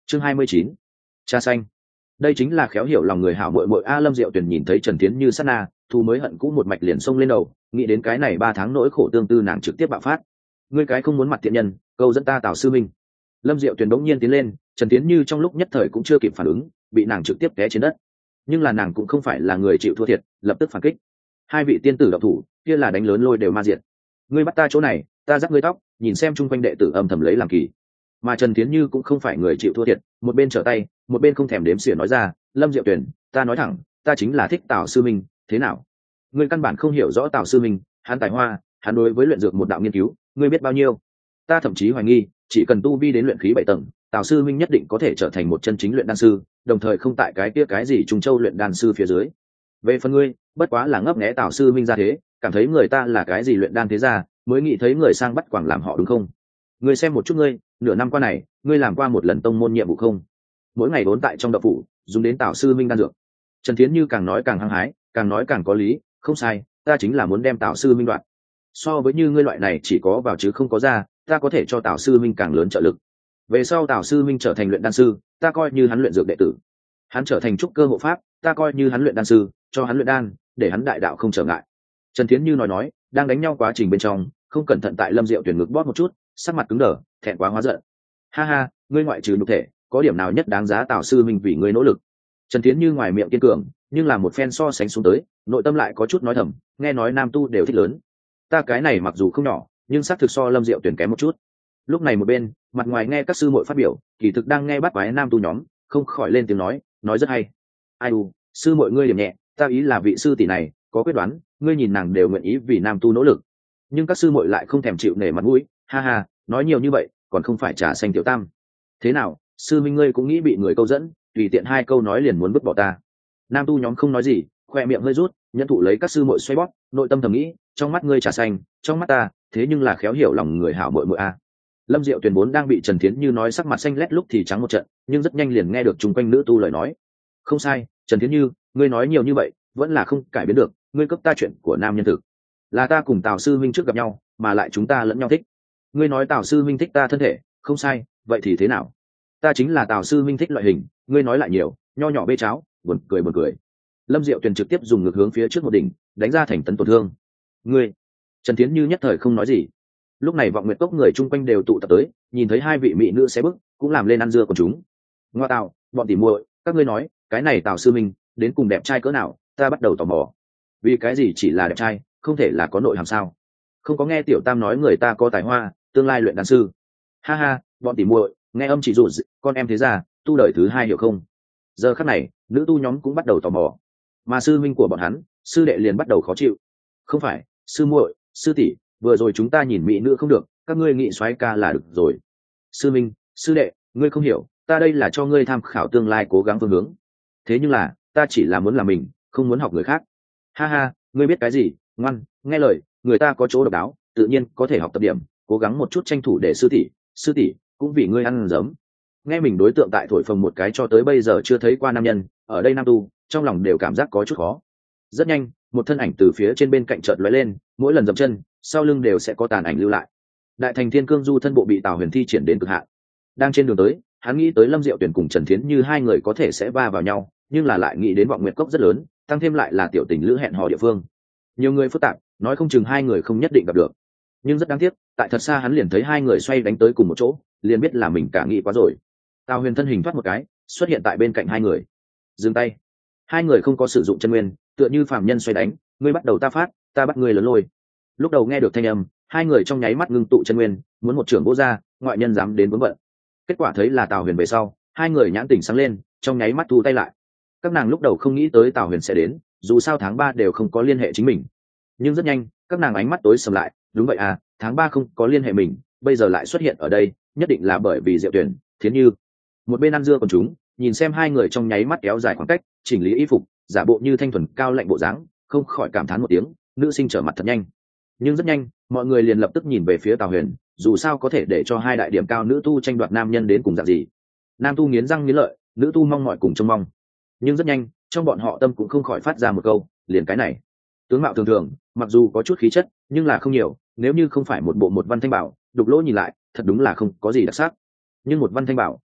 Chương 29. Cha xanh. Đây chính là khéo hiểu lòng người hảo muội muội a. Lâm Diệu Tuyển nhìn thấy Trần Tiến Như sát na, thu mới hận cũ một mạch liền xông lên đầu, nghĩ đến cái này 3 tháng nỗi khổ tương tư nàng trực tiếp bạo phát. Ngươi cái không muốn mặt thiện nhân, câu dẫn ta Tào sư minh. Lâm Diệu Tuyển bỗng nhiên tiến lên, Trần Tiến Như trong lúc nhất thời cũng chưa kịp phản ứng, bị nàng trực tiếp té trên đất. Nhưng là nàng cũng không phải là người chịu thua thiệt, lập tức phản kích. Hai vị tiên tử động thủ, kia là đánh lớn lôi đều ma diệt. Ngươi bắt ta chỗ này, ta dắt ngươi tóc, nhìn xem chung quanh đệ tử âm thầm lấy làm kỳ. Mà Trần Tiến Như cũng không phải người chịu thua thiệt, một bên trở tay, một bên không thèm đếm xỉa nói ra, Lâm Diệu Tuyển, ta nói thẳng, ta chính là thích Tào sư minh, thế nào? Ngươi căn bản không hiểu rõ Tào sư minh, hắn tài hoa, hắn đối với luyện dược một đạo nghiên cứu, ngươi biết bao nhiêu? Ta thậm chí hoài nghi, chỉ cần tu vi đến luyện khí 7 tầng, Tào sư minh nhất định có thể trở thành một chân chính luyện đan sư, đồng thời không tại cái kia cái gì Trung Châu luyện đan sư phía dưới. Về phần ngươi, bất quá là ngấp nghé Tào sư minh ra thế, cảm thấy người ta là cái gì luyện đan thế gia, mới nghĩ thấy người sang bắt quàng làm họ đúng không? Ngươi xem một chút ngươi, nửa năm qua này, ngươi làm qua một lần tông môn nhiệm vụ không? Mỗi ngày đốn tại trong đậu phủ, dùng đến Tào sư minh đan dược. Trần Thiến Như càng nói càng hăng hái, càng nói càng có lý, không sai, ta chính là muốn đem Tào sư minh đoạt. So với như ngươi loại này chỉ có vào chứ không có ra, ta có thể cho Tào sư minh càng lớn trợ lực. Về sau Tào sư minh trở thành luyện đan sư, ta coi như hắn luyện dược đệ tử. Hắn trở thành trúc cơ hộ pháp, ta coi như hắn luyện đan sư, cho hắn luyện đan, để hắn đại đạo không trở ngại. Trần Thiến Như nói, đang đánh nhau quá trình bên trong, không cẩn thận tại Lâm Diệu Tuyển ngực bóp một chút, sắc mặt cứng đờ, thẹn quá hóa giận. Ha ha, ngươi ngoại trừ nhục thể, có điểm nào nhất đáng giá Tào sư minh vì ngươi nỗ lực? Trần Thiến Như ngoài miệng kiên cường, nhưng là một phen so sánh xuống tới, nội tâm lại có chút nói thầm, nghe nói nam tu đều thích lớn. Ta cái này mặc dù không nhỏ, nhưng xác thực so Lâm Diệu Tuyển kém một chút. Lúc này một bên, mặt ngoài nghe các sư muội phát biểu, kỳ thực đang nghe bắt quái nam tu nhóm, không khỏi lên tiếng nói rất hay. Ai u, sư muội ngươi điểm nhẹ, ta ý là vị sư tỷ này có quyết đoán, ngươi nhìn nàng đều nguyện ý vì nam tu nỗ lực. Nhưng các sư muội lại không thèm chịu nể mặt mũi, ha ha, nói nhiều như vậy, còn không phải trà xanh tiểu tam. Thế nào, sư minh ngươi cũng nghĩ bị người câu dẫn, tùy tiện 2 câu nói liền muốn vứt bỏ ta. Nam tu nhóm không nói gì, khoe miệng hơi rút, nhận thụ lấy các sư muội xoay bóp, nội tâm thầm nghĩ, trong mắt ngươi trà xanh, trong mắt ta, thế nhưng là khéo hiểu lòng người hảo muội muội a. Lâm Diệu Tuyền vốn đang bị Trần Thiến Như nói sắc mặt xanh lét lúc thì trắng một trận, nhưng rất nhanh liền nghe được chung quanh nữ tu lời nói. Không sai, Trần Thiến Như, ngươi nói nhiều như vậy, vẫn là không cải biến được, ngươi cấp ta chuyện của nam nhân thực. Là ta cùng Tào sư minh trước gặp nhau, mà lại chúng ta lẫn nhau thích. Ngươi nói Tào sư minh thích ta thân thể, không sai, vậy thì thế nào? Ta chính là Tào sư minh thích loại hình, ngươi nói lại nhiều, nho nhỏ bê cháo, buồn cười. Lâm Diệu Tuyền trực tiếp dùng ngược hướng phía trước một đỉnh, đánh ra thành tấn tổn thương. Ngươi, Trần Thiến Như nhất thời không nói gì. Lúc này Vọng Nguyệt Cốc người chung quanh đều tụ tập tới, nhìn thấy 2 vị mỹ nữ xé bức, cũng làm lên ăn dưa của chúng. Ngoa Tào, bọn tỉ muội, các ngươi nói, cái này Tào sư minh đến cùng đẹp trai cỡ nào? Ta bắt đầu tò mò. Vì cái gì chỉ là đẹp trai, không thể là có nội hàm sao? Không có nghe tiểu tam nói người ta có tài hoa, tương lai luyện đan sư. Ha ha, bọn tỉ muội, nghe âm chỉ dụ, con em thế ra, tu đời thứ 2 hiểu không? Giờ khắc này, nữ tu nhóm cũng bắt đầu tò mò. Mà sư minh của bọn hắn, sư đệ liền bắt đầu khó chịu. Không phải, sư muội, sư tỷ, vừa rồi chúng ta nhìn mỹ nữ không được, các ngươi nghĩ soái ca là được rồi. Sư minh, sư đệ, ngươi không hiểu, ta đây là cho ngươi tham khảo tương lai cố gắng phương hướng. Thế nhưng là, ta chỉ là muốn làm mình, không muốn học người khác. Ha ha, ngươi biết cái gì, ngoan, nghe lời, người ta có chỗ độc đáo, tự nhiên có thể học tập điểm, cố gắng một chút tranh thủ để sư tỷ cũng vì ngươi ăn giấm. Nghe mình đối tượng tại thổi phồng một cái cho tới bây giờ chưa thấy qua nam nhân, ở đây nam tu, trong lòng đều cảm giác có chút khó. Rất nhanh, một thân ảnh từ phía trên bên cạnh chợt lóe lên, mỗi lần dậm chân, sau lưng đều sẽ có tàn ảnh lưu lại. Đại thành thiên cương du thân bộ bị Tào Huyền thi triển đến cực hạn. Đang trên đường tới, hắn nghĩ tới Lâm Diệu Tuyển cùng Trần Thiến Như 2 người có thể sẽ va vào nhau, nhưng là lại nghĩ đến Vọng Nguyệt Cốc rất lớn, tăng thêm lại là tiểu tình lữ hẹn hò địa phương. Nhiều người phức tạp, nói không chừng 2 người không nhất định gặp được. Nhưng rất đáng tiếc, tại thật xa hắn liền thấy 2 người xoay đánh tới cùng một chỗ, liền biết là mình cả nghĩ quá rồi. Tào Huyền thân hình thoát một cái, xuất hiện tại bên cạnh 2 người. Dừng tay. 2 người không có sử dụng chân nguyên, tựa như phàm nhân xoay đánh, ngươi bắt đầu ta phát, ta bắt ngươi lớn lôi. Lúc đầu nghe được thanh âm, 2 người trong nháy mắt ngưng tụ chân nguyên, muốn một trưởng vỗ ra, ngoại nhân dám đến vướng bận. Kết quả thấy là Tào Huyền về sau, 2 người nhãn tỉnh sáng lên, trong nháy mắt thu tay lại. Các nàng lúc đầu không nghĩ tới Tào Huyền sẽ đến, dù sao tháng 3 đều không có liên hệ chính mình. Nhưng rất nhanh, các nàng ánh mắt tối sầm lại, đúng vậy à, tháng 3 không có liên hệ mình, bây giờ lại xuất hiện ở đây, nhất định là bởi vì Diệu Tuyển, Thiến Như. Một bên ăn dưa còn chúng, nhìn xem 2 người trong nháy mắt kéo dài khoảng cách, chỉnh lý y phục, giả bộ như thanh thuần cao lạnh bộ dáng, không khỏi cảm thán một tiếng, nữ sinh trở mặt thật nhanh. Nhưng rất nhanh, mọi người liền lập tức nhìn về phía Tào Huyền, dù sao có thể để cho 2 đại điểm cao nữ tu tranh đoạt nam nhân đến cùng dạng gì. Nam tu nghiến răng nghiến lợi, nữ tu mong mỏi cùng trông mong. Nhưng rất nhanh, trong bọn họ tâm cũng không khỏi phát ra một câu, liền cái này. Tướng mạo thường thường, mặc dù có chút khí chất, nhưng là không nhiều, nếu như không phải một bộ một văn thanh bảo, đục lỗ nhìn lại, thật đúng là không có gì đặc sắc. Nhưng một văn thanh bảo,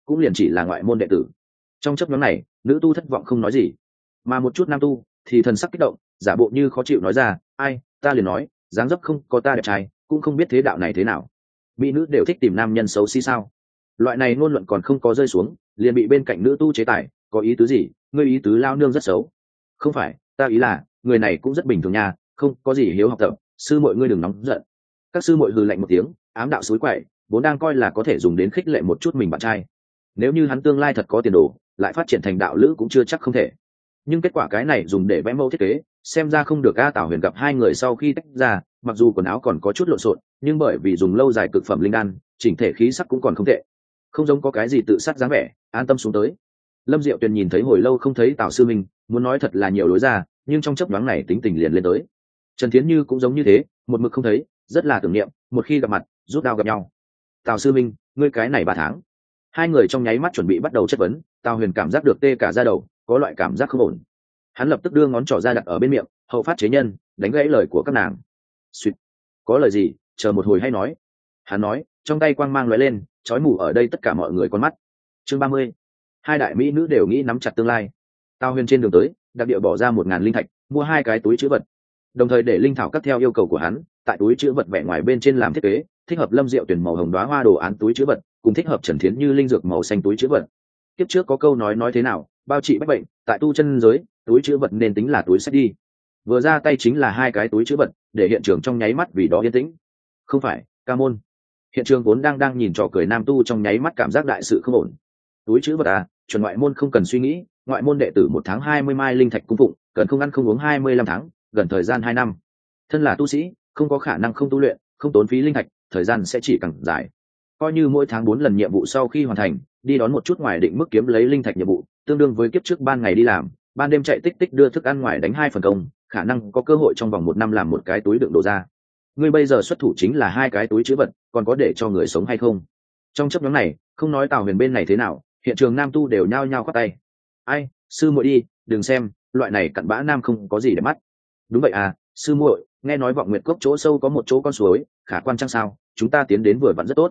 cũng liền chỉ là ngoại môn đệ tử. Trong chấp nhóm này, nữ tu thất vọng không nói gì, mà một chút nam tu thì thần sắc kích động, giả bộ như khó chịu nói ra, ai, ta liền nói dáng dấp không có ta đẹp trai, cũng không biết thế đạo này thế nào, mỹ nữ đều thích tìm nam nhân xấu xí sao? Loại này ngôn luận còn không có rơi xuống, liền bị bên cạnh nữ tu chế tài, có ý tứ gì, ngươi ý tứ lao nương rất xấu. Không phải, ta ý là người này cũng rất bình thường nha, không có gì hiếu học tập, sư muội ngươi đừng nóng giận. Các sư muội hừ lạnh một tiếng, ám đạo suối quậy, vốn đang coi là có thể dùng đến khích lệ một chút mình bạn trai, nếu như hắn tương lai thật có tiền đồ, lại phát triển thành đạo lữ cũng chưa chắc không thể. Nhưng kết quả cái này dùng để vẽ mẫu thiết kế, xem ra không được. A Tảo Huyền gặp hai người sau khi tách ra, mặc dù quần áo còn có chút lộn xộn, nhưng bởi vì dùng lâu dài cực phẩm linh đan, chỉnh thể khí sắc cũng còn không tệ, không giống có cái gì tự sát dáng vẻ, an tâm xuống tới. Lâm Diệu Tuyền nhìn thấy hồi lâu không thấy Tào sư minh, muốn nói thật là nhiều lối ra, nhưng trong chớp nhoáng này tính tình liền lên tới. Trần Thiến Như cũng giống như thế, một mực không thấy, rất là tưởng niệm, một khi gặp mặt, rút đao gặp nhau. Tào sư minh, ngươi cái này 3 tháng. Hai người trong nháy mắt chuẩn bị bắt đầu chất vấn, Tào Huyền cảm giác được tê cả da đầu, có loại cảm giác không ổn. Hắn lập tức đưa ngón trỏ ra đặt ở bên miệng, hậu phát chế nhân, đánh gãy lời của các nàng. Xuyệt, có lời gì, chờ một hồi hay nói. Hắn nói, trong tay quang mang lóe lên, chói mù ở đây tất cả mọi người con mắt. Chương 30. Hai đại mỹ nữ đều nghĩ nắm chặt tương lai. Tào Huyền trên đường tới, đặc địa bỏ ra 1000 linh thạch, mua 2 cái túi trữ vật, đồng thời để linh thảo cắt theo yêu cầu của hắn, tại túi trữ vật vẽ ngoài bên trên làm thiết kế, thích hợp Lâm Diệu Tuyển màu hồng đóa hoa đồ án túi trữ vật, cùng thích hợp Trần Thiến Như linh dược màu xanh túi trữ vật. Kiếp trước có câu nói thế nào, bao trị bách bệnh, tại tu chân giới, túi trữ vật nên tính là túi sách đi. Vừa ra tay chính là 2 cái túi trữ vật, để hiện trường trong nháy mắt vì đó yên tĩnh. Không phải, ca môn. Hiện trường vốn đang nhìn trò cười nam tu trong nháy mắt cảm giác đại sự không ổn. Túi trữ vật à, chuẩn ngoại môn không cần suy nghĩ, ngoại môn đệ tử 1 tháng 20 mai linh thạch cung phụng, cần không ăn không uống 25 tháng, gần thời gian 2 năm. Thân là tu sĩ, không có khả năng không tu luyện, không tốn phí linh thạch, thời gian sẽ chỉ càng dài. Coi như mỗi tháng 4 lần nhiệm vụ sau khi hoàn thành, đi đón một chút ngoài định mức kiếm lấy linh thạch nhiệm vụ, tương đương với kiếp trước ban ngày đi làm, ban đêm chạy tích tích đưa thức ăn ngoài đánh 2 phần công, khả năng có cơ hội trong vòng 1 năm làm một cái túi đựng đồ ra. Ngươi bây giờ xuất thủ chính là 2 cái túi trữ vật, còn có để cho người sống hay không? Trong chấp nhóm này, không nói Tào Huyền bên này thế nào, hiện trường nam tu đều nhao nhao khoát tay. Ai, sư muội đi, đừng xem, loại này cặn bã nam không có gì để mắt. Đúng vậy à, sư muội, nghe nói Vọng Nguyệt Cốc chỗ sâu có một chỗ con suối, khả quan chăng sao, chúng ta tiến đến vừa vặn rất tốt.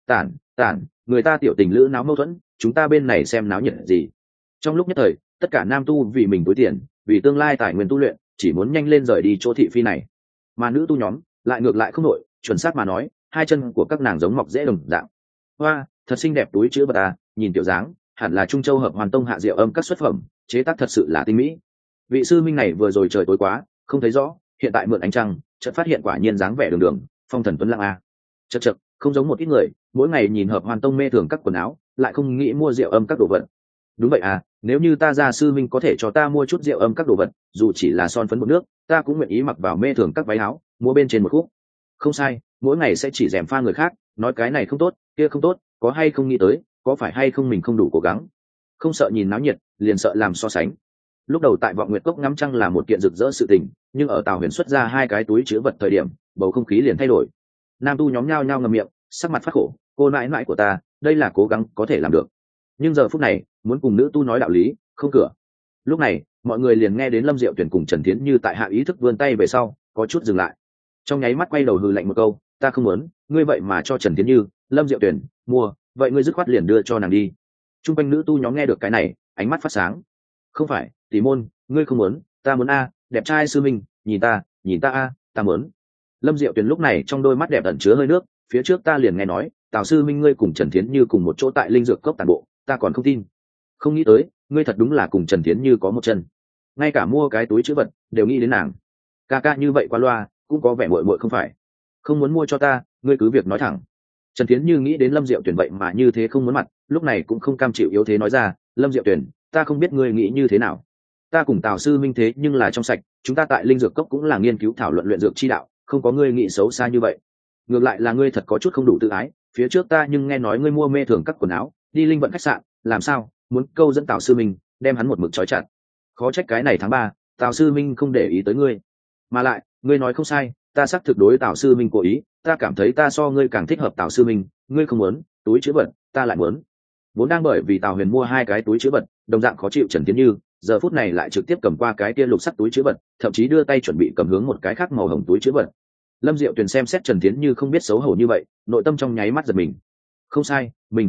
Tản, người ta tiểu tình lữ náo mâu thuẫn, chúng ta bên này xem náo nhiệt gì. Trong lúc nhất thời, tất cả nam tu vì mình túi tiền, vì tương lai tài nguyên tu luyện, chỉ muốn nhanh lên rời đi chỗ thị phi này. Mà nữ tu nhóm lại ngược lại không nổi, chuẩn xác mà nói, 2 chân của các nàng giống mọc dễ đồng dạng. Hoa, thật xinh đẹp túi chứa vật à, nhìn tiểu dáng, hẳn là Trung Châu Hợp Hoàn Tông hạ diệu âm các xuất phẩm, chế tác thật sự là tinh mỹ. Vị sư minh này vừa rồi trời tối quá, không thấy rõ, hiện tại mượn ánh trăng, chợt phát hiện quả nhiên dáng vẻ đường đường, phong thần tuấn lãng a. Chậc, không giống một ít người, mỗi ngày nhìn Hợp Hoàn Tông mê thường các quần áo, lại không nghĩ mua rượu âm các đồ vật. Đúng vậy à, nếu như ta gia sư minh có thể cho ta mua chút rượu âm các đồ vật, dù chỉ là son phấn một nước, ta cũng nguyện ý mặc vào mê thường các váy áo, mua bên trên một khúc. Không sai, mỗi ngày sẽ chỉ dèm pha người khác, nói cái này không tốt, kia không tốt, có hay không nghĩ tới, có phải hay không mình không đủ cố gắng. Không sợ nhìn náo nhiệt, liền sợ làm so sánh. Lúc đầu tại Vọng Nguyệt Cốc ngắm trăng là một kiện rực rỡ sự tình, nhưng ở Tào Huyền xuất ra 2 cái túi chứa vật thời điểm, bầu không khí liền thay đổi. Nam tu nhóm nhao nhao ngậm miệng, sắc mặt phát khổ, cô nãi nãi của ta, đây là cố gắng có thể làm được. Nhưng giờ phút này, muốn cùng nữ tu nói đạo lý, không cửa. Lúc này, mọi người liền nghe đến Lâm Diệu Tuyển cùng Trần Thiến Như tại hạ ý thức vươn tay về sau, có chút dừng lại. Trong nháy mắt quay đầu hừ lạnh một câu, ta không muốn, ngươi vậy mà cho Trần Thiến Như, Lâm Diệu Tuyển mua, vậy ngươi dứt khoát liền đưa cho nàng đi. Trung quanh nữ tu nhóm nghe được cái này, ánh mắt phát sáng. Không phải, tỷ môn, ngươi không muốn, ta muốn a, đẹp trai sư minh, nhìn ta a, ta muốn. Lâm Diệu Tuyền lúc này trong đôi mắt đẹp ẩn chứa hơi nước, phía trước ta liền nghe nói, Tào sư minh ngươi cùng Trần Thiến Như cùng một chỗ tại linh dược cốc tàn bộ, ta còn không tin. Không nghĩ tới, ngươi thật đúng là cùng Trần Thiến Như có một chân. Ngay cả mua cái túi trữ vật đều nghĩ đến nàng. Ca ca như vậy qua loa, cũng có vẻ muội muội không phải. Không muốn mua cho ta, ngươi cứ việc nói thẳng. Trần Thiến Như nghĩ đến Lâm Diệu Tuyền vậy mà như thế không muốn mặt, lúc này cũng không cam chịu yếu thế nói ra, Lâm Diệu Tuyền, ta không biết ngươi nghĩ như thế nào. Ta cùng Tào sư minh thế nhưng là trong sạch, chúng ta tại linh dược cốc cũng là nghiên cứu thảo luận luyện dược chi đạo, không có ngươi nghĩ xấu xa như vậy. Ngược lại là ngươi thật có chút không đủ tự ái, phía trước ta nhưng nghe nói ngươi mua mê thường các quần áo, đi linh vận khách sạn, làm sao, muốn câu dẫn Tào sư minh, đem hắn một mực trói chặt. Khó trách cái này tháng 3, Tào sư minh không để ý tới ngươi. Mà lại, ngươi nói không sai, ta xác thực đối Tào sư minh cố ý, ta cảm thấy ta so ngươi càng thích hợp Tào sư minh, ngươi không muốn, túi chứa vật, ta lại muốn. Vốn đang bởi vì Tào Huyền mua 2 cái túi chứa vật, đồng dạng khó chịu Trần Tiến Như, giờ phút này lại trực tiếp cầm qua cái kia lục sắc túi chứa vật, thậm chí đưa tay chuẩn bị cầm hướng một cái khác màu hồng túi chứa vật. Lâm Diệu Tuyền xem xét Trần Tiến Như không biết xấu hổ như vậy, nội tâm trong nháy mắt giật mình. Không sai, mình không muốn,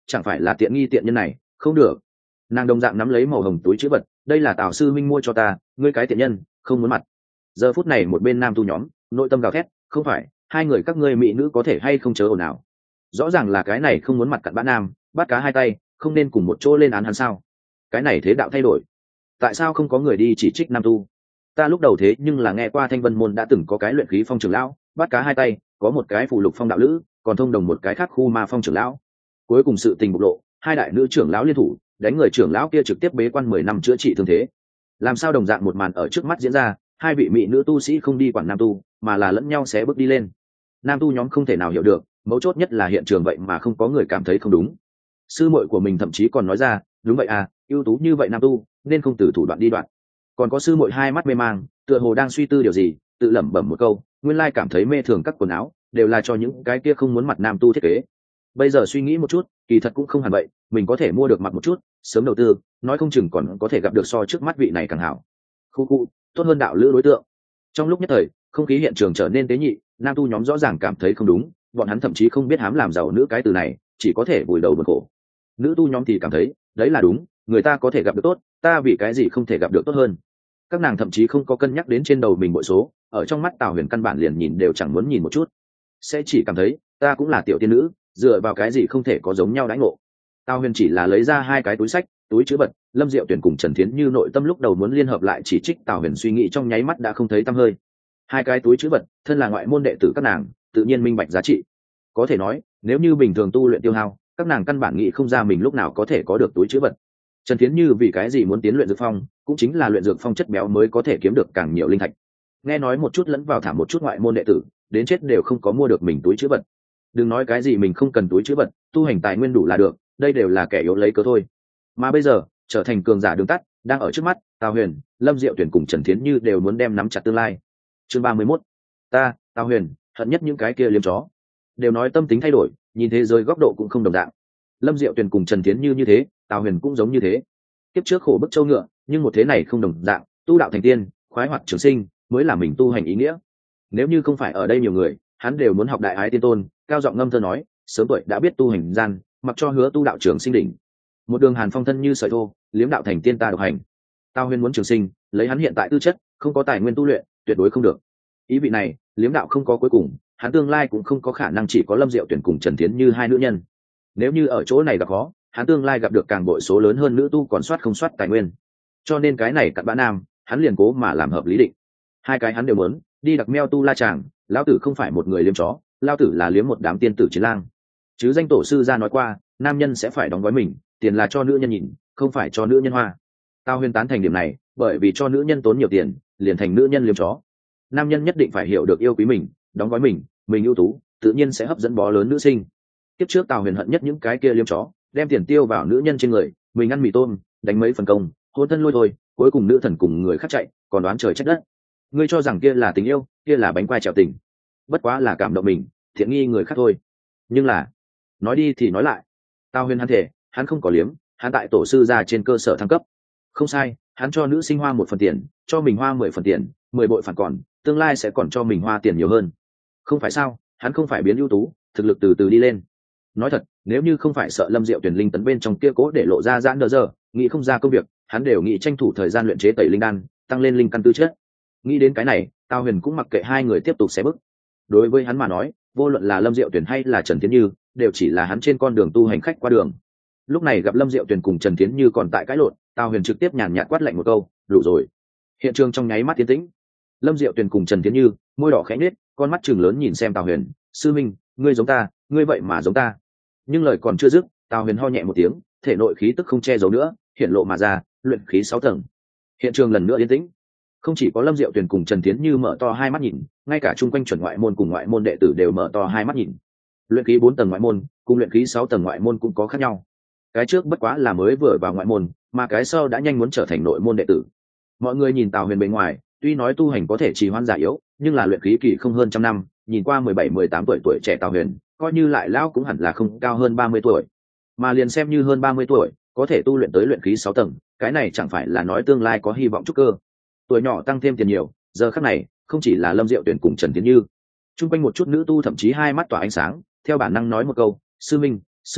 chẳng phải là tiện nghi tiện nhân này, không được. Nàng đồng dạng nắm lấy màu hồng túi chữ vật, đây là Tào sư minh mua cho ta, ngươi cái tiện nhân không muốn mặt. Giờ phút này một bên nam tu nhóm nội tâm gào thét, không phải, hai người các ngươi mỹ nữ có thể hay không chớ ồn ào. Rõ ràng là cái này không muốn mặt cặn bã nam bắt cá hai tay, không nên cùng một chỗ lên án hắn sao? Cái này thế đạo thay đổi, tại sao không có người đi chỉ trích nam tu? Ta lúc đầu thế nhưng là nghe qua Thanh Vân môn đã từng có cái luyện khí phong trưởng lão bắt cá hai tay, có một cái phù lục phong đạo lữ, còn thông đồng một cái khác khu ma phong trưởng lão. Cuối cùng sự tình bộc lộ, hai đại nữ trưởng lão liên thủ đánh người trưởng lão kia trực tiếp bế quan 10 năm chữa trị thương thế. Làm sao đồng dạng một màn ở trước mắt diễn ra, hai vị mỹ nữ tu sĩ không đi quản nam tu mà là lẫn nhau xé bước đi lên. Nam tu nhóm không thể nào hiểu được, mấu chốt nhất là hiện trường vậy mà không có người cảm thấy không đúng. Sư muội của mình thậm chí còn nói ra, đúng vậy à, ưu tú như vậy nam tu nên không từ thủ đoạn đi đoạn. Còn có sư muội hai mắt mê mang, tựa hồ đang suy tư điều gì, tự lẩm bẩm một câu, nguyên lai cảm thấy mê thường các quần áo đều là cho những cái kia không muốn mặt nam tu thiết kế. Bây giờ suy nghĩ một chút, kỳ thật cũng không hẳn vậy, mình có thể mua được mặt một chút, sớm đầu tư, nói không chừng còn có thể gặp được so trước mắt vị này càng hảo. Khu khu, tốt hơn đạo lữ đối tượng. Trong lúc nhất thời, không khí hiện trường trở nên tế nhị, nam tu nhóm rõ ràng cảm thấy không đúng, bọn hắn thậm chí không biết hám làm giàu nữ cái từ này, chỉ có thể vùi đầu bực khổ. Nữ tu nhóm thì cảm thấy, đấy là đúng, người ta có thể gặp được tốt, ta vì cái gì không thể gặp được tốt hơn. Các nàng thậm chí không có cân nhắc đến trên đầu mình bội số, ở trong mắt Tào Huyền căn bản liền nhìn đều chẳng muốn nhìn một chút, sẽ chỉ cảm thấy ta cũng là tiểu tiên nữ, dựa vào cái gì không thể có giống nhau đãi ngộ. Tào Huyền chỉ là lấy ra hai cái túi sách, túi chữ vật, Lâm Diệu Tuyển cùng Trần Thiến Như nội tâm lúc đầu muốn liên hợp lại chỉ trích Tào Huyền suy nghĩ trong nháy mắt đã không thấy tăm hơi. Hai cái túi chữ vật, thân là ngoại môn đệ tử các nàng, tự nhiên minh bạch giá trị. Có thể nói, nếu như bình thường tu luyện tiêu hao, các nàng căn bản nghĩ không ra mình lúc nào có thể có được túi chữ vật. Trần Thiến Như vì cái gì muốn tiến luyện dược phong, cũng chính là luyện dược phong chất béo mới có thể kiếm được càng nhiều linh thạch. Nghe nói một chút lẫn vào thả một chút ngoại môn đệ tử, đến chết đều không có mua được mình túi chữ vật. Đừng nói cái gì mình không cần túi chữ vật, tu hành tài nguyên đủ là được, đây đều là kẻ yếu lấy cớ thôi. Mà bây giờ, trở thành cường giả đường tắt, đang ở trước mắt, Tào Huyền, Lâm Diệu Tuyển cùng Trần Thiến Như đều muốn đem nắm chặt tương lai. Chương 31. Ta, Tào Huyền, hận nhất những cái kia liếm chó. Đều nói tâm tính thay đổi, nhìn thế giới góc độ cũng không đồng dạng. Lâm Diệu Tuyển cùng Trần Thiến Như thế, Tào Huyền cũng giống như thế. Kiếp trước khổ bức châu ngựa, nhưng một thế này không đồng dạng, tu đạo thành tiên, khoái hoạt trường sinh, mới là mình tu hành ý nghĩa. Nếu như không phải ở đây nhiều người, hắn đều muốn học đại ái tiên tôn, cao giọng ngâm thơ nói, sớm tuổi đã biết tu hành gian, mặc cho hứa tu đạo trường sinh đỉnh. Một đường hàn phong thân như sợi thô, liếm đạo thành tiên ta độc hành. Tào Huyền muốn trường sinh, lấy hắn hiện tại tư chất, không có tài nguyên tu luyện, tuyệt đối không được. Ý vị này, liếm đạo không có cuối cùng, hắn tương lai cũng không có khả năng chỉ có Lâm Diệu Tuyển cùng Trần Thiến Như hai nữ nhân. Nếu như ở chỗ này gặp khó, hắn tương lai gặp được càng bội số lớn hơn nữ tu còn soát không soát tài nguyên. Cho nên cái này cặn bã nam, hắn liền cố mà làm hợp lý định. Hai cái hắn đều muốn, đi đặc meo tu la chàng, lão tử không phải một người liếm chó, lão tử là liếm một đám tiên tử chiến lang. Chứ danh tổ sư ra nói qua, nam nhân sẽ phải đóng gói mình, tiền là cho nữ nhân nhìn, không phải cho nữ nhân hoa. Tao Huyền tán thành điểm này, bởi vì cho nữ nhân tốn nhiều tiền, liền thành nữ nhân liếm chó. Nam nhân nhất định phải hiểu được yêu quý mình, đóng gói mình ưu tú, tự nhiên sẽ hấp dẫn bó lớn nữ sinh. Tiếp trước Tào Huyền hận nhất những cái kia liếm chó, đem tiền tiêu vào nữ nhân trên người, mình ăn mì tôm, đánh mấy phần công, hôn thân lôi thôi, cuối cùng nữ thần cùng người khác chạy, còn đoán trời trách đất. Ngươi cho rằng kia là tình yêu, kia là bánh quai trèo tình, bất quá là cảm động mình, thiện nghi người khác thôi. Nhưng là, nói đi thì nói lại, Tào Huyền hắn thể, hắn không có liếm, hắn tại tổ sư ra trên cơ sở thăng cấp. Không sai, hắn cho nữ sinh hoa 1 phần tiền, cho mình hoa 10 phần tiền, 10 bội phản còn, tương lai sẽ còn cho mình hoa tiền nhiều hơn. Không phải sao, hắn không phải biến ưu tú, thực lực từ từ đi lên. Nói thật, nếu như không phải sợ Lâm Diệu Tuyển linh tấn bên trong kia cố để lộ ra giãn đỡ giờ, nghĩ không ra công việc, hắn đều nghĩ tranh thủ thời gian luyện chế tẩy linh đan, tăng lên linh căn tư chất. Nghĩ đến cái này, Tào Huyền cũng mặc kệ hai người tiếp tục xé bước. Đối với hắn mà nói, vô luận là Lâm Diệu Tuyển hay là Trần Thiến Như, đều chỉ là hắn trên con đường tu hành khách qua đường. Lúc này gặp Lâm Diệu Tuyển cùng Trần Thiến Như còn tại cãi lộn, Tào Huyền trực tiếp nhàn nhạt quát lạnh một câu, đủ rồi. Hiện trường trong nháy mắt tiến tĩnh. Lâm Diệu Tuyển cùng Trần Thiến Như, môi đỏ khẽ nhếch, con mắt trừng lớn nhìn xem Tào Huyền, sư minh, ngươi giống ta, ngươi vậy mà giống ta. Nhưng lời còn chưa dứt, Tào Huyền ho nhẹ một tiếng, thể nội khí tức không che giấu nữa, hiện lộ mà ra, luyện khí 6 tầng. Hiện trường lần nữa yên tĩnh. Không chỉ có Lâm Diệu Tuyển cùng Trần Thiến Như mở to hai mắt nhìn, ngay cả chung quanh chuẩn ngoại môn cùng ngoại môn đệ tử đều mở to hai mắt nhìn. Luyện khí 4 tầng ngoại môn, cùng luyện khí 6 tầng ngoại môn cũng có khác nhau. Cái trước bất quá là mới vừa vào ngoại môn, mà cái sau đã nhanh muốn trở thành nội môn đệ tử. Mọi người nhìn Tào Huyền bề ngoài, tuy nói tu hành có thể trì hoãn giả yếu, nhưng là luyện khí kỳ không hơn trăm năm, nhìn qua 17-18 tuổi trẻ Tào Huyền, coi như lại lão cũng hẳn là không cao hơn 30 tuổi. Mà liền xem như hơn 30 tuổi, có thể tu luyện tới luyện khí 6 tầng, cái này chẳng phải là nói tương lai có hy vọng trúc cơ. Tuổi nhỏ tăng thêm tiền nhiều, giờ khắc này, không chỉ là Lâm Diệu Tuyển cùng Trần Tiến Như, chung quanh một chút nữ tu thậm chí hai mắt tỏa ánh sáng, theo bản năng nói một câu, sư minh, sư đệ,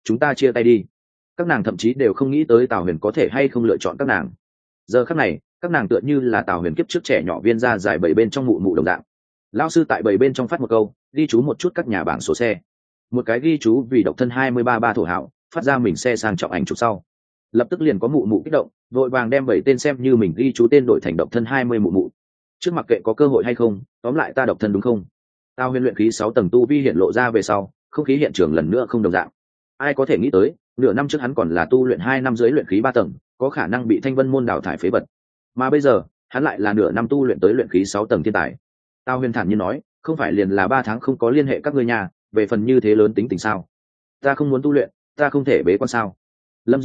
chúng ta chia tay đi. Các nàng thậm chí đều không nghĩ tới Tào Huyền có thể hay không lựa chọn các nàng. Giờ khắc này các nàng tựa như là Tào Huyền kiếp trước trẻ nhỏ viên ra giải bảy bên trong mụ mụ đồng dạng. Lão sư tại bảy bên trong phát một câu, ghi chú một chút các nhà bảng số xe. Một cái ghi chú vì độc thân 23 ba thổ hảo, phát ra mình xe sang trọng ảnh chụp sau. Lập tức liền có mụ mụ kích động, vội vàng đem 7 tên xem như mình ghi chú tên đổi thành độc thân 20 mụ mụ. Trước mặc kệ có cơ hội hay không, tóm lại ta độc thân đúng không? Tào Huyền luyện khí 6 tầng tu vi hiện lộ ra về sau, không khí hiện trường lần nữa không đồng dạng. Ai có thể nghĩ tới, nửa năm trước hắn còn là tu luyện 2 năm dưới luyện khí 3 tầng, có khả năng bị Thanh Vân môn đào thải phế vật. Mà bây giờ, hắn lại là nửa năm tu luyện tới luyện khí 6 tầng thiên tài. Tào Huyền thản nhiên nói, không phải liền là 3 tháng không có liên hệ các ngươi nhà, về phần như thế lớn tính tình sao? Ta không muốn tu luyện, ta không thể bế quan sao? Lâm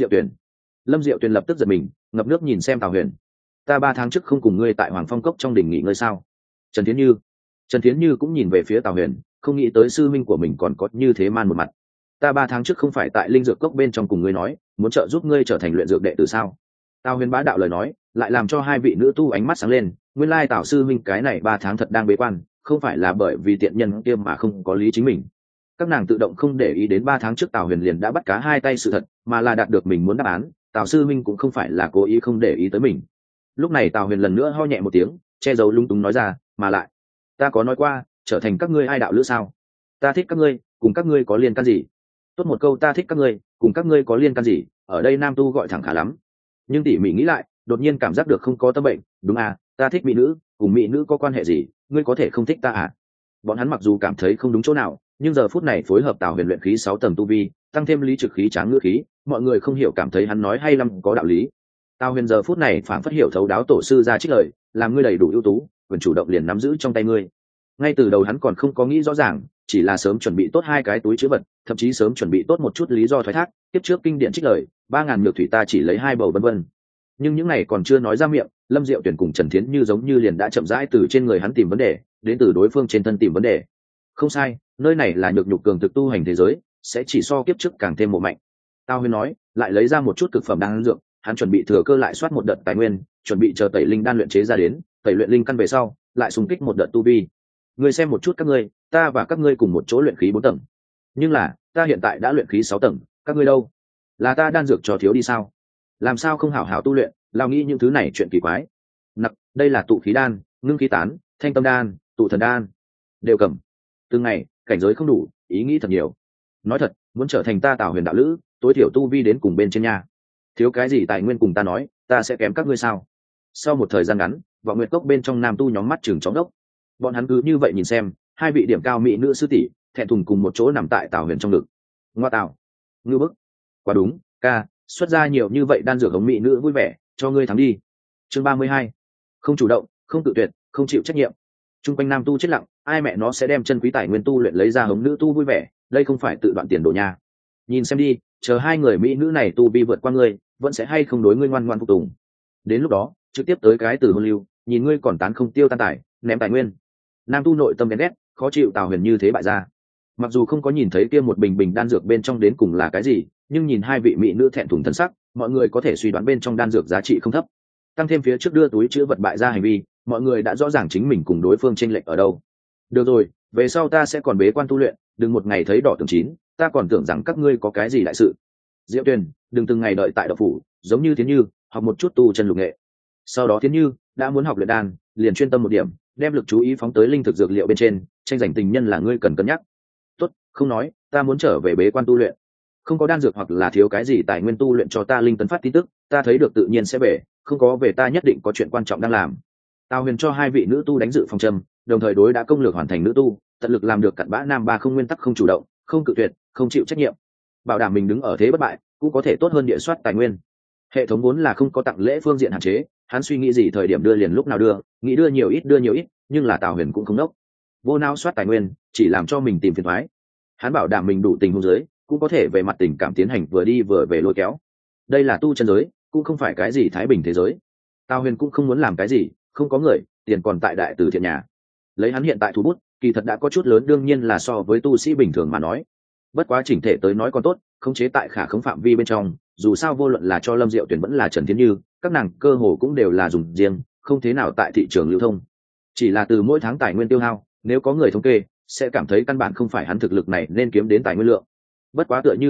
Diệu Tuyền lập tức giật mình, ngập nước nhìn xem Tào Huyền. Ta 3 tháng trước không cùng ngươi tại Hoàng Phong Cốc trong đỉnh nghỉ ngơi sao? Trần Thiến Như cũng nhìn về phía Tào Huyền, không nghĩ tới sư minh của mình còn có như thế man một mặt. Ta 3 tháng trước không phải tại linh dược cốc bên trong cùng ngươi nói, muốn trợ giúp ngươi trở thành luyện dược đệ tử sao? Tào Huyền bá đạo lời nói, lại làm cho hai vị nữ tu ánh mắt sáng lên. Nguyên lai Tào sư minh cái này 3 tháng thật đang bế quan, không phải là bởi vì tiện nhân kia mà không có lý chính mình. Các nàng tự động không để ý đến 3 tháng trước Tào Huyền liền đã bắt cá hai tay sự thật, mà là đạt được mình muốn đáp án. Tào sư minh cũng không phải là cố ý không để ý tới mình. Lúc này Tào Huyền lần nữa ho nhẹ một tiếng, che giấu lung túng nói ra, mà lại, ta có nói qua, trở thành các ngươi ai đạo lữ sao? Ta thích các ngươi, cùng các ngươi có liên can gì? Tốt một câu ta thích các ngươi, cùng các ngươi có liên can gì? Ở đây nam tu gọi thẳng khá lắm. Nhưng tỉ mỉ nghĩ lại, đột nhiên cảm giác được không có tâm bệnh. Đúng à, ta thích mỹ nữ, cùng mỹ nữ có quan hệ gì? Ngươi có thể không thích ta à? Bọn hắn mặc dù cảm thấy không đúng chỗ nào, nhưng giờ phút này phối hợp Tào Huyền luyện khí 6 tầng tu vi, tăng thêm lý trực khí tráng ngữ khí, mọi người không hiểu cảm thấy hắn nói hay lắm có đạo lý. Tào Huyền giờ phút này phảng phất hiểu thấu đáo tổ sư ra trích lời, làm ngươi đầy đủ ưu tú, quyền chủ động liền nắm giữ trong tay ngươi. Ngay từ đầu hắn còn không có nghĩ rõ ràng, chỉ là sớm chuẩn bị tốt 2 cái túi chứa vật, thậm chí sớm chuẩn bị tốt một chút lý do thoái thác, tiếp trước kinh điển trích lời, 3000 nhược thủy ta chỉ lấy 2 bầu vân vân. Nhưng những này còn chưa nói ra miệng, Lâm Diệu Tuyển cùng Trần Thiến Như giống như liền đã chậm rãi từ trên người hắn tìm vấn đề, đến từ đối phương trên thân tìm vấn đề. Không sai, nơi này là nhược nhục cường thực tu hành thế giới, sẽ chỉ so kiếp trước càng thêm mộ mạnh. Tao Huyên nói, lại lấy ra một chút cực phẩm đan dược, hắn chuẩn bị thừa cơ lại soát một đợt tài nguyên, chuẩn bị chờ tẩy linh đan luyện chế ra đến, tẩy luyện linh căn về sau, lại xung kích một đợt tu vi. Ngươi xem một chút các ngươi, ta và các ngươi cùng một chỗ luyện khí 4 tầng. Nhưng là, ta hiện tại đã luyện khí 6 tầng, các ngươi đâu? Là ta đan dược cho thiếu đi sao? Làm sao không hảo hảo tu luyện, lao nghĩ những thứ này chuyện kỳ quái. Nặc, đây là tụ khí đan, ngưng khí tán, thanh tâm đan, tụ thần đan. Đều cầm. Từng ngày, cảnh giới không đủ, ý nghĩ thật nhiều. Nói thật, muốn trở thành ta Tào Huyền đạo lữ, tối thiểu tu vi đến cùng bên trên nhà. Thiếu cái gì tài nguyên cùng ta nói, ta sẽ kém các ngươi sao? Sau một thời gian ngắn, Vọng Nguyệt Cốc bên trong nam tu nhóm mắt chừng chóng đốc. Bọn hắn cứ như vậy nhìn xem, hai vị điểm cao mỹ nữ sư tỷ thẹn thùng cùng một chỗ nằm tại Tào Huyền trong ngực. Ngoa Tào, ngư bức. Quá đúng, ca, xuất ra nhiều như vậy đan dược hống mỹ nữ vui vẻ, cho ngươi thắng đi. Chương 32. Không chủ động, không tự tuyệt, không chịu trách nhiệm. Trung quanh nam tu chết lặng, ai mẹ nó sẽ đem chân quý tài nguyên tu luyện lấy ra hống nữ tu vui vẻ, đây không phải tự đoạn tiền đồ nha. Nhìn xem đi, chờ hai người mỹ nữ này tu vi vượt qua ngươi, vẫn sẽ hay không đối ngươi ngoan ngoan phục tùng. Đến lúc đó, trực tiếp tới cái từ hôn lưu, nhìn ngươi còn tán không tiêu tan tài, ném tài nguyên. Nam tu nội tâm ghen ghét, khó chịu Tào Huyền như thế bại ra. Mặc dù không có nhìn thấy kia một bình bình đan dược bên trong đến cùng là cái gì, nhưng nhìn hai vị mỹ nữ thẹn thùng thân sắc, mọi người có thể suy đoán bên trong đan dược giá trị không thấp. Tăng thêm phía trước đưa túi chứa vật bại ra hành vi, mọi người đã rõ ràng chính mình cùng đối phương chênh lệch ở đâu. Được rồi, về sau ta sẽ còn bế quan tu luyện, đừng một ngày thấy đỏ tường chín, ta còn tưởng rằng các ngươi có cái gì đại sự. Diệu Tuyền, đừng từng ngày đợi tại đậu phủ, giống như Thiến Như, học một chút tu chân lục nghệ. Sau đó Thiến Như đã muốn học luyện đan, liền chuyên tâm một điểm, đem lực chú ý phóng tới linh thực dược liệu bên trên, tranh giành tình nhân là ngươi cần cân nhắc. Tốt, không nói, ta muốn trở về bế quan tu luyện. Không có đan dược hoặc là thiếu cái gì tài nguyên tu luyện cho ta linh tấn phát tin tức, ta thấy được tự nhiên sẽ về, không có về ta nhất định có chuyện quan trọng đang làm. Tào Huyền cho hai vị nữ tu đánh dự phòng châm, đồng thời đối đã công lược hoàn thành nữ tu, tận lực làm được cặn bã nam ba không nguyên tắc, không chủ động, không cự tuyệt, không chịu trách nhiệm, bảo đảm mình đứng ở thế bất bại, cũng có thể tốt hơn địa soát tài nguyên. Hệ thống vốn là không có tặng lễ phương diện hạn chế, hắn suy nghĩ gì thời điểm đưa liền lúc nào đưa, nghĩ đưa nhiều ít, nhưng là Tào Huyền cũng không đốc, vô não soát tài nguyên, chỉ làm cho mình tìm phiền toái. Hắn bảo đảm mình đủ tình huống dưới, cũng có thể về mặt tình cảm tiến hành vừa đi vừa về lôi kéo. Đây là tu chân giới, cũng không phải cái gì thái bình thế giới. Tào Huyền cũng không muốn làm cái gì, không có người, tiền còn tại đại từ thiện nhà. Lấy hắn hiện tại thủ bút, kỳ thật đã có chút lớn, đương nhiên là so với tu sĩ bình thường mà nói. Bất quá chỉnh thể tới nói còn tốt, khống chế tại khả khống phạm vi bên trong, dù sao vô luận là cho Lâm Diệu Tuyển vẫn là Trần Thiến Như, các nàng cơ hồ cũng đều là dùng riêng, không thế nào tại thị trường lưu thông. Chỉ là từ mỗi tháng tài nguyên tiêu hao, nếu có người thống kê, sẽ cảm thấy căn bản không phải hắn thực lực này nên kiếm đến tài nguyên lượng. Bất quá tựa như kiếp trước,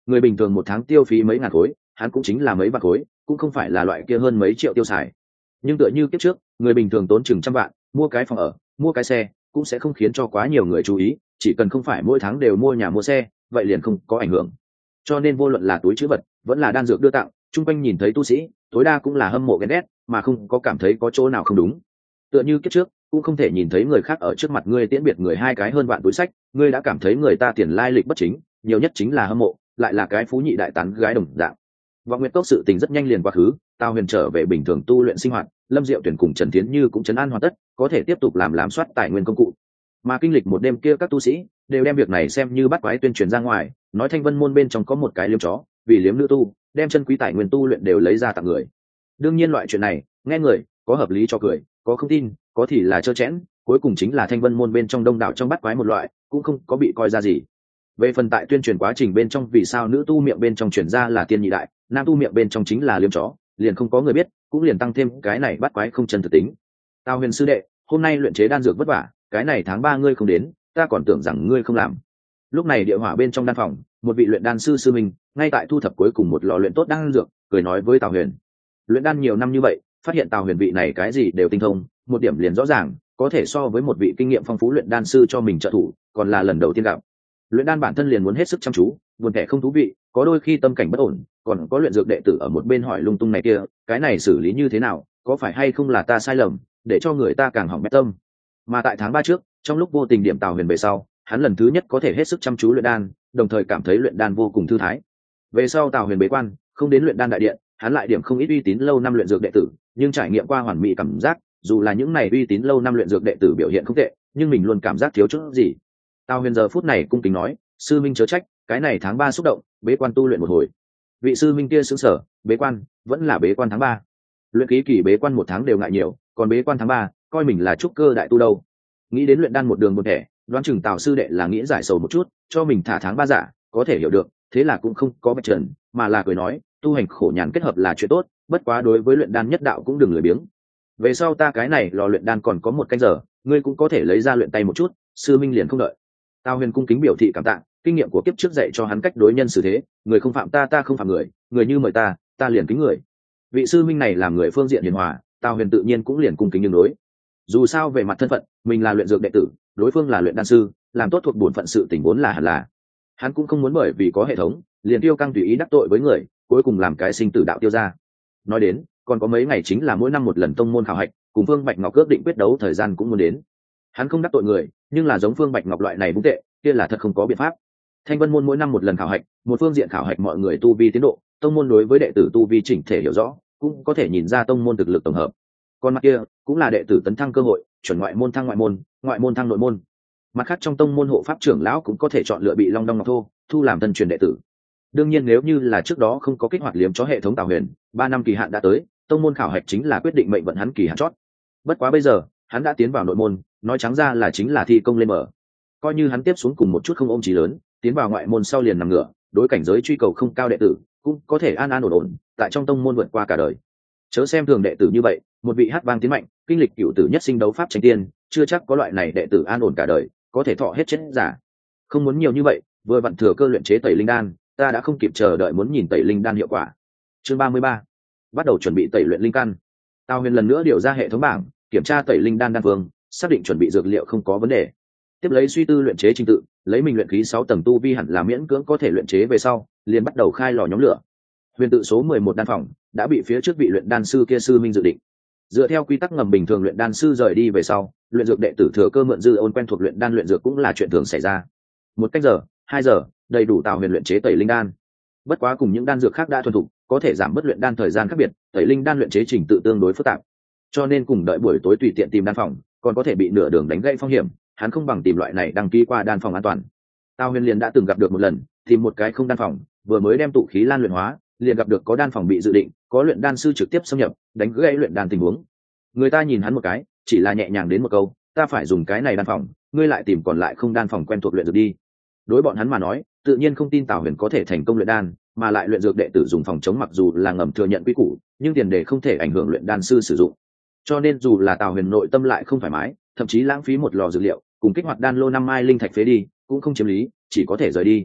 người bình thường một tháng tiêu phí mấy ngàn khối, hắn cũng chính là mấy vạn khối, cũng không phải là loại kia hơn mấy triệu tiêu xài. Nhưng tựa như kiếp trước, người bình thường tốn chừng trăm vạn mua cái phòng ở, mua cái xe, cũng sẽ không khiến cho quá nhiều người chú ý, chỉ cần không phải mỗi tháng đều mua nhà mua xe, vậy liền không có ảnh hưởng. Cho nên vô luận là túi trữ vật vẫn là đan dược đưa tặng, chung quanh nhìn thấy tu sĩ tối đa cũng là hâm mộ ghen ghét, mà không có cảm thấy có chỗ nào không đúng. Tựa như kiếp trước cũng không thể nhìn thấy người khác ở trước mặt ngươi tiễn biệt người hai cái hơn vạn túi sách, ngươi đã cảm thấy người ta tiền lai lịch bất chính, nhiều nhất chính là hâm mộ, lại là cái phú nhị đại tán gái đồng dạng. Vọng Nguyệt Cốc sự tình rất nhanh liền quá khứ, Tào Huyền trở về bình thường tu luyện sinh hoạt, Lâm Diệu Tuyển cùng Trần Thiến Như cũng trấn an hoàn tất, có thể tiếp tục làm soát tài nguyên công cụ. Mà kinh lịch một đêm kia các tu sĩ đều đem việc này xem như bắt quái tuyên truyền ra ngoài, nói Thanh Vân môn bên trong có một cái liếm chó, vì liếm nữ tu, đem chân quý tài nguyên tu luyện đều lấy ra tặng người. Đương nhiên loại chuyện này, nghe người có hợp lý cho cười, có không tin, có thì là trơ chẽn, cuối cùng chính là Thanh Vân môn bên trong đông đảo trong bắt quái một loại, cũng không có bị coi ra gì. Về phần tại tuyên truyền quá trình bên trong vì sao nữ tu miệng bên trong truyền ra là tiên nhị đại, nam tu miệng bên trong chính là liếm chó, liền không có người biết, cũng liền tăng thêm cái này bắt quái không chân thực tính. Tào Huyền sư đệ, hôm nay luyện chế đan dược vất vả, cái này tháng 3 ngươi không đến, ta còn tưởng rằng ngươi không làm. Lúc này địa hỏa bên trong đan phòng, một vị luyện đan sư sư minh ngay tại thu thập cuối cùng một lò luyện tốt đan dược, cười nói với Tào Huyền. Luyện đan nhiều năm như vậy, phát hiện Tào Huyền vị này cái gì đều tinh thông, một điểm liền rõ ràng, có thể so với một vị kinh nghiệm phong phú luyện đan sư cho mình trợ thủ, còn là lần đầu tiên gặp. Luyện đan bản thân liền muốn hết sức chăm chú, buồn tẻ không thú vị, có đôi khi tâm cảnh bất ổn, còn có luyện dược đệ tử ở một bên hỏi lung tung này kia, cái này xử lý như thế nào, có phải hay không là ta sai lầm, để cho người ta càng hỏng bét tâm. Mà tại tháng 3 trước, trong lúc vô tình điểm Tào Huyền về sau, hắn lần thứ nhất có thể hết sức chăm chú luyện đan, đồng thời cảm thấy luyện đan vô cùng thư thái. Về sau Tào Huyền bế quan, không đến luyện đan đại điện, hắn lại điểm không ít uy tín lâu năm luyện dược đệ tử, nhưng trải nghiệm qua hoàn mỹ cảm giác, dù là những này uy tín lâu năm luyện dược đệ tử biểu hiện không tệ, nhưng mình luôn cảm giác thiếu chút gì. Tào Huyền giờ phút này cung kính nói, sư minh chớ trách, cái này tháng 3 xúc động, bế quan tu luyện một hồi. Vị sư minh kia sững sờ, bế quan, vẫn là bế quan tháng 3. Luyện khí kỳ bế quan một tháng đều ngại nhiều, còn bế quan tháng 3, coi mình là trúc cơ đại tu đâu. Nghĩ đến luyện đan một đường một thẻ, đoán chừng Tào sư đệ là nghĩ giải sầu một chút, cho mình thả tháng 3 giả, có thể hiểu được, thế là cũng không có bạch trần, mà là cười nói, tu hành khổ nhàn kết hợp là chuyện tốt, bất quá đối với luyện đan nhất đạo cũng đừng lười biếng. Về sau ta cái này lò luyện đan còn có một canh giờ, ngươi cũng có thể lấy ra luyện tay một chút. Sư minh liền không đợi. Tào Huyền cung kính biểu thị cảm tạ, kinh nghiệm của kiếp trước dạy cho hắn cách đối nhân xử thế, người không phạm ta, ta không phạm người, người như mời ta, ta liền kính người. Vị sư minh này làm người phương diện hiền hòa, Tào Huyền tự nhiên cũng liền cung kính nhưng đối. Dù sao về mặt thân phận, mình là luyện dược đệ tử, đối phương là luyện đan sư, làm tốt thuộc bổn phận sự tình vốn là hẳn là. Hắn cũng không muốn bởi vì có hệ thống, liền tiêu căng tùy ý đắc tội với người, cuối cùng làm cái sinh tử đạo tiêu ra. Nói đến, còn có mấy ngày chính là mỗi năm một lần tông môn khảo hạch, cùng Phương Bạch Ngọc ước định quyết đấu thời gian cũng muốn đến. Hắn không đắc tội người, nhưng là giống Phương Bạch Ngọc loại này búng tệ, kia là thật không có biện pháp. Thanh Vân môn mỗi năm một lần khảo hạch, một phương diện khảo hạch mọi người tu vi tiến độ, tông môn đối với đệ tử tu vi chỉnh thể hiểu rõ, cũng có thể nhìn ra tông môn thực lực tổng hợp. Còn mặt kia, cũng là đệ tử tấn thăng cơ hội, chuẩn ngoại môn thăng ngoại môn, ngoại môn thăng nội môn. Mặt khác trong tông môn hộ pháp trưởng lão cũng có thể chọn lựa bị Long Đong Ngọc Thô thu làm thân truyền đệ tử. Đương nhiên nếu như là trước đó không có kích hoạt liếm chó hệ thống Tào Huyền, 3 năm kỳ hạn đã tới, tông môn khảo hạch chính là quyết định mệnh vận hắn kỳ hạn chót. Bất quá bây giờ, hắn đã tiến vào nội môn, nói trắng ra là chính là thi công lên mở. Coi như hắn tiếp xuống cùng một chút không ôm chí lớn, tiến vào ngoại môn sau liền nằm ngửa, đối cảnh giới truy cầu không cao đệ tử, cũng có thể an an ổn ổn, tại trong tông môn vượt qua cả đời. Chớ xem thường đệ tử như vậy, một vị hát vang tiến mạnh, kinh lịch cựu tử nhất sinh đấu pháp tranh tiên, chưa chắc có loại này đệ tử an ổn cả đời, có thể thọ hết chết giả. Không muốn nhiều như vậy, vừa vặn thừa cơ luyện chế tẩy linh đan, ta đã không kịp chờ đợi muốn nhìn tẩy linh đan hiệu quả. Chương 33, bắt đầu chuẩn bị tẩy luyện linh căn. Tào Huyền lần nữa điều ra hệ thống bảng, kiểm tra tẩy linh đan đan phương, xác định chuẩn bị dược liệu không có vấn đề. Tiếp lấy suy tư luyện chế trình tự, lấy mình luyện khí 6 tầng tu vi hẳn là miễn cưỡng có thể luyện chế về sau, liền bắt đầu khai lò nhóm lửa. Huyền tự số 11 đan phòng đã bị phía trước vị luyện đan sư kia sư minh dự định. Dựa theo quy tắc ngầm bình thường luyện đan sư rời đi về sau, luyện dược đệ tử thừa cơ mượn dư ôn quen thuộc luyện đan luyện dược cũng là chuyện thường xảy ra. 1 canh giờ, 2 giờ, đầy đủ Tào Huyền luyện chế tẩy linh đan. Bất quá cùng những đan dược khác đã thuần thục, có thể giảm bớt luyện đan thời gian khác biệt, tẩy linh đan luyện chế trình tự tương đối phức tạp. Cho nên cùng đợi buổi tối tùy tiện tìm đan phòng, còn có thể bị nửa đường đánh gãy phong hiểm, hắn không bằng tìm loại này đăng ký qua đan phòng an toàn. Tào Huyền liền đã từng gặp được một lần, tìm một cái không đan phòng, vừa mới đem tụ khí lan luyện hóa, liền gặp được có đan phòng bị dự định, có luyện đan sư trực tiếp xâm nhập, đánh gãy luyện đan tình huống. Người ta nhìn hắn một cái, chỉ là nhẹ nhàng đến một câu, ta phải dùng cái này đan phòng, ngươi lại tìm còn lại không đan phòng quen thuộc luyện dược đi. Đối bọn hắn mà nói, tự nhiên không tin Tào Huyền có thể thành công luyện đan, mà lại luyện dược đệ tử dùng phòng chống mặc dù là ngầm thừa nhận quy củ, nhưng tiền đề không thể ảnh hưởng luyện đan sư sử dụng. Cho nên dù là Tào Huyền nội tâm lại không thoải mái, thậm chí lãng phí một lò dược liệu, cùng kích hoạt đan lô 5 mai linh thạch phế đi, cũng không chiếm lý, chỉ có thể rời đi.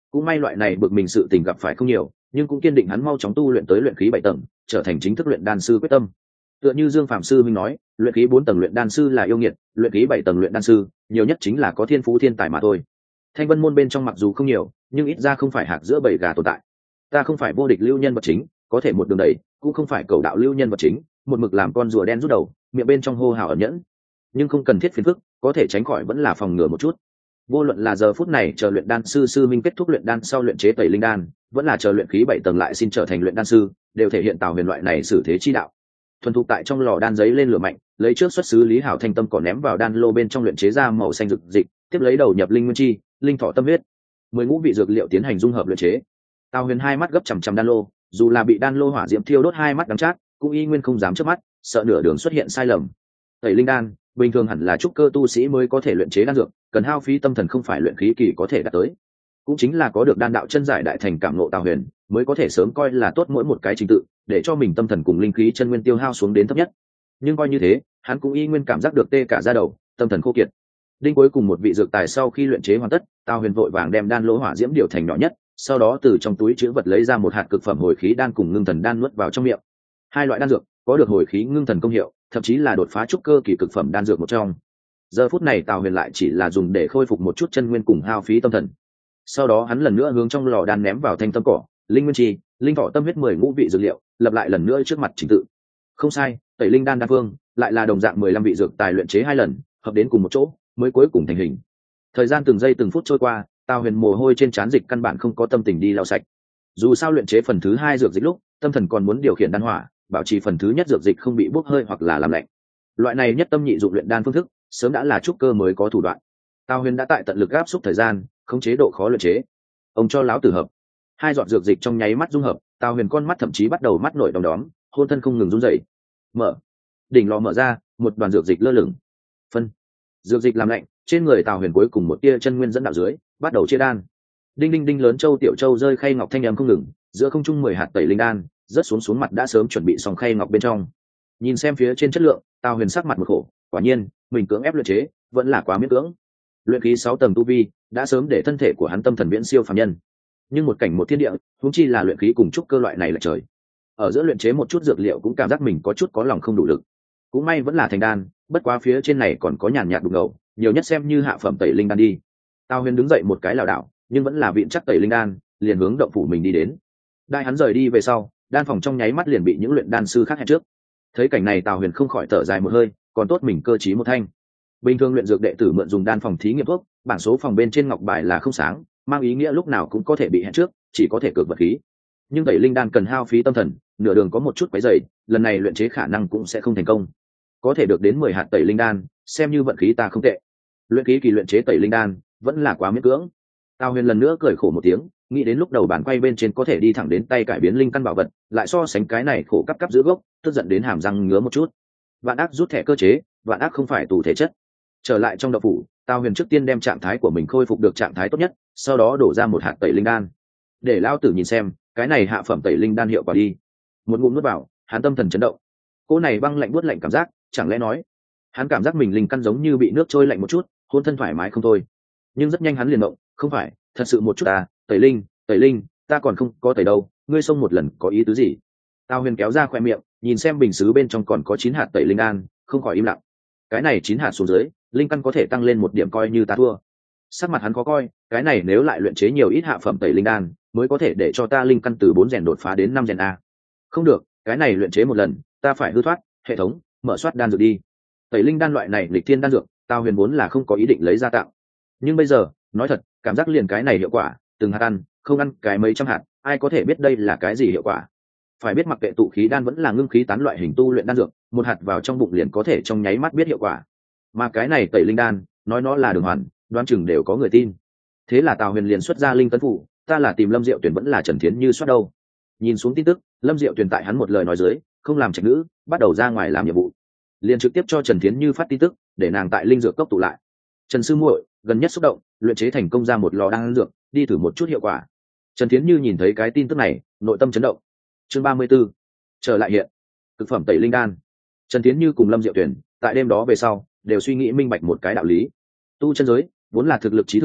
Cũng may loại này bực mình sự tình gặp phải không nhiều, nhưng cũng kiên định hắn mau chóng tu luyện tới luyện khí 7 tầng, trở thành chính thức luyện đan sư quyết tâm. Tựa như Dương Phạm sư minh nói, luyện khí 4 tầng luyện đan sư là yêu nghiệt, luyện khí 7 tầng luyện đan sư, nhiều nhất chính là có thiên phú thiên tài mà thôi. Thanh Vân môn bên trong mặc dù không nhiều, nhưng ít ra không phải hạc giữa bầy gà tồn tại. Ta không phải vô địch lưu nhân vật chính, có thể một đường đẩy, cũng không phải cầu đạo lưu nhân vật chính, một mực làm con rùa đen rút đầu, miệng bên trong hô hào ẩn nhẫn, nhưng không cần thiết phiền phức, có thể tránh khỏi vẫn là phòng ngừa một chút. Vô luận là giờ phút này chờ luyện đan sư sư minh kết thúc luyện đan sau luyện chế tẩy linh đan, vẫn là chờ luyện khí 7 tầng lại xin trở thành luyện đan sư, đều thể hiện Tào Huyền loại này xử thế chi đạo. Thuần thục tại trong lò đan giấy lên lửa mạnh, lấy trước xuất xứ Lý Hảo thanh tâm cỏ ném vào đan lô bên trong luyện chế ra màu xanh rực dịch, tiếp lấy đầu nhập linh nguyên chi, linh thọ tâm huyết, 10 ngũ vị dược liệu tiến hành dung hợp luyện chế. Tào Huyền hai mắt gấp chằm chằm đan lô, dù là bị đan lô hỏa diễm thiêu đốt hai mắt đắng chát, cũng y nguyên không dám chớp mắt, sợ nửa đường xuất hiện sai lầm. Tẩy linh đan, bình thường hẳn là trúc cơ tu sĩ mới có thể luyện chế đan dược, cần hao phí tâm thần không phải luyện khí kỳ có thể đạt tới. Cũng chính là có được đan đạo chân giải đại thành cảm ngộ Tào Huyền, mới có thể sớm coi là tốt mỗi một cái trình tự, để cho mình tâm thần cùng linh khí chân nguyên tiêu hao xuống đến thấp nhất. Nhưng coi như thế, hắn cũng y nguyên cảm giác được tê cả da đầu, tâm thần khô kiệt. Đinh cuối cùng một vị dược tài sau khi luyện chế hoàn tất, Tào Huyền vội vàng đem đan lỗ hỏa diễm điều thành nhỏ nhất, sau đó từ trong túi trữ vật lấy ra một hạt cực phẩm hồi khí đan cùng ngưng thần đan nuốt vào trong miệng. Hai loại đan dược có được hồi khí ngưng thần công hiệu, thậm chí là đột phá trúc cơ kỳ cực phẩm đan dược một trong. Giờ phút này Tào Huyền lại chỉ là dùng để khôi phục một chút chân nguyên cùng hao phí tâm thần. Sau đó hắn lần nữa hướng trong lò đan ném vào thanh tâm cỏ, linh nguyên chi, linh thọ tâm huyết 10 ngũ vị dược liệu, lập lại lần nữa trước mặt trình tự. Không sai, tẩy linh đan đan phương lại là đồng dạng 15 vị dược tài luyện chế hai lần, hợp đến cùng một chỗ, mới cuối cùng thành hình. Thời gian từng giây từng phút trôi qua, Tào Huyền mồ hôi trên trán dịch căn bản không có tâm tình đi lau sạch. Dù sao luyện chế phần thứ hai dược dịch lúc, tâm thần còn muốn điều khiển đan hỏa, bảo trì phần thứ nhất dược dịch không bị bốc hơi hoặc là làm lạnh. Loại này nhất tâm nhị dụng luyện đan phương thức, sớm đã là trúc cơ mới có thủ đoạn. Tào Huyền đã tại tận lực áp xúc thời gian, khống chế độ khó luyện chế. Ông cho lão tử hợp. Hai giọt dược dịch trong nháy mắt dung hợp, Tào Huyền con mắt thậm chí bắt đầu mắt nổi đom đóm, hôn thân không ngừng run rẩy. Mở. Đỉnh lò mở ra, một đoàn dược dịch lơ lửng. Phân. Dược dịch làm lạnh, trên người Tào Huyền cuối cùng một tia chân nguyên dẫn đạo dưới, bắt đầu chia đan. Đinh đinh đinh lớn châu tiểu châu rơi khay ngọc thanh âm không ngừng, giữa không trung 10 hạt tẩy linh đan, rớt xuống mặt đã sớm chuẩn bị xong khay ngọc bên trong. Nhìn xem phía trên chất lượng, Tào Huyền sắc mặt một khổ, quả nhiên, mình cưỡng ép luyện chế, vẫn là quá miễn cưỡng. Luyện khí 6 tầng tu vi, đã sớm để thân thể của hắn tâm thần viễn siêu phàm nhân. Nhưng một cảnh một thiên địa, huống chi là luyện khí cùng trúc cơ loại này là trời. Ở giữa luyện chế một chút dược liệu cũng cảm giác mình có chút có lòng không đủ lực. Cũng may vẫn là thành đan, bất quá phía trên này còn có nhàn nhạt đục ngầu, nhiều nhất xem như hạ phẩm tẩy linh đan đi. Tào Huyền đứng dậy một cái lảo đảo, nhưng vẫn là vịn chắc tẩy linh đan, liền hướng động phủ mình đi đến. Đại hắn rời đi về sau, đan phòng trong nháy mắt liền bị những luyện đan sư khác hẹn trước. Thấy cảnh này Tào Huyền không khỏi thở dài một hơi, còn tốt mình cơ trí một thanh. Bình thường luyện dược đệ tử mượn dùng đan phòng thí nghiệm thuốc, bảng số phòng bên trên ngọc bài là không sáng, mang ý nghĩa lúc nào cũng có thể bị hẹn trước, chỉ có thể cược vật khí. Nhưng tẩy linh đan cần hao phí tâm thần, nửa đường có một chút quấy rầy, lần này luyện chế khả năng cũng sẽ không thành công. Có thể được đến 10 hạt tẩy linh đan, xem như vận khí ta không tệ. Luyện khí kỳ luyện chế tẩy linh đan, vẫn là quá miễn cưỡng. Tào Huyền lần nữa cười khổ một tiếng, nghĩ đến lúc đầu bản quay bên trên có thể đi thẳng đến tay cải biến linh căn bảo vật, lại so sánh cái này khổ cấp giữ gốc, tức giận đến hàm răng ngứa một chút. Vạn ác rút thẻ cơ chế, vạn ác không phải tù thể chất. Trở lại trong động phủ, Tào Huyền trước tiên đem trạng thái của mình khôi phục được trạng thái tốt nhất, sau đó đổ ra một hạt tẩy linh đan. Để lão tử nhìn xem, cái này hạ phẩm tẩy linh đan hiệu quả đi. Một ngụm nuốt vào, hắn tâm thần chấn động. Cô này băng lạnh buốt lạnh cảm giác, chẳng lẽ nói, hắn cảm giác mình linh căn giống như bị nước trôi lạnh một chút, hôn thân thoải mái không thôi. Nhưng rất nhanh hắn liền động, không phải, thật sự một chút à, tẩy linh, ta còn không có tẩy đâu, ngươi xông một lần có ý tứ gì? Tào Huyền kéo ra khoe miệng, nhìn xem bình sứ bên trong còn có 9 hạt tẩy linh đan, không khỏi im lặng. Cái này 9 hạt xuống dưới, linh căn có thể tăng lên 1 điểm coi như ta thua. Sắc mặt hắn khó coi, cái này nếu lại luyện chế nhiều ít hạ phẩm tẩy linh đan, mới có thể để cho ta linh căn từ 4 rèn đột phá đến 5 rèn a. Không được, cái này luyện chế một lần, ta phải hư thoát, hệ thống, mở soát đan dược đi. Tẩy linh đan loại này lịch thiên đan dược, Tào Huyền vốn là không có ý định lấy ra tạo. Nhưng bây giờ, nói thật, cảm giác liền cái này hiệu quả, từng hạt ăn, không ăn cái mấy trăm hạt, ai có thể biết đây là cái gì hiệu quả? Phải biết mặc kệ tụ khí đan vẫn là ngưng khí tán loại hình tu luyện đan dược, một hạt vào trong bụng liền có thể trong nháy mắt biết hiệu quả. Mà cái này tẩy linh đan, nói nó là đường hoàn, đoán chừng đều có người tin. Thế là Tào Huyền liền xuất ra linh tấn phủ, ta là tìm Lâm Diệu Tuyển vẫn là Trần Thiến Như soát đâu. Nhìn xuống tin tức, Lâm Diệu Tuyển tại hắn một lời nói dưới, không làm trạch nữ, bắt đầu ra ngoài làm nhiệm vụ. Liền trực tiếp cho Trần Thiến Như phát tin tức, để nàng tại linh dược cốc tụ lại. Trần sư muội, gần nhất xúc động, luyện chế thành công ra một lò đan dược, đi thử một chút hiệu quả. Trần Thiến Như nhìn thấy cái tin tức này, nội tâm chấn động. Chương 34. Trở lại hiện. Cực phẩm tẩy linh đan. Trần Thiến Như cùng Lâm Diệu Tuyển, tại đêm đó về sau, đều suy nghĩ minh bạch một cái đạo lý. Tu chân giới, vốn là thực lực trí thượng,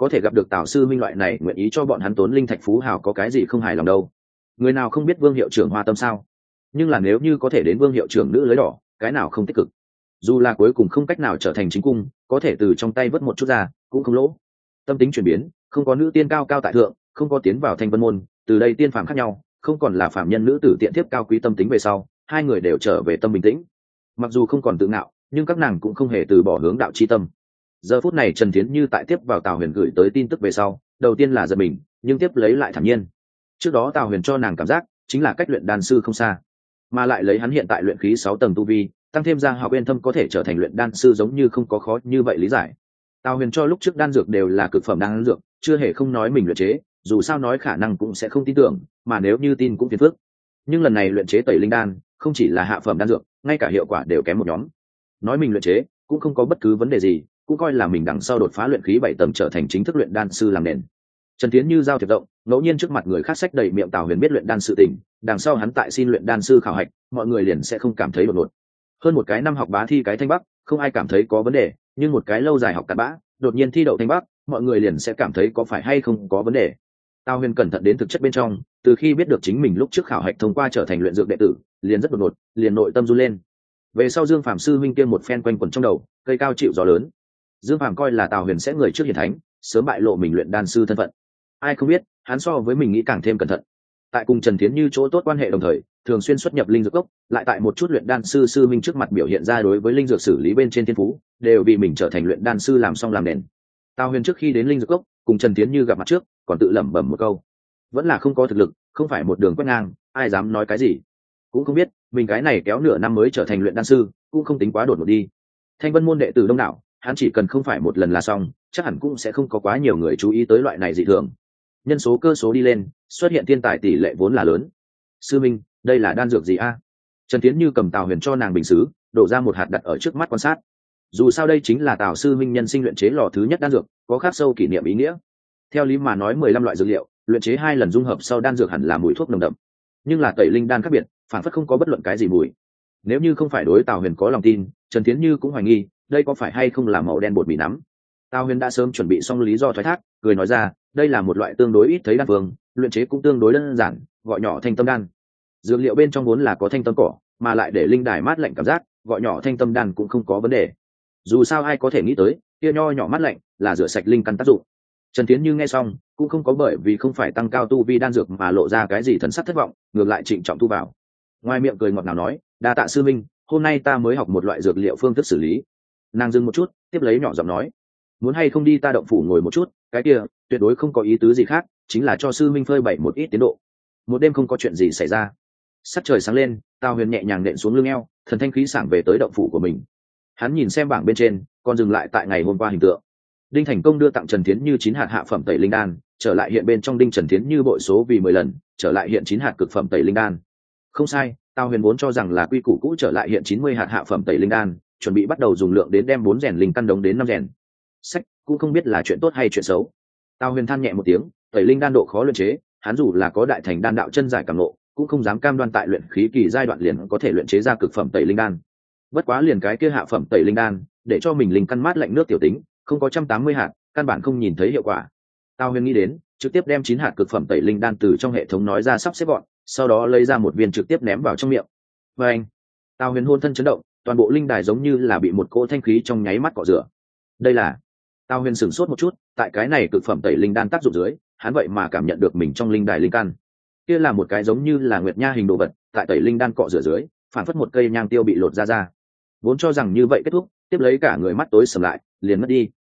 có thể gặp được Tào sư minh loại này nguyện ý cho bọn hắn tốn linh thạch phú hào có cái gì không hài lòng đâu. Người nào không biết Vương hiệu trưởng hoa tâm sao? Nhưng là nếu như có thể đến Vương hiệu trưởng nữ lưới đỏ, cái nào không tích cực. Dù là cuối cùng không cách nào trở thành chính cung, có thể từ trong tay vớt một chút ra cũng không lỗ. Tâm tính chuyển biến, không có nữ tiên cao cao tại thượng, không có tiến vào Thanh Vân môn, từ đây tiên phàm khác nhau, không còn là phàm nhân nữ tử tiện tiếp cao quý tâm tính về sau, hai người đều trở về tâm bình tĩnh. Mặc dù không còn tự ngạo, nhưng các nàng cũng không hề từ bỏ hướng đạo chi tâm. Giờ phút này Trần Thiến Như tại tiếp vào Tào Huyền gửi tới tin tức về sau, đầu tiên là giật mình, nhưng tiếp lấy lại thản nhiên. Trước đó Tào Huyền cho nàng cảm giác chính là cách luyện đan sư không xa, mà lại lấy hắn hiện tại luyện khí 6 tầng tu vi, tăng thêm ra học uyên thâm có thể trở thành luyện đan sư giống như không có khó như vậy lý giải. Tào Huyền cho lúc trước đan dược đều là cực phẩm đan dược, chưa hề không nói mình luyện chế, dù sao nói khả năng cũng sẽ không tin tưởng, mà nếu như tin cũng phiền phức. Nhưng lần này luyện chế tẩy linh đan, không chỉ là hạ phẩm đan dược, ngay cả hiệu quả đều kém một nhóm. Nói mình luyện chế, cũng không có bất cứ vấn đề gì, cũng coi là mình đằng sau đột phá luyện khí 7 tầng trở thành chính thức luyện đan sư làm nền. Trần Thiến Như giao thiệp rộng, ngẫu nhiên trước mặt người khác sách đầy miệng Tào Huyền biết luyện đan sự tình, đằng sau hắn tại xin luyện đan sư khảo hạch, mọi người liền sẽ không cảm thấy đột ngột. Hơn một cái năm học bá thi cái Thanh Bắc, không ai cảm thấy có vấn đề, nhưng một cái lâu dài học cặn bã, đột nhiên thi đậu Thanh Bắc, mọi người liền sẽ cảm thấy có phải hay không có vấn đề. Tào Huyền cẩn thận đến thực chất bên trong, từ khi biết được chính mình lúc trước khảo hạch thông qua trở thành luyện dược đệ tử, liền rất đột ngột, liền nội tâm run lên. Về sau Dương Phàm sư huynh kia một phen quanh quẩn trong đầu, cây cao chịu gió lớn. Dương Phàm coi là Tào Huyền sẽ người trước hiển thánh, sớm bại lộ mình luyện đan sư thân phận. Ai không biết, hắn so với mình nghĩ càng thêm cẩn thận. Tại cùng Trần Thiến Như chỗ tốt quan hệ đồng thời, thường xuyên xuất nhập linh dược cốc, lại tại một chút luyện đan sư sư minh trước mặt biểu hiện ra đối với linh dược xử lý bên trên thiên phú, đều vì mình trở thành luyện đan sư làm xong làm nền. Tào Huyền trước khi đến linh dược cốc, cùng Trần Thiến Như gặp mặt trước, còn tự lẩm bẩm một câu: vẫn là không có thực lực, không phải một đường quét ngang, ai dám nói cái gì. Cũng không biết, mình cái này kéo nửa năm mới trở thành luyện đan sư, cũng không tính quá đột ngột đi. Thanh Vân môn đệ tử đông đảo, hắn chỉ cần không phải một lần là xong, chắc hẳn cũng sẽ không có quá nhiều người chú ý tới loại này dị thường. Nhân số cơ số đi lên, xuất hiện thiên tài tỷ lệ vốn là lớn. Sư minh, đây là đan dược gì a? Trần Thiến Như cầm Tào Huyền cho nàng bình sứ, đổ ra một hạt đặt ở trước mắt quan sát. Dù sao đây chính là Tào sư minh nhân sinh luyện chế lò thứ nhất đan dược, có khắc sâu kỷ niệm ý nghĩa. Theo lý mà nói 15 loại dược liệu, luyện chế 2 lần dung hợp sau đan dược hẳn là mùi thuốc nồng đậm, nhưng là tẩy linh đan khác biệt, phản phất không có bất luận cái gì mùi. Nếu như không phải đối Tào Huyền có lòng tin, Trần Thiến Như cũng hoài nghi, đây có phải hay không là màu đen bột mì nắm. Tào Huyền đã sớm chuẩn bị xong lý do thoái thác, cười nói ra, đây là một loại tương đối ít thấy đan phương, luyện chế cũng tương đối đơn giản, gọi nhỏ thanh tâm đan. Dược liệu bên trong vốn là có thanh tâm cỏ, mà lại để linh đài mát lạnh cảm giác, gọi nhỏ thanh tâm đan cũng không có vấn đề. Dù sao ai có thể nghĩ tới, kia nho nhỏ mát lạnh là rửa sạch linh căn tác dụng. Trần Thiến Như nghe xong, cũng không có bởi vì không phải tăng cao tu vi đan dược mà lộ ra cái gì thần sắc thất vọng, ngược lại trịnh trọng thu vào. Ngoài miệng cười ngọt ngào nói, đa tạ sư minh, hôm nay ta mới học một loại dược liệu phương thức xử lý. Nàng dừng một chút, tiếp lấy nhỏ giọng nói, muốn hay không đi ta động phủ ngồi một chút, cái kia tuyệt đối không có ý tứ gì khác, chính là cho sư minh phơi bày một ít tiến độ. Một đêm không có chuyện gì xảy ra. Sắc trời sáng lên, Tào Huyền nhẹ nhàng nện xuống lưng eo, thần thanh khí sảng về tới động phủ của mình. Hắn nhìn xem bảng bên trên, còn dừng lại tại ngày hôm qua hình tượng. Đinh Thành Công đưa tặng Trần Thiến Như 9 hạt hạ phẩm tẩy linh đan, trở lại hiện bên trong đinh Trần Thiến Như bội số vì 10 lần, trở lại hiện 9 hạt cực phẩm tẩy linh đan. Không sai, Tào Huyền vốn cho rằng là quy củ cũ trở lại hiện 90 hạt hạ phẩm tẩy linh đan, chuẩn bị bắt đầu dùng lượng đến đem 4 rèn linh căn đống đến 5 rèn. Sách, cũng không biết là chuyện tốt hay chuyện xấu. Tào Huyền than nhẹ một tiếng, tẩy linh đan độ khó luyện chế, hắn dù là có đại thành đan đạo chân giải cảm ngộ, cũng không dám cam đoan tại luyện khí kỳ giai đoạn liền có thể luyện chế ra cực phẩm tẩy linh đan. Bất quá liền cái kia hạ phẩm tẩy linh đan, để cho mình linh căn mát lạnh nước tiểu tính, không có 180 hạt, căn bản không nhìn thấy hiệu quả. Tào Huyền nghĩ đến, trực tiếp đem 9 hạt cực phẩm tẩy linh đan từ trong hệ thống nói ra sắp xếp gọn, sau đó lấy ra một viên trực tiếp ném vào trong miệng. Và anh, Tào Huyền hôn thân chấn động, toàn bộ linh đài giống như là bị một cỗ thanh khí trong nháy mắt cọ rửa. Đây là... Tào Huyền sửng sốt một chút, tại cái này cực phẩm tẩy linh đan tác dụng dưới, hắn vậy mà cảm nhận được mình trong linh đài linh căn. Kia là một cái giống như là nguyệt nha hình đồ vật, tại tẩy linh đan cọ rửa dưới, phản phất một cây nhang tiêu bị lột ra. Vốn cho rằng như vậy kết thúc, tiếp lấy cả người mắt tối sầm lại, liền mất đi.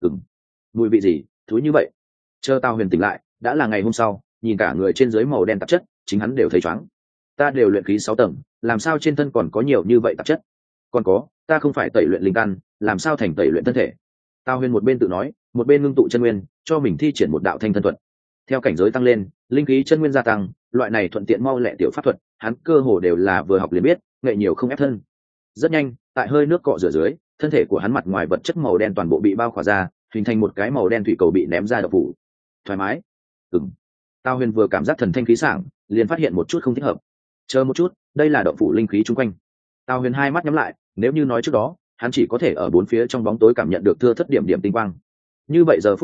Mùi vị gì, thúi như vậy. Chờ Tào Huyền tỉnh lại, đã là ngày hôm sau, nhìn cả người trên dưới màu đen tạp chất, chính hắn đều thấy chóng. Ta đều luyện khí 6 tầng, làm sao trên thân còn có nhiều như vậy tạp chất? Còn có, ta không phải tẩy luyện linh căn, làm sao thành tẩy luyện thân thể? Tào Huyền một bên tự nói, một bên ngưng tụ chân nguyên, cho mình thi triển một đạo thanh thân thuật. Theo cảnh giới tăng lên, linh khí chân nguyên gia tăng, loại này thuận tiện mau lẹ tiểu pháp thuật, hắn cơ hồ đều là vừa học liền biết, nghệ nhiều không ép thân. Rất nhanh, tại hơi nước cọ rửa dưới, thân thể của hắn mặt ngoài vật chất màu đen toàn bộ bị bao khỏa ra, hình thành một cái màu đen thủy cầu bị ném ra động phủ. Thoải mái. Tào Huyền vừa cảm giác thần thanh khí sảng, liền phát hiện một chút không thích hợp. Chờ một chút, đây là động phủ linh khí chung quanh. Tào Huyền hai mắt nhắm lại, nếu như nói trước đó, hắn chỉ có thể ở bốn phía trong bóng tối cảm nhận được thưa thất điểm điểm tinh quang. Như vậy giờ phút này,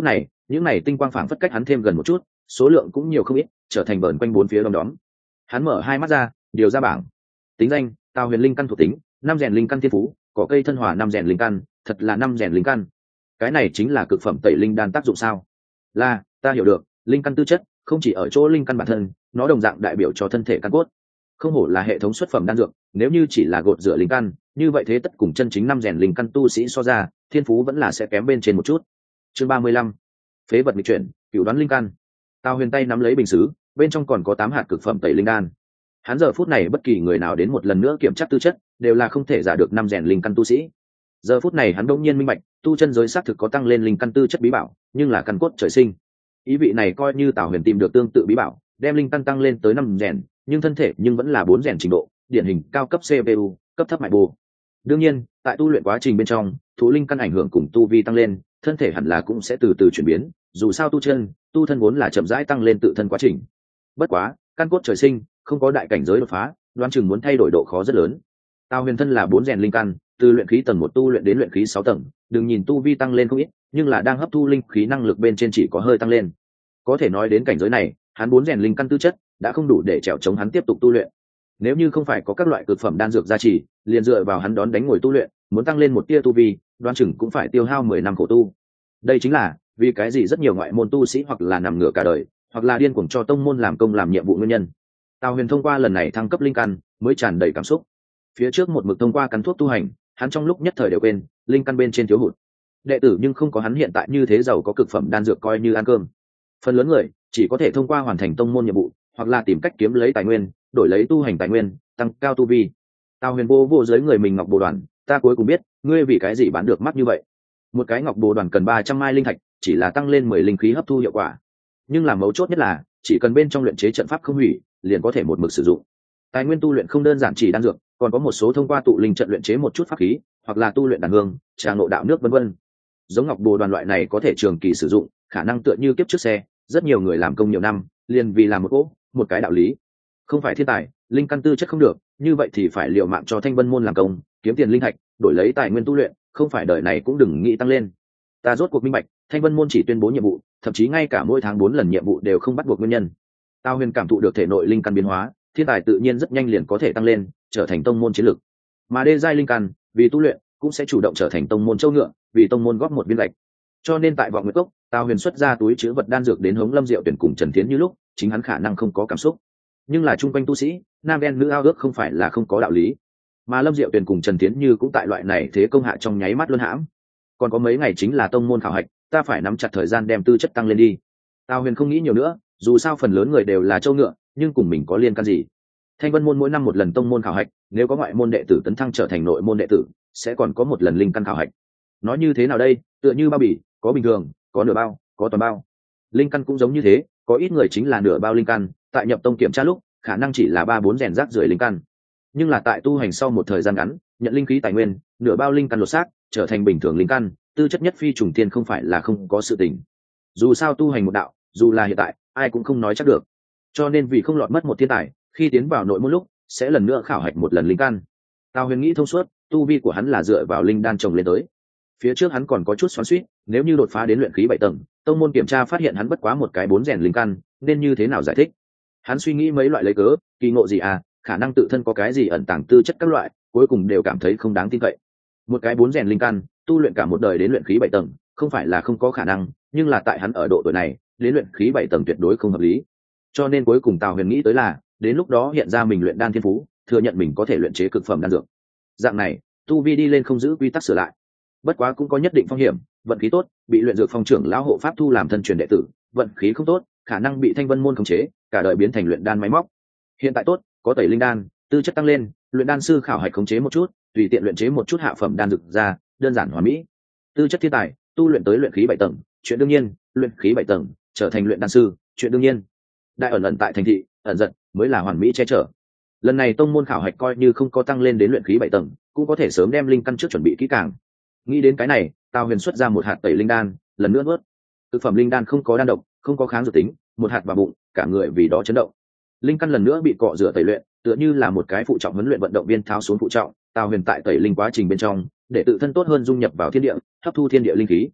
những này tinh quang phảng phất cách hắn thêm gần một chút, số lượng cũng nhiều không ít, trở thành vờn quanh bốn phía đom đóm. Hắn mở hai mắt ra, điều ra bảng. Tính danh: Tào Huyền, linh căn thuộc tính, 5 rèn linh căn thiên phú, có cây thân hỏa 5 rèn linh căn, thật là 5 rèn linh căn. Cái này chính là cực phẩm tẩy linh đan tác dụng sao? Là, ta hiểu được, linh căn tư chất không chỉ ở chỗ linh căn bản thân, nó đồng dạng đại biểu cho thân thể căn cốt. Không hổ là hệ thống xuất phẩm đan dược, nếu như chỉ là gột rửa linh căn, như vậy thế tất cùng chân chính 5 rèn linh căn tu sĩ so ra, thiên phú vẫn là sẽ kém bên trên một chút. Chương 35. Phế vật nghịch chuyển, cửu đoán linh căn. Tào Huyền tay nắm lấy bình sứ, bên trong còn có 8 hạt cực phẩm tẩy linh đan. Hắn giờ phút này bất kỳ người nào đến một lần nữa kiểm tra tư chất, đều là không thể giả được 5 rèn linh căn tu sĩ. Giờ phút này hắn đột nhiên minh bạch, tu chân giới xác thực có tăng lên linh căn tư chất bí bảo, nhưng là căn cốt trời sinh. Ý vị này coi như Tào Huyền tìm được tương tự bí bảo, đem linh căn tăng lên tới 5 rèn, nhưng thân thể nhưng vẫn là 4 rèn trình độ, điển hình cao cấp CPU, cấp thấp mại bù. Đương nhiên, tại tu luyện quá trình bên trong, thú linh căn ảnh hưởng cùng tu vi tăng lên, thân thể hẳn là cũng sẽ từ từ chuyển biến, dù sao tu thân vốn là chậm rãi tăng lên tự thân quá trình. Bất quá, căn cốt trời sinh, không có đại cảnh giới đột phá, đoán chừng muốn thay đổi độ khó rất lớn. Tào Huyền thân là 4 rèn linh căn, từ luyện khí tầng 1 tu luyện đến luyện khí 6 tầng, đừng nhìn tu vi tăng lên không ít, nhưng là đang hấp thu linh khí năng lực bên trên chỉ có hơi tăng lên. Có thể nói đến cảnh giới này, hắn 4 rèn linh căn tư chất đã không đủ để trèo chống hắn tiếp tục tu luyện. Nếu như không phải có các loại cực phẩm đan dược gia trì, liền dựa vào hắn đón đánh ngồi tu luyện, muốn tăng lên một tia tu vi, đoán chừng cũng phải tiêu hao 10 năm khổ tu. Đây chính là vì cái gì rất nhiều ngoại môn tu sĩ hoặc là nằm ngửa cả đời, hoặc là điên cuồng cho tông môn làm công làm nhiệm vụ nguyên nhân. Tào Huyền thông qua lần này thăng cấp linh căn, mới tràn đầy cảm xúc. Phía trước một mực thông qua cắn thuốc tu hành, hắn trong lúc nhất thời đều quên, linh căn bên trên thiếu hụt. Đệ tử nhưng không có hắn hiện tại như thế giàu có cực phẩm đan dược coi như ăn cơm. Phần lớn người chỉ có thể thông qua hoàn thành tông môn nhiệm vụ, hoặc là tìm cách kiếm lấy tài nguyên, đổi lấy tu hành tài nguyên, tăng cao tu vi. Tào Huyền vô dưới người mình ngọc bồ đoàn, ta cuối cùng biết, ngươi vì cái gì bán được mắc như vậy. Một cái ngọc bồ đoàn cần 300 mai linh thạch, chỉ là tăng lên 10 linh khí hấp thu hiệu quả. Nhưng là mấu chốt nhất là, chỉ cần bên trong luyện chế trận pháp không hủy, liền có thể một mực sử dụng. Tài nguyên tu luyện không đơn giản chỉ đan dược, còn có một số thông qua tụ linh trận luyện chế một chút pháp khí, hoặc là tu luyện đàn hương, trà ngộ đạo nước vân vân. Giống ngọc bồ đoàn loại này có thể trường kỳ sử dụng, khả năng tựa như kiếp trước xe, rất nhiều người làm công nhiều năm, liền vì làm một cỗ, một cái đạo lý. Không phải thiên tài, linh căn tư chất không được, như vậy thì phải liều mạng cho Thanh Vân môn làm công, kiếm tiền linh thạch, đổi lấy tài nguyên tu luyện, không phải đời này cũng đừng nghĩ tăng lên. Ta rốt cuộc minh bạch, Thanh Vân môn chỉ tuyên bố nhiệm vụ, thậm chí ngay cả mỗi tháng 4 lần nhiệm vụ đều không bắt buộc nguyên nhân. Tào Huyền cảm thụ được thể nội linh căn biến hóa, thiên tài tự nhiên rất nhanh liền có thể tăng lên, trở thành tông môn chiến lực. Mà đê giai linh căn, vì tu luyện, cũng sẽ chủ động trở thành tông môn châu ngựa, vì tông môn góp một viên gạch. Cho nên tại Vọng Nguyệt Cốc, Tào Huyền xuất ra túi chứa vật đan dược đến hống Lâm Diệu Tuyển cùng Trần Thiến như lúc, chính hắn khả năng không có cảm xúc, nhưng là chung quanh tu sĩ, nam đen nữ ao ước không phải là không có đạo lý. Mà Lâm Diệu Tuyển cùng Trần Thiến như cũng tại loại này thế công hạ trong nháy mắt luân hãm. Còn có mấy ngày chính là tông môn khảo hạch, ta phải nắm chặt thời gian đem tư chất tăng lên đi. Tào Huyền không nghĩ nhiều nữa, dù sao phần lớn người đều là châu ngựa, nhưng cùng mình có liên can gì? Thanh Vân môn mỗi năm một lần tông môn khảo hạch, nếu có ngoại môn đệ tử tấn thăng trở thành nội môn đệ tử, sẽ còn có một lần linh căn khảo hạch. Nói như thế nào đây, tựa như bao bì, có bình thường, có nửa bao, có toàn bao. Linh căn cũng giống như thế, có ít người chính là nửa bao linh căn, tại nhập tông kiểm tra lúc, khả năng chỉ là 3-4 rèn rác rưởi linh căn. Nhưng là tại tu hành sau một thời gian ngắn, nhận linh khí tài nguyên, nửa bao linh căn lột xác, trở thành bình thường linh căn, tư chất nhất phi trùng thiên không phải là không có sự tình. Dù sao tu hành một đạo, dù là hiện tại, ai cũng không nói chắc được. Cho nên vì không lọt mất một thiên tài, khi tiến vào nội môn lúc, sẽ lần nữa khảo hạch một lần linh căn. Tào Huyền nghĩ thông suốt, tu vi của hắn là dựa vào linh đan trồng lên tới. Phía trước hắn còn có chút xoắn xuýt, nếu như đột phá đến luyện khí 7 tầng, tông môn kiểm tra phát hiện hắn bất quá một cái 4 rèn linh căn, nên như thế nào giải thích? Hắn suy nghĩ mấy loại lấy cớ, kỳ ngộ gì à, khả năng tự thân có cái gì ẩn tàng tư chất các loại, cuối cùng đều cảm thấy không đáng tin cậy. Một cái 4 rèn linh căn, tu luyện cả một đời đến luyện khí 7 tầng, không phải là không có khả năng, nhưng là tại hắn ở độ tuổi này, đến luyện khí 7 tầng tuyệt đối không hợp lý. Cho nên cuối cùng Tào Huyền nghĩ tới là, đến lúc đó hiện ra mình luyện đan thiên phú, thừa nhận mình có thể luyện chế cực phẩm đan dược. Dạng này, tu vi đi lên không giữ quy tắc sửa lại. Bất quá cũng có nhất định phong hiểm, vận khí tốt, bị luyện dược phong trưởng lão hộ pháp thu làm thân truyền đệ tử, vận khí không tốt, khả năng bị Thanh Vân môn khống chế, cả đời biến thành luyện đan máy móc. Hiện tại tốt, có tẩy linh đan, tư chất tăng lên, luyện đan sư khảo hạch khống chế một chút, tùy tiện luyện chế một chút hạ phẩm đan dược ra, đơn giản hoàn mỹ. Tư chất thiên tài, tu luyện tới luyện khí 7 tầng, chuyện đương nhiên, luyện khí 7 tầng, trở thành luyện đan sư, chuyện đương nhiên. Đại ẩn tại thành thị, ẩn giật mới là hoàn mỹ che chở. Lần này tông môn khảo hạch coi như không có tăng lên đến luyện khí 7 tầng, cũng có thể sớm đem linh căn trước chuẩn bị kỹ càng. Nghĩ đến cái này, Tào Huyền xuất ra một hạt tẩy linh đan, lần nữa nuốt. Thực phẩm linh đan không có đan độc, không có kháng dược tính, một hạt vào bụng, cả người vì đó chấn động. Linh căn lần nữa bị cọ rửa tẩy luyện, tựa như là một cái phụ trọng huấn luyện vận động viên tháo xuống phụ trọng. Tào Huyền tại tẩy linh quá trình bên trong, để tự thân tốt hơn dung nhập vào thiên địa, hấp thu thiên địa linh khí.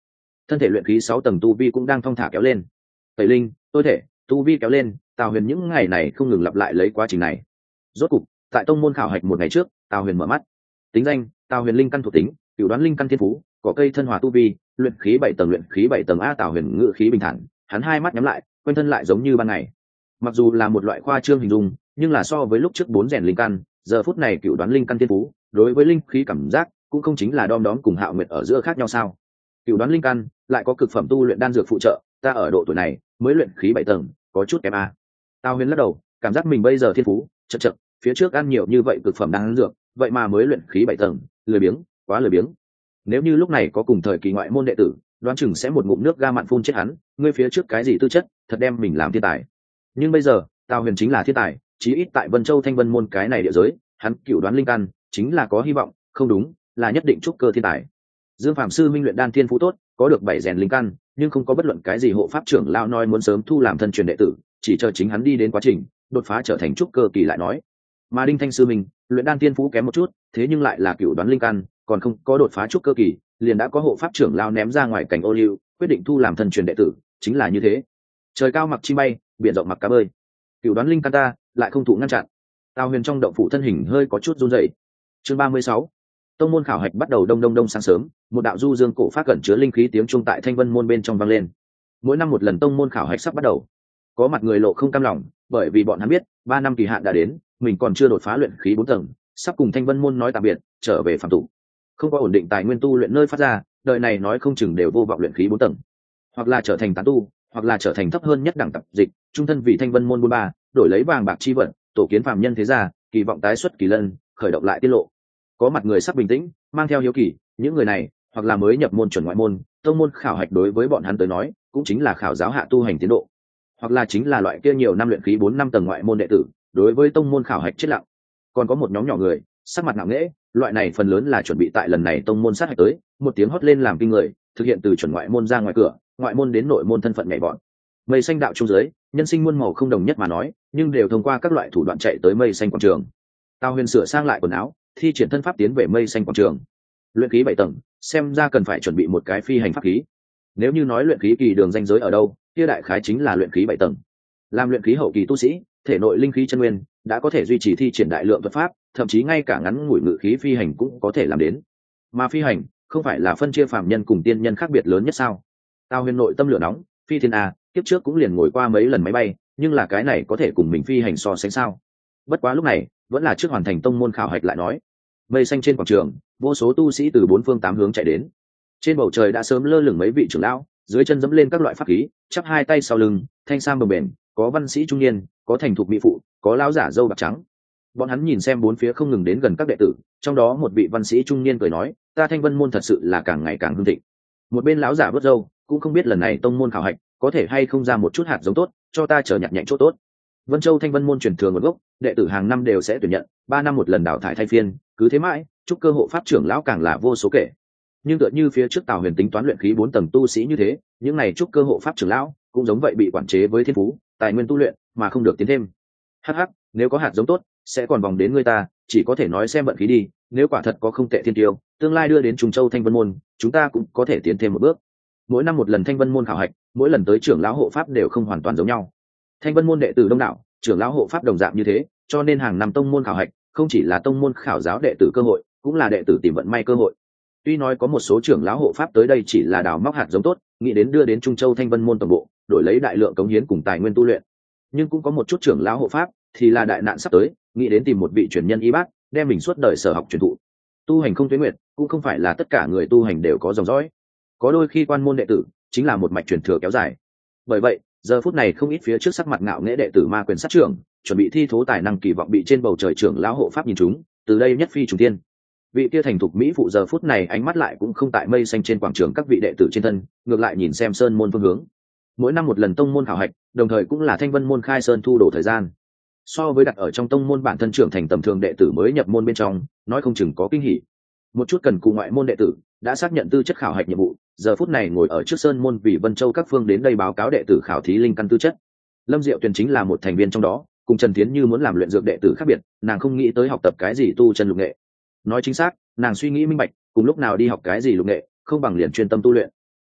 thân thể luyện khí 6 tầng tu vi cũng đang thong thả kéo lên. Tẩy linh, tôi thể, tu vi kéo lên, Tào Huyền những ngày này không ngừng lặp lại lấy quá trình này. Rốt cục, tại tông môn khảo hạch một ngày trước, Tào Huyền mở mắt. Tính danh: Tào Huyền linh căn thuộc tính, cửu đoán linh căn thiên phú, có cây thân hòa tu vi, luyện khí 7 tầng, luyện khí 7 tầng a. Tào Huyền ngự khí bình thản, hắn hai mắt nhắm lại, quanh thân lại giống như ban ngày. Mặc dù là một loại khoa trương hình dung, nhưng là so với lúc trước 4 rèn linh căn, giờ phút này cửu đoán linh căn thiên phú, đối với linh khí cảm giác cũng không chính là đom đóm cùng Hạo Nguyệt ở giữa khác nhau sao? Cửu đoán linh căn lại có cực phẩm tu luyện đan dược phụ trợ, ta ở độ tuổi này mới luyện khí 7 tầng, có chút kém a. Tào Huyền lắc đầu, cảm giác mình bây giờ thiên phú chật chật, phía trước ăn nhiều như vậy cực phẩm đan dược, vậy mà mới luyện khí 7 tầng, lười biếng, quá lười biếng. Nếu như lúc này có cùng thời kỳ ngoại môn đệ tử, đoán chừng sẽ một ngụm nước ga mặn phun chết hắn, ngươi phía trước cái gì tư chất, thật đem mình làm thiên tài. Nhưng bây giờ, Tào Huyền chính là thiên tài, chí ít tại Vân Châu Thanh Vân môn cái này địa giới, hắn cửu đoán linh căn chính là có hy vọng, không đúng, là nhất định trúc cơ thiên tài. Dương Phạm sư minh luyện đan thiên phú tốt, có được 7 rèn linh căn, nhưng không có bất luận cái gì hộ pháp trưởng lão nói muốn sớm thu làm thân truyền đệ tử, chỉ chờ chính hắn đi đến quá trình đột phá trở thành trúc cơ kỳ lại nói. Mà Đinh Thanh sư minh luyện đan thiên phú kém một chút, thế nhưng lại là cửu đoán linh căn, còn không có đột phá trúc cơ kỳ, liền đã có hộ pháp trưởng lão ném ra ngoài cảnh ô liu, quyết định thu làm thân truyền đệ tử, chính là như thế. Trời cao mặc chim bay, biển rộng mặc cá bơi. Cửu đoán linh căn ta lại không thụ ngăn chặn. Tào Huyền trong động phủ thân hình hơi có chút run rẩy. Chương 36. Tông môn khảo hạch bắt đầu đông sáng sớm, một đạo du dương cổ phát cẩn chứa linh khí tiếng trung tại Thanh Vân môn bên trong vang lên. Mỗi năm một lần tông môn khảo hạch sắp bắt đầu. Có mặt người lộ không cam lòng, bởi vì bọn hắn biết, 3 năm kỳ hạn đã đến, mình còn chưa đột phá luyện khí 4 tầng, sắp cùng Thanh Vân môn nói tạm biệt, trở về phàm tục. Không có ổn định tài nguyên tu luyện nơi phát ra, đời này nói không chừng đều vô vọng luyện khí 4 tầng, hoặc là trở thành tán tu, hoặc là trở thành thấp hơn nhất đẳng tập dịch, trung thân vì Thanh Vân môn 43, đổi lấy vàng bạc chi vật, tổ kiến phàm nhân thế gia, kỳ vọng tái xuất kỳ lân, khởi động lại tiết lộ. Có mặt người sắc bình tĩnh, mang theo hiếu kỳ, những người này hoặc là mới nhập môn chuẩn ngoại môn, tông môn khảo hạch đối với bọn hắn tới nói cũng chính là khảo giáo hạ tu hành tiến độ, hoặc là chính là loại kia nhiều năm luyện khí 4 năm tầng ngoại môn đệ tử, đối với tông môn khảo hạch chết lặng. Còn có một nhóm nhỏ người sắc mặt ngạo nghễ, loại này phần lớn là chuẩn bị tại lần này tông môn sát hạch tới, một tiếng hót lên làm kinh người, thực hiện từ chuẩn ngoại môn ra ngoài cửa, ngoại môn đến nội môn thân phận nhảy vọt. Mây xanh đạo trung giới, nhân sinh muôn màu không đồng nhất mà nói, nhưng đều thông qua các loại thủ đoạn chạy tới mây xanh quảng trường. Tào Huyền sửa sang lại quần áo, thi triển thân pháp tiến về mây xanh quảng trường. Luyện khí 7 tầng, xem ra cần phải chuẩn bị một cái phi hành pháp khí. Nếu như nói luyện khí kỳ đường ranh giới ở đâu, kia đại khái chính là luyện khí 7 tầng. Làm luyện khí hậu kỳ tu sĩ, thể nội linh khí chân nguyên đã có thể duy trì thi triển đại lượng thuật pháp, thậm chí ngay cả ngắn ngủi ngự khí phi hành cũng có thể làm đến. Mà phi hành không phải là phân chia phàm nhân cùng tiên nhân khác biệt lớn nhất sao? Tào Huyền nội tâm lửa nóng, phi thiên a, kiếp trước cũng liền ngồi qua mấy lần máy bay, nhưng là cái này có thể cùng mình phi hành so sánh sao? Bất quá lúc này vẫn là trước hoàn thành tông môn khảo hạch lại nói. Mây xanh trên quảng trường, vô số tu sĩ từ 4 phương 8 hướng chạy đến. Trên bầu trời đã sớm lơ lửng mấy vị trưởng lão, dưới chân dẫm lên các loại pháp khí, chắp hai tay sau lưng, thanh sam bồng bềnh, có văn sĩ trung niên, có thành thục mỹ phụ, có lão giả râu bạc trắng. Bọn hắn nhìn xem bốn phía không ngừng đến gần các đệ tử, trong đó một vị văn sĩ trung niên cười nói, ta Thanh Vân môn thật sự là càng ngày càng hưng thịnh. Một bên lão giả vớt râu, cũng không biết lần này tông môn khảo hạch có thể hay không ra một chút hạt giống tốt, cho ta chờ nhặt nhạnh chỗ tốt. Vân Châu Thanh Vân môn truyền thừa nguồn gốc, đệ tử hàng năm đều sẽ tuyển nhận, 3 năm một lần đào thải thay phiên, cứ thế mãi, chúc cơ hộ pháp trưởng lão càng là vô số kể. Nhưng tựa như phía trước Tào Huyền tính toán luyện khí 4 tầng tu sĩ như thế, những này chúc cơ hộ pháp trưởng lão cũng giống vậy bị quản chế với thiên phú, tài nguyên tu luyện mà không được tiến thêm. Hắc, nếu có hạt giống tốt, sẽ còn vòng đến người ta, chỉ có thể nói xem vận khí đi, nếu quả thật có không tệ thiên tiêu, tương lai đưa đến Trùng Châu Thanh Vân môn, chúng ta cũng có thể tiến thêm một bước. Mỗi năm một lần Thanh Vân môn khảo hạch, mỗi lần tới trưởng lão hộ pháp đều không hoàn toàn giống nhau. Thanh Vân môn đệ tử đông đảo, trưởng lão hộ pháp đồng dạng như thế, cho nên hàng năm tông môn khảo hạch không chỉ là tông môn khảo giáo đệ tử cơ hội, cũng là đệ tử tìm vận may cơ hội. Tuy nói có một số trưởng lão hộ pháp tới đây chỉ là đào móc hạt giống tốt, nghĩ đến đưa đến Trung Châu Thanh Vân môn tổng bộ, đổi lấy đại lượng cống hiến cùng tài nguyên tu luyện, nhưng cũng có một chút trưởng lão hộ pháp thì là đại nạn sắp tới, nghĩ đến tìm một vị truyền nhân y bác, đem mình suốt đời sở học truyền thụ. Tu hành không tuyến nguyệt, cũng không phải là tất cả người tu hành đều có dòng dõi, có đôi khi quan môn đệ tử chính là một mạch truyền thừa kéo dài. Bởi vậy giờ phút này không ít phía trước sắc mặt ngạo nghễ đệ tử ma quyền sát trưởng, chuẩn bị thi thố tài năng kỳ vọng bị trên bầu trời trưởng lão hộ pháp nhìn chúng, từ đây nhất phi trùng thiên. Vị kia thành thục mỹ phụ giờ phút này ánh mắt lại cũng không tại mây xanh trên quảng trường các vị đệ tử trên thân, ngược lại nhìn xem sơn môn phương hướng. Mỗi năm một lần tông môn khảo hạch, đồng thời cũng là Thanh Vân môn khai sơn thu đổ thời gian. So với đặt ở trong tông môn bản thân trưởng thành tầm thường đệ tử mới nhập môn bên trong, nói không chừng có kinh hỉ. Một chút cần cù ngoại môn đệ tử đã xác nhận tư chất khảo hạch nhiệm vụ, giờ phút này ngồi ở trước sơn môn vì Vân Châu các phương đến đây báo cáo đệ tử khảo thí linh căn tư chất. Lâm Diệu Tuyền chính là một thành viên trong đó, cùng Trần Thiến Như muốn làm luyện dược đệ tử khác biệt, nàng không nghĩ tới học tập cái gì tu chân lục nghệ. Nói chính xác, nàng suy nghĩ minh bạch, cùng lúc nào đi học cái gì lục nghệ, không bằng liền chuyên tâm tu luyện.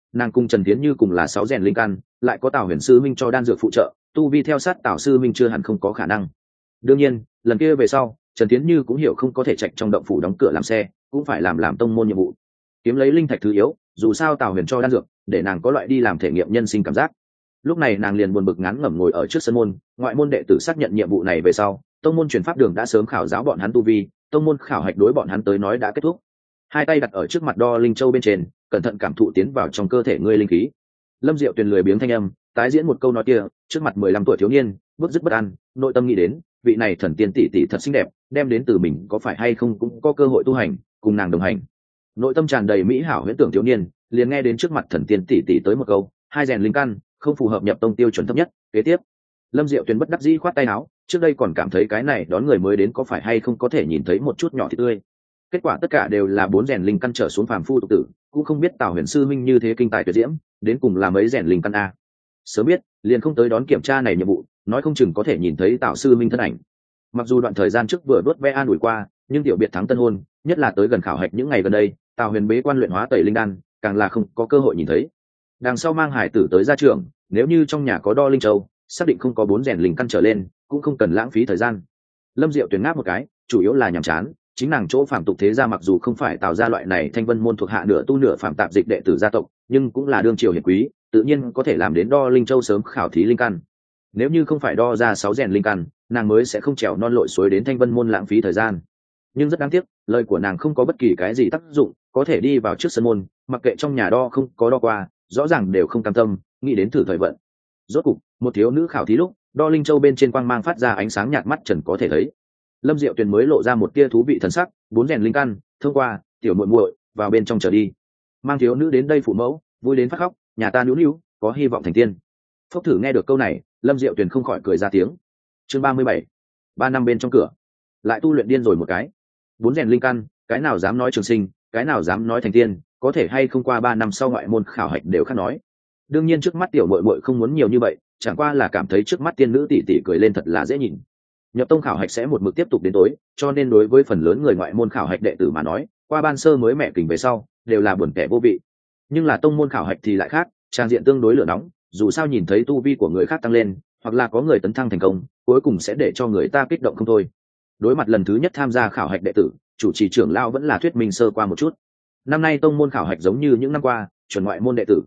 nàng cùng Trần Tiến Như cùng là 6 rèn linh căn, lại có Tào Huyền sư minh cho đan dược phụ trợ, tu vi theo sát Tào sư minh chưa hẳn không có khả năng. Đương nhiên, lần kia về sau, Trần Tiến Như cũng hiểu không có thể trạch trong động phủ đóng cửa làm xe, cũng phải làm tông môn nhiệm vụ, kiếm lấy linh thạch thứ yếu, dù sao Tào Huyền cho đan dược, để nàng có loại đi làm thể nghiệm nhân sinh cảm giác. Lúc này nàng liền buồn bực ngán ngẩm ngồi ở trước sân môn, ngoại môn đệ tử xác nhận nhiệm vụ này về sau, tông môn truyền pháp đường đã sớm khảo giáo bọn hắn tu vi, tông môn khảo hạch đối bọn hắn tới nói đã kết thúc. Hai tay đặt ở trước mặt đo linh châu bên trên, cẩn thận cảm thụ tiến vào trong cơ thể ngươi linh khí. Lâm Diệu Tuyền lười biếng thanh âm, tái diễn một câu nói kia, trước mặt 15 tuổi thiếu niên, bước dứt bất an, nội tâm nghĩ đến, vị này thần tiên tỷ tỷ thật xinh đẹp, đem đến từ mình có phải hay không cũng có cơ hội tu hành, cùng nàng đồng hành. Nội tâm tràn đầy mỹ hảo huyễn tưởng thiếu niên, liền nghe đến trước mặt thần tiên tỷ tỷ tới một câu, hai rèn linh căn, không phù hợp nhập tông tiêu chuẩn thấp nhất. Kế tiếp, Lâm Diệu Tuyền bất đắc dĩ khoát tay áo, trước đây còn cảm thấy cái này đón người mới đến có phải hay không có thể nhìn thấy một chút nhỏ thịt tươi. Kết quả tất cả đều là 4 rèn linh căn trở xuống phàm phu tục tử, cũng không biết Tào Huyền sư minh như thế kinh tài tuyệt diễm, đến cùng là mấy rèn linh căn a. Sớm biết, liền không tới đón kiểm tra này nhiệm vụ, nói không chừng có thể nhìn thấy Tào sư minh thân ảnh. Mặc dù đoạn thời gian trước vừa đốt ve an ủi qua, nhưng tiểu biệt thắng tân hôn, nhất là tới gần khảo hạch những ngày gần đây, Tào Huyền bế quan luyện hóa tẩy linh đan, càng là không có cơ hội nhìn thấy. Đằng sau mang hải tử tới gia trưởng, nếu như trong nhà có đo linh châu, xác định không có 4 rèn linh căn trở lên, cũng không cần lãng phí thời gian. Lâm Diệu Tuyền ngáp một cái, chủ yếu là nhàm chán, chính nàng chỗ phạm tục thế gia mặc dù không phải tạo ra loại này thanh vân môn thuộc hạ nửa tu nửa phạm tạp dịch đệ tử gia tộc, nhưng cũng là đương triều hiển quý, tự nhiên có thể làm đến đo linh châu sớm khảo thí linh căn. Nếu như không phải đo ra 6 rèn linh căn, nàng mới sẽ không trèo non lội suối đến thanh vân môn lãng phí thời gian. Nhưng rất đáng tiếc, lời của nàng không có bất kỳ cái gì tác dụng, có thể đi vào trước sân môn, mặc kệ trong nhà đo không có đo qua, rõ ràng đều không cam tâm, nghĩ đến thử thời vận. Rốt cục, một thiếu nữ khảo thí lúc, đo linh châu bên trên quang mang phát ra ánh sáng nhạt mắt trần có thể thấy. Lâm Diệu Tuyền mới lộ ra một tia thú vị thần sắc, 4 rèn linh căn, thông qua, tiểu muội muội, vào bên trong trở đi. Mang thiếu nữ đến đây phụ mẫu, vui đến phát khóc, nhà ta nữu nữu, có hy vọng thành tiên. Phốc Thử nghe được câu này, Lâm Diệu Tuyền không khỏi cười ra tiếng. Chương 37. 3 năm bên trong cửa, lại tu luyện điên rồi một cái. 4 rèn linh căn, cái nào dám nói trường sinh, cái nào dám nói thành tiên, có thể hay không qua 3 năm sau ngoại môn khảo hạch đều khác nói. Đương nhiên trước mắt tiểu muội muội không muốn nhiều như vậy, chẳng qua là cảm thấy trước mắt tiên nữ tỷ tỷ cười lên thật là dễ nhìn. Nhập tông khảo hạch sẽ một mực tiếp tục đến tối, cho nên đối với phần lớn người ngoại môn khảo hạch đệ tử mà nói, qua ban sơ mới mẹ kình về sau, đều là buồn kẻ vô vị. Nhưng là tông môn khảo hạch thì lại khác, trang diện tương đối lửa nóng, dù sao nhìn thấy tu vi của người khác tăng lên, hoặc là có người tấn thăng thành công, cuối cùng sẽ để cho người ta kích động không thôi. Đối mặt lần thứ nhất tham gia khảo hạch đệ tử, chủ trì trưởng lão vẫn là thuyết minh sơ qua một chút. Năm nay tông môn khảo hạch giống như những năm qua, chuẩn ngoại môn đệ tử,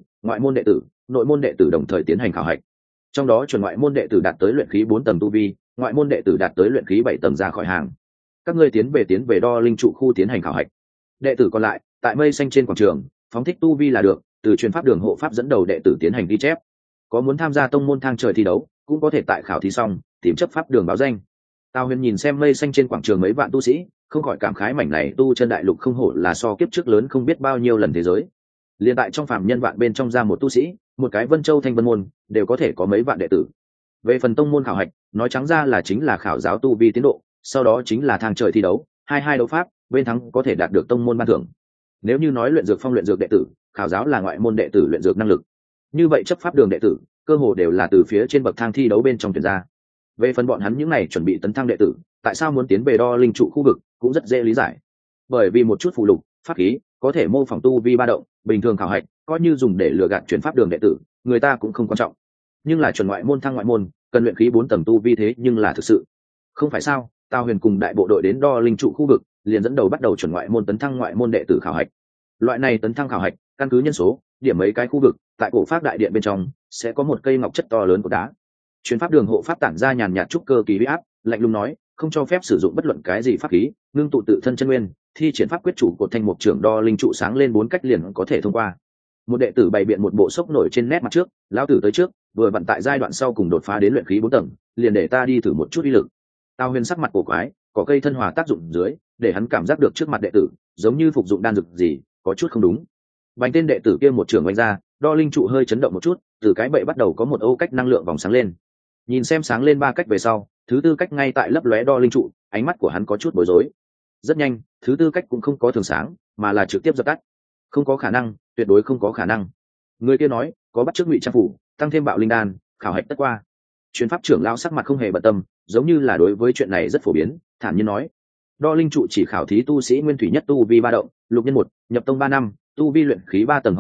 nội môn đệ tử đồng thời tiến hành khảo hạch. Trong đó chuẩn ngoại môn đệ tử đạt tới luyện khí 4 tầng tu vi, ngoại môn đệ tử đạt tới luyện khí 7 tầng ra khỏi hàng. Các ngươi tiến về đo linh trụ khu tiến hành khảo hạch. Đệ tử còn lại, tại mây xanh trên quảng trường, phóng thích tu vi là được, từ truyền pháp đường hộ pháp dẫn đầu đệ tử tiến hành ghi chép. Có muốn tham gia tông môn thang trời thi đấu, cũng có thể tại khảo thí xong, tìm chấp pháp đường báo danh. Tào Huyền nhìn xem mây xanh trên quảng trường mấy vạn tu sĩ, không khỏi cảm khái mảnh này tu chân đại lục không hổ là so kiếp trước lớn không biết bao nhiêu lần thế giới. Liên tại trong phạm nhân vạn bên trong ra một tu sĩ, một cái Vân Châu Thanh Vân môn, đều có thể có mấy vạn đệ tử. Về phần tông môn khảo hạch, nói trắng ra là chính là khảo giáo tu vi tiến độ, sau đó chính là thang trời thi đấu, hai đấu pháp, bên thắng có thể đạt được tông môn ban thưởng. Nếu như nói luyện dược phong luyện dược đệ tử, khảo giáo là ngoại môn đệ tử luyện dược năng lực. Như vậy chấp pháp đường đệ tử, cơ hồ đều là từ phía trên bậc thang thi đấu bên trong tuyển ra. Về phần bọn hắn những này chuẩn bị tấn thăng đệ tử, tại sao muốn tiến về đo linh trụ khu vực, cũng rất dễ lý giải. Bởi vì một chút phụ lục, pháp khí, có thể mô phỏng tu vi ba động, bình thường khảo hạch, coi như dùng để lừa gạt chuyển pháp đường đệ tử, người ta cũng không quan trọng. Nhưng là chuẩn ngoại môn thăng ngoại môn, cần luyện khí 4 tầng tu vi thế nhưng là thực sự. Không phải sao? Tào Huyền cùng đại bộ đội đến đo linh trụ khu vực, liền dẫn đầu bắt đầu chuẩn ngoại môn tấn thăng ngoại môn đệ tử khảo hạch. Loại này tấn thăng khảo hạch, căn cứ nhân số, điểm mấy cái khu vực, tại cổ pháp đại điện bên trong sẽ có một cây ngọc chất to lớn của đá. Truyền pháp đường hộ pháp tản ra nhàn nhạt trúc cơ kỳ uy áp, lạnh lùng nói, không cho phép sử dụng bất luận cái gì pháp khí, ngưng tụ tự thân chân nguyên, thi triển pháp quyết chủ của thanh mục trưởng đo linh trụ sáng lên 4 cách liền có thể thông qua. Một đệ tử bày biện một bộ sốc nổi trên nét mặt trước, lão tử tới trước, vừa vận tại giai đoạn sau cùng đột phá đến luyện khí 4 tầng, liền để ta đi thử một chút uy lực. Tào Huyền sắc mặt cổ quái, có cây thân hòa tác dụng dưới, để hắn cảm giác được trước mặt đệ tử, giống như phục dụng đan dược gì, có chút không đúng. Bành tên đệ tử kia một trường oanh ra, đo linh trụ hơi chấn động một chút, từ cái bậy bắt đầu có một ô cách năng lượng vòng sáng lên. Nhìn xem sáng lên 3 cách về sau, thứ tư cách ngay tại lấp lóe đo linh trụ, ánh mắt của hắn có chút bối rối. Rất nhanh, thứ tư cách cũng không có thường sáng, mà là trực tiếp dập tắt. Không có khả năng, tuyệt đối không có khả năng. Người kia nói, có bắt chước ngụy trang phủ, tăng thêm bạo linh đan, khảo hạch tất qua. Truyền pháp trưởng lão sắc mặt không hề bận tâm, giống như là đối với chuyện này rất phổ biến, thản nhiên nói: đo linh trụ chỉ khảo thí tu sĩ nguyên thủy nhất tu vi ba động, lục nhân 1, nhập tông 3 năm, tu vi luyện khí 3 tầng hậu kỳ,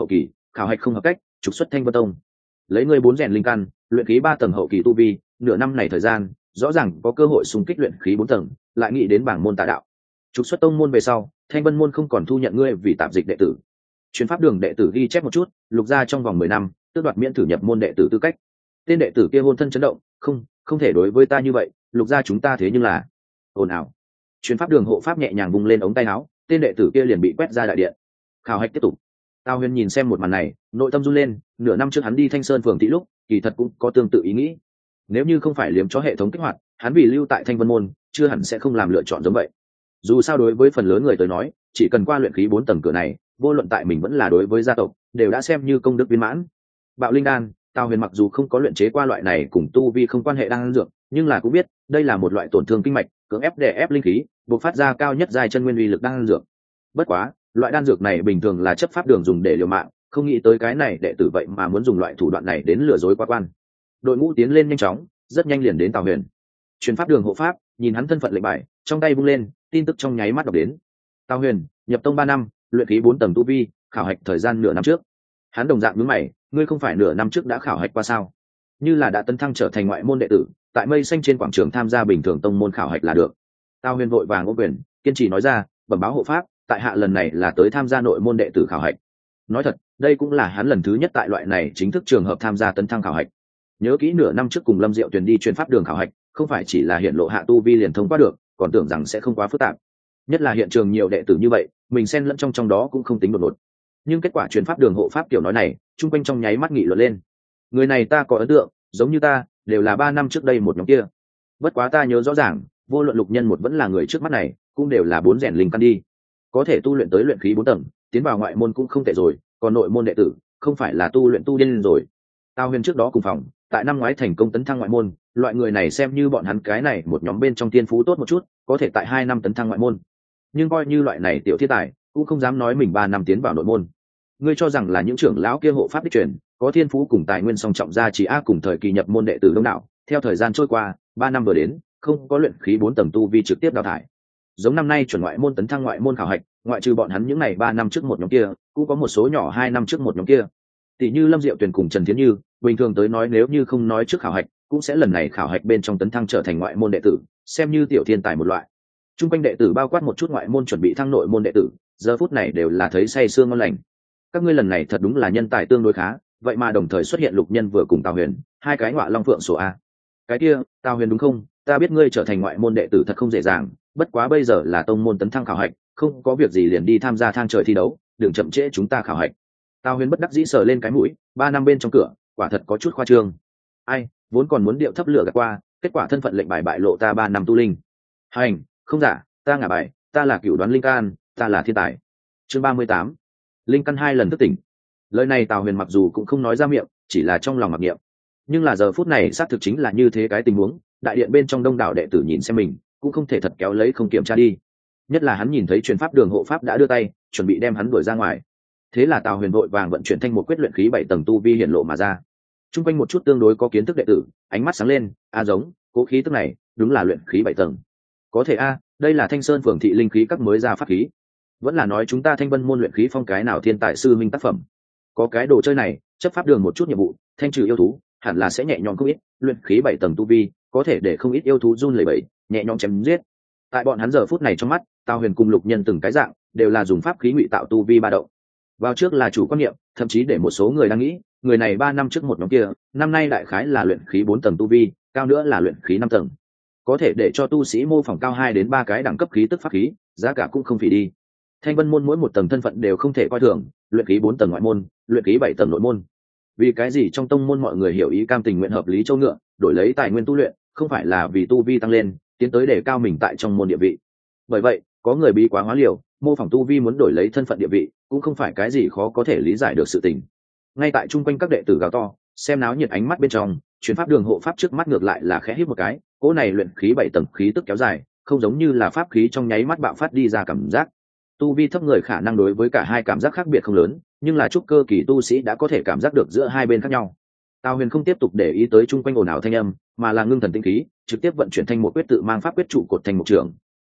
khảo hạch không hợp cách, trục xuất Thanh Vân Tông. Lấy ngươi 4 rèn linh căn, luyện khí 3 tầng hậu kỳ tu vi, nửa năm này thời gian, rõ ràng có cơ hội xung kích luyện khí 4 tầng, lại nghĩ đến bảng môn tà đạo. Trục xuất tông môn về sau, Thanh Vân môn không còn thu nhận ngươi vì tạp dịch đệ tử. Truyền pháp đường đệ tử ghi chép một chút, lục gia trong vòng 10 năm, tước đoạt miễn thử nhập môn đệ tử tư cách. Tên đệ tử kia hôn thân chấn động, không thể đối với ta như vậy, lục gia chúng ta thế nhưng là ồn ào. Truyền pháp đường hộ pháp nhẹ nhàng vung lên ống tay áo, tên đệ tử kia liền bị quét ra đại điện. Khảo hạch tiếp tục. Tào Huyền nhìn xem một màn này, nội tâm run lên, nửa năm trước hắn đi Thanh Sơn phường thị lúc, kỳ thật cũng có tương tự ý nghĩ. Nếu như không phải liếm cho hệ thống kích hoạt, hắn vì lưu tại Thanh Vân môn, chưa hẳn sẽ không làm lựa chọn giống vậy. Dù sao đối với phần lớn người tới nói, chỉ cần qua luyện khí 4 tầng cửa này, vô luận tại mình vẫn là đối với gia tộc, đều đã xem như công đức viên mãn. Bạo linh đan, Tào Huyền mặc dù không có luyện chế qua loại này cùng tu vi không quan hệ đan dược, nhưng là cũng biết, đây là một loại tổn thương kinh mạch, cưỡng ép đè ép linh khí, bộc phát ra cao nhất giai chân nguyên uy lực đan dược. Bất quá, loại đan dược này bình thường là chấp pháp đường dùng để liều mạng, không nghĩ tới cái này đệ tử vậy mà muốn dùng loại thủ đoạn này đến lừa dối qua quan. Đội ngũ tiến lên nhanh chóng, rất nhanh liền đến Tào Huyền. Truyền pháp đường hộ pháp nhìn hắn thân phận lệnh bài, trong tay vung lên, tin tức trong nháy mắt đọc đến. Tào Huyền, nhập tông 3 năm, luyện khí 4 tầng tu vi, khảo hạch thời gian nửa năm trước. Hắn đồng dạng nhướng mày, ngươi không phải nửa năm trước đã khảo hạch qua sao? Như là đã tấn thăng trở thành ngoại môn đệ tử, tại mây xanh trên quảng trường tham gia bình thường tông môn khảo hạch là được. Tào Huyền vội vàng ôm quyền, kiên trì nói ra, bẩm báo hộ pháp, tại hạ lần này là tới tham gia nội môn đệ tử khảo hạch. Nói thật, đây cũng là hắn lần thứ nhất tại loại này chính thức trường hợp tham gia tấn thăng khảo hạch. Nhớ kỹ nửa năm trước cùng Lâm Diệu Tuyền đi chuyên pháp đường khảo hạch, không phải chỉ là hiện lộ hạ tu vi liền thông qua được, còn tưởng rằng sẽ không quá phức tạp. Nhất là hiện trường nhiều đệ tử như vậy, mình xen lẫn trong đó cũng không tính đột ngột. Nhưng kết quả chuyên pháp đường hộ pháp kiểu nói này, chung quanh trong nháy mắt nghị luận lên. Người này ta có ấn tượng, giống như ta, đều là 3 năm trước đây một nhóm kia. Bất quá ta nhớ rõ ràng, vô luận Lục Nhân một vẫn là người trước mắt này, cũng đều là 4 rèn linh căn đi. Có thể tu luyện tới luyện khí 4 tầng, tiến vào ngoại môn cũng không tệ rồi, còn nội môn đệ tử, không phải là tu luyện tu điên rồi. Tào Huyền trước đó cùng phòng, tại năm ngoái thành công tấn thăng ngoại môn, loại người này xem như bọn hắn cái này một nhóm bên trong tiên phú tốt một chút, có thể tại 2 năm tấn thăng ngoại môn. Nhưng coi như loại này tiểu thiên tài, cũng không dám nói mình 3 năm tiến vào nội môn. Ngươi cho rằng là những trưởng lão kia hộ pháp đích truyền, có thiên phú cùng tài nguyên song trọng gia chỉ a cùng thời kỳ nhập môn đệ tử đông đảo, theo thời gian trôi qua, 3 năm vừa đến, không có luyện khí 4 tầng tu vi trực tiếp đào thải. Giống năm nay chuẩn ngoại môn tấn thăng ngoại môn khảo hạch, ngoại trừ bọn hắn những này 3 năm trước một nhóm kia, cũng có một số nhỏ 2 năm trước một nhóm kia. Tỷ như Lâm Diệu Tuyền cùng Trần Thiến Như, bình thường tới nói nếu như không nói trước khảo hạch, cũng sẽ lần này khảo hạch bên trong tấn thăng trở thành ngoại môn đệ tử, xem như tiểu thiên tài một loại. Trung quanh đệ tử bao quát một chút ngoại môn chuẩn bị thăng nội môn đệ tử, giờ phút này đều là thấy say sương ngon lành. Các ngươi lần này thật đúng là nhân tài tương đối khá, vậy mà đồng thời xuất hiện Lục Nhân vừa cùng Tào Huyền, hai cái ngọa long phượng sổ a. Cái kia, Tào Huyền đúng không? Ta biết ngươi trở thành ngoại môn đệ tử thật không dễ dàng, bất quá bây giờ là tông môn tấn thăng khảo hạch, không có việc gì liền đi tham gia thang trời thi đấu, đừng chậm trễ chúng ta khảo hạch. Tào Huyền bất đắc dĩ sờ lên cái mũi, 3 năm bên trong cửa, quả thật có chút khoa trương. Ai, vốn còn muốn điệu thấp lửa gạt qua, kết quả thân phận lệnh bài bại lộ ta 3 năm tu linh. Hành, không giả, ta ngả bài, ta là cửu đoán linh can, ta là thiên tài. Chương 38. Linh căn 2 lần thức tỉnh. Lời này Tào Huyền mặc dù cũng không nói ra miệng, chỉ là trong lòng mặc niệm. Nhưng là giờ phút này xác thực chính là như thế cái tình huống, đại điện bên trong đông đảo đệ tử nhìn xem mình, cũng không thể thật kéo lấy không kiểm tra đi. Nhất là hắn nhìn thấy truyền pháp đường hộ pháp đã đưa tay, chuẩn bị đem hắn đuổi ra ngoài. Thế là Tào Huyền vội vàng vận chuyển thanh một quyết luyện khí 7 tầng tu vi hiển lộ mà ra. Trung quanh một chút tương đối có kiến thức đệ tử, ánh mắt sáng lên, giống, cố khí tức này, đúng là luyện khí 7 tầng. Có thể đây là Thanh Sơn phường thị linh khí các mới ra pháp khí. Vẫn là nói chúng ta Thanh Vân môn luyện khí phong cái nào thiên tài sư minh tác phẩm. Có cái đồ chơi này, chấp pháp đường một chút nhiệm vụ, thanh trừ yêu thú, hẳn là sẽ nhẹ nhõm không ít, luyện khí 7 tầng tu vi, có thể để không ít yêu thú run lẩy bẩy, nhẹ nhõm chém giết. Tại bọn hắn giờ phút này trong mắt, Tào Huyền cùng Lục Nhân từng cái dạng, đều là dùng pháp khí ngụy tạo tu vi ba động. Vào trước là chủ quan niệm, thậm chí để một số người đang nghĩ, người này 3 năm trước một nhóm kia, năm nay đại khái là luyện khí 4 tầng tu vi, cao nữa là luyện khí 5 tầng. Có thể để cho tu sĩ mô phỏng cao 2 đến 3 cái đẳng cấp khí tức pháp khí, giá cả cũng không phỉ đi. Thanh Vân môn mỗi một tầng thân phận đều không thể coi thường, luyện khí 4 tầng ngoại môn, luyện khí 7 tầng nội môn. Vì cái gì trong tông môn mọi người hiểu ý cam tình nguyện hợp lý châu ngựa, đổi lấy tài nguyên tu luyện, không phải là vì tu vi tăng lên, tiến tới để cao mình tại trong môn địa vị. Bởi vậy, có người bí quá hóa liều, mô phỏng tu vi muốn đổi lấy thân phận địa vị, cũng không phải cái gì khó có thể lý giải được sự tình. Ngay tại trung quanh các đệ tử gào to, xem náo nhiệt ánh mắt bên trong, truyền pháp đường hộ pháp trước mắt ngược lại là khẽ hít một cái, cỗ này luyện khí 7 tầng khí tức kéo dài, không giống như là pháp khí trong nháy mắt bạo phát đi ra cảm giác. Tu vi thấp người khả năng đối với cả hai cảm giác khác biệt không lớn, nhưng là trúc cơ kỳ tu sĩ đã có thể cảm giác được giữa hai bên khác nhau. Tào Huyền không tiếp tục để ý tới chung quanh ồn ào thanh âm, mà là ngưng thần tinh khí, trực tiếp vận chuyển thanh một quyết tự mang pháp quyết trụ cột thành một trường.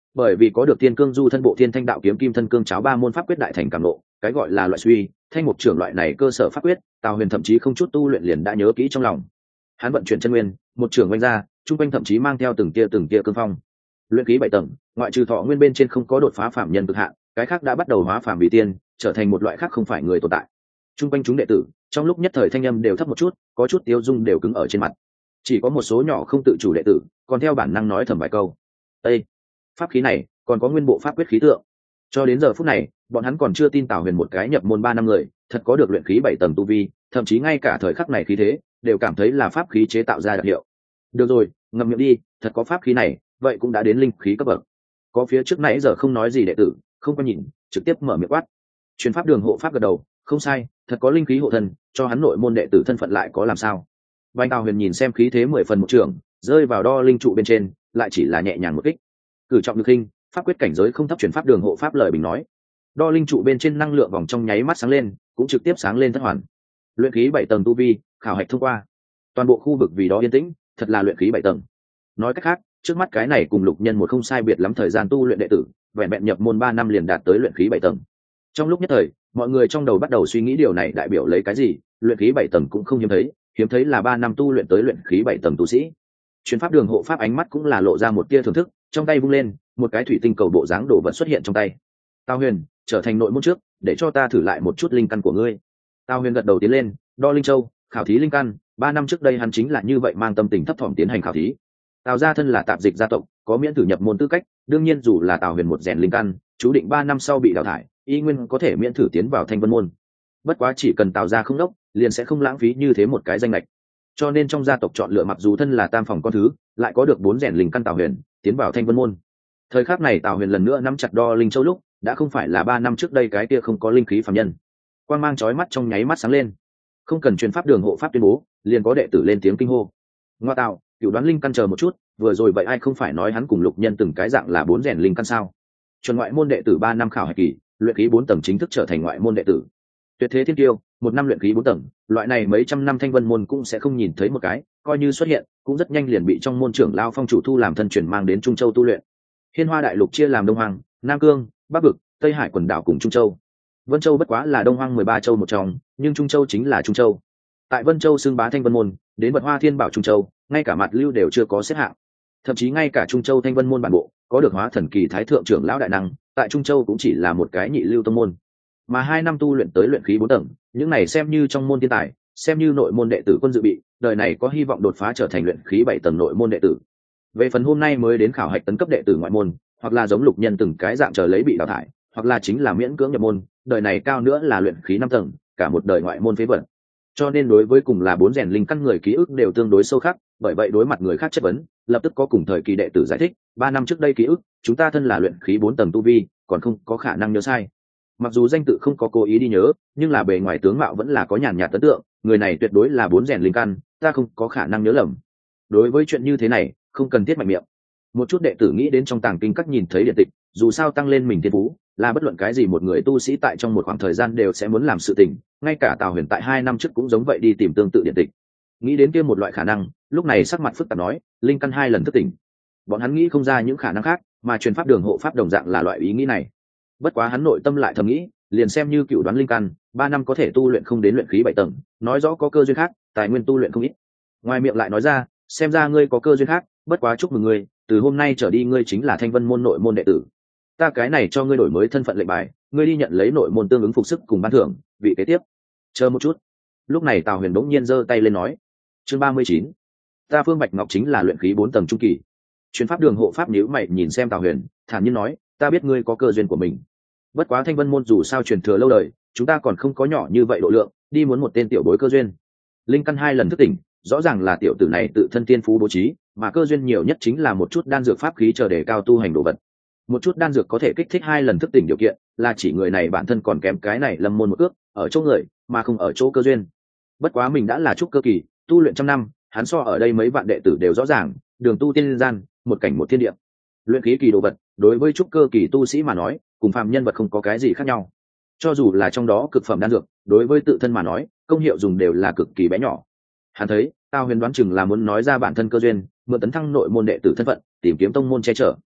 bởi vì có được thiên cương du thân bộ thiên thanh đạo kiếm kim thân cương cháo ba môn pháp quyết đại thành cảm nộ, cái gọi là loại suy thanh mục trưởng loại này cơ sở pháp quyết, Tào Huyền thậm chí không chút tu luyện liền đã nhớ kỹ trong lòng. Hắn vận chuyển chân nguyên, một trưởng vung ra, trung quanh thậm chí mang theo từng tia cương phong. Luyện khí 7 tầng, ngoại trừ thọ nguyên bên trên không có đột phá phạm nhân cực hạn, cái khác đã bắt đầu hóa phàm vì tiên, trở thành một loại khác không phải người tồn tại. Trung quanh chúng đệ tử, trong lúc nhất thời thanh âm đều thấp một chút, có chút tiêu dung đều cứng ở trên mặt. Chỉ có một số nhỏ không tự chủ đệ tử, còn theo bản năng nói thầm vài câu. Ê, pháp khí này, còn có nguyên bộ pháp quyết khí tượng. Cho đến giờ phút này, bọn hắn còn chưa tin Tào Huyền một cái nhập môn 3 năm người, thật có được luyện khí 7 tầng tu vi, thậm chí ngay cả thời khắc này khí thế, đều cảm thấy là pháp khí chế tạo ra đặc hiệu. Được rồi, ngậm miệng đi, thật có pháp khí này, vậy cũng đã đến linh khí cấp bậc. Có phía trước nãy giờ không nói gì đệ tử, không có nhìn, trực tiếp mở miệng quát. Truyền pháp đường hộ pháp gật đầu, không sai, thật có linh khí hộ thân, cho hắn nội môn đệ tử thân phận lại có làm sao. Bành Tào Huyền nhìn xem khí thế 10 phần một trường, rơi vào đo linh trụ bên trên, lại chỉ là nhẹ nhàng một kích. Cử trọng lực hình, pháp quyết cảnh giới không thấp, truyền pháp đường hộ pháp lời bình nói. Đo linh trụ bên trên năng lượng vòng trong nháy mắt sáng lên, cũng trực tiếp sáng lên thất hoàn. Luyện khí 7 tầng tu vi, khảo hạch thông qua. Toàn bộ khu vực vì đó yên tĩnh, thật là luyện khí 7 tầng. Nói cách khác, trước mắt cái này cùng Lục Nhân một không sai biệt lắm thời gian tu luyện đệ tử, vẹn vẹn nhập môn 3 năm liền đạt tới luyện khí 7 tầng. Trong lúc nhất thời, mọi người trong đầu bắt đầu suy nghĩ điều này đại biểu lấy cái gì, luyện khí 7 tầng cũng không hiếm thấy là 3 năm tu luyện tới luyện khí 7 tầng tu sĩ. Truyền pháp đường hộ pháp ánh mắt cũng là lộ ra một tia thưởng thức, trong tay vung lên, một cái thủy tinh cầu bộ dáng đồ vật xuất hiện trong tay. Tào Huyền, trở thành nội môn trước, để cho ta thử lại một chút linh căn của ngươi. Tào Huyền gật đầu tiến lên, đo linh châu, khảo thí linh căn. 3 năm trước đây hắn chính là như vậy mang tâm tình thấp thỏm tiến hành khảo thí. Tào gia thân là tạp dịch gia tộc, có miễn thử nhập môn tư cách, đương nhiên dù là Tào Huyền một rèn linh căn, chú định 3 năm sau bị đào thải, y nguyên có thể miễn thử tiến vào Thanh Vân môn. Bất quá chỉ cần Tào gia không đốc, liền sẽ không lãng phí như thế một cái danh lệch. Cho nên trong gia tộc chọn lựa mặc dù thân là tam phòng con thứ, lại có được 4 rèn linh căn Tào Huyền, tiến vào Thanh Vân môn. Thời khắc này Tào Huyền lần nữa nắm chặt đo linh châu lúc, đã không phải là 3 năm trước đây cái kia không có linh khí phàm nhân. Quang mang chói mắt trong nháy mắt sáng lên. Không cần truyền pháp đường hộ pháp tuyên bố, liền có đệ tử lên tiếng kinh hô. Ngoa tạo, Cửu Đoán linh căn chờ một chút, vừa rồi vậy ai không phải nói hắn cùng Lục Nhân từng cái dạng là 4 rèn linh căn sao? Chuẩn ngoại môn đệ tử 3 năm khảo hạch kỳ, luyện khí 4 tầng chính thức trở thành ngoại môn đệ tử. Tuyệt thế thiên tiêu, 1 năm luyện khí 4 tầng, loại này mấy trăm năm Thanh Vân môn cũng sẽ không nhìn thấy một cái, coi như xuất hiện, cũng rất nhanh liền bị trong môn trưởng lao phong chủ thu làm thân truyền mang đến Trung Châu tu luyện. Hiên Hoa đại lục chia làm Đông Hoang, Nam Cương, Bắc Vực, Tây Hải quần đảo cùng Trung Châu. Vân Châu bất quá là Đông Hoang 13 châu một trong, nhưng Trung Châu chính là Trung Châu. Tại Vân Châu xưng bá Thanh Vân môn, đến Vật Hoa Thiên Bảo Trung Châu, ngay cả mặt lưu đều chưa có xếp hạng. Thậm chí ngay cả Trung Châu Thanh Vân môn bản bộ, có được Hóa Thần kỳ thái thượng trưởng lão đại năng, tại Trung Châu cũng chỉ là một cái nhị lưu tông môn. Mà 2 năm tu luyện tới luyện khí 4 tầng, những này xem như trong môn thiên tài, xem như nội môn đệ tử quân dự bị, đời này có hy vọng đột phá trở thành luyện khí 7 tầng nội môn đệ tử. Về phần hôm nay mới đến khảo hạch tấn cấp đệ tử ngoại môn, hoặc là giống Lục Nhân từng cái dạng chờ lấy bị đào thải, hoặc là chính là miễn cưỡng nhập môn, đời này cao nữa là luyện khí 5 tầng, cả một đời ngoại môn phế vật. Cho nên đối với cùng là 4 rèn linh căn người ký ức đều tương đối sâu khắc, bởi vậy đối mặt người khác chất vấn, lập tức có cùng thời kỳ đệ tử giải thích, 3 năm trước đây ký ức, chúng ta thân là luyện khí 4 tầng tu vi, còn không có khả năng nhớ sai. Mặc dù danh tự không có cố ý đi nhớ, nhưng là bề ngoài tướng mạo vẫn là có nhàn nhạt ấn tượng, người này tuyệt đối là 4 rèn linh căn, ta không có khả năng nhớ lầm. Đối với chuyện như thế này, không cần thiết mạnh miệng. Một chút đệ tử nghĩ đến trong tàng kinh các nhìn thấy điện tịch, dù sao tăng lên mình thiên phú, là bất luận cái gì một người tu sĩ tại trong một khoảng thời gian đều sẽ muốn làm sự tình, ngay cả Tào Huyền tại 2 năm trước cũng giống vậy đi tìm tương tự điện tịch. Nghĩ đến kia một loại khả năng, lúc này sắc mặt phức tạp nói, linh căn 2 lần thức tỉnh. Bọn hắn nghĩ không ra những khả năng khác, mà truyền pháp đường hộ pháp đồng dạng là loại ý nghĩ này. Bất quá hắn nội tâm lại thầm nghĩ, liền xem như Cửu Đoán linh căn, 3 năm có thể tu luyện không đến luyện khí 7 tầng, nói rõ có cơ duyên khác, tài nguyên tu luyện không ít. Ngoài miệng lại nói ra, xem ra ngươi có cơ duyên khác, bất quá chúc mừng ngươi, từ hôm nay trở đi ngươi chính là Thanh Vân môn nội môn đệ tử. Ta cái này cho ngươi đổi mới thân phận lệnh bài, ngươi đi nhận lấy nội môn tương ứng phục sức cùng ban thưởng, vị kế tiếp. Chờ một chút. Lúc này Tào Huyền bỗng nhiên giơ tay lên nói, chương 39. Ta Phương Bạch Ngọc chính là luyện khí 4 tầng trung kỳ. Truyền pháp đường hộ pháp nhíu mày nhìn xem Tào Huyền, thản nhiên nói, ta biết ngươi có cơ duyên của mình. Bất quá Thanh Vân môn dù sao truyền thừa lâu đời, chúng ta còn không có nhỏ như vậy độ lượng, đi muốn một tên tiểu bối cơ duyên. Linh căn 2 lần thức tỉnh, rõ ràng là tiểu tử này tự thân tiên phú bố trí, mà cơ duyên nhiều nhất chính là một chút đan dược pháp khí chờ để cao tu hành đồ vật. Một chút đan dược có thể kích thích 2 lần thức tỉnh điều kiện, là chỉ người này bản thân còn kém cái này lâm môn một ước, ở chỗ người, mà không ở chỗ cơ duyên. Bất quá mình đã là trúc cơ kỳ, tu luyện trăm năm, hắn so ở đây mấy vạn đệ tử đều rõ ràng, đường tu tiên gian, một cảnh một thiên địa. Luyện khí kỳ đồ vật, đối với trúc cơ kỳ tu sĩ mà nói, cùng phàm nhân vật không có cái gì khác nhau. Cho dù là trong đó cực phẩm đan dược, đối với tự thân mà nói, công hiệu dùng đều là cực kỳ bé nhỏ. Hắn thấy, Tào Huyền đoán chừng là muốn nói ra bản thân cơ duyên, mượn tấn thăng nội môn đệ tử thân phận, tìm kiếm tông môn che chở.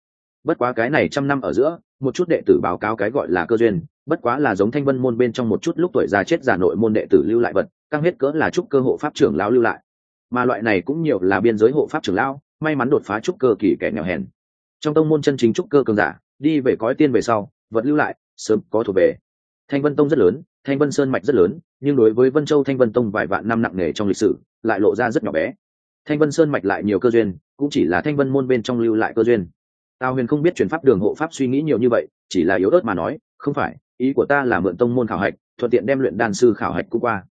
Bất quá cái này trăm năm ở giữa, một chút đệ tử báo cáo cái gọi là cơ duyên, bất quá là giống thanh vân môn bên trong một chút lúc tuổi già chết già nội môn đệ tử lưu lại vật, căng hết cỡ là trúc cơ hộ pháp trưởng lão lưu lại. Mà loại này cũng nhiều là biên giới hộ pháp trưởng lão, may mắn đột phá trúc cơ kỳ kẻ nghèo hèn. Trong tông môn chân chính trúc cơ cường giả, đi về cõi tiên về sau, vật lưu lại, sớm có thuộc về. Thanh Vân Tông rất lớn, Thanh Vân Sơn mạch rất lớn, nhưng đối với Vân Châu Thanh Vân Tông vài vạn năm nặng nề trong lịch sử, lại lộ ra rất nhỏ bé. Thanh Vân Sơn mạch lại nhiều cơ duyên, cũng chỉ là Thanh Vân môn bên trong lưu lại cơ duyên. Tào Huyền không biết truyền pháp đường hộ pháp suy nghĩ nhiều như vậy, chỉ là yếu ớt mà nói, không phải, ý của ta là mượn tông môn khảo hạch, thuận tiện đem luyện đan sư khảo hạch cũng qua.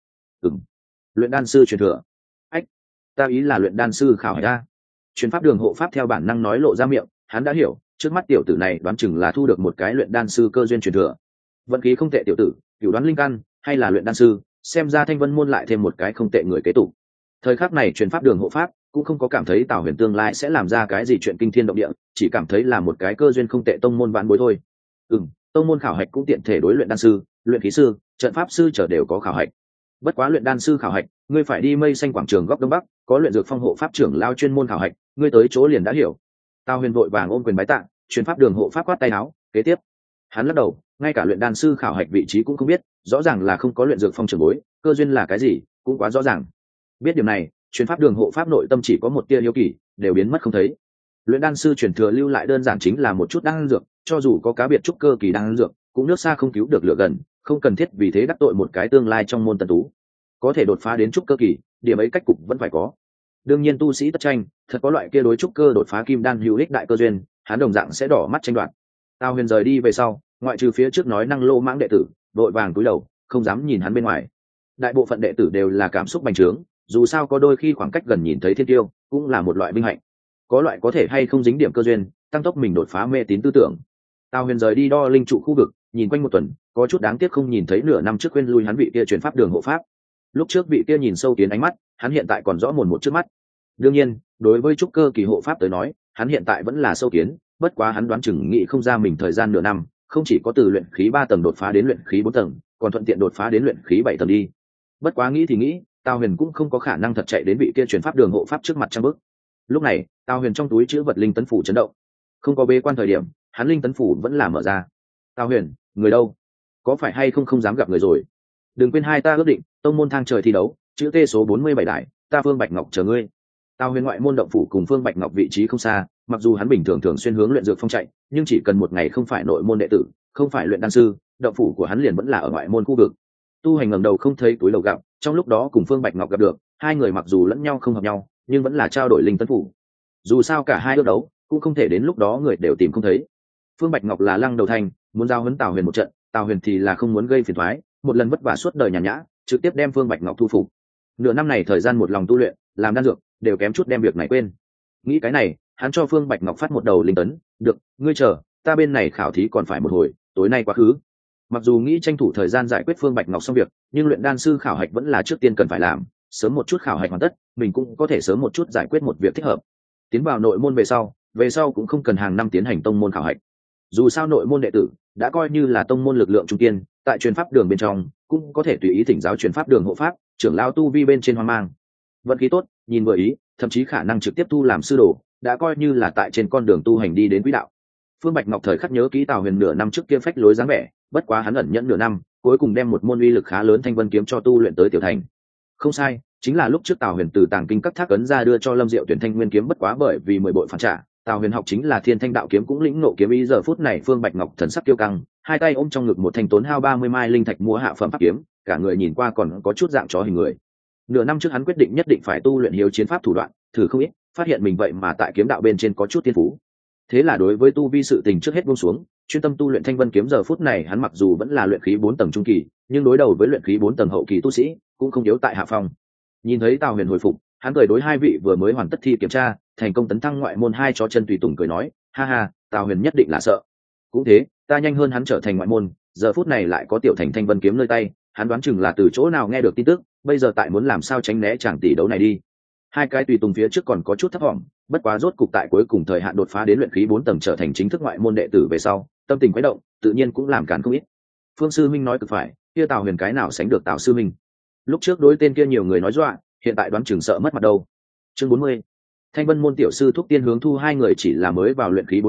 Luyện đan sư truyền thừa. Ách, ta ý là luyện đan sư khảo hạch a. Truyền pháp đường hộ pháp theo bản năng nói lộ ra miệng, hắn đã hiểu, trước mắt tiểu tử này đoán chừng là thu được một cái luyện đan sư cơ duyên truyền thừa. Vận khí không tệ tiểu tử, cửu đoán linh căn hay là luyện đan sư, xem ra Thanh Vân môn lại thêm một cái không tệ người kế tục. Thời khắc này truyền pháp đường hộ pháp cũng không có cảm thấy Tào Huyền tương lai sẽ làm ra cái gì chuyện kinh thiên động địa, chỉ cảm thấy là một cái cơ duyên không tệ tông môn vãn bối thôi. Tông môn khảo hạch cũng tiện thể đối luyện đan sư, luyện khí sư, trận pháp sư trở đều có khảo hạch. Bất quá luyện đan sư khảo hạch, ngươi phải đi Mây Xanh quảng trường góc đông bắc, có luyện dược phong hộ pháp trưởng lao chuyên môn khảo hạch, ngươi tới chỗ liền đã hiểu. Tào Huyền vội vàng ôm quyền bái tạ, truyền pháp đường hộ pháp quát tay áo, kế tiếp. Hắn lắc đầu, ngay cả luyện đan sư khảo hạch vị trí cũng không biết, rõ ràng là không có luyện dược phong trưởng bối, cơ duyên là cái gì, cũng quá rõ ràng. Biết điểm này, truyền pháp đường hộ pháp nội tâm chỉ có một tia hiếu kỳ, đều biến mất không thấy. Luyện đan sư truyền thừa lưu lại đơn giản chính là một chút đan dược, cho dù có cá biệt trúc cơ kỳ đan dược, cũng nước xa không cứu được lửa gần, không cần thiết vì thế đắc tội một cái tương lai trong môn tân tú. Có thể đột phá đến trúc cơ kỳ, điểm ấy cách cục vẫn phải có. Đương nhiên tu sĩ tất tranh, thật có loại kia đối trúc cơ đột phá kim đan hữu ích đại cơ duyên, hắn đồng dạng sẽ đỏ mắt tranh đoạt. Tào Huyền rời đi về sau, ngoại trừ phía trước nói năng lô mãng đệ tử, đội vàng cúi đầu, không dám nhìn hắn bên ngoài. Đại bộ phận đệ tử đều là cảm xúc bành trướng, dù sao có đôi khi khoảng cách gần nhìn thấy thiên tiêu, cũng là một loại vinh hạnh. Có loại có thể hay không dính điểm cơ duyên, tăng tốc mình đột phá mê tín tư tưởng. Tào Huyền rời đi đo linh trụ khu vực, nhìn quanh một tuần, có chút đáng tiếc không nhìn thấy nửa năm trước quên lui hắn vị kia truyền pháp đường hộ pháp. Lúc trước vị kia nhìn sâu tiến ánh mắt, hắn hiện tại còn rõ mồn một trước mắt. Đương nhiên, đối với trúc cơ kỳ hộ pháp tới nói, hắn hiện tại vẫn là sâu kiến, bất quá hắn đoán chừng nghĩ không ra mình thời gian nửa năm, không chỉ có từ luyện khí 3 tầng đột phá đến luyện khí 4 tầng, còn thuận tiện đột phá đến luyện khí 7 tầng đi. Bất quá nghĩ thì nghĩ, Tào Huyền cũng không có khả năng thật chạy đến vị kia truyền pháp đường hộ pháp trước mặt trăm bước. Lúc này, Tào Huyền trong túi chữ vật linh tấn phủ chấn động. Không có bế quan thời điểm, hắn linh tấn phủ vẫn là mở ra. Tào Huyền, người đâu? Có phải hay không dám gặp người rồi? Đừng quên hai ta ước định, tông môn thang trời thi đấu, chữ T số 47 đại, ta Phương Bạch Ngọc chờ ngươi. Tào Huyền ngoại môn động phủ cùng Phương Bạch Ngọc vị trí không xa, mặc dù hắn bình thường thường xuyên hướng luyện dược phong chạy, nhưng chỉ cần một ngày không phải nội môn đệ tử, không phải luyện đan sư, động phủ của hắn liền vẫn là ở ngoại môn khu vực. Tu hành ngẩng đầu không thấy túi lầu gặp, trong lúc đó cùng Phương Bạch Ngọc gặp được, hai người mặc dù lẫn nhau không hợp nhau, nhưng vẫn là trao đổi linh tấn phủ. Dù sao cả hai ước đấu, cũng không thể đến lúc đó người đều tìm không thấy. Phương Bạch Ngọc là lăng đầu thành, muốn giao huấn Tào Huyền một trận, Tào Huyền thì là không muốn gây phiền toái, một lần vất vả suốt đời nhàn nhã, trực tiếp đem Phương Bạch Ngọc thu phục. Nửa năm này thời gian một lòng tu luyện, làm đan dược, đều kém chút đem việc này quên. Nghĩ cái này, hắn cho Phương Bạch Ngọc phát một đầu linh tấn, "Được, ngươi chờ, ta bên này khảo thí còn phải một hồi, tối nay quá khứ." Mặc dù nghĩ tranh thủ thời gian giải quyết Phương Bạch Ngọc xong việc, nhưng luyện đan sư khảo hạch vẫn là trước tiên cần phải làm, sớm một chút khảo hạch hoàn tất, mình cũng có thể sớm một chút giải quyết một việc thích hợp. Tiến vào nội môn về sau cũng không cần hàng năm tiến hành tông môn khảo hạch. Dù sao nội môn đệ tử đã coi như là tông môn lực lượng trung kiên, tại truyền pháp đường bên trong cũng có thể tùy ý thỉnh giáo truyền pháp đường hộ pháp, trưởng lao tu vi bên trên hoang mang. Vận khí tốt, nhìn vừa ý, thậm chí khả năng trực tiếp thu làm sư đồ, đã coi như là tại trên con đường tu hành đi đến quỹ đạo. Phương Bạch Ngọc thời khắc nhớ kỹ Tào Huyền nửa năm trước kia phách lối dáng vẻ, bất quá hắn ẩn nhẫn nửa năm, cuối cùng đem một môn uy lực khá lớn Thanh Vân kiếm cho tu luyện tới tiểu thành. Không sai, chính là lúc trước Tào Huyền từ tàng kinh các thác ấn ra đưa cho Lâm Diệu tuyển Thanh Nguyên kiếm, bất quá bởi vì 10 bội phản trả, Tào Huyền học chính là Thiên Thanh đạo kiếm cũng lĩnh ngộ kiếm ý. Giờ phút này Phương Bạch Ngọc thần sắc kiêu căng, hai tay ôm trong ngực một thanh tốn hao 30 mai linh thạch mua hạ phẩm pháp kiếm, cả người nhìn qua còn có chút dạng chó hình người. Nửa năm trước hắn quyết định nhất định phải tu luyện hiếu chiến pháp thủ đoạn, thử không ít, phát hiện mình vậy mà tại kiếm đạo bên trên có chút thiên phú. Thế là đối với tu vi sự tình trước hết buông xuống, chuyên tâm tu luyện Thanh Vân kiếm. Giờ phút này hắn mặc dù vẫn là luyện khí 4 tầng trung kỳ, nhưng đối đầu với luyện khí 4 tầng hậu kỳ tu sĩ, cũng không yếu tại hạ phong. Nhìn thấy Tào Huyền hồi phục, hắn cười đối hai vị vừa mới hoàn tất thi kiểm tra, thành công tấn thăng ngoại môn hai chó chân tùy tùng cười nói, ha ha, Tào Huyền nhất định là sợ. Cũng thế, ta nhanh hơn hắn trở thành ngoại môn, giờ phút này lại có tiểu thành Thanh Vân kiếm nơi tay, hắn đoán chừng là từ chỗ nào nghe được tin tức, bây giờ tại muốn làm sao tránh né chàng tỷ đấu này đi. Hai cái tùy tùng phía trước còn có chút thấp vọng, bất quá rốt cục tại cuối cùng thời hạn đột phá đến luyện khí 4 tầng trở thành chính thức ngoại môn đệ tử về sau, tâm tình quấy động, tự nhiên cũng làm cản không ít. Phương sư minh nói cực phải, kia Tào Huyền cái nào sánh được Tào sư minh. Lúc trước đối tên kia nhiều người nói dọa, hiện tại đoán chừng sợ mất mặt đâu. Chương 40. Thanh Vân môn tiểu sư thúc tiên hướng thu hai người chỉ là mới vào luyện khí 4 tầng,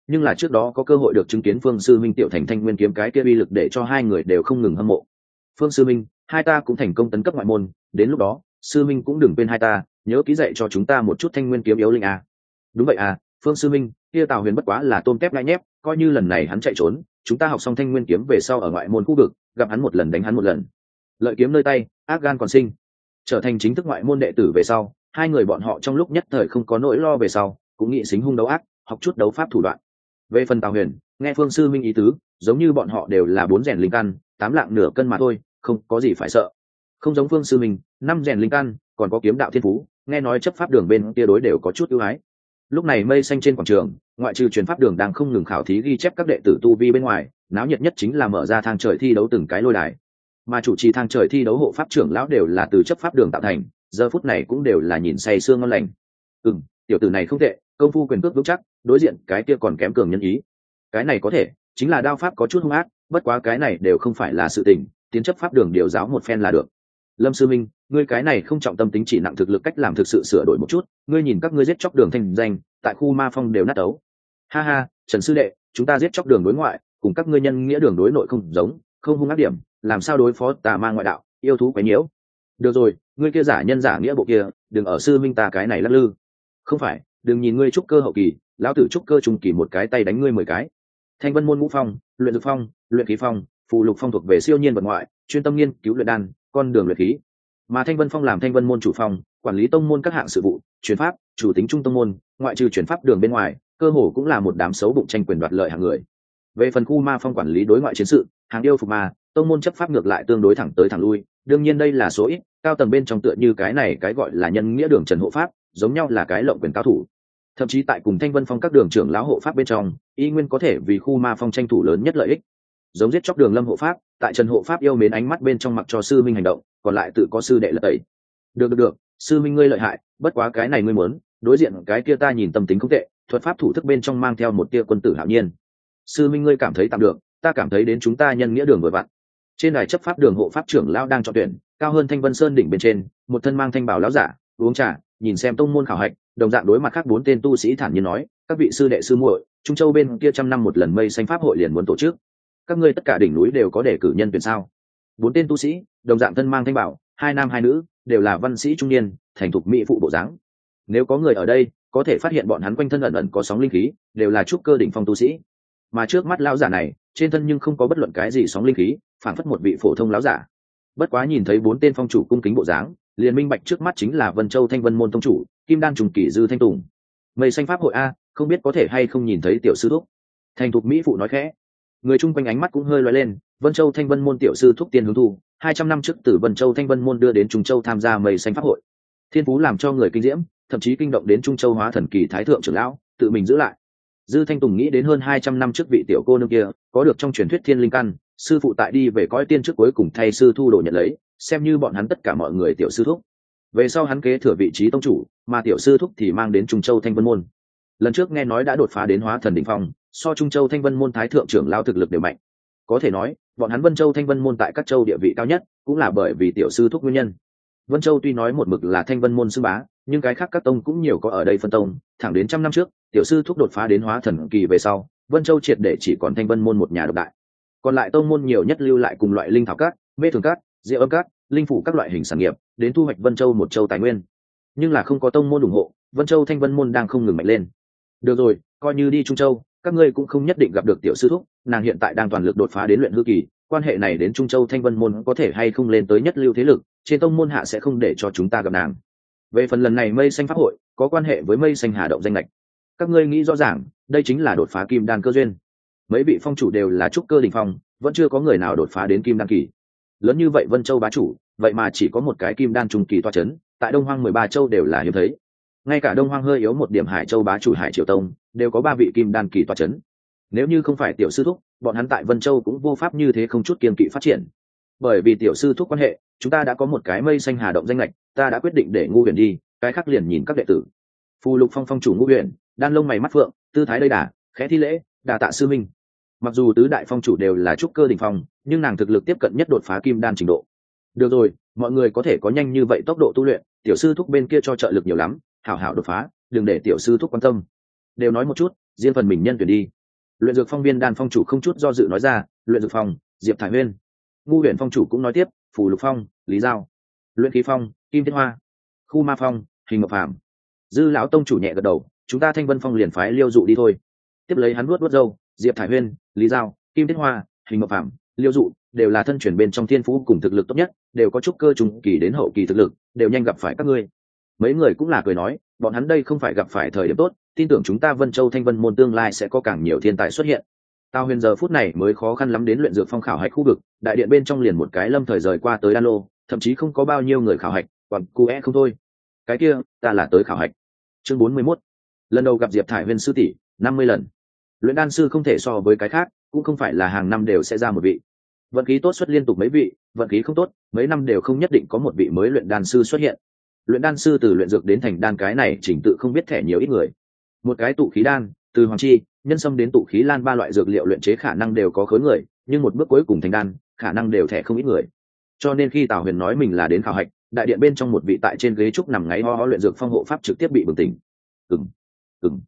nhưng là trước đó có cơ hội được chứng kiến Phương sư minh tiểu thành thanh nguyên kiếm cái kia uy lực để cho hai người đều không ngừng hâm mộ. Phương sư minh, hai ta cũng thành công tấn cấp ngoại môn, đến lúc đó sư minh cũng đừng quên hai ta, nhớ ký dạy cho chúng ta một chút thanh nguyên kiếm yếu linh à. Đúng vậy à, Phương sư minh, kia Tào Huyền bất quá là tôm tép ngai nhép, coi như lần này hắn chạy trốn, chúng ta học xong thanh nguyên kiếm về sau ở ngoại môn khu vực gặp hắn một lần đánh hắn một lần, lợi kiếm nơi tay, ác gan còn sinh. Trở thành chính thức ngoại môn đệ tử về sau, hai người bọn họ trong lúc nhất thời không có nỗi lo về sau, cũng nghĩ xính hung đấu ác, học chút đấu pháp thủ đoạn. Về phần Tào Huyền, nghe Phương sư minh ý tứ, giống như bọn họ đều là 4 rèn linh căn, 8 lạng nửa cân mà thôi, không có gì phải sợ. Không giống Phương sư minh, 5 rèn linh căn, còn có kiếm đạo thiên phú, nghe nói chấp pháp đường bên kia đối đều có chút ưu ái. Lúc này mây xanh trên quảng trường, ngoại trừ truyền pháp đường đang không ngừng khảo thí ghi chép các đệ tử tu vi bên ngoài, náo nhiệt nhất chính là mở ra thang trời thi đấu từng cái lôi đài. Mà chủ trì thang trời thi đấu hộ pháp trưởng lão đều là từ chấp pháp đường tạo thành, giờ phút này cũng đều là nhìn say sương ngon lành. Tiểu tử này không tệ, công phu quyền cước vững chắc, đối diện cái kia còn kém cường nhân ý. Cái này có thể, chính là đao pháp có chút hung ác, bất quá cái này đều không phải là sự tình, tiến chấp pháp đường điều giáo một phen là được. Lâm sư minh, ngươi cái này không trọng tâm tính chỉ nặng thực lực, cách làm thực sự sửa đổi một chút, ngươi nhìn các ngươi giết chóc đường thành danh, tại khu ma phong đều nát ấu. Ha ha, Trần sư đệ, chúng ta giết chóc đường đối ngoại, cùng các ngươi nhân nghĩa đường đối nội không giống, không hung ác điểm, làm sao đối phó tà ma ngoại đạo, yêu thú quấy nhiễu. Được rồi, ngươi kia giả nhân giả nghĩa bộ kia, đừng ở sư minh ta cái này lắc lư. Không phải, đừng nhìn ngươi trúc cơ hậu kỳ, lão tử trúc cơ trung kỳ một cái tay đánh ngươi 10 cái. Thanh Vân môn ngũ phong, luyện dược phong, luyện khí phong, phù lục phong thuộc về siêu nhiên vật ngoại, chuyên tâm nghiên cứu luyện đan, con đường luyện khí. Mà Thanh Vân phong làm Thanh Vân môn chủ phong, quản lý tông môn các hạng sự vụ, truyền pháp, chủ tính trung tông môn, ngoại trừ truyền pháp đường bên ngoài, cơ hồ cũng là một đám xấu bụng tranh quyền đoạt lợi hàng người. Về phần khu ma phong quản lý đối ngoại chiến sự, hàng yêu phục ma, tông môn chấp pháp ngược lại tương đối thẳng tới thẳng lui, đương nhiên đây là số ít, cao tầng bên trong tựa như cái này cái gọi là nhân nghĩa đường Trần hộ pháp, giống nhau là cái lộng quyền cao thủ. Thậm chí tại cùng Thanh Vân phong các đường trưởng lão hộ pháp bên trong, y nguyên có thể vì khu ma phong tranh thủ lớn nhất lợi ích. Giống giết chóc đường Lâm hộ pháp, tại Trần hộ pháp yêu mến ánh mắt bên trong mặc cho sư minh hành động, còn lại tự có sư đệ lật tẩy. Được, sư minh ngươi lợi hại, bất quá cái này ngươi muốn, đối diện cái kia ta nhìn tâm tính không tệ, thuật pháp thủ thức bên trong mang theo một tia quân tử hạo nhiên. Sư minh ngươi cảm thấy tạm được, ta cảm thấy đến chúng ta nhân nghĩa đường vừa vặn. Trên đài chấp pháp đường hộ pháp trưởng lão đang chọn tuyển, cao hơn Thanh Vân Sơn đỉnh bên trên, một thân mang thanh bảo lão giả, uống trà, nhìn xem tông môn khảo hạch, đồng dạng đối mặt khác 4 tên tu sĩ thản nhiên nói, các vị sư đệ sư muội, Trung Châu bên kia trăm năm một lần mây xanh pháp hội liền muốn tổ chức, các ngươi tất cả đỉnh núi đều có đề cử nhân tuyển sao? 4 tên tu sĩ, đồng dạng thân mang thanh bảo, 2 nam 2 nữ, đều là văn sĩ trung niên, thành thục mỹ phụ bộ dáng. Nếu có người ở đây, có thể phát hiện bọn hắn quanh thân ẩn ẩn có sóng linh khí, đều là trúc cơ đỉnh phong tu sĩ. Mà trước mắt lão giả này, trên thân nhưng không có bất luận cái gì sóng linh khí, phản phất một vị phổ thông lão giả. Bất quá nhìn thấy 4 tên phong chủ cung kính bộ dáng, liền minh bạch trước mắt chính là Vân Châu Thanh Vân môn tông chủ, Kim Đan trùng kỳ Dư Thanh Tùng. Mây xanh pháp hội a, không biết có thể hay không nhìn thấy tiểu sư thúc. Thành thục mỹ phụ nói khẽ. Người chung quanh ánh mắt cũng hơi lóe lên, Vân Châu Thanh Vân môn tiểu sư thúc Tiên Hướng Thu, 200 năm trước từ Vân Châu Thanh Vân môn đưa đến Trung Châu tham gia mây xanh pháp hội. Thiên phú làm cho người kinh diễm, thậm chí kinh động đến Trung Châu hóa thần kỳ thái thượng trưởng lão, tự mình giữ lại. Dư Thanh Tùng nghĩ đến hơn 200 năm trước vị tiểu cô nương kia, có được trong truyền thuyết thiên linh căn, sư phụ tại đi về cõi tiên trước cuối cùng thay sư thu đồ nhận lấy, xem như bọn hắn tất cả mọi người tiểu sư thúc. Về sau hắn kế thừa vị trí tông chủ, mà tiểu sư thúc thì mang đến Trung Châu Thanh Vân môn. Lần trước nghe nói đã đột phá đến hóa thần đỉnh phong, so Trung Châu Thanh Vân môn thái thượng trưởng lão thực lực đều mạnh. Có thể nói, bọn hắn Vân Châu Thanh Vân môn tại các châu địa vị cao nhất, cũng là bởi vì tiểu sư thúc nguyên nhân. Vân Châu tuy nói một mực là Thanh Vân môn xưng bá, nhưng cái khác các tông cũng nhiều có ở đây phân tông, thẳng đến trăm năm trước, tiểu sư thúc đột phá đến hóa thần kỳ về sau, Vân Châu triệt để chỉ còn Thanh Vân môn một nhà độc đại. Còn lại tông môn nhiều nhất lưu lại cùng loại linh thảo các, mê thường các, diệu âm các, linh phủ các loại hình sản nghiệp, đến thu hoạch Vân Châu một châu tài nguyên. Nhưng là không có tông môn ủng hộ, Vân Châu Thanh Vân môn đang không ngừng mạnh lên. Được rồi, coi như đi Trung Châu, các ngươi cũng không nhất định gặp được tiểu sư thúc, nàng hiện tại đang toàn lực đột phá đến luyện hư kỳ, quan hệ này đến Trung Châu Thanh Vân môn có thể hay không lên tới nhất lưu thế lực, trên tông môn hạ sẽ không để cho chúng ta gặp nàng. Về phần lần này mây xanh pháp hội, có quan hệ với mây xanh hà động danh lệch. Các ngươi nghĩ rõ ràng, đây chính là đột phá kim đan cơ duyên. Mấy vị phong chủ đều là trúc cơ đỉnh phong, vẫn chưa có người nào đột phá đến kim đan kỳ. Lớn như vậy Vân Châu bá chủ, vậy mà chỉ có một cái kim đan trung kỳ toa chấn, tại Đông Hoang 13 châu đều là hiếm thấy. Ngay cả Đông Hoang hơi yếu một điểm Hải Châu bá chủ Hải Triều Tông, đều có 3 vị kim đan kỳ toa chấn. Nếu như không phải tiểu sư thúc, bọn hắn tại Vân Châu cũng vô pháp như thế không chút kiêng kỵ phát triển. Bởi vì tiểu sư thúc quan hệ, chúng ta đã có một cái mây xanh hà động danh lệch, ta đã quyết định để Ngu Huyền đi, cái khác liền nhìn các đệ tử. Phù Lục Phong phong chủ Ngu Huyền, đan lông mày mắt phượng, tư thái đầy đà, khẽ thi lễ, đà tạ sư minh. Mặc dù tứ đại phong chủ đều là trúc cơ đỉnh phong, nhưng nàng thực lực tiếp cận nhất đột phá kim đan trình độ. Được rồi, mọi người có thể có nhanh như vậy tốc độ tu luyện, tiểu sư thúc bên kia cho trợ lực nhiều lắm, hảo hảo đột phá, đừng để tiểu sư thúc quan tâm. Đều nói một chút, riêng phần mình nhân tuyển đi. Luyện dược phong viên đan phong chủ không chút do dự nói ra. Luyện dược phong, Diệp Thải Huyên. Ngu huyện phong chủ cũng nói tiếp. Phù Lục phong, Lý Giao. Luyện khí phong, Kim Thiên Hoa. Khu ma phong, Hình Ngọc Phạm. Dư lão tông chủ nhẹ gật đầu. Chúng ta Thanh Vân phong liền phái Liêu Dụ đi thôi. Tiếp lấy hắn vuốt râu. Diệp Thải Huyên, Lý Giao, Kim Thiên Hoa, Hình Ngọc Phạm, Liêu Dụ đều là thân chuyển bên trong thiên phú cùng thực lực tốt nhất, đều có chút cơ trung kỳ đến hậu kỳ thực lực, đều nhanh gặp phải các ngươi. Mấy người cũng là cười nói, bọn hắn đây không phải gặp phải thời điểm tốt, tin tưởng chúng ta Vân Châu Thanh Vân môn tương lai sẽ có càng nhiều thiên tài xuất hiện. Tào Huyền giờ phút này mới khó khăn lắm đến luyện dược phong khảo hạch khu vực, đại điện bên trong liền một cái lâm thời rời qua tới đan lô, thậm chí không có bao nhiêu người khảo hạch, còn không thôi. Cái kia, ta là tới khảo hạch. Chương 41. Lần đầu gặp Diệp Thải Huyền sư tỷ, 50 lần. Luyện đan sư không thể so với cái khác, cũng không phải là hàng năm đều sẽ ra một vị. Vận khí tốt xuất liên tục mấy vị, vận khí không tốt, mấy năm đều không nhất định có một vị mới luyện đan sư xuất hiện. Luyện đan sư từ luyện dược đến thành đan cái này chỉnh tự không biết thẻ nhiều ít người. Một cái tụ khí đan, từ hoàng chi, nhân sâm đến tụ khí lan ba loại dược liệu luyện chế khả năng đều có khối người, nhưng một bước cuối cùng thành đan, khả năng đều thẻ không ít người. Cho nên khi Tào Huyền nói mình là đến khảo hạch, đại điện bên trong một vị tại trên ghế trúc nằm ngáy ho ho luyện dược phong hộ pháp trực tiếp bị bừng tỉnh. Ừm.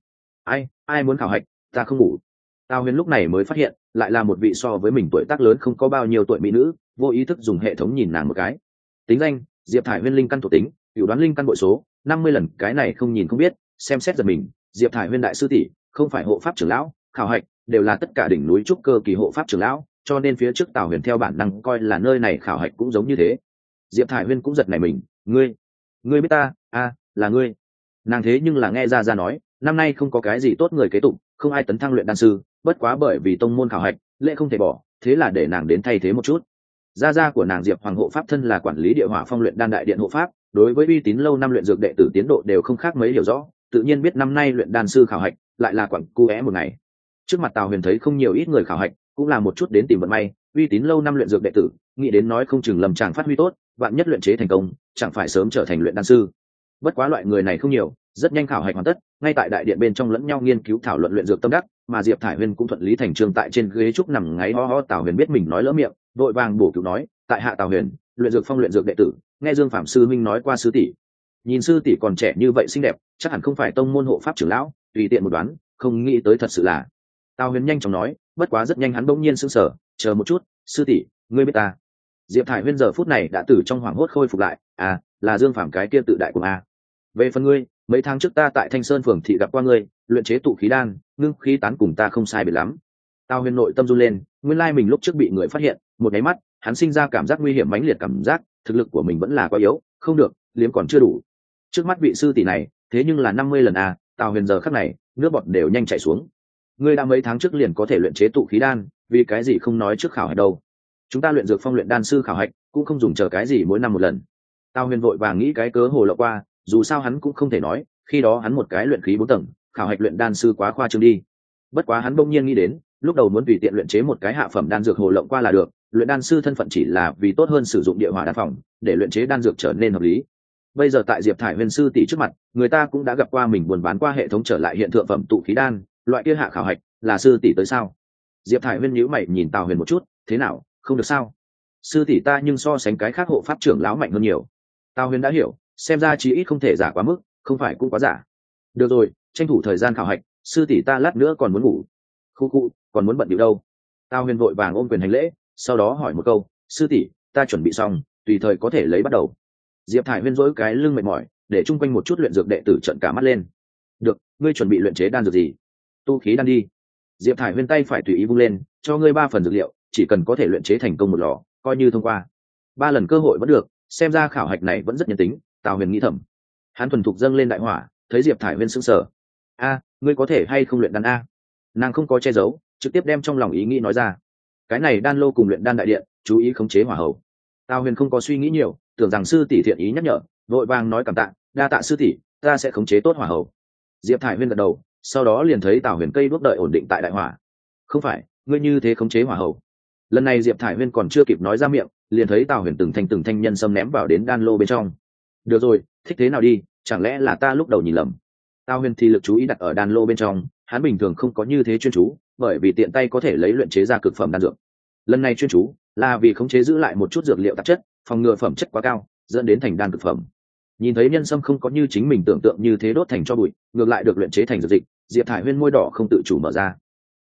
Ai muốn khảo hạch, ta không ngủ. Tào Huyền lúc này mới phát hiện, lại là một vị so với mình tuổi tác lớn không có bao nhiêu tuổi mỹ nữ, vô ý thức dùng hệ thống nhìn nàng một cái. Tính danh: Diệp Thải Huyên, linh căn thuộc tính, cửu đoán linh căn bội số 50 lần, cái này không nhìn không biết, xem xét giật mình. Diệp Thải Huyên đại sư tỷ, không phải hộ pháp trưởng lão, khảo hạch đều là tất cả đỉnh núi trúc cơ kỳ hộ pháp trưởng lão, cho nên phía trước Tào Huyền theo bản năng coi là nơi này khảo hạch cũng giống như thế. Diệp Thải Huyên cũng giật nảy mình, ngươi biết ta? Là ngươi. Nàng thế nhưng là nghe ra nói, năm nay không có cái gì tốt người kế tục, không ai tấn thăng luyện đan sư, bất quá bởi vì tông môn khảo hạch, lễ không thể bỏ, thế là để nàng đến thay thế một chút. Gia của nàng Diệp Hoàng hộ pháp thân là quản lý địa hỏa phong luyện đan đại điện hộ pháp, đối với uy tín lâu năm luyện dược đệ tử tiến độ đều không khác mấy hiểu rõ, tự nhiên biết năm nay luyện đan sư khảo hạch lại là quặng cu é một ngày. Trước mặt Tào Huyền thấy không nhiều ít người khảo hạch, cũng là một chút đến tìm vận may, uy tín lâu năm luyện dược đệ tử, nghĩ đến nói không chừng lầm chàng phát huy tốt, vạn nhất luyện chế thành công, chẳng phải sớm trở thành luyện đan sư. Bất quá loại người này không nhiều, rất nhanh khảo hạch hoàn tất, ngay tại đại điện bên trong lẫn nhau nghiên cứu thảo luận luyện dược tâm đắc, mà Diệp Thải Huyên cũng thuận lý thành chương tại trên ghế trúc nằm ngáy ho ho. Tào Huyền biết mình nói lỡ miệng, vội vàng bổ cứu nói, tại hạ Tào Huyền, luyện dược phong luyện dược đệ tử, nghe Dương Phạm sư minh nói qua sư tỷ. Nhìn sư tỷ còn trẻ như vậy xinh đẹp, chắc hẳn không phải tông môn hộ pháp trưởng lão, tùy tiện một đoán, không nghĩ tới thật sự là. Tào Huyền nhanh chóng nói, bất quá rất nhanh hắn bỗng nhiên sững sờ, chờ một chút, sư tỷ, ngươi biết ta? Diệp Thải Huyên giờ phút này đã từ trong hoảng hốt khôi phục lại, là Dương Phạm cái kia tự đại của a. Về phần ngươi, mấy tháng trước ta tại Thanh Sơn phường thị gặp qua ngươi, luyện chế tụ khí đan, ngưng khí tán cùng ta không sai biệt lắm. Tào Huyền nội tâm run lên, nguyên lai mình lúc trước bị người phát hiện, một cái mắt, hắn sinh ra cảm giác nguy hiểm mãnh liệt, cảm giác thực lực của mình vẫn là quá yếu, không được, liếm còn chưa đủ. Trước mắt vị sư tỷ này, thế nhưng là 50 lần a. Tào Huyền giờ khắc này, nước bọt đều nhanh chảy xuống. Ngươi đã mấy tháng trước liền có thể luyện chế tụ khí đan, vì cái gì không nói trước khảo hạch đâu? Chúng ta luyện dược phong luyện đan sư khảo hạch, cũng không dùng chờ cái gì mỗi năm một lần. Tào Huyền vội vàng nghĩ cái cớ hồ lộ qua, dù sao hắn cũng không thể nói, khi đó hắn một cái luyện khí 4 tầng, khảo hạch luyện đan sư quá khoa trương đi. Bất quá hắn bỗng nhiên nghĩ đến, lúc đầu muốn tùy tiện luyện chế một cái hạ phẩm đan dược hồ lộng qua là được, luyện đan sư thân phận chỉ là vì tốt hơn sử dụng địa hỏa đan phòng, để luyện chế đan dược trở nên hợp lý. Bây giờ tại Diệp Thải Huyền sư tỷ trước mặt, người ta cũng đã gặp qua mình buôn bán qua hệ thống trở lại hiện thượng phẩm tụ khí đan, loại kia hạ khảo hạch, là sư tỷ tới sao? Diệp Thải Huyền nhíu mày nhìn Tào Huyền một chút, thế nào, không được sao? Sư tỷ ta nhưng so sánh cái khác hộ pháp trưởng lão mạnh hơn nhiều. Tào Huyền đã hiểu, xem ra chí ít không thể giả quá mức, không phải cũng quá giả. Được rồi, tranh thủ thời gian khảo hạch, sư tỷ ta lát nữa còn muốn ngủ. Khu, còn muốn bận điệu đâu? Tào Huyền vội vàng ôm quyền hành lễ, sau đó hỏi một câu, sư tỷ, ta chuẩn bị xong, tùy thời có thể lấy bắt đầu. Diệp Thải Huyền dỗi cái lưng mệt mỏi, để chung quanh một chút luyện dược đệ tử trợn cả mắt lên. Được, ngươi chuẩn bị luyện chế đan dược gì? Tu khí đan đi. Diệp Thải Huyền tay phải tùy ý vung lên, cho ngươi 3 phần dược liệu, chỉ cần có thể luyện chế thành công một lò, coi như thông qua. 3 lần cơ hội vẫn được, xem ra khảo hạch này vẫn rất nhân tính. Tào Huyền nghĩ thầm. Hắn thuần thục dâng lên đại hỏa, thấy Diệp Thải Huyền sững sờ. Ngươi có thể hay không luyện đan a? Nàng không có che giấu, trực tiếp đem trong lòng ý nghĩ nói ra. Cái này đan lô cùng luyện đan đại điện, chú ý khống chế hỏa hầu. Tào Huyền không có suy nghĩ nhiều, tưởng rằng sư tỷ thiện ý nhắc nhở, vội vàng nói cảm tạ, đa tạ sư tỷ, ta sẽ khống chế tốt hỏa hầu. Diệp Thải Huyền gật đầu, sau đó liền thấy Tào Huyền cây đuốc đợi ổn định tại đại hỏa. Không phải, ngươi như thế khống chế hỏa hầu? Lần này Diệp Thải Huyền còn chưa kịp nói ra miệng, liền thấy Tào Huyền từng thanh nhân sâm ném vào đến đan lô bên trong. Được rồi, thích thế nào đi, chẳng lẽ là ta lúc đầu nhìn lầm? Tào Huyền thì lực chú ý đặt ở đan lô bên trong, hắn bình thường không có như thế chuyên chú, bởi vì tiện tay có thể lấy luyện chế ra cực phẩm đan dược. Lần này chuyên chú là vì khống chế giữ lại một chút dược liệu tạp chất, phòng ngừa phẩm chất quá cao dẫn đến thành đan cực phẩm. Nhìn thấy nhân sâm không có như chính mình tưởng tượng như thế đốt thành cho bụi, ngược lại được luyện chế thành dược dịch, Diệp Thải Huyền môi đỏ không tự chủ mở ra.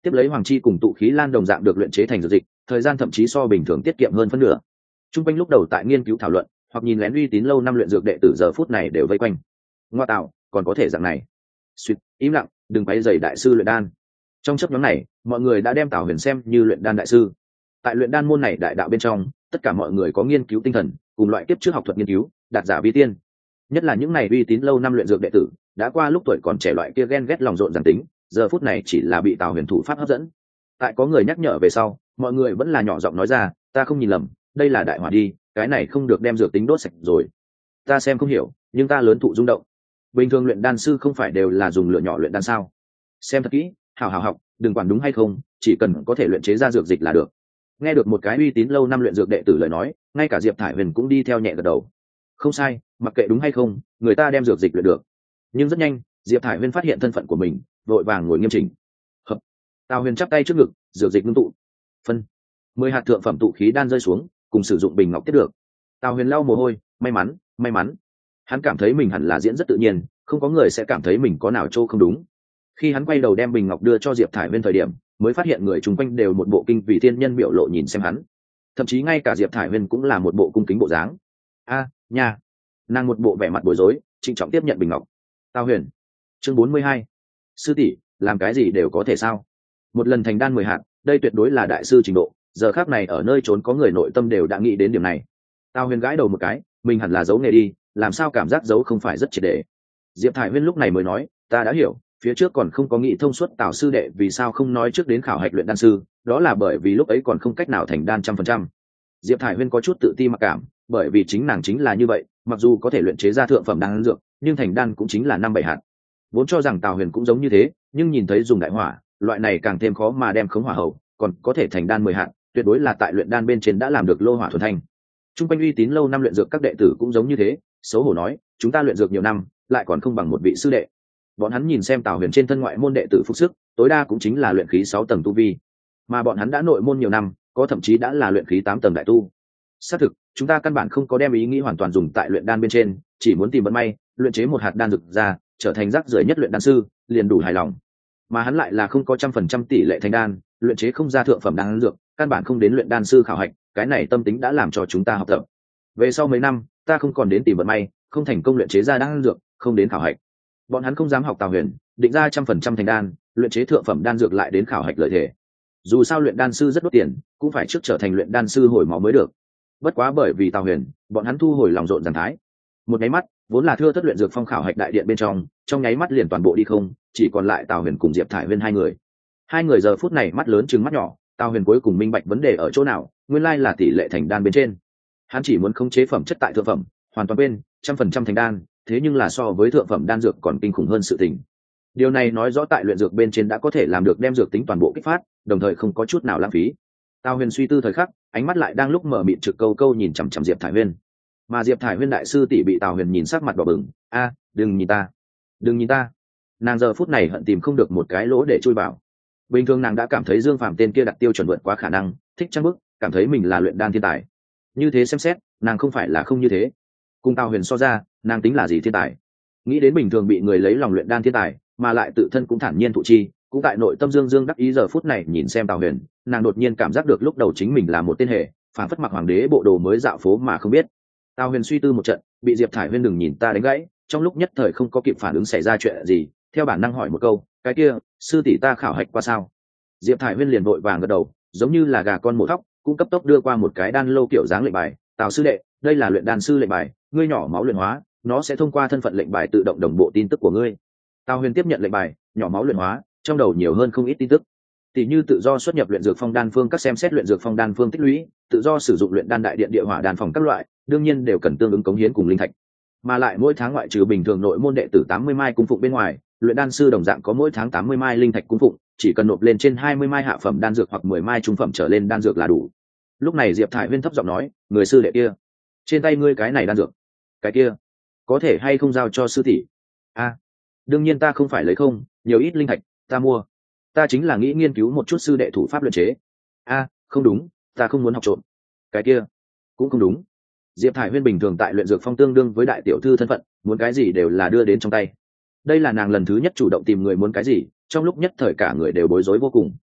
tiếp lấy hoàng chi cùng tụ khí lan đồng dạng được luyện chế thành dược dịch, thời gian thậm chí so bình thường tiết kiệm hơn phân nửa. Trung quanh lúc đầu tại nghiên cứu thảo luận hoặc nhìn lén uy tín lâu năm luyện dược đệ tử giờ phút này đều vây quanh. Ngoa tạo, còn có thể dạng này. Suýt, im lặng, đừng quấy rầy đại sư luyện đan. Trong chấp nhóm này, mọi người đã đem Tào Huyền xem như luyện đan đại sư. Tại luyện đan môn này đại đạo bên trong, tất cả mọi người có nghiên cứu tinh thần, cùng loại kiếp trước học thuật nghiên cứu, đạt giả vi tiên. Nhất là những này uy tín lâu năm luyện dược đệ tử, đã qua lúc tuổi còn trẻ loại kia ghen ghét lòng rộn giản tính, giờ phút này chỉ là bị Tào Huyền thủ pháp hấp dẫn. Tại có người nhắc nhở về sau, mọi người vẫn là nhỏ giọng nói ra, ta không nhìn lầm, đây là đại hỏa đi, cái này không được đem dược tính đốt sạch rồi. Ta xem không hiểu, nhưng ta lớn thụ rung động. Bình thường luyện đan sư không phải đều là dùng lửa nhỏ luyện đan sao? Xem thật kỹ, hảo hảo học, đừng quản đúng hay không, chỉ cần có thể luyện chế ra dược dịch là được. Nghe được một cái uy tín lâu năm luyện dược đệ tử lời nói, ngay cả Diệp Thải Huyền cũng đi theo nhẹ gật đầu. Không sai, mặc kệ đúng hay không, người ta đem dược dịch luyện được. Nhưng rất nhanh, Diệp Thải Huyền phát hiện thân phận của mình, vội vàng ngồi nghiêm chỉnh. Hợp. Tào Huyền chắp tay trước ngực, dược dịch ngưng tụ. Phân. 10 hạt thượng phẩm tụ khí đan rơi xuống, cùng sử dụng bình ngọc tiếp được. Tào Huyền lau mồ hôi, may mắn. Hắn cảm thấy mình hẳn là diễn rất tự nhiên, không có người sẽ cảm thấy mình có nào chỗ không đúng. Khi hắn quay đầu đem bình ngọc đưa cho Diệp Thải Huyên thời điểm, mới phát hiện người chung quanh đều một bộ kinh vì thiên nhân biểu lộ nhìn xem hắn. Thậm chí ngay cả Diệp Thải Huyên cũng là một bộ cung kính bộ dáng. Nha. Nàng một bộ vẻ mặt bối rối, trịnh trọng tiếp nhận bình ngọc. Tào Huyền. Chương 42. Sư tỷ, làm cái gì đều có thể sao? Một lần thành đan 10 hạt, đây tuyệt đối là đại sư trình độ, giờ khắc này ở nơi trốn có người nội tâm đều đã nghĩ đến điểm này. Tào Huyền gãi đầu một cái, mình hẳn là giấu nghề đi, làm sao cảm giác giấu không phải rất triệt để. Diệp Thải Huyên lúc này mới nói, ta đã hiểu, phía trước còn không có nghĩ thông suốt Tào sư đệ vì sao không nói trước đến khảo hạch luyện đan sư, đó là bởi vì lúc ấy còn không cách nào thành đan 100%. Diệp Thải Huyên có chút tự ti mặc cảm, bởi vì chính nàng chính là như vậy, mặc dù có thể luyện chế ra thượng phẩm đan dược, nhưng thành đan cũng chính là 5-7 hạt. Vốn cho rằng Tào Huyền cũng giống như thế, nhưng nhìn thấy dùng đại hỏa, loại này càng thêm khó mà đem khống hỏa hậu, còn có thể thành đan 10 hạt, tuyệt đối là tại luyện đan bên trên đã làm được lô hỏa thuần thanh. Trung quanh uy tín lâu năm luyện dược các đệ tử cũng giống như thế, xấu hổ nói, chúng ta luyện dược nhiều năm, lại còn không bằng một vị sư đệ. Bọn hắn nhìn xem Tào Huyền trên thân ngoại môn đệ tử phục sức, tối đa cũng chính là luyện khí 6 tầng tu vi, mà bọn hắn đã nội môn nhiều năm, có thậm chí đã là luyện khí 8 tầng đại tu. Xác thực, chúng ta căn bản không có đem ý nghĩ hoàn toàn dùng tại luyện đan bên trên, chỉ muốn tìm vận may, luyện chế một hạt đan dược ra, trở thành rác rưởi nhất luyện đan sư, liền đủ hài lòng. Mà hắn lại là không có 100% tỷ lệ thành đan, luyện chế không ra thượng phẩm đan dược, căn bản không đến luyện đan sư khảo hạch, cái này tâm tính đã làm cho chúng ta học tập. Về sau mấy năm, ta không còn đến tìm vận may, không thành công luyện chế ra đan dược, không đến khảo hạch. Bọn hắn không dám học Tào Huyền, định ra 100% thành đan, luyện chế thượng phẩm đan dược lại đến khảo hạch lợi thể. Dù sao luyện đan sư rất đốt tiền, cũng phải trước trở thành luyện đan sư hồi máu mới được. Bất quá bởi vì Tào Huyền, bọn hắn thu hồi lòng rộn ràng thái. Một nháy mắt, vốn là thưa thất luyện dược phong khảo hạch đại điện bên trong nháy mắt liền toàn bộ đi không, chỉ còn lại Tào Huyền cùng Diệp Thải Huyên hai người. Hai người giờ phút này mắt lớn trừng mắt nhỏ, Tào Huyền cuối cùng minh bạch vấn đề ở chỗ nào, nguyên lai là tỷ lệ thành đan bên trên. Hắn chỉ muốn khống chế phẩm chất tại thượng phẩm, hoàn toàn quên 100% thành đan, thế nhưng là so với thượng phẩm đan dược còn kinh khủng hơn sự tình. Điều này nói rõ tại luyện dược bên trên đã có thể làm được đem dược tính toàn bộ kích phát, đồng thời không có chút nào lãng phí. Tào Huyền suy tư thời khắc, ánh mắt lại đang lúc mở mịt trực câu câu nhìn chằm chằm Diệp Thải Huyên. Mà Diệp Thải Huyên đại sư tỷ bị Tào Huyền nhìn sắc mặt đỏ bừng, đừng nhìn ta. Nàng giờ phút này hận tìm không được một cái lỗ để chui vào. Bình thường nàng đã cảm thấy Dương Phàm tên kia đặt tiêu chuẩn vượt quá khả năng, thích trang bức, cảm thấy mình là luyện đan thiên tài. Như thế xem xét, nàng không phải là không như thế. Cùng Tào Huyền so ra, nàng tính là gì thiên tài? Nghĩ đến bình thường bị người lấy lòng luyện đan thiên tài, mà lại tự thân cũng thản nhiên thụ chi, cũng tại nội tâm Dương đắc ý giờ phút này nhìn xem Tào Huyền, nàng đột nhiên cảm giác được lúc đầu chính mình là một tên hề, phản phất mặc hoàng đế bộ đồ mới dạo phố mà không biết. Tào Huyền suy tư một trận, bị Diệp Thải Huyên đừng nhìn ta đánh gãy, trong lúc nhất thời không có kịp phản ứng xảy ra chuyện gì, theo bản năng hỏi một câu, cái kia, sư tỷ ta khảo hạch qua sao? Diệp Thải Huyên liền vội vàng gật đầu, giống như là gà con mổ thóc, cũng cấp tốc đưa qua một cái đan lô kiểu dáng lệnh bài, Tào sư đệ, đây là luyện đan sư lệnh bài, ngươi nhỏ máu luyện hóa, nó sẽ thông qua thân phận lệnh bài tự động đồng bộ tin tức của ngươi. Tào Huyền tiếp nhận lệnh bài, nhỏ máu luyện hóa, trong đầu nhiều hơn không ít tin tức. Tỷ như tự do xuất nhập luyện dược phong đan phương các xem xét luyện dược phong đan phương tích lũy, tự do sử dụng luyện đan đại điện địa hỏa đan phòng các loại, đương nhiên đều cần tương ứng cống hiến cùng linh thạch. Mà lại mỗi tháng ngoại trừ bình thường nội môn đệ tử 80 mai cung phụng bên ngoài, luyện đan sư đồng dạng có mỗi tháng 80 mai linh thạch cung phụng, chỉ cần nộp lên trên 20 mai hạ phẩm đan dược hoặc 10 mai trung phẩm trở lên đan dược là đủ. Lúc này Diệp Thải Huyên thấp giọng nói, người sư đệ kia, trên tay ngươi cái này đan dược, cái kia, có thể hay không giao cho sư tỷ? Đương nhiên ta không phải lấy không, nhiều ít linh thạch, ta mua. Ta chính là nghĩ nghiên cứu một chút sư đệ thủ pháp luyện chế. Không đúng, ta không muốn học trộm. Cái kia, cũng không đúng. Diệp Thải Huyên bình thường tại luyện dược phong tương đương với đại tiểu thư thân phận, muốn cái gì đều là đưa đến trong tay. Đây là nàng lần thứ nhất chủ động tìm người muốn cái gì, trong lúc nhất thời cả người đều bối rối vô cùng.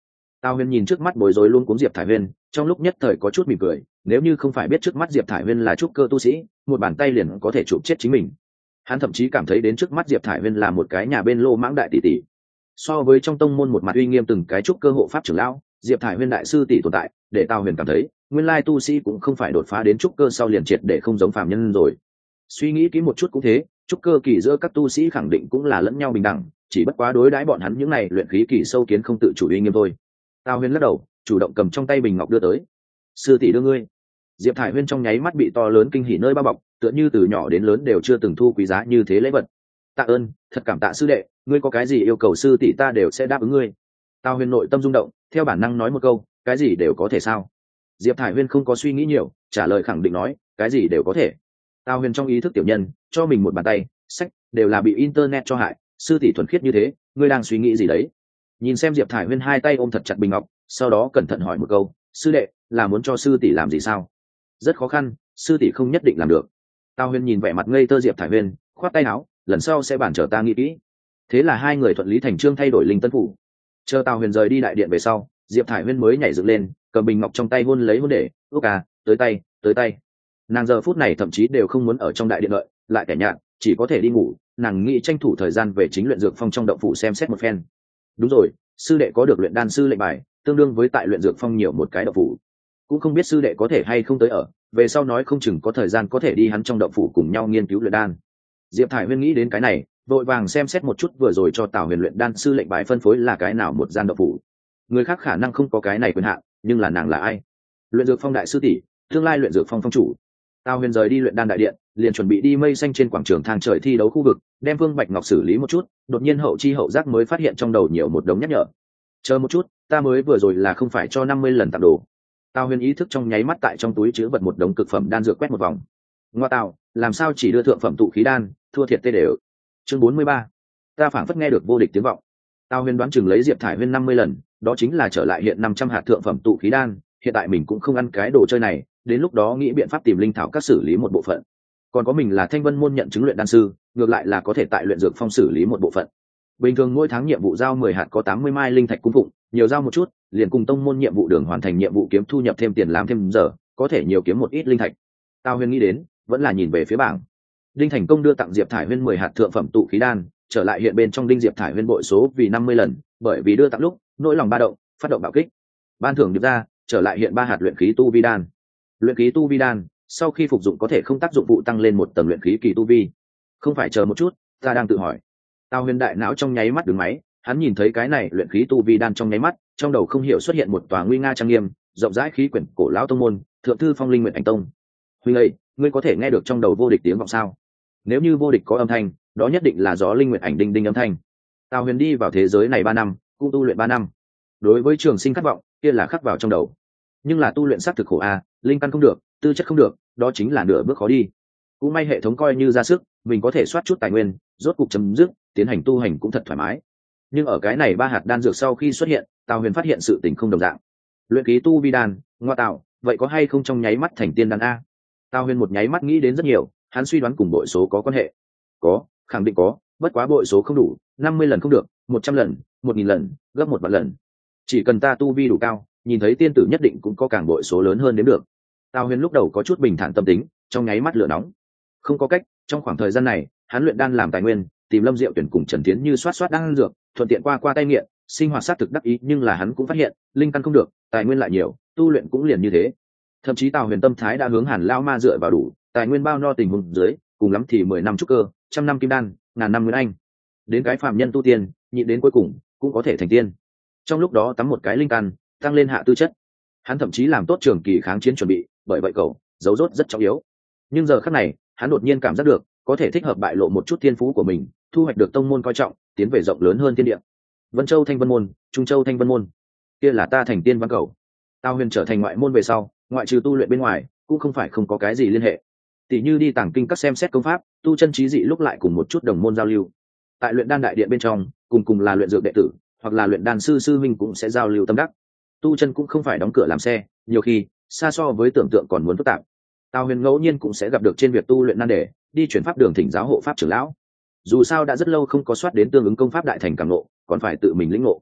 Tào Huyền nhìn trước mắt bối rối luôn cuống Diệp Thải Huyên, trong lúc nhất thời có chút mỉm cười, nếu như không phải biết trước mắt Diệp Thải Huyên là trúc cơ tu sĩ, một bàn tay liền có thể chụp chết chính mình. Hắn thậm chí cảm thấy đến trước mắt Diệp Thải Huyên là một cái nhà bên lô mãng đại tỷ tỷ. So với trong tông môn một mặt uy nghiêm từng cái trúc cơ hộ pháp trưởng lão, Diệp Thải Huyên đại sư tỷ tồn tại, để Tào Huyền cảm thấy, nguyên lai tu sĩ cũng không phải đột phá đến trúc cơ sau liền triệt để không giống phàm nhân rồi. Suy nghĩ kỹ một chút cũng thế, trúc cơ kỳ giữa các tu sĩ khẳng định cũng là lẫn nhau bình đẳng, chỉ bất quá đối đãi bọn hắn những này luyện khí kỳ sâu kiến không tự chủ uy nghiêm thôi. Tào Huyền lắc đầu, chủ động cầm trong tay bình ngọc đưa tới. Sư tỷ đưa ngươi. Diệp Thải Huyên trong nháy mắt bị to lớn kinh hỉ nơi bao bọc, tựa như từ nhỏ đến lớn đều chưa từng thu quý giá như thế lễ vật. Tạ ơn, thật cảm tạ sư đệ, ngươi có cái gì yêu cầu sư tỷ ta đều sẽ đáp ứng ngươi. Tào Huyền nội tâm rung động, theo bản năng nói một câu, cái gì đều có thể sao? Diệp Thải Huyên không có suy nghĩ nhiều, trả lời khẳng định nói, cái gì đều có thể. Tào Huyền trong ý thức tiểu nhân, cho mình một bàn tay, sách đều là bị internet cho hại, sư tỷ thuần khiết như thế, ngươi đang suy nghĩ gì đấy? Nhìn xem Diệp Thải Huyên hai tay ôm thật chặt bình ngọc, sau đó cẩn thận hỏi một câu, sư đệ là muốn cho sư tỷ làm gì sao? Rất khó khăn, sư tỷ không nhất định làm được. Tào Huyền nhìn vẻ mặt ngây thơ Diệp Thải Huyên, khoát tay áo, lần sau sẽ bàn trở ta nghĩ kỹ. Thế là hai người thuận lý thành chương thay đổi linh tân phủ. Chờ Tào Huyền rời đi đại điện về sau, Diệp Thải Huyên mới nhảy dựng lên, cầm bình ngọc trong tay hôn lấy hôn để, ước à, tới tay, tới tay. Nàng giờ phút này thậm chí đều không muốn ở trong đại điện đợi, lại kẻ nhạt, chỉ có thể đi ngủ. Nàng nghĩ tranh thủ thời gian về chính luyện dược phong trong động phủ xem xét một phen. Đúng rồi, sư đệ có được luyện đan sư lệnh bài, tương đương với tại luyện dược phong nhiều một cái động phủ. Cũng không biết sư đệ có thể hay không tới ở, về sau nói không chừng có thời gian có thể đi hắn trong động phủ cùng nhau nghiên cứu luyện đan. Diệp Thải Huyên nghĩ đến cái này, vội vàng xem xét một chút vừa rồi cho Tào Huyền luyện đan sư lệnh bài phân phối là cái nào một gian động phủ. Người khác khả năng không có cái này quyền hạn, nhưng là nàng là ai? Luyện dược phong đại sư tỷ, tương lai luyện dược phong phong chủ. Tào Huyền rời đi luyện đan đại điện, liền chuẩn bị đi mây xanh trên quảng trường thang trời thi đấu khu vực, đem Vương Bạch Ngọc xử lý một chút, đột nhiên hậu chi hậu giác mới phát hiện trong đầu nhiều một đống nhắc nhở. Chờ một chút, ta mới vừa rồi là không phải cho 50 lần tặng đồ. Tào Huyền ý thức trong nháy mắt tại trong túi chứa vật một đống cực phẩm đan dược quét một vòng. Ngoa tạo, làm sao chỉ đưa thượng phẩm tụ khí đan, thua thiệt tê đều. Chương 43. Ta phảng phất nghe được vô địch tiếng vọng. Tào Huyền đoán chừng lấy Diệp Thải Huyên 50 lần, đó chính là trở lại hiện 500 hạt thượng phẩm tụ khí đan, hiện tại mình cũng không ăn cái đồ chơi này, đến lúc đó nghĩ biện pháp tìm linh thảo các xử lý một bộ phận. Còn có mình là Thanh Vân môn nhận chứng luyện đan sư, ngược lại là có thể tại luyện dược phong xử lý một bộ phận. Bình thường mỗi tháng nhiệm vụ giao 10 hạt có 80 mai linh thạch cung phụng, nhiều giao một chút, liền cùng tông môn nhiệm vụ đường hoàn thành nhiệm vụ kiếm thu nhập thêm tiền làm thêm giờ, có thể nhiều kiếm một ít linh thạch. Tào Huyền nghĩ đến, vẫn là nhìn về phía bảng. Đinh Thành Công đưa tặng Diệp Thải Huyên 10 hạt thượng phẩm tụ khí đan, trở lại hiện bên trong đinh Diệp Thải Huyên bội số vì 50 lần, bởi vì đưa tặng lúc, nỗi lòng ba động, phát động bạo kích. Ban thưởng được ra, trở lại hiện 3 hạt luyện khí tu vi đan. Luyện khí tu vi đan, sau khi phục dụng có thể không tác dụng phụ tăng lên một tầng luyện khí kỳ tu vi. Không phải chờ một chút, ta đang tự hỏi. Tào Huyền đại não trong nháy mắt đứng máy, hắn nhìn thấy cái này luyện khí tu vi đan trong nháy mắt, trong đầu không hiểu xuất hiện một tòa nguy nga trang nghiêm, rộng rãi khí quyển cổ lão tông môn, thượng thư Phong Linh Nguyện Ảnh Tông. Huynh ơi, ngươi có thể nghe được trong đầu vô địch tiếng vọng sao? Nếu như vô địch có âm thanh, đó nhất định là gió Linh Nguyện Ảnh đinh đinh âm thanh. Tào Huyền đi vào thế giới này 3 năm, cũng tu luyện 3 năm. Đối với trường sinh khát vọng, kia là khắc vào trong đầu. Nhưng là tu luyện xác thực khổ a, linh căn không được, tư chất không được, đó chính là nửa bước khó đi. Cũng may hệ thống coi như ra sức, mình có thể soát chút tài nguyên, rốt cục chấm dứt, tiến hành tu hành cũng thật thoải mái. Nhưng ở cái này 3 hạt đan dược sau khi xuất hiện, Tào Huyền phát hiện sự tình không đồng dạng. Luyện khí tu vi đan, ngoa tạo, vậy có hay không trong nháy mắt thành tiên đan a? Tào Huyền một nháy mắt nghĩ đến rất nhiều, hắn suy đoán cùng bội số có quan hệ. Có, khẳng định có, bất quá bội số không đủ, 50 lần không được, 100 lần, 1000 lần, gấp 1 vạn lần. Chỉ cần ta tu vi đủ cao, nhìn thấy tiên tử nhất định cũng có càng bội số lớn hơn đến được. Tào Huyền lúc đầu có chút bình thản tâm tính, trong nháy mắt lửa nóng. Không có cách, trong khoảng thời gian này, hắn luyện đan làm tài nguyên, tìm Lâm Diệu Tuyển cùng Trần Tiến Như soát đan dược, thuận tiện qua tay nghiện, sinh hoạt sát thực đắc ý, nhưng là hắn cũng phát hiện, linh căn không được, tài nguyên lại nhiều, tu luyện cũng liền như thế. Thậm chí Tào Huyền tâm thái đã hướng Hàn Lão Ma dựa vào đủ, tài nguyên bao no tình huống dưới, cùng lắm thì 10 năm trúc cơ, 100 năm kim đan, ngàn năm nguyên anh. Đến cái phàm nhân tu tiên, nhịn đến cuối cùng cũng có thể thành tiên. Trong lúc đó tắm một cái linh căn, tăng lên hạ tư chất. Hắn thậm chí làm tốt trường kỳ kháng chiến chuẩn bị, bởi vậy cậu dấu rốt rất trọng yếu. Nhưng giờ khắc này, hắn đột nhiên cảm giác được, có thể thích hợp bại lộ một chút thiên phú của mình, thu hoạch được tông môn coi trọng, tiến về rộng lớn hơn thiên địa. Vân Châu Thanh Vân môn, Trung Châu Thanh Vân môn, kia là ta thành tiên văn cầu. Tào Huyền trở thành ngoại môn về sau, ngoại trừ tu luyện bên ngoài, cũng không phải không có cái gì liên hệ. Tỷ như đi tàng kinh các xem xét công pháp, tu chân trí dị lúc lại cùng một chút đồng môn giao lưu. Tại luyện đan đại điện bên trong, cùng là luyện dược đệ tử, hoặc là luyện đan sư huynh cũng sẽ giao lưu tâm đắc. Tu chân cũng không phải đóng cửa làm xe, nhiều khi xa so với tưởng tượng còn muốn phức tạp. Tào Huyền ngẫu nhiên cũng sẽ gặp được trên việc tu luyện nan đề, đi chuyển pháp đường thỉnh giáo hộ pháp trưởng lão. Dù sao đã rất lâu không có soát đến tương ứng công pháp đại thành cảm ngộ, còn phải tự mình lĩnh ngộ.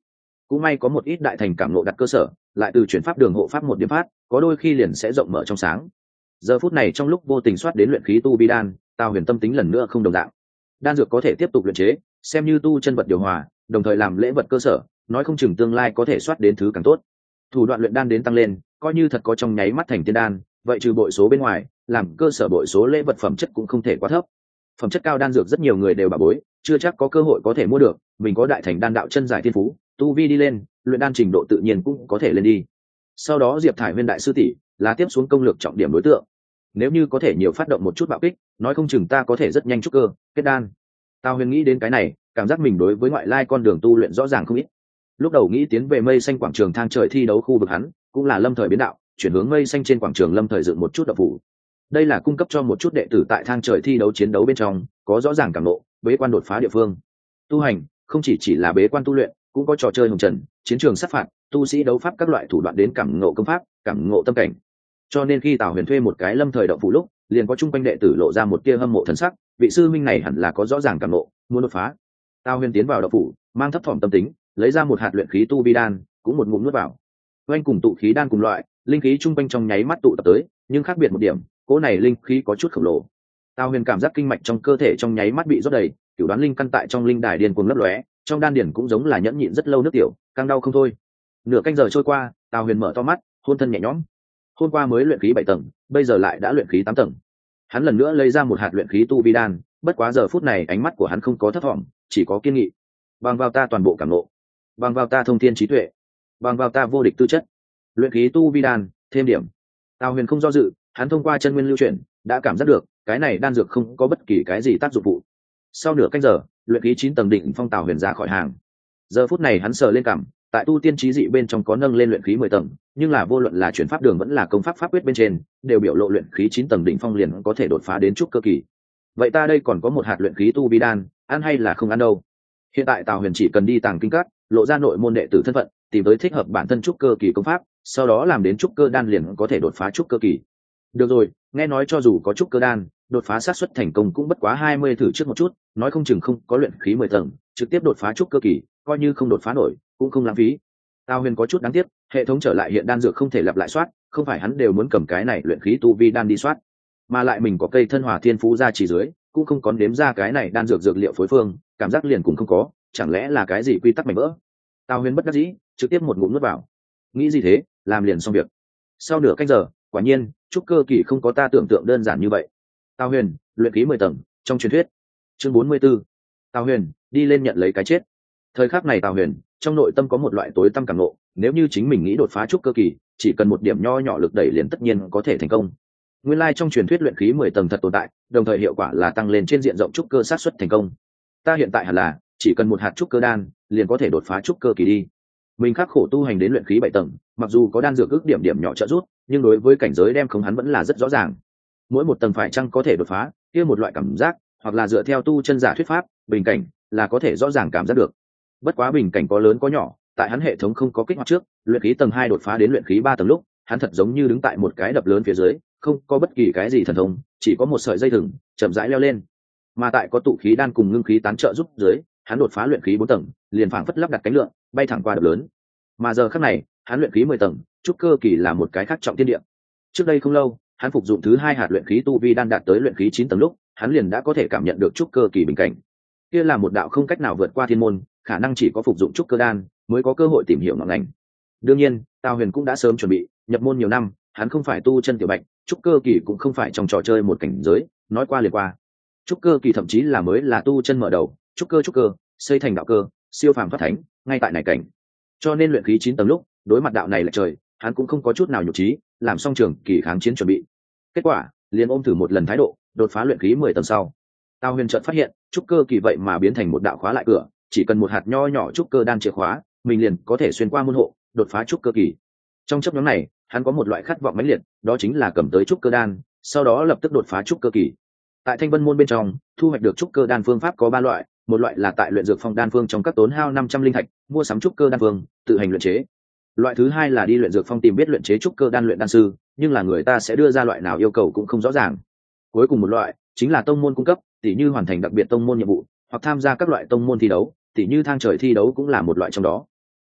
cũng may có một ít đại thành cảm ngộ đặt cơ sở, lại từ chuyển pháp đường hộ pháp một điểm phát, có đôi khi liền sẽ rộng mở trong sáng. Giờ phút này trong lúc vô tình soát đến luyện khí tu vi đan, Tào Huyền tâm tính lần nữa không đồng dạng. Đan dược có thể tiếp tục luyện chế, xem như tu chân vật điều hòa, đồng thời làm lễ vật cơ sở, nói không chừng tương lai có thể soát đến thứ càng tốt. Thủ đoạn luyện đan đến tăng lên, coi như thật có trong nháy mắt thành tiên đan, vậy trừ bội số bên ngoài, làm cơ sở bội số lễ vật phẩm chất cũng không thể quá thấp. Phẩm chất cao đan dược rất nhiều người đều bà bối, chưa chắc có cơ hội có thể mua được, mình có đại thành đan đạo chân giải thiên phú, tu vi đi lên, luyện đan trình độ tự nhiên cũng có thể lên đi. Sau đó Diệp Thải Nguyên đại sư tỷ là tiếp xuống công lược trọng điểm đối tượng. Nếu như có thể nhiều phát động một chút bạo kích, nói không chừng ta có thể rất nhanh trúc cơ kết đan. Tào Huyền nghĩ đến cái này, cảm giác mình đối với ngoại lai con đường tu luyện rõ ràng không ít. Lúc đầu nghĩ tiến về mây xanh quảng trường thang trời thi đấu khu vực hắn cũng là lâm thời biến đạo, chuyển hướng mây xanh trên quảng trường lâm thời dựng một chút đậu phủ. Đây là cung cấp cho một chút đệ tử tại thang trời thi đấu chiến đấu bên trong có rõ ràng cảm ngộ, bế quan đột phá địa phương. Tu hành không chỉ là bế quan tu luyện, cũng có trò chơi hồng trần, chiến trường sát phạt, tu sĩ đấu pháp các loại thủ đoạn đến cảm ngộ công pháp, cảm ngộ tâm cảnh. Cho nên khi Tào Huyền thuê một cái lâm thời động phủ lúc, liền có chung quanh đệ tử lộ ra một tia hâm mộ thần sắc, vị sư minh này hẳn là có rõ ràng cảm ngộ, muốn đột phá. Tào Huyền tiến vào động phủ, mang thấp thỏm tâm tính, lấy ra một hạt luyện khí tu vi đan, cũng một ngụm nuốt vào. Oanh cùng tụ khí đan cùng loại, linh khí chung quanh trong nháy mắt tụ tập tới, nhưng khác biệt một điểm, cỗ này linh khí có chút khổng lồ. Tào Huyền cảm giác kinh mạch trong cơ thể trong nháy mắt bị rót đầy, cửu đoán linh căn tại trong linh đài điên cuồng lấp lóe, trong đan điển cũng giống là nhẫn nhịn rất lâu nước tiểu, căng đau không thôi. Nửa canh giờ trôi qua, Tào Huyền mở to mắt, hôn thân nhẹ nhõm. Hôm qua mới luyện khí 7 tầng, bây giờ lại đã luyện khí 8 tầng. Hắn lần nữa lấy ra một hạt luyện khí tu vi đan, bất quá giờ phút này ánh mắt của hắn không có thất vọng, chỉ có kiên nghị. Bằng vào ta toàn bộ cảm ngộ, bằng vào ta thông thiên trí tuệ, bằng vào ta vô địch tư chất. Luyện khí tu vi đan, thêm điểm. Tào Huyền không do dự, hắn thông qua chân nguyên lưu chuyển, đã cảm giác được, cái này đan dược không có bất kỳ cái gì tác dụng phụ. Sau nửa canh giờ, luyện khí 9 tầng đỉnh phong Tào Huyền ra khỏi hàng. Giờ phút này hắn sờ lên cằm, tại tu tiên trí dị bên trong có nâng lên luyện khí 10 tầng, nhưng là vô luận là chuyển pháp đường vẫn là công pháp pháp quyết bên trên, đều biểu lộ luyện khí 9 tầng đỉnh phong liền có thể đột phá đến trúc cơ kỳ. Vậy ta đây còn có một hạt luyện khí tu vi đan, ăn hay là không ăn đâu? Hiện tại Tào Huyền chỉ cần đi tàng kinh các, lộ ra nội môn đệ tử thân phận, tìm tới thích hợp bản thân trúc cơ kỳ công pháp, sau đó làm đến trúc cơ đan liền có thể đột phá trúc cơ kỳ. Được rồi, nghe nói cho dù có trúc cơ đan, đột phá xác suất thành công cũng bất quá 20 thử trước một chút, nói không chừng không có luyện khí 10 tầng, trực tiếp đột phá trúc cơ kỳ, coi như không đột phá nổi, cũng không lãng phí. Tào Huyền có chút đáng tiếc, hệ thống trở lại hiện đan dược không thể lặp lại soát, không phải hắn đều muốn cầm cái này luyện khí tu vi đan đi soát, mà lại mình có cây thân hòa thiên phú ra chỉ dưới, cũng không có đếm ra cái này đan dược dược liệu phối phương, cảm giác liền cũng không có, chẳng lẽ là cái gì quy tắc mảnh vỡ? Tào Huyền bất đắc dĩ, trực tiếp một ngụm nuốt vào. Nghĩ gì thế, làm liền xong việc. Sau nửa canh giờ, quả nhiên, trúc cơ kỳ không có ta tưởng tượng đơn giản như vậy. Tào Huyền, luyện khí 10 tầng, trong truyền thuyết. Chương 44. Tào Huyền, đi lên nhận lấy cái chết. Thời khắc này Tào Huyền, trong nội tâm có một loại tối tăm cảm ngộ, nếu như chính mình nghĩ đột phá trúc cơ kỳ, chỉ cần một điểm nho nhỏ lực đẩy liền tất nhiên có thể thành công. Nguyên lai trong truyền thuyết luyện khí 10 tầng thật tồn tại, đồng thời hiệu quả là tăng lên trên diện rộng trúc cơ xác suất thành công. Ta hiện tại hẳn là chỉ cần một hạt trúc cơ đan, liền có thể đột phá trúc cơ kỳ đi. Mình khắc khổ tu hành đến luyện khí 7 tầng, mặc dù có đan dược ước điểm điểm nhỏ trợ giúp, nhưng đối với cảnh giới đem không hắn vẫn là rất rõ ràng. Mỗi một tầng phải chăng có thể đột phá, kia một loại cảm giác, hoặc là dựa theo tu chân giả thuyết pháp, bình cảnh là có thể rõ ràng cảm giác được. Bất quá bình cảnh có lớn có nhỏ, tại hắn hệ thống không có kích hoạt trước, luyện khí tầng 2 đột phá đến luyện khí 3 tầng lúc, hắn thật giống như đứng tại một cái đập lớn phía dưới, không có bất kỳ cái gì thần thông, chỉ có một sợi dây thừng chậm rãi leo lên. Mà tại có tụ khí đan cùng ngưng khí tán trợ giúp dưới, hắn đột phá luyện khí 4 tầng, liền phảng phất lắp đặt cánh lượn, bay thẳng qua đập lớn. Mà giờ khắc này, hắn luyện khí 10 tầng, trúc cơ kỳ là một cái khác trọng thiên địa. Trước đây không lâu, hắn phục dụng thứ 2 hạt luyện khí tu vi đan đạt tới luyện khí 9 tầng lúc, hắn liền đã có thể cảm nhận được trúc cơ kỳ bình cảnh. Kia là một đạo không cách nào vượt qua thiên môn, khả năng chỉ có phục dụng trúc cơ đan mới có cơ hội tìm hiểu ngọn ngành. Đương nhiên, Tào Huyền cũng đã sớm chuẩn bị, nhập môn nhiều năm, hắn không phải tu chân tiểu bạch, trúc cơ kỳ cũng không phải trong trò chơi một cảnh giới, nói qua liền qua. Trúc cơ kỳ thậm chí là mới là tu chân mở đầu, trúc cơ, xây thành đạo cơ, siêu phàm thoát thánh, ngay tại này cảnh. Cho nên luyện khí 9 tầng lúc, đối mặt đạo này là trời, hắn cũng không có chút nào nhục trí, làm xong trường kỳ kháng chiến chuẩn bị. Kết quả, liền ôm thử một lần thái độ, đột phá luyện khí 10 tầng sau. Tào Huyền chợt phát hiện, trúc cơ kỳ vậy mà biến thành một đạo khóa lại cửa, chỉ cần một hạt nho nhỏ trúc cơ đan chìa khóa, mình liền có thể xuyên qua môn hộ, đột phá trúc cơ kỳ. Trong chấp nhóm này, hắn có một loại khát vọng mãnh liệt, đó chính là cầm tới trúc cơ đan, sau đó lập tức đột phá trúc cơ kỳ. Tại Thanh Vân môn bên trong, thu hoạch được trúc cơ đan phương pháp có 3 loại, một loại là tại luyện dược phong đan phương trong các tốn hao 500 linh thạch, mua sắm trúc cơ đan phương, tự hành luyện chế. Loại thứ 2 là đi luyện dược phong tìm biết luyện chế trúc cơ đan luyện đan sư, nhưng là người ta sẽ đưa ra loại nào yêu cầu cũng không rõ ràng. Cuối cùng một loại chính là tông môn cung cấp, tỉ như hoàn thành đặc biệt tông môn nhiệm vụ, hoặc tham gia các loại tông môn thi đấu, tỉ như thang trời thi đấu cũng là một loại trong đó.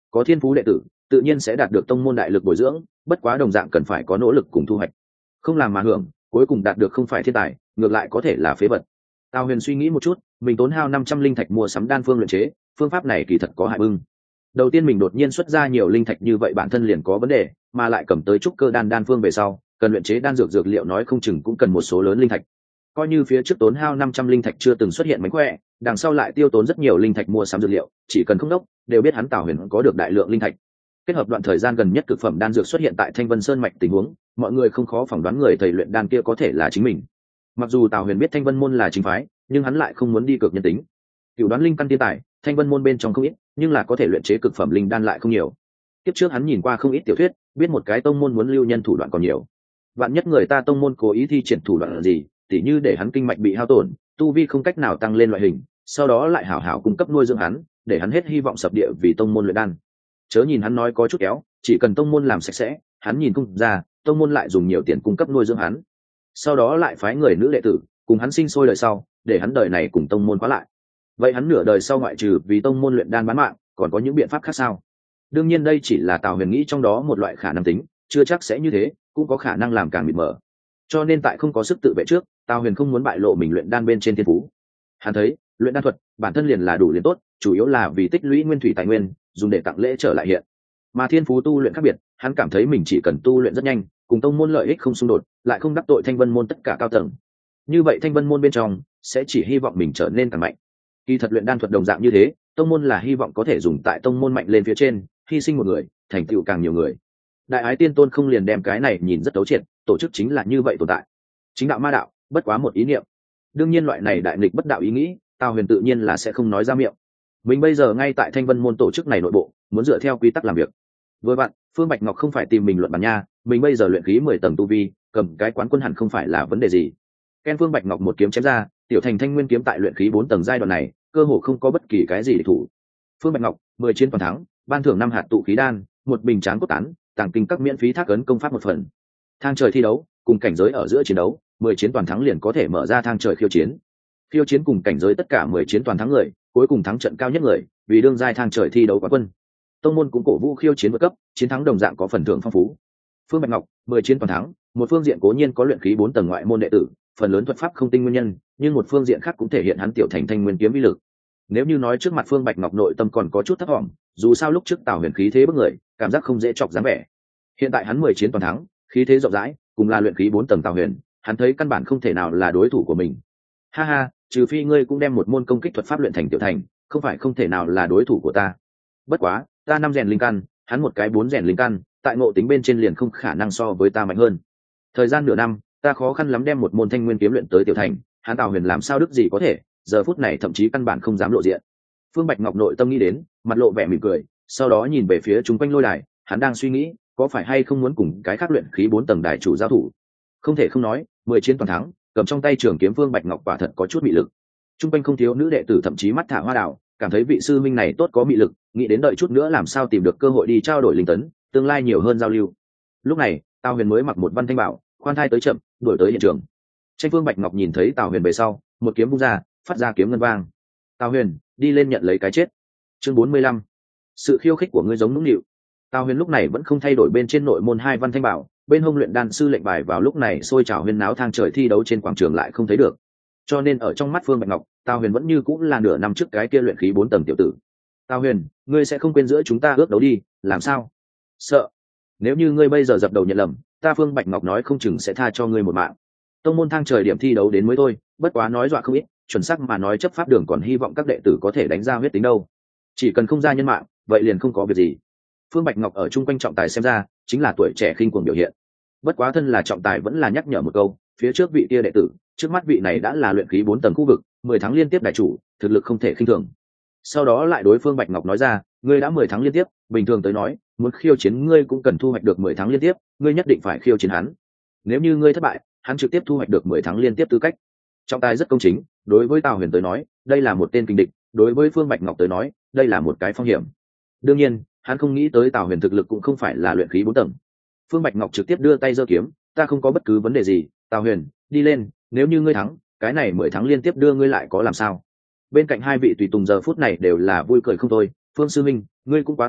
có thiên phú đệ tử tự nhiên sẽ đạt được tông môn đại lực bồi dưỡng, bất quá đồng dạng cần phải có nỗ lực cùng thu hoạch, không làm mà hưởng, cuối cùng đạt được không phải thiên tài, ngược lại có thể là phế vật. Tào Huyền suy nghĩ một chút, mình tốn hao 500 linh thạch mua sắm đan phương luyện chế, phương pháp này kỳ thật có hại bưng. Đầu tiên mình đột nhiên xuất ra nhiều linh thạch như vậy bản thân liền có vấn đề, mà lại cầm tới trúc cơ đan phương về sau, cần luyện chế đan dược dược liệu nói không chừng cũng cần một số lớn linh thạch. Coi như phía trước tốn hao 500 linh thạch chưa từng xuất hiện mánh khỏe, đằng sau lại tiêu tốn rất nhiều linh thạch mua sắm dược liệu, chỉ cần không đốc, đều biết hắn Tào Huyền có được đại lượng linh thạch. Kết hợp đoạn thời gian gần nhất cực phẩm đan dược xuất hiện tại Thanh Vân Sơn mạch tình huống, mọi người không khó phỏng đoán người thầy luyện đan kia có thể là chính mình. Mặc dù Tào Huyền biết Thanh Vân môn là chính phái, nhưng hắn lại không muốn đi cược nhân tính. Cửu đoán linh căn tiên tài, Thanh Vân môn bên trong không ít, nhưng là có thể luyện chế cực phẩm linh đan lại không nhiều. Tiếp trước hắn nhìn qua không ít tiểu thuyết, biết một cái tông môn muốn lưu nhân thủ đoạn còn nhiều. Vạn nhất người ta tông môn cố ý thi triển thủ đoạn gì, tỉ như để hắn kinh mạch bị hao tổn, tu vi không cách nào tăng lên loại hình, sau đó lại hảo hảo cung cấp nuôi dưỡng hắn, để hắn hết hy vọng sập địa vì tông môn luyện đan. Chớ nhìn hắn nói có chút kéo, chỉ cần tông môn làm sạch sẽ, hắn nhìn không ra, tông môn lại dùng nhiều tiền cung cấp nuôi dưỡng hắn. Sau đó lại phái người nữ đệ tử cùng hắn sinh sôi đời sau, để hắn đời này cùng tông môn khóa lại. Vậy hắn nửa đời sau ngoại trừ vì tông môn luyện đan bán mạng, còn có những biện pháp khác sao? Đương nhiên đây chỉ là Tào Huyền nghĩ trong đó một loại khả năng tính, chưa chắc sẽ như thế, cũng có khả năng làm càng mịt mờ. Cho nên tại không có sức tự vệ trước, Tào Huyền không muốn bại lộ mình luyện đan bên trên thiên phú. Hắn thấy, luyện đan thuật bản thân liền là đủ liền tốt, chủ yếu là vì tích lũy nguyên thủy tài nguyên, dùng để tặng lễ trở lại hiện. Mà thiên phú tu luyện khác biệt, hắn cảm thấy mình chỉ cần tu luyện rất nhanh, cùng tông môn lợi ích không xung đột, lại không đắc tội Thanh Vân môn tất cả cao tầng. Như vậy Thanh Vân môn bên trong sẽ chỉ hy vọng mình trở nên càng mạnh. Kỳ thật luyện đan thuật đồng dạng như thế, tông môn là hy vọng có thể dùng tại tông môn mạnh lên phía trên, hy sinh một người, thành tựu càng nhiều người. Đại Ái Tiên Tôn không liền đem cái này nhìn rất thấu triệt, tổ chức chính là như vậy tồn tại. Chính đạo ma đạo, bất quá một ý niệm. Đương nhiên loại này đại nghịch bất đạo ý nghĩ, Tào Huyền tự nhiên là sẽ không nói ra miệng. Mình bây giờ ngay tại Thanh Vân môn tổ chức này nội bộ, muốn dựa theo quy tắc làm việc. Vừa bạn, Phương Bạch Ngọc không phải tìm mình luận bàn nha, mình bây giờ luyện khí 10 tầng tu vi, cầm cái quán quân hẳn không phải là vấn đề gì. Ken Phương Bạch Ngọc một kiếm chém ra, tiểu thành Thanh Nguyên kiếm tại luyện khí 4 tầng giai đoạn này, cơ hồ không có bất kỳ cái gì để thủ. Phương Bạch Ngọc 10 chiến toàn thắng, ban thưởng 5 hạt tụ khí đan, một bình tráng cốt tán, tàng kinh các miễn phí thác ấn công pháp một phần. Thang trời thi đấu, cùng cảnh giới ở giữa chiến đấu, 10 chiến toàn thắng liền có thể mở ra thang trời khiêu chiến. Khiêu chiến cùng cảnh giới tất cả 10 chiến toàn thắng người, cuối cùng thắng trận cao nhất người, vì đương giai thang trời thi đấu quán quân. Tông môn cũng cổ vũ khiêu chiến vượt cấp, chiến thắng đồng dạng có phần thưởng phong phú. Phương Bạch Ngọc 10 chiến toàn thắng, một phương diện cố nhiên có luyện khí 4 tầng ngoại môn đệ tử, phần lớn thuật pháp không tinh nguyên nhân, nhưng một phương diện khác cũng thể hiện hắn tiểu thành Thanh Nguyên kiếm uy lực. Nếu như nói trước mặt Phương Bạch Ngọc nội tâm còn có chút thất vọng, dù sao lúc trước Tào Huyền khí thế bức người, cảm giác không dễ chọc dáng vẻ. Hiện tại hắn 10 chiến toàn thắng, khí thế rộng rãi, cùng là luyện khí 4 tầng Tào Huyền, hắn thấy căn bản không thể nào là đối thủ của mình. Ha ha, trừ phi ngươi cũng đem một môn công kích thuật pháp luyện thành tiểu thành, không phải không thể nào là đối thủ của ta. Bất quá, ta 5 rèn linh căn, hắn một cái 4 rèn linh căn, tại ngộ tính bên trên liền không khả năng so với ta mạnh hơn. Thời gian nửa năm, ta khó khăn lắm đem một môn Thanh Nguyên kiếm luyện tới tiểu thành, hắn Tào Huyền làm sao đức gì có thể, giờ phút này thậm chí căn bản không dám lộ diện. Phương Bạch Ngọc nội tâm nghĩ đến, mặt lộ vẻ mỉm cười, sau đó nhìn về phía chúng quanh lôi đài, hắn đang suy nghĩ, có phải hay không muốn cùng cái khác luyện khí 4 tầng đài chủ giao thủ. Không thể không nói, 10 chiến toàn thắng, cầm trong tay trường kiếm Phương Bạch Ngọc quả thật có chút mị lực. Trung quanh không thiếu nữ đệ tử thậm chí mắt thả hoa đào, cảm thấy vị sư minh này tốt có mị lực, nghĩ đến đợi chút nữa làm sao tìm được cơ hội đi trao đổi linh tấn, tương lai nhiều hơn giao lưu. Lúc này, Tào Huyền mới mặc một văn thanh bảo, khoan thai tới chậm, đuổi tới hiện trường. Tranh Phương Bạch Ngọc nhìn thấy Tào Huyền về sau, một kiếm vung ra, phát ra kiếm ngân vang. Tào Huyền, đi lên nhận lấy cái chết. Chương 45. Sự khiêu khích của ngươi giống nũng nịu. Tào Huyền lúc này vẫn không thay đổi bên trên nội môn hai văn thanh bảo, bên hông luyện đan sư lệnh bài vào lúc này sôi trào huyên náo thang trời thi đấu trên quảng trường lại không thấy được. Cho nên ở trong mắt Phương Bạch Ngọc, Tào Huyền vẫn như cũng là nửa năm trước cái kia luyện khí 4 tầng tiểu tử. Tào Huyền, ngươi sẽ không quên giữa chúng ta ước đấu đi, làm sao? Sợ? Nếu như ngươi bây giờ dập đầu nhận lầm, ta Phương Bạch Ngọc nói không chừng sẽ tha cho ngươi một mạng. Tông môn thang trời điểm thi đấu đến mới thôi, bất quá nói dọa không ít, chuẩn xác mà nói chấp pháp đường còn hy vọng các đệ tử có thể đánh ra huyết tính đâu. Chỉ cần không ra nhân mạng, vậy liền không có việc gì. Phương Bạch Ngọc ở chung quanh trọng tài xem ra, chính là tuổi trẻ khinh cuồng biểu hiện. Bất quá thân là trọng tài vẫn là nhắc nhở một câu, phía trước vị kia đệ tử, trước mắt vị này đã là luyện khí 4 tầng khu vực, 10 tháng liên tiếp đại chủ, thực lực không thể khinh thường. Sau đó lại đối Phương Bạch Ngọc nói ra, ngươi đã 10 tháng liên tiếp, bình thường tới nói, muốn khiêu chiến ngươi cũng cần thu hoạch được 10 tháng liên tiếp, ngươi nhất định phải khiêu chiến hắn. Nếu như ngươi thất bại, hắn trực tiếp thu hoạch được 10 tháng liên tiếp tư cách. Trọng tài rất công chính, đối với Tào Huyền tới nói, đây là một tên kình địch, đối với Phương Bạch Ngọc tới nói, đây là một cái phong hiểm. Đương nhiên, hắn không nghĩ tới Tào Huyền thực lực cũng không phải là luyện khí 4 tầng. Phương Bạch Ngọc trực tiếp đưa tay giơ kiếm, ta không có bất cứ vấn đề gì, Tào Huyền, đi lên, nếu như ngươi thắng, cái này 10 tháng liên tiếp đưa ngươi lại có làm sao? Bên cạnh hai vị tùy tùng giờ phút này đều là vui cười không thôi, Phương sư minh, ngươi cũng quá tốt đi,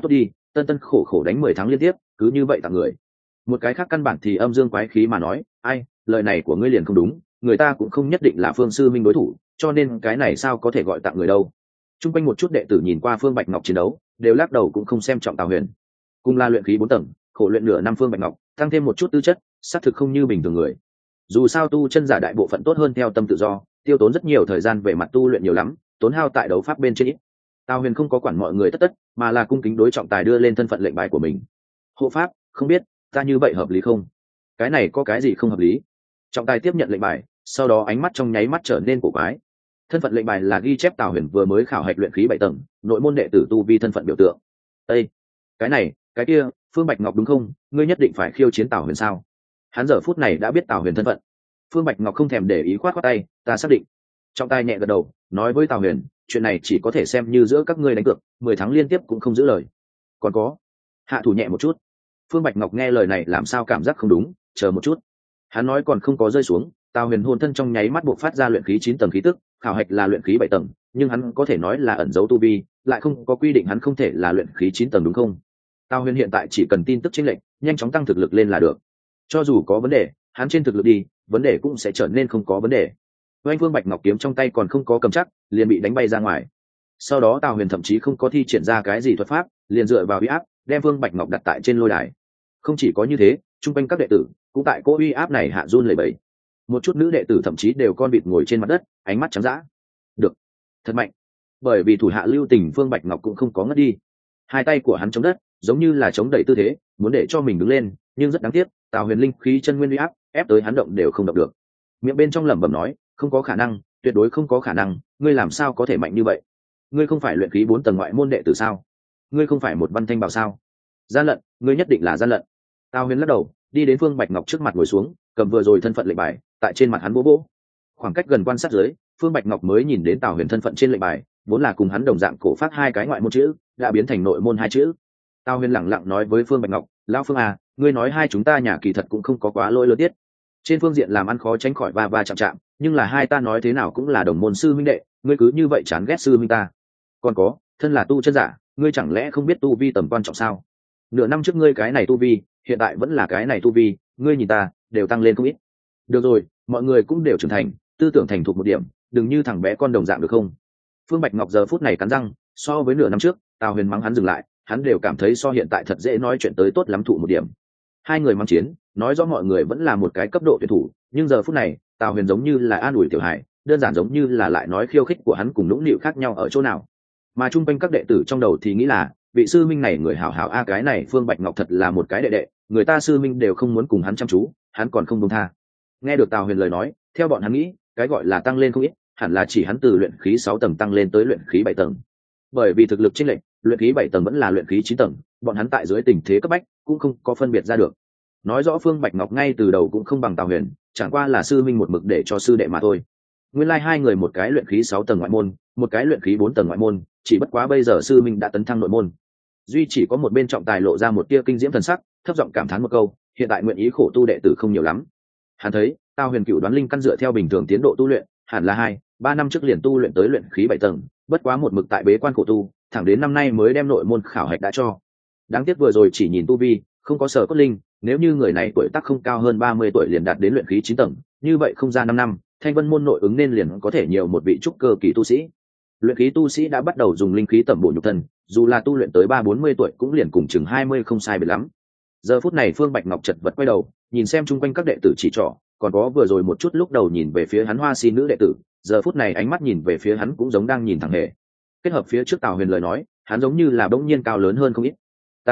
tân tân khổ khổ đánh 10 tháng liên tiếp cứ như vậy tặng người. Một cái khác căn bản thì âm dương quái khí mà nói, ai, lời này của ngươi liền không đúng, người ta cũng không nhất định là Phương sư minh đối thủ, cho nên cái này sao có thể gọi tặng người đâu. Trung quanh một chút đệ tử nhìn qua Phương Bạch Ngọc chiến đấu, đều lắc đầu cũng không xem trọng Tào Huyền. Cùng là luyện khí 4 tầng, khổ luyện nửa năm Phương Bạch Ngọc, tăng thêm một chút tư chất, xác thực không như bình thường người. Dù sao tu chân giả đại bộ phận tốt hơn theo tâm tự do, tiêu tốn rất nhiều thời gian về mặt tu luyện nhiều lắm, tốn hao tại đấu pháp bên trên ít. Tào Huyền không có quản mọi người tất tất, mà là cung kính đối trọng tài đưa lên thân phận lệnh bài của mình. Hộ pháp, không biết ta như vậy hợp lý không? Cái này có cái gì không hợp lý? Trọng tài tiếp nhận lệnh bài, sau đó ánh mắt trong nháy mắt trở nên cổ quái. Thân phận lệnh bài là ghi chép Tào Huyền vừa mới khảo hạch luyện khí 7 tầng, nội môn đệ tử tu vi thân phận biểu tượng. Ê, cái này, cái kia, Phương Bạch Ngọc đúng không? Ngươi nhất định phải khiêu chiến Tào Huyền sao? Hắn giờ phút này đã biết Tào Huyền thân phận. Phương Bạch Ngọc không thèm để ý, khoát khoát tay, ta xác định. Trọng tài nhẹ gật đầu, nói với Tào Huyền, chuyện này chỉ có thể xem như giữa các ngươi đánh cược, 10 tháng liên tiếp cũng không giữ lời. Còn có, hạ thủ nhẹ một chút. Phương Bạch Ngọc nghe lời này làm sao cảm giác không đúng, chờ một chút. Hắn nói còn không có rơi xuống, Tào Huyền hồn thân trong nháy mắt bộc phát ra luyện khí 9 tầng khí tức, khảo hạch là luyện khí 7 tầng, nhưng hắn có thể nói là ẩn giấu tu vi, lại không có quy định hắn không thể là luyện khí 9 tầng đúng không? Tào Huyền hiện tại chỉ cần tin tức chênh lệch, nhanh chóng tăng thực lực lên là được. Cho dù có vấn đề, hắn trên thực lực đi, vấn đề cũng sẽ trở nên không có vấn đề. Oanh Phương Bạch Ngọc kiếm trong tay còn không có cầm chắc, liền bị đánh bay ra ngoài. Sau đó Tào Huyền thậm chí không có thi triển ra cái gì thuật pháp, liền dựa vào uy áp, đem Phương Bạch Ngọc đặt tại trên lôi đài. Không chỉ có như thế, chung quanh các đệ tử cũng tại cỗ uy áp này hạ run lẩy bẩy. Một chút nữ đệ tử thậm chí đều con vịt ngồi trên mặt đất, ánh mắt trắng dã. Được, thật mạnh. Bởi vì thủ hạ lưu tình, Phương Bạch Ngọc cũng không có ngất đi. Hai tay của hắn chống đất, giống như là chống đẩy tư thế, muốn để cho mình đứng lên, nhưng rất đáng tiếc, Tào Huyền linh khí chân nguyên uy áp ép tới hắn động đều không động được. Miệng bên trong lẩm bẩm nói, không có khả năng, tuyệt đối không có khả năng, ngươi làm sao có thể mạnh như vậy? Ngươi không phải luyện khí 4 tầng ngoại môn đệ tử sao? Ngươi không phải một văn thanh bảo sao? Gian lận, ngươi nhất định là gian lận. Tào Huyền lắc đầu, đi đến Phương Bạch Ngọc trước mặt ngồi xuống, cầm vừa rồi thân phận lệnh bài, tại trên mặt hắn vỗ vỗ. Khoảng cách gần quan sát dưới, Phương Bạch Ngọc mới nhìn đến Tào Huyền thân phận trên lệnh bài, vốn là cùng hắn đồng dạng cổ phát hai cái ngoại môn chữ, đã biến thành nội môn hai chữ. Tào Huyền lẳng lặng nói với Phương Bạch Ngọc, lão Phương à, ngươi nói hai chúng ta nhà kỳ thật cũng không có quá lỗi lớn tiết. Trên phương diện làm ăn khó tránh khỏi va va chạm chạm, nhưng là hai ta nói thế nào cũng là đồng môn sư minh đệ, ngươi cứ như vậy chán ghét sư minh ta. Còn có, thân là tu chân giả, ngươi chẳng lẽ không biết tu vi tầm quan trọng sao? Nửa năm trước ngươi cái này tu vi, hiện tại vẫn là cái này tu vi, ngươi nhìn ta, đều tăng lên không ít. Được rồi, mọi người cũng đều trưởng thành, tư tưởng thành thục một điểm, đừng như thằng bé con đồng dạng được không? Phương Bạch Ngọc giờ phút này cắn răng, so với nửa năm trước, Tào Huyền mắng hắn dừng lại, hắn đều cảm thấy so hiện tại thật dễ nói chuyện tới tốt lắm thụ một điểm. Hai người mắng chiến, nói rõ mọi người vẫn là một cái cấp độ tuyển thủ, nhưng giờ phút này, Tào Huyền giống như là an ủi Tiểu Hải, đơn giản giống như là lại nói khiêu khích của hắn cùng nũng nịu khác nhau ở chỗ nào. Mà chung quanh các đệ tử trong đầu thì nghĩ là, vị sư minh này người hảo hảo a, cái này Phương Bạch Ngọc thật là một cái đệ đệ, người ta sư minh đều không muốn cùng hắn chăm chú, hắn còn không buông tha. Nghe được Tào Huyền lời nói, theo bọn hắn nghĩ, cái gọi là tăng lên không ít, hẳn là chỉ hắn từ luyện khí 6 tầng tăng lên tới luyện khí 7 tầng. Bởi vì thực lực chênh lệch, luyện khí 7 tầng vẫn là luyện khí 9 tầng, bọn hắn tại dưới tình thế cấp bách, cũng không có phân biệt ra được. Nói rõ Phương Bạch Ngọc ngay từ đầu cũng không bằng Tào Huyền, chẳng qua là sư minh một mực để cho sư đệ mà thôi. Nguyên lai hai người một cái luyện khí 6 tầng ngoại môn, một cái luyện khí 4 tầng ngoại môn, chỉ bất quá bây giờ sư minh đã tấn thăng nội môn. Duy chỉ có một bên trọng tài lộ ra một tia kinh diễm thần sắc, thấp giọng cảm thán một câu, hiện tại nguyện ý khổ tu đệ tử không nhiều lắm. Hắn thấy, Tào Huyền cựu đoán linh căn dựa theo bình thường tiến độ tu luyện, hẳn là 2-3 năm trước liền tu luyện tới luyện khí 7 tầng, bất quá một mực tại bế quan khổ tu, thẳng đến năm nay mới đem nội môn khảo hạch đã cho. Đáng tiếc vừa rồi chỉ nhìn tu vi, không có sở cốt linh, nếu như người này tuổi tác không cao hơn 30 tuổi liền đạt đến luyện khí 9 tầng, như vậy không ra 5 năm, Thanh Vân môn nội ứng nên liền có thể nhiều một vị trúc cơ kỳ tu sĩ. Luyện khí tu sĩ đã bắt đầu dùng linh khí tẩm bổ nhục thân, dù là tu luyện tới 30-40 tuổi cũng liền cùng chừng 20 không sai biệt lắm. Giờ phút này Phương Bạch Ngọc chật vật quay đầu, nhìn xem chung quanh các đệ tử chỉ trỏ, còn có vừa rồi một chút lúc đầu nhìn về phía hắn hoa si nữ đệ tử, giờ phút này ánh mắt nhìn về phía hắn cũng giống đang nhìn thẳng hề. Kết hợp phía trước Tào Huyền lời nói, hắn giống như là bỗng nhiên cao lớn hơn không ít.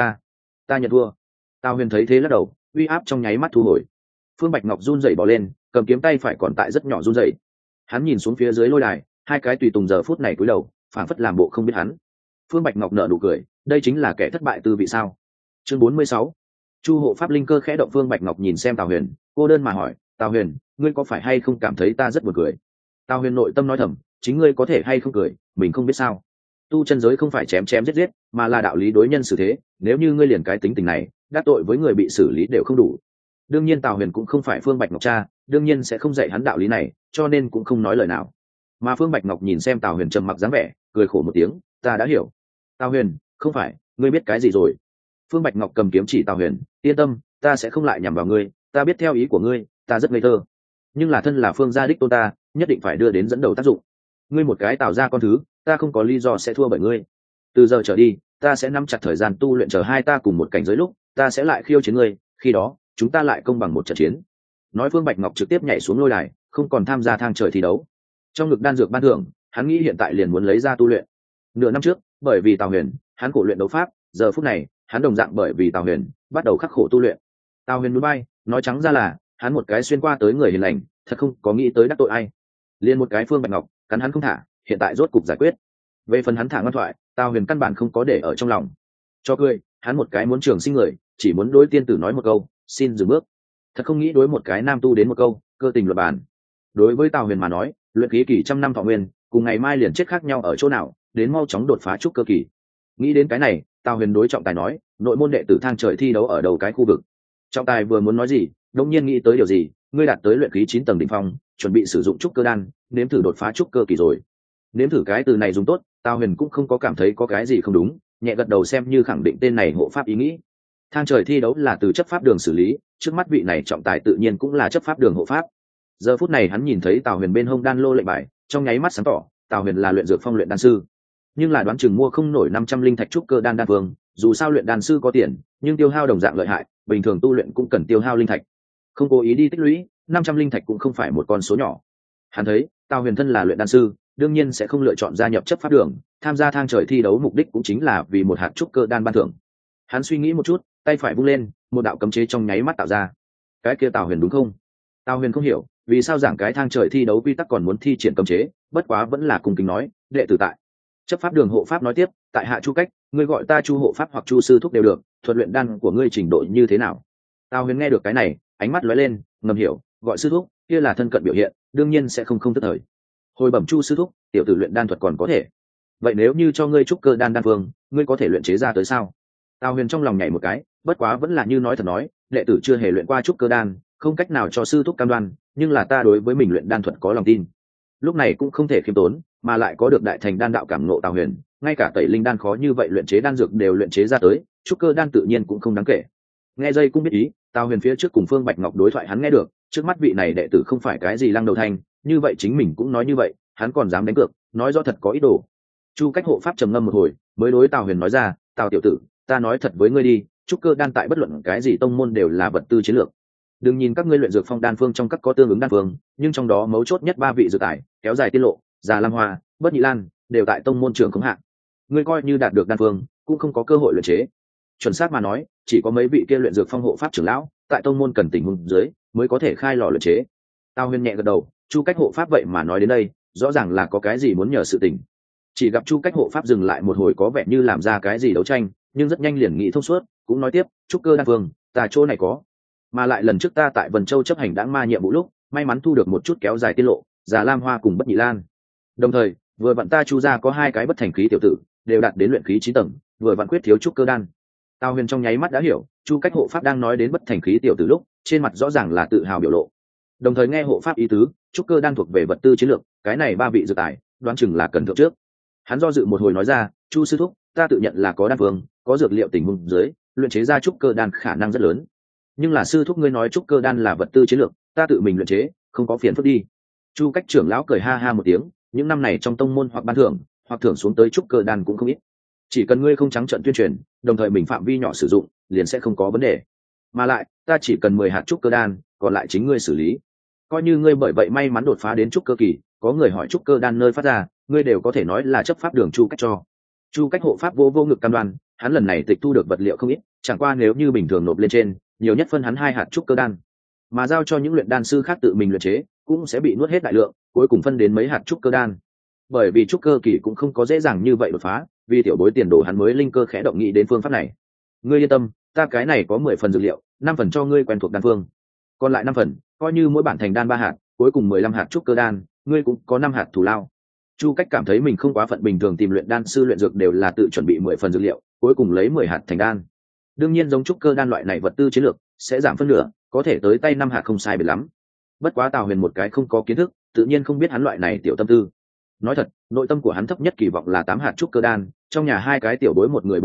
Ta nhận thua. Tào Huyền thấy thế lắc đầu, uy áp trong nháy mắt thu hồi. Phương Bạch Ngọc run rẩy bỏ lên, cầm kiếm tay phải còn tại rất nhỏ run rẩy. Hắn nhìn xuống phía dưới lôi đài, hai cái tùy tùng giờ phút này cúi đầu, phảng phất làm bộ không biết hắn. Phương Bạch Ngọc nở nụ cười, đây chính là kẻ thất bại tư vị sao? Chương 46. Chu hộ pháp linh cơ khẽ động. Phương Bạch Ngọc nhìn xem Tào Huyền, cô đơn mà hỏi, Tào Huyền, ngươi có phải hay không cảm thấy ta rất buồn cười? Tào Huyền nội tâm nói thầm, chính ngươi có thể hay không cười, mình không biết sao. Tu chân giới không phải chém chém giết giết, mà là đạo lý đối nhân xử thế, nếu như ngươi liền cái tính tình này, đắc tội với người bị xử lý đều không đủ. Đương nhiên Tào Huyền cũng không phải Phương Bạch Ngọc cha, đương nhiên sẽ không dạy hắn đạo lý này, cho nên cũng không nói lời nào. Mà Phương Bạch Ngọc nhìn xem Tào Huyền trầm mặc dáng vẻ, cười khổ một tiếng, ta đã hiểu. Tào Huyền, không phải, ngươi biết cái gì rồi, Phương Bạch Ngọc cầm kiếm chỉ Tào Huyền, yên tâm, ta sẽ không lại nhằm vào ngươi, ta biết theo ý của ngươi, ta rất ngây thơ, nhưng là thân là Phương gia đích tôn ta nhất định phải đưa đến dẫn đầu tác dụng. Ngươi một cái Tào gia con thứ, ta không có lý do sẽ thua bởi ngươi. Từ giờ trở đi, ta sẽ nắm chặt thời gian tu luyện, chờ hai ta cùng một cảnh giới lúc, ta sẽ lại khiêu chiến ngươi, khi đó chúng ta lại công bằng một trận chiến. Nói Phương Bạch Ngọc trực tiếp nhảy xuống lôi đài, không còn tham gia thang trời thi đấu. Trong ngực đan dược ban thưởng, hắn nghĩ hiện tại liền muốn lấy ra tu luyện. Nửa năm trước, bởi vì Tào Huyền, hắn khổ luyện đấu pháp, giờ phút này, hắn đồng dạng bởi vì Tào Huyền, bắt đầu khắc khổ tu luyện. Tào Huyền núi bay, nói trắng ra là, hắn một cái xuyên qua tới người hiền lành, thật không có nghĩ tới đắc tội ai. Liên một cái Phương Bạch Ngọc, cắn hắn không thả, hiện tại rốt cục giải quyết. Về phần hắn thả ngoan thoại, Tào Huyền căn bản không có để ở trong lòng. Cho cười, hắn một cái muốn trường sinh người, chỉ muốn đối tiên tử nói một câu, xin dừng bước. Thật không nghĩ đối một cái nam tu đến một câu, cơ tình luật bản. Đối với Tào Huyền mà nói, luyện khí kỳ trăm năm thọ nguyên, cùng ngày mai liền chết khác nhau ở chỗ nào, đến mau chóng đột phá trúc cơ kỳ. Nghĩ đến cái này, Tào Huyền đối trọng tài nói, nội môn đệ tử thang trời thi đấu ở đầu cái khu vực. Trọng tài vừa muốn nói gì, đột nhiên nghĩ tới điều gì, ngươi đạt tới luyện khí 9 tầng đỉnh phong, chuẩn bị sử dụng trúc cơ đan, nếm thử đột phá trúc cơ kỳ rồi. Nếm thử cái từ này dùng tốt, Tào Huyền cũng không có cảm thấy có cái gì không đúng, nhẹ gật đầu xem như khẳng định tên này hộ pháp ý nghĩ. Thang trời thi đấu là từ chấp pháp đường xử lý, trước mắt vị này trọng tài tự nhiên cũng là chấp pháp đường hộ pháp. Giờ phút này hắn nhìn thấy Tào Huyền bên hông đan lô lệnh bài, trong nháy mắt sáng tỏ, Tào Huyền là luyện dược phong luyện đan sư. Nhưng là đoán chừng mua không nổi 500 linh thạch trúc cơ đan đan vương, dù sao luyện đan sư có tiền, nhưng tiêu hao đồng dạng lợi hại, bình thường tu luyện cũng cần tiêu hao linh thạch. Không cố ý đi tích lũy, 500 linh thạch cũng không phải một con số nhỏ. Hắn thấy, Tào Huyền thân là luyện đan sư, đương nhiên sẽ không lựa chọn gia nhập chấp pháp đường, tham gia thang trời thi đấu mục đích cũng chính là vì một hạt trúc cơ đan ban thưởng. Hắn suy nghĩ một chút, tay phải vung lên, một đạo cấm chế trong nháy mắt tạo ra. Cái kia Tào Huyền đúng không? Tào Huyền không hiểu, vì sao giảng cái thang trời thi đấu quy tắc còn muốn thi triển cấm chế, bất quá vẫn là cung kính nói, đệ tử tại. Chấp pháp đường hộ pháp nói tiếp, tại hạ Chu Cách, ngươi gọi ta Chu hộ pháp hoặc Chu sư thúc đều được, thuật luyện đan của ngươi trình độ như thế nào? Tào Huyền nghe được cái này, ánh mắt lóe lên, ngầm hiểu, gọi sư thúc, kia là thân cận biểu hiện, đương nhiên sẽ không tức thời. Hồi bẩm Chu sư thúc, tiểu tử luyện đan thuật còn có thể. Vậy nếu như cho ngươi trúc cơ đan đan vương, ngươi có thể luyện chế ra tới sao? Tào Huyền trong lòng nhảy một cái, bất quá vẫn là như nói thật nói, đệ tử chưa hề luyện qua trúc cơ đan, không cách nào cho sư thúc cam đoan, nhưng là ta đối với mình luyện đan thuật có lòng tin. Lúc này cũng không thể khiêm tốn, mà lại có được đại thành đan đạo cảm ngộ Tào Huyền, ngay cả tẩy linh đan khó như vậy luyện chế đan dược đều luyện chế ra tới, trúc cơ đan tự nhiên cũng không đáng kể. Nghe dây cũng biết ý, Tào Huyền phía trước cùng Phương Bạch Ngọc đối thoại hắn nghe được, trước mắt vị này đệ tử không phải cái gì lăng đầu thanh, như vậy chính mình cũng nói như vậy, hắn còn dám đánh cược, nói rõ thật có ý đồ. Chu Cách hộ pháp trầm ngâm một hồi, mới đối Tào Huyền nói ra, Tào tiểu tử, ta nói thật với ngươi đi, trúc cơ đan tại bất luận cái gì tông môn đều là vật tư chiến lược. Đừng nhìn các ngươi luyện dược phong đan phương trong các có tương ứng đan phương, nhưng trong đó mấu chốt nhất ba vị dược tài, kéo dài tiên lộ, già lam hoa, bất nhị lan, đều tại tông môn trưởng khống hạng. Ngươi coi như đạt được đan phương, cũng không có cơ hội luyện chế. Chuẩn xác mà nói, chỉ có mấy vị kia luyện dược phong hộ pháp trưởng lão, tại tông môn cần tình huống dưới, mới có thể khai lò luyện chế. Tào Huyền nhẹ gật đầu, Chu Cách hộ pháp vậy mà nói đến đây, rõ ràng là có cái gì muốn nhờ sự tình. Chỉ gặp Chu Cách hộ pháp dừng lại một hồi có vẻ như làm ra cái gì đấu tranh, nhưng rất nhanh liền nghĩ thông suốt, cũng nói tiếp, trúc cơ đan phương, ta chỗ này có. Mà lại lần trước ta tại Vân Châu chấp hành đãng ma nhiệm vụ lúc, may mắn thu được một chút kéo dài tiên lộ, già lam hoa cùng bất nhị lan. Đồng thời, vừa vặn ta Chu gia có hai cái bất thành khí tiểu tử, đều đạt đến luyện khí 9 tầng, vừa vặn quyết thiếu trúc cơ đan. Tào Huyền trong nháy mắt đã hiểu, Chu Cách hộ pháp đang nói đến bất thành khí tiểu tử lúc, trên mặt rõ ràng là tự hào biểu lộ. Đồng thời nghe hộ pháp ý tứ, trúc cơ đan thuộc về vật tư chiến lược, cái này ba vị dược tài, đoán chừng là cần thượng trước. Hắn do dự một hồi nói ra, Chu sư thúc, ta tự nhận là có đan phương, có dược liệu tình huống dưới, luyện chế ra trúc cơ đan khả năng rất lớn. Nhưng là sư thúc ngươi nói trúc cơ đan là vật tư chiến lược, ta tự mình luyện chế, không có phiền phức đi. Chu Cách trưởng lão cười ha ha một tiếng, những năm này trong tông môn hoặc ban thưởng, hoặc thưởng xuống tới trúc cơ đan cũng không ít. Chỉ cần ngươi không trắng trợn tuyên truyền, đồng thời mình phạm vi nhỏ sử dụng, liền sẽ không có vấn đề. Mà lại, ta chỉ cần 10 hạt trúc cơ đan, còn lại chính ngươi xử lý. Coi như ngươi bởi vậy may mắn đột phá đến trúc cơ kỳ, có người hỏi trúc cơ đan nơi phát ra, ngươi đều có thể nói là chấp pháp đường Chu Cách cho. Chu Cách hộ pháp vô ngực cam đoan, hắn lần này tịch thu được vật liệu không ít, chẳng qua nếu như bình thường nộp lên trên, nhiều nhất phân hắn 2 hạt trúc cơ đan, mà giao cho những luyện đan sư khác tự mình luyện chế, cũng sẽ bị nuốt hết đại lượng, cuối cùng phân đến mấy hạt trúc cơ đan. Bởi vì trúc cơ kỳ cũng không có dễ dàng như vậy đột phá, vì tiểu bối tiền đồ hắn mới linh cơ khẽ động nghĩ đến phương pháp này. Ngươi yên tâm, ta cái này có 10 phần dược liệu, 5 phần cho ngươi quen thuộc đan phương, còn lại 5 phần, coi như mỗi bản thành đan 3 hạt, cuối cùng 15 hạt trúc cơ đan, ngươi cũng có 5 hạt thù lao. Chu Cách cảm thấy mình không quá phận, bình thường tìm luyện đan sư luyện dược đều là tự chuẩn bị 10 phần dược liệu, cuối cùng lấy 10 hạt thành đan. Đương nhiên giống trúc cơ đan loại này vật tư chiến lược sẽ giảm phân nửa, có thể tới tay 5 hạt không sai biệt lắm. Bất quá Tào Huyền một cái không có kiến thức, tự nhiên không biết hắn loại này tiểu tâm tư. Nói thật, nội tâm của hắn thấp nhất kỳ vọng là 8 hạt trúc cơ đan, trong nhà hai cái tiểu bối một người 4 hạt,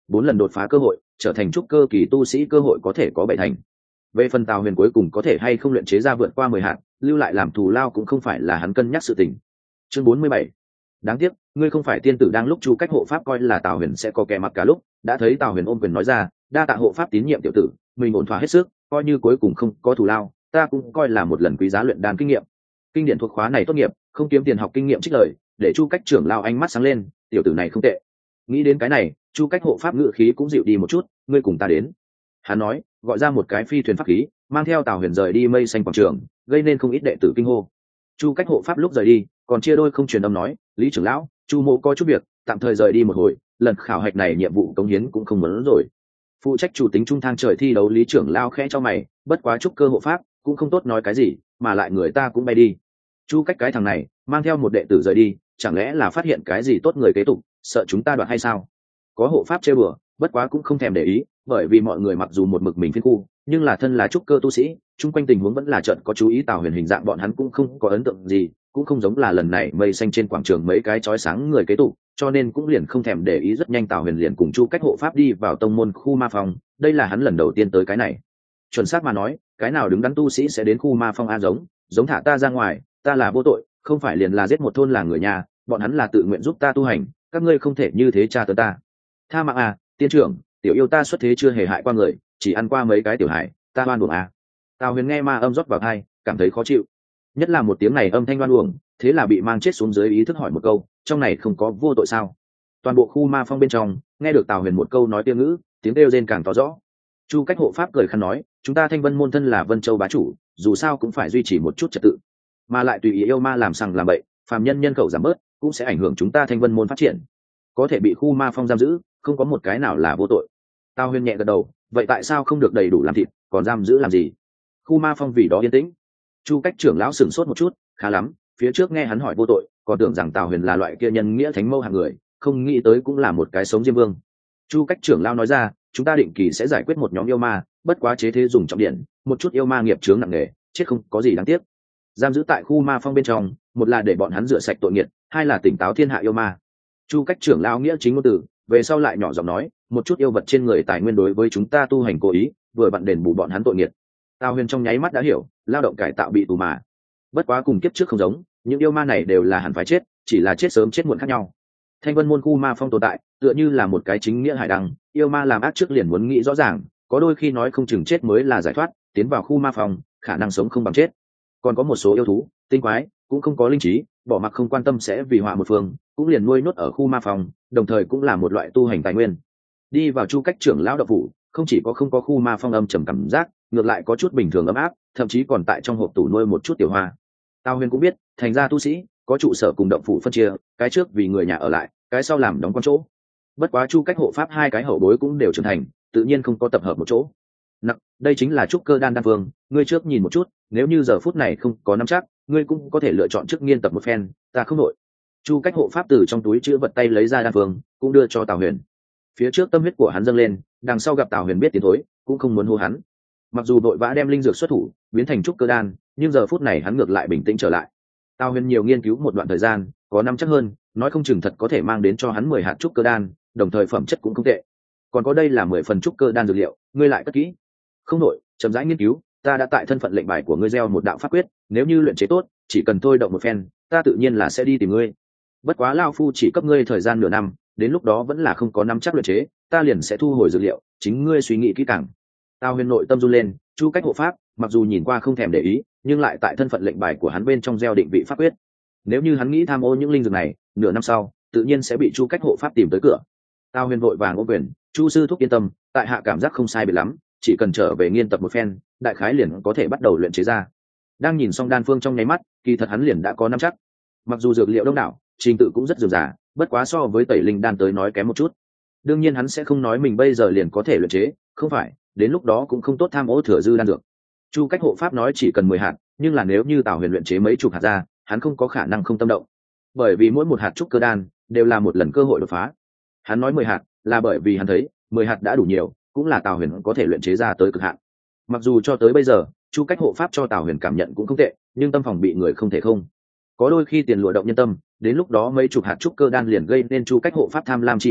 4 lần đột phá cơ hội, trở thành trúc cơ kỳ tu sĩ cơ hội có thể có 7 thành. Về phần Tào Huyền cuối cùng có thể hay không luyện chế ra vượt qua 10 hạt, lưu lại làm thù lao cũng không phải là hắn cân nhắc sự tình. Chương 47. Đáng tiếc, ngươi không phải tiên tử. Đang lúc Chu Cách hộ pháp coi là Tào Huyền sẽ có kẻ mặc cả lúc, đã thấy Tào Huyền ôm quyền nói ra, đa tạ hộ pháp tín nhiệm tiểu tử, mình ổn thỏa hết sức, coi như cuối cùng không có thù lao, ta cũng coi là một lần quý giá luyện đan kinh nghiệm. Kinh điển thuộc khóa này tốt nghiệp, không kiếm tiền học kinh nghiệm trích lời, để Chu Cách trưởng lao ánh mắt sáng lên, tiểu tử này không tệ. Nghĩ đến cái này, Chu Cách hộ pháp ngự khí cũng dịu đi một chút, ngươi cùng ta đến. Hắn nói, gọi ra một cái phi thuyền pháp khí, mang theo Tào Huyền rời đi mây xanh quảng trường, gây nên không ít đệ tử kinh hô. Chu Cách hộ pháp lúc rời đi, còn chia đôi không truyền âm nói, lý trưởng lão, Chu mộ có chút việc, tạm thời rời đi một hồi, lần khảo hạch này nhiệm vụ cống hiến cũng không muốn rồi. Phụ trách chủ tính trung thang trời thi đấu lý trưởng lão khẽ cho mày, bất quá chúc cơ hộ pháp cũng không tốt nói cái gì, mà lại người ta cũng bay đi. Chu Cách cái thằng này mang theo một đệ tử rời đi, chẳng lẽ là phát hiện cái gì tốt người kế tục, sợ chúng ta đoạt hay sao? Có hộ pháp chơi bừa, bất quá cũng không thèm để ý, bởi vì mọi người mặc dù một mực mình phiên khu, nhưng là thân là trúc cơ tu sĩ, chung quanh tình huống vẫn là trận có chú ý. Tào Huyền hình dạng bọn hắn cũng không có ấn tượng gì, cũng không giống là lần này mây xanh trên quảng trường mấy cái chói sáng người kế tục, cho nên cũng liền không thèm để ý. Rất nhanh Tào Huyền liền cùng Chu Cách hộ pháp đi vào tông môn khu ma phong, đây là hắn lần đầu tiên tới cái này. Chuẩn xác mà nói, cái nào đứng đắn tu sĩ sẽ đến khu ma phong a? Giống thả ta ra ngoài, ta là vô tội, không phải liền là giết một thôn làng người nhà, bọn hắn là tự nguyện giúp ta tu hành, các ngươi không thể như thế tra tấn ta. Tha mạng à, tiên trưởng, tiểu yêu ta xuất thế chưa hề hại qua người, chỉ ăn qua mấy cái tiểu hài, ta oan uổng à. Tào Huyền nghe ma âm rót vào tai, cảm thấy khó chịu, nhất là một tiếng này âm thanh oan uổng, thế là bị mang chết xuống dưới, ý thức hỏi một câu, trong này không có vô tội sao? Toàn bộ khu ma phong bên trong nghe được Tào Huyền một câu nói tiêu ngữ, tiếng kêu rên càng tỏ rõ. Chu Cách hộ pháp cười khăn nói, chúng ta Thanh Vân môn thân là Vân Châu bá chủ, dù sao cũng phải duy trì một chút trật tự, mà lại tùy ý yêu ma làm sằng làm bậy, phàm nhân nhân khẩu giảm bớt cũng sẽ ảnh hưởng chúng ta Thanh Vân môn phát triển, có thể bị khu ma phong giam giữ, không có một cái nào là vô tội. Tào Huyền nhẹ gật đầu, vậy tại sao không được đầy đủ làm thịt, còn giam giữ làm gì? Khu ma phong vì đó yên tĩnh. Chu Cách trưởng lão sửng sốt một chút, khá lắm, phía trước nghe hắn hỏi vô tội, còn tưởng rằng Tào Huyền là loại kia nhân nghĩa thánh mâu hạng người, không nghĩ tới cũng là một cái sống diêm vương. Chu Cách trưởng lão nói ra, chúng ta định kỳ sẽ giải quyết một nhóm yêu ma, bất quá chế thế dùng trọng điện, một chút yêu ma nghiệp chướng nặng nề, chết không có gì đáng tiếc. Giam giữ tại khu ma phong bên trong, một là để bọn hắn rửa sạch tội nghiệt, hai là tỉnh táo thiên hạ yêu ma. Chu Cách trưởng lão nghĩa chính ngôn từ, về sau lại nhỏ giọng nói, một chút yêu vật trên người tài nguyên đối với chúng ta tu hành cố ý, vừa vặn đền bù bọn hắn tội nghiệt. Tào Huyền trong nháy mắt đã hiểu, lao động cải tạo bị tù mà. Bất quá cùng kiếp trước không giống, những yêu ma này đều là hẳn phải chết, chỉ là chết sớm chết muộn khác nhau. Thanh Vân môn khu ma phong tồn tại, tựa như là một cái chính nghĩa hải đăng, yêu ma làm ác trước liền muốn nghĩ rõ ràng, có đôi khi nói không chừng chết mới là giải thoát, tiến vào khu ma phong, khả năng sống không bằng chết. Còn có một số yêu thú, tinh quái, cũng không có linh trí, bỏ mặc không quan tâm sẽ vì họa một phương, cũng liền nuôi nhốt ở khu ma phong, đồng thời cũng là một loại tu hành tài nguyên. Đi vào Chu Cách trưởng lão đạo phủ, không chỉ có không có khu ma phong âm trầm cảm giác, ngược lại có chút bình thường ấm áp, thậm chí còn tại trong hộp tủ nuôi một chút tiểu hoa. Tào Huyền cũng biết, thành ra tu sĩ có trụ sở cùng động phủ phân chia, cái trước vì người nhà ở lại, cái sau làm đóng con chỗ. Bất quá Chu Cách hộ pháp hai cái hậu bối cũng đều trưởng thành, tự nhiên không có tập hợp một chỗ. Nặc, đây chính là trúc cơ đan đan phương, ngươi trước nhìn một chút, nếu như giờ phút này không có nắm chắc, ngươi cũng có thể lựa chọn trước nghiên tập một phen, ta không nội. Chu Cách hộ pháp từ trong túi chữ vật tay lấy ra đan phương, cũng đưa cho Tào Huyền. Phía trước tâm huyết của hắn dâng lên, đằng sau gặp Tào Huyền biết tiến thối, cũng không muốn hô hắn. Mặc dù vội vã đem linh dược xuất thủ biến thành trúc cơ đan, nhưng giờ phút này hắn ngược lại bình tĩnh trở lại. Tào Huyền nhiều nghiên cứu một đoạn thời gian, có năm chắc hơn, nói không chừng thật có thể mang đến cho hắn 10 hạt trúc cơ đan, đồng thời phẩm chất cũng không tệ. Còn có đây là 10 phần trúc cơ đan dược liệu, ngươi lại cất kỹ. Không nội, chậm rãi nghiên cứu, ta đã tại thân phận lệnh bài của ngươi gieo một đạo pháp quyết, nếu như luyện chế tốt, chỉ cần thôi động một phen, ta tự nhiên là sẽ đi tìm ngươi. Bất quá lão phu chỉ cấp ngươi thời gian nửa năm, đến lúc đó vẫn là không có nắm chắc luyện chế, ta liền sẽ thu hồi dược liệu, chính ngươi suy nghĩ kỹ càng. Tào Huyền nội tâm run lên, Chu Cách hộ pháp mặc dù nhìn qua không thèm để ý, nhưng lại tại thân phận lệnh bài của hắn bên trong gieo định vị pháp quyết. Nếu như hắn nghĩ tham ô những linh dược này, nửa năm sau tự nhiên sẽ bị Chu Cách hộ pháp tìm tới cửa. Tào Huyền vội vàng ôm quyền, Chu sư thúc yên tâm, tại hạ cảm giác không sai biệt lắm, chỉ cần trở về nghiên tập một phen, đại khái liền có thể bắt đầu luyện chế ra. Đang nhìn xong đan phương trong nháy mắt, kỳ thật hắn liền đã có nắm chắc. Mặc dù dược liệu đông đảo, trình tự cũng rất dườm già, bất quá so với tẩy linh đan tới nói kém một chút. Đương nhiên hắn sẽ không nói mình bây giờ liền có thể luyện chế, không phải, đến lúc đó cũng không tốt tham ô thừa dư đan dược. Chu Cách hộ pháp nói chỉ cần 10 hạt, nhưng là nếu như Tào Huyền luyện chế mấy chục hạt ra, hắn không có khả năng không tâm động. Bởi vì mỗi một hạt trúc cơ đan đều là một lần cơ hội đột phá. Hắn nói 10 hạt là bởi vì hắn thấy 10 hạt đã đủ nhiều, cũng là Tào Huyền có thể luyện chế ra tới cực hạn. Mặc dù cho tới bây giờ, Chu Cách hộ pháp cho Tào Huyền cảm nhận cũng không tệ, nhưng tâm phòng bị người không thể không. Có đôi khi tiền lụa động nhân tâm, đến lúc đó mấy chục hạt trúc cơ đan liền gây nên Chu Cách hộ pháp tham lam chi ý,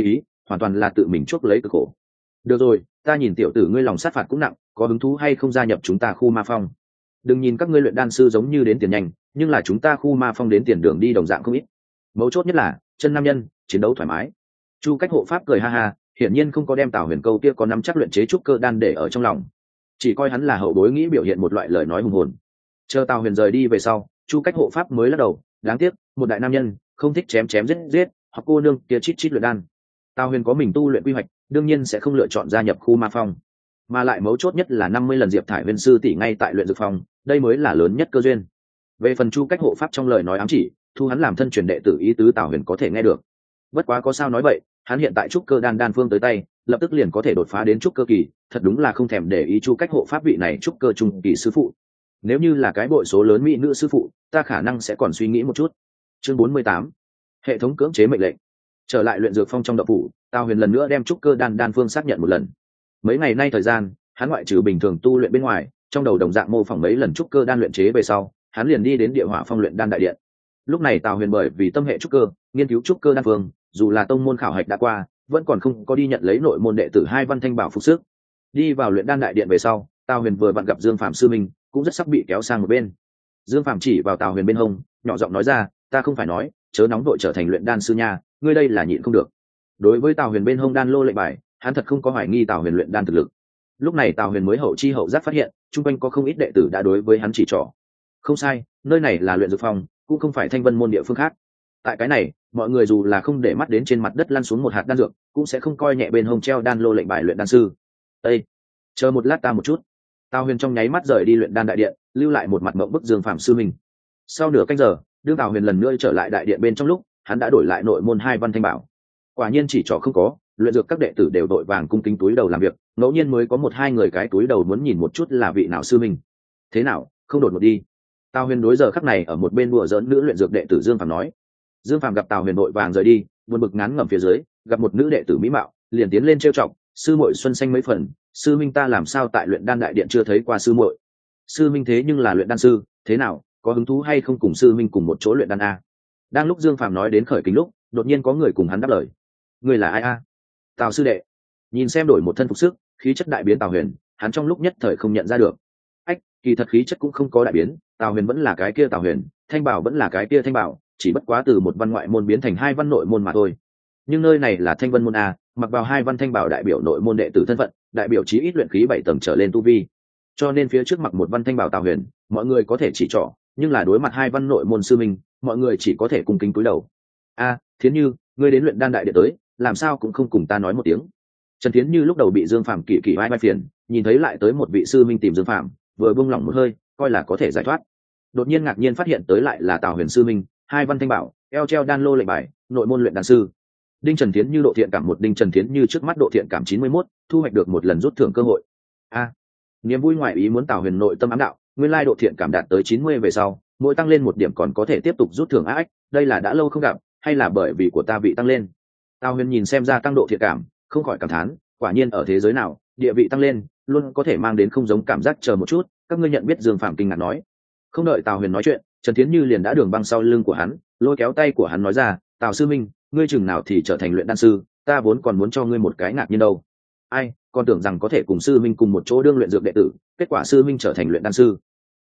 hoàn toàn là tự mình chuốc lấy cực khổ. Được rồi, ta nhìn tiểu tử ngươi lòng sát phạt cũng nặng, có hứng thú hay không gia nhập chúng ta khu ma phong? Đừng nhìn các ngươi luyện đan sư giống như đến tiền nhanh, nhưng là chúng ta khu ma phong đến tiền đường đi đồng dạng không ít. Mấu chốt nhất là chân nam nhân, chiến đấu thoải mái. Chu Cách hộ pháp cười ha ha, hiển nhiên không có đem Tào Huyền câu kia có nắm chắc luyện chế trúc cơ đan để ở trong lòng, chỉ coi hắn là hậu bối nghĩ biểu hiện một loại lời nói hùng hồn. Chờ Tào Huyền rời đi về sau, Chu Cách hộ pháp mới lắc đầu, đáng tiếc, một đại nam nhân không thích chém chém giết giết, hoặc cô nương kia chít chít luyện đan. Tào Huyền có mình tu luyện quy hoạch, đương nhiên sẽ không lựa chọn gia nhập khu ma phong, mà lại mấu chốt nhất là 50 lần Diệp Thải Huyền sư tỷ ngay tại luyện dược phòng, đây mới là lớn nhất cơ duyên. Về phần Chu Cách hộ pháp trong lời nói ám chỉ, thu hắn làm thân truyền đệ tử ý tứ Tào Huyền có thể nghe được. Bất quá có sao nói vậy, hắn hiện tại trúc cơ đan phương tới tay, lập tức liền có thể đột phá đến trúc cơ kỳ, thật đúng là không thèm để ý Chu Cách hộ pháp vị này trúc cơ trung kỳ sư phụ. Nếu như là cái bội số lớn mỹ nữ sư phụ, ta khả năng sẽ còn suy nghĩ một chút. Chương 48. Hệ thống cưỡng chế mệnh lệnh. Trở lại luyện dược phong trong động phủ, Tào Huyền lần nữa đem trúc cơ đan phương xác nhận một lần. Mấy ngày nay thời gian, hắn ngoại trừ bình thường tu luyện bên ngoài, trong đầu đồng dạng mô phỏng mấy lần trúc cơ đan luyện chế về sau, hắn liền đi đến địa hỏa phong luyện đan đại điện. Lúc này Tào Huyền bởi vì tâm hệ trúc cơ, nghiên cứu trúc cơ đan phương, dù là tông môn khảo hạch đã qua, vẫn còn không có đi nhận lấy nội môn đệ tử hai Văn Thanh Bảo phục sức. Đi vào luyện đan đại điện về sau, Tào Huyền vừa vặn gặp Dương Phạm sư minh, cũng rất sắp bị kéo sang một bên. Dương Phạm chỉ vào Tào Huyền bên hông, nhỏ giọng nói ra, ta không phải nói, chớ nóng vội trở thành luyện đan sư nha, ngươi đây là nhịn không được. Đối với Tào Huyền bên hông đan lô lệnh bài, hắn thật không có hoài nghi Tào Huyền luyện đan thực lực. Lúc này Tào Huyền mới hậu chi hậu giác phát hiện, chung quanh có không ít đệ tử đã đối với hắn chỉ trỏ. Không sai, nơi này là luyện dược phòng, cũng không phải Thanh Vân môn địa phương khác. Tại cái này, mọi người dù là không để mắt đến trên mặt đất lăn xuống một hạt đan dược, cũng sẽ không coi nhẹ bên hông treo đan lô lệnh bài luyện đan sư. Ê, chờ một lát ta một chút. Tào Huyền trong nháy mắt rời đi luyện đan đại điện, lưu lại một mặt mộng bức Dương Phạm sư mình. Sau nửa canh giờ, đương Tào Huyền lần nữa trở lại đại điện bên trong lúc, hắn đã đổi lại nội môn hai Văn Thanh Bảo. Quả nhiên chỉ trỏ không có, luyện dược các đệ tử đều đội vàng cung kính túi đầu làm việc, ngẫu nhiên mới có một hai người cái túi đầu muốn nhìn một chút là vị nào sư minh. Thế nào, không đột một đi. Tào Huyền đối giờ khắc này ở một bên đùa giỡn nữ luyện dược đệ tử Dương Phạm nói. Dương Phạm gặp Tào Huyền vội vàng rời đi, buồn bực ngán ngẩm phía dưới, gặp một nữ đệ tử mỹ mạo, liền tiến lên trêu chọc, sư muội xuân xanh mấy phần, sư minh ta làm sao tại luyện đan đại điện chưa thấy qua sư muội. Sư minh thế nhưng là luyện đan sư, thế nào, có hứng thú hay không cùng sư minh cùng một chỗ luyện đan a? Đang lúc Dương Phạm nói đến khởi kính lúc, đột nhiên có người cùng hắn đáp lời. Người là ai a? Tào sư đệ. Nhìn xem đổi một thân phục sức, khí chất đại biến Tào Huyền, hắn trong lúc nhất thời không nhận ra được. Ách, kỳ thật khí chất cũng không có đại biến, Tào Huyền vẫn là cái kia Tào Huyền, Thanh Bảo vẫn là cái kia Thanh Bảo, chỉ bất quá từ một văn ngoại môn biến thành hai văn nội môn mà thôi. Nhưng nơi này là Thanh Vân môn a, mặc vào hai văn Thanh Bảo đại biểu nội môn đệ tử thân phận, đại biểu chí ít luyện khí 7 tầng trở lên tu vi. Cho nên phía trước mặc một văn Thanh Bảo Tào Huyền, mọi người có thể chỉ trỏ, nhưng là đối mặt hai văn nội môn sư minh, mọi người chỉ có thể cung kính cúi đầu. A, Thiến Như, ngươi đến luyện đan đại điện tới, làm sao cũng không cùng ta nói một tiếng. Trần Thiến Như lúc đầu bị Dương Phạm kỳ vai phiền, nhìn thấy lại tới một vị sư minh tìm Dương Phạm, vừa buông lỏng một hơi, coi là có thể giải thoát. Đột nhiên ngạc nhiên phát hiện tới lại là Tào Huyền sư minh, hai Văn Thanh Bảo, eo treo đan lô lệnh bài, nội môn luyện đan sư. Đinh Trần Thiến Như độ thiện cảm một, Đinh Trần Thiến Như trước mắt độ thiện cảm 91, thu hoạch được một lần rút thưởng cơ hội. A, niềm vui ngoài ý muốn Tào Huyền nội tâm ám đạo, nguyên lai độ thiện cảm đạt tới 90 về sau, mỗi tăng lên một điểm còn có thể tiếp tục rút thưởng ác, đây là đã lâu không gặp, hay là bởi vì của ta vị tăng lên. Tào Huyền nhìn xem ra tăng độ thiện cảm, không khỏi cảm thán, quả nhiên ở thế giới nào, địa vị tăng lên, luôn có thể mang đến không giống cảm giác. Chờ một chút, các ngươi nhận biết Dương Phạm kinh ngạc nói. Không đợi Tào Huyền nói chuyện, Trần Thiến Như liền đã đường băng sau lưng của hắn, lôi kéo tay của hắn nói ra, Tào sư minh, ngươi chừng nào thì trở thành luyện đan sư, ta vốn còn muốn cho ngươi một cái ngạc nhiên đâu. Ai, còn tưởng rằng có thể cùng sư minh cùng một chỗ đương luyện dược đệ tử, kết quả sư minh trở thành luyện đan sư.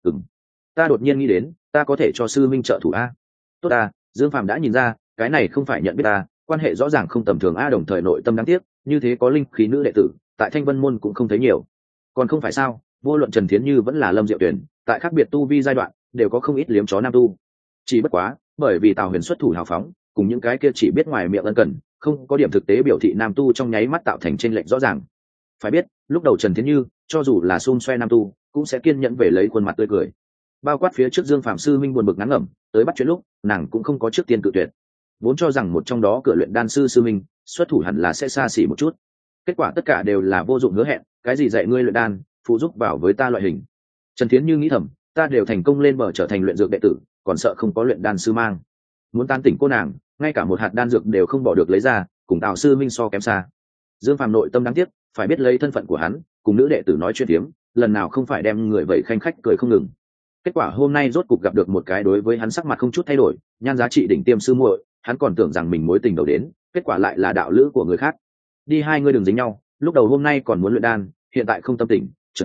Ta đột nhiên nghĩ đến, ta có thể cho sư minh trợ thủ a. Tốt ta, Dương Phạm đã nhìn ra, cái này không phải nhận biết ta, quan hệ rõ ràng không tầm thường a, đồng thời nội tâm đáng tiếc, như thế có linh khí nữ đệ tử, tại Thanh Vân môn cũng không thấy nhiều. Còn không phải sao, vô luận Trần Thiến Như vẫn là Lâm Diệu Tuyển, tại khác biệt tu vi giai đoạn, đều có không ít liếm chó nam tu. Chỉ bất quá, bởi vì Tào Huyền xuất thủ hào phóng, cùng những cái kia chỉ biết ngoài miệng ân cần, không có điểm thực tế biểu thị nam tu trong nháy mắt tạo thành chênh lệch rõ ràng. Phải biết, lúc đầu Trần Thiến Như, cho dù là xung xoe nam tu, cũng sẽ kiên nhẫn về lấy khuôn mặt tươi cười. Bao quát phía trước Dương Phạm sư minh buồn bực ngắn ngẩm, tới bắt chuyện lúc, nàng cũng không có trước tiên cự tuyệt. Vốn cho rằng một trong đó cửa luyện đan sư sư minh xuất thủ hẳn là sẽ xa xỉ một chút, kết quả tất cả đều là vô dụng hứa hẹn, cái gì dạy ngươi luyện đan, phụ giúp vào với ta loại hình. Trần Thiến Như nghĩ thầm, ta đều thành công lên bờ trở thành luyện dược đệ tử, còn sợ không có luyện đan sư mang. Muốn tan tỉnh cô nàng, ngay cả một hạt đan dược đều không bỏ được lấy ra, cùng Tào sư minh so kém xa. Dương Phạm nội tâm đáng tiếc, phải biết lấy thân phận của hắn, cùng nữ đệ tử nói chuyện tiếm, lần nào không phải đem người vậy khanh khách cười không ngừng. Kết quả hôm nay rốt cục gặp được một cái đối với hắn sắc mặt không chút thay đổi, nhan giá trị đỉnh tiêm sư muội, hắn còn tưởng rằng mình mối tình đầu đến, kết quả lại là đạo lữ của người khác, đi hai ngươi đừng dính nhau, lúc đầu hôm nay còn muốn luyện đan, hiện tại không tâm tình.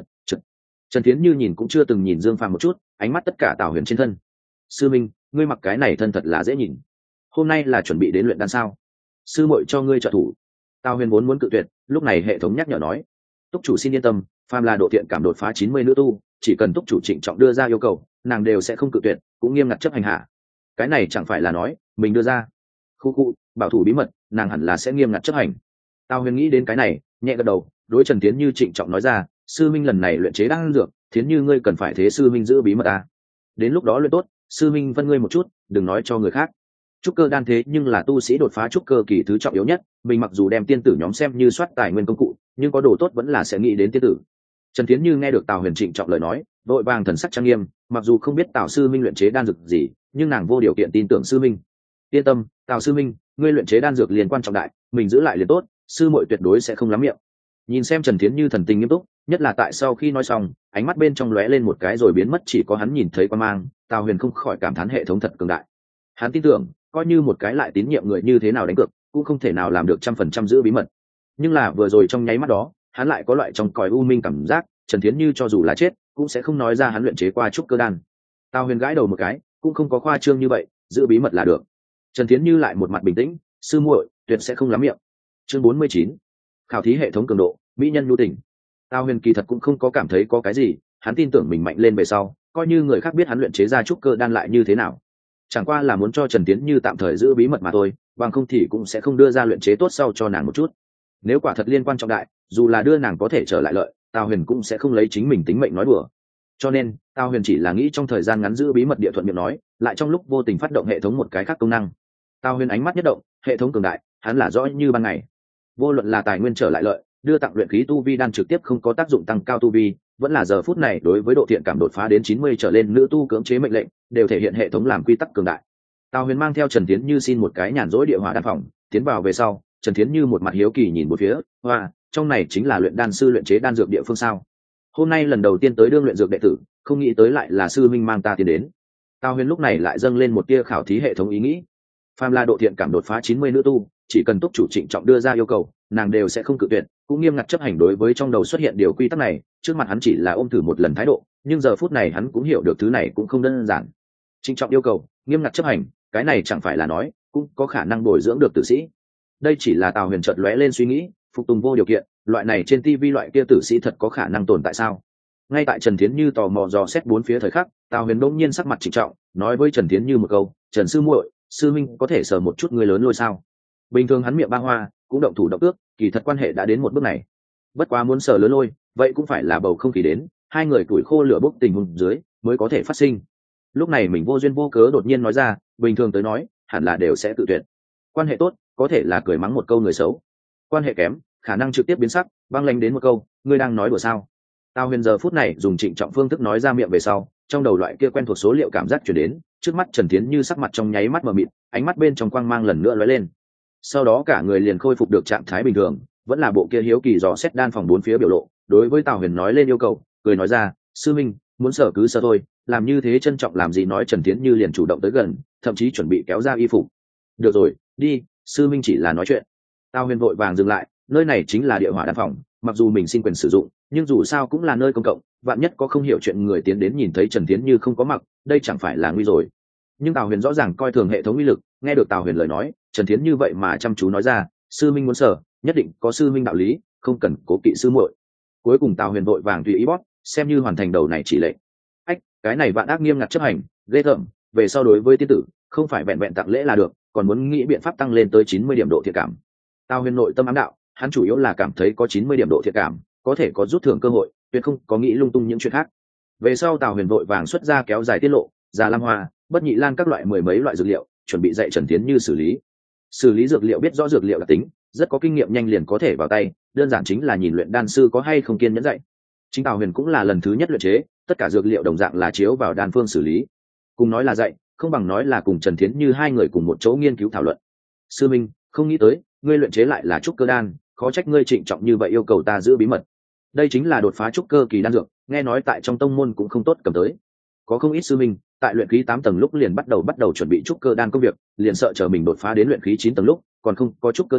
Trần Thiến Như nhìn cũng chưa từng nhìn Dương Phàm một chút, ánh mắt tất cả Tào Huyền trên thân. Sư minh, ngươi mặc cái này thân thật là dễ nhìn, hôm nay là chuẩn bị đến luyện đan sao? Sư muội cho ngươi trợ thủ. Tào Huyền vốn muốn cự tuyệt, lúc này hệ thống nhắc nhở nói, túc chủ xin yên tâm, phàm là độ thiện cảm đột phá 90 nữ tu, chỉ cần túc chủ trịnh trọng đưa ra yêu cầu, nàng đều sẽ không cự tuyệt, cũng nghiêm ngặt chấp hành hạ. Cái này chẳng phải là nói mình đưa ra khu bảo thủ bí mật, nàng hẳn là sẽ nghiêm ngặt chấp hành. Tào Huyền nghĩ đến cái này, nhẹ gật đầu, đối Trần Thiến Như trịnh trọng nói ra, sư minh lần này luyện chế đan dược, Thiến Như ngươi cần phải thế sư minh giữ bí mật à. Đến lúc đó luyện tốt, sư minh phân ngươi một chút, đừng nói cho người khác. Trúc cơ đan thế nhưng là tu sĩ đột phá trúc cơ kỳ thứ trọng yếu nhất, mình mặc dù đem tiên tử nhóm xem như soát tài nguyên công cụ, nhưng có đồ tốt vẫn là sẽ nghĩ đến tiên tử. Trần Thiến Như nghe được Tào Huyền trịnh trọng lời nói, vội vàng thần sắc trang nghiêm, mặc dù không biết Tào sư minh luyện chế đan dược gì, nhưng nàng vô điều kiện tin tưởng sư minh. Yên tâm, Tào sư minh, ngươi luyện chế đan dược liền quan trọng đại, mình giữ lại liền tốt, sư muội tuyệt đối sẽ không lắm miệng. Nhìn xem Trần Thiến Như thần tình nghiêm túc, nhất là tại sau khi nói xong, ánh mắt bên trong lóe lên một cái rồi biến mất, chỉ có hắn nhìn thấy quan mang. Tào Huyền không khỏi cảm thán hệ thống thật cường đại. Hắn tin tưởng, coi như một cái lại tín nhiệm người như thế nào đánh cược, cũng không thể nào làm được 100% giữ bí mật. Nhưng là vừa rồi trong nháy mắt đó, hắn lại có loại trong còi u minh cảm giác, Trần Thiến Như cho dù là chết, cũng sẽ không nói ra hắn luyện chế qua trúc cơ đan. Tào Huyền gãi đầu một cái, cũng không có khoa trương như vậy, giữ bí mật là được. Trần Thiến Như lại một mặt bình tĩnh, sư muội, tuyệt sẽ không lắm miệng. Chương 49. Khảo thí hệ thống cường độ, mỹ nhân nhu tình. Tào Huyền kỳ thật cũng không có cảm thấy có cái gì, hắn tin tưởng mình mạnh lên về sau, coi như người khác biết hắn luyện chế ra trúc cơ đan lại như thế nào. Chẳng qua là muốn cho Trần Thiến Như tạm thời giữ bí mật mà thôi, bằng không thì cũng sẽ không đưa ra luyện chế tốt sau cho nàng một chút. Nếu quả thật liên quan trọng đại, dù là đưa nàng có thể trở lại lợi, Tào Huyền cũng sẽ không lấy chính mình tính mệnh nói đùa. Cho nên, Tào Huyền chỉ là nghĩ trong thời gian ngắn giữ bí mật địa thuận miệng nói, lại trong lúc vô tình phát động hệ thống một cái khác công năng. Tào Huyền ánh mắt nhất động, hệ thống cường đại, hắn là rõ như ban ngày. Vô luận là tài nguyên trở lại lợi, đưa tặng luyện khí tu vi đan trực tiếp không có tác dụng tăng cao tu vi, vẫn là giờ phút này đối với độ thiện cảm đột phá đến 90 trở lên nữ tu cưỡng chế mệnh lệnh, đều thể hiện hệ thống làm quy tắc cường đại. Tào Huyền mang theo Trần Thiến Như xin một cái nhàn rỗi địa hỏa đan phòng, tiến vào về sau, Trần Thiến Như một mặt hiếu kỳ nhìn một phía, hoa, trong này chính là luyện đan sư luyện chế đan dược địa phương sao? Hôm nay lần đầu tiên tới đương luyện dược đệ tử, không nghĩ tới lại là sư minh mang ta tiến đến. Tào Huyền lúc này lại dâng lên một tia khảo thí hệ thống ý nghĩ. Phàm là độ thiện cảm đột phá 90 nữ tu, chỉ cần túc chủ trịnh trọng đưa ra yêu cầu, nàng đều sẽ không cự tuyệt, cũng nghiêm ngặt chấp hành đối với trong đầu xuất hiện điều quy tắc này. Trước mặt hắn chỉ là ôm thử một lần thái độ, nhưng giờ phút này hắn cũng hiểu được thứ này cũng không đơn giản. Trịnh trọng yêu cầu, nghiêm ngặt chấp hành, cái này chẳng phải là nói cũng có khả năng bồi dưỡng được tử sĩ. Đây chỉ là Tào Huyền chợt lóe lên suy nghĩ, phục tùng vô điều kiện, loại này trên tivi loại kia tử sĩ thật có khả năng tồn tại sao? Ngay tại Trần Thiến Như tò mò dò xét bốn phía thời khắc, Tào Huyền đột nhiên sắc mặt trịnh trọng, nói với Trần Thiến Như một câu, "Trần sư muội, sư minh có thể sờ một chút người lớn lôi sao?" Bình thường hắn miệng ba hoa, cũng động thủ động ước, kỳ thật quan hệ đã đến một bước này. Bất quá muốn sờ lớn lôi, vậy cũng phải là bầu không khí đến, hai người tuổi khô lửa bốc tình huống dưới mới có thể phát sinh. Lúc này mình vô duyên vô cớ đột nhiên nói ra, bình thường tới nói, hẳn là đều sẽ tự tuyệt. Quan hệ tốt, có thể là cười mắng một câu người xấu. Quan hệ kém, khả năng trực tiếp biến sắc, băng lãnh đến một câu, ngươi đang nói đùa sao? Tào Huyền giờ phút này dùng trịnh trọng phương thức nói ra miệng về sau, trong đầu loại kia quen thuộc số liệu cảm giác truyền đến, trước mắt Trần Thiến Như sắc mặt trong nháy mắt mờ mịt, ánh mắt bên trong quang mang lần nữa lóe lên. Sau đó cả người liền khôi phục được trạng thái bình thường, vẫn là bộ kia hiếu kỳ dò xét đan phòng bốn phía biểu lộ, đối với Tào Huyền nói lên yêu cầu, cười nói ra, sư minh, muốn sở cứ sở thôi, làm như thế trân trọng làm gì? Nói Trần Thiến Như liền chủ động tới gần, thậm chí chuẩn bị kéo ra y phục. Được rồi, đi, sư minh chỉ là nói chuyện. Tào Huyền vội vàng dừng lại, nơi này chính là địa hỏa đan phòng, mặc dù mình xin quyền sử dụng, nhưng dù sao cũng là nơi công cộng, vạn nhất có không hiểu chuyện người tiến đến nhìn thấy Trần Thiến Như không có mặc, đây chẳng phải là nguy rồi. Nhưng Tào Huyền rõ ràng coi thường hệ thống uy lực, nghe được Tào Huyền lời nói, Trần Thiến Như vậy mà chăm chú nói ra, sư minh muốn sở, nhất định có sư minh đạo lý, không cần cố kỵ sư muội. Cuối cùng Tào Huyền vội vàng tùy ý bóp, xem như hoàn thành đầu này chỉ lệnh. Ách, cái này vạn ác nghiêm ngặt chấp hành, ghê tởm, về sau đối với tiên tử, không phải vẹn vẹn tặng lễ là được, còn muốn nghĩ biện pháp tăng lên tới 90 điểm độ thiện cảm. Tào Huyền nội tâm ám đạo, hắn chủ yếu là cảm thấy có 90 điểm độ thiện cảm, có thể có rút thưởng cơ hội, tuyệt không có nghĩ lung tung những chuyện khác. Về sau Tào Huyền vội vàng xuất ra kéo dài tiết lộ, già lam hoa, bất nhị lan các loại mười mấy loại dược liệu, chuẩn bị dạy Trần Thiến Như xử lý. Xử lý dược liệu biết rõ dược liệu đặc tính, rất có kinh nghiệm, nhanh liền có thể vào tay, đơn giản chính là nhìn luyện đan sư có hay không kiên nhẫn dạy. Chính Tào Huyền cũng là lần thứ nhất luyện chế, tất cả dược liệu đồng dạng là chiếu vào đan phương xử lý. Cùng nói là dạy, không bằng nói là cùng Trần Thiến Như hai người cùng một chỗ nghiên cứu thảo luận. Sư minh, không nghĩ tới, ngươi luyện chế lại là trúc cơ đan, khó trách ngươi trịnh trọng như vậy yêu cầu ta giữ bí mật. Đây chính là đột phá trúc cơ kỳ đan dược, nghe nói tại trong tông môn cũng không tốt cầm tới. Có không ít sư minh, tại luyện khí 8 tầng lúc liền bắt đầu chuẩn bị trúc cơ đan công việc, liền sợ chờ mình đột phá đến luyện khí 9 tầng lúc, còn không có trúc cơ đan,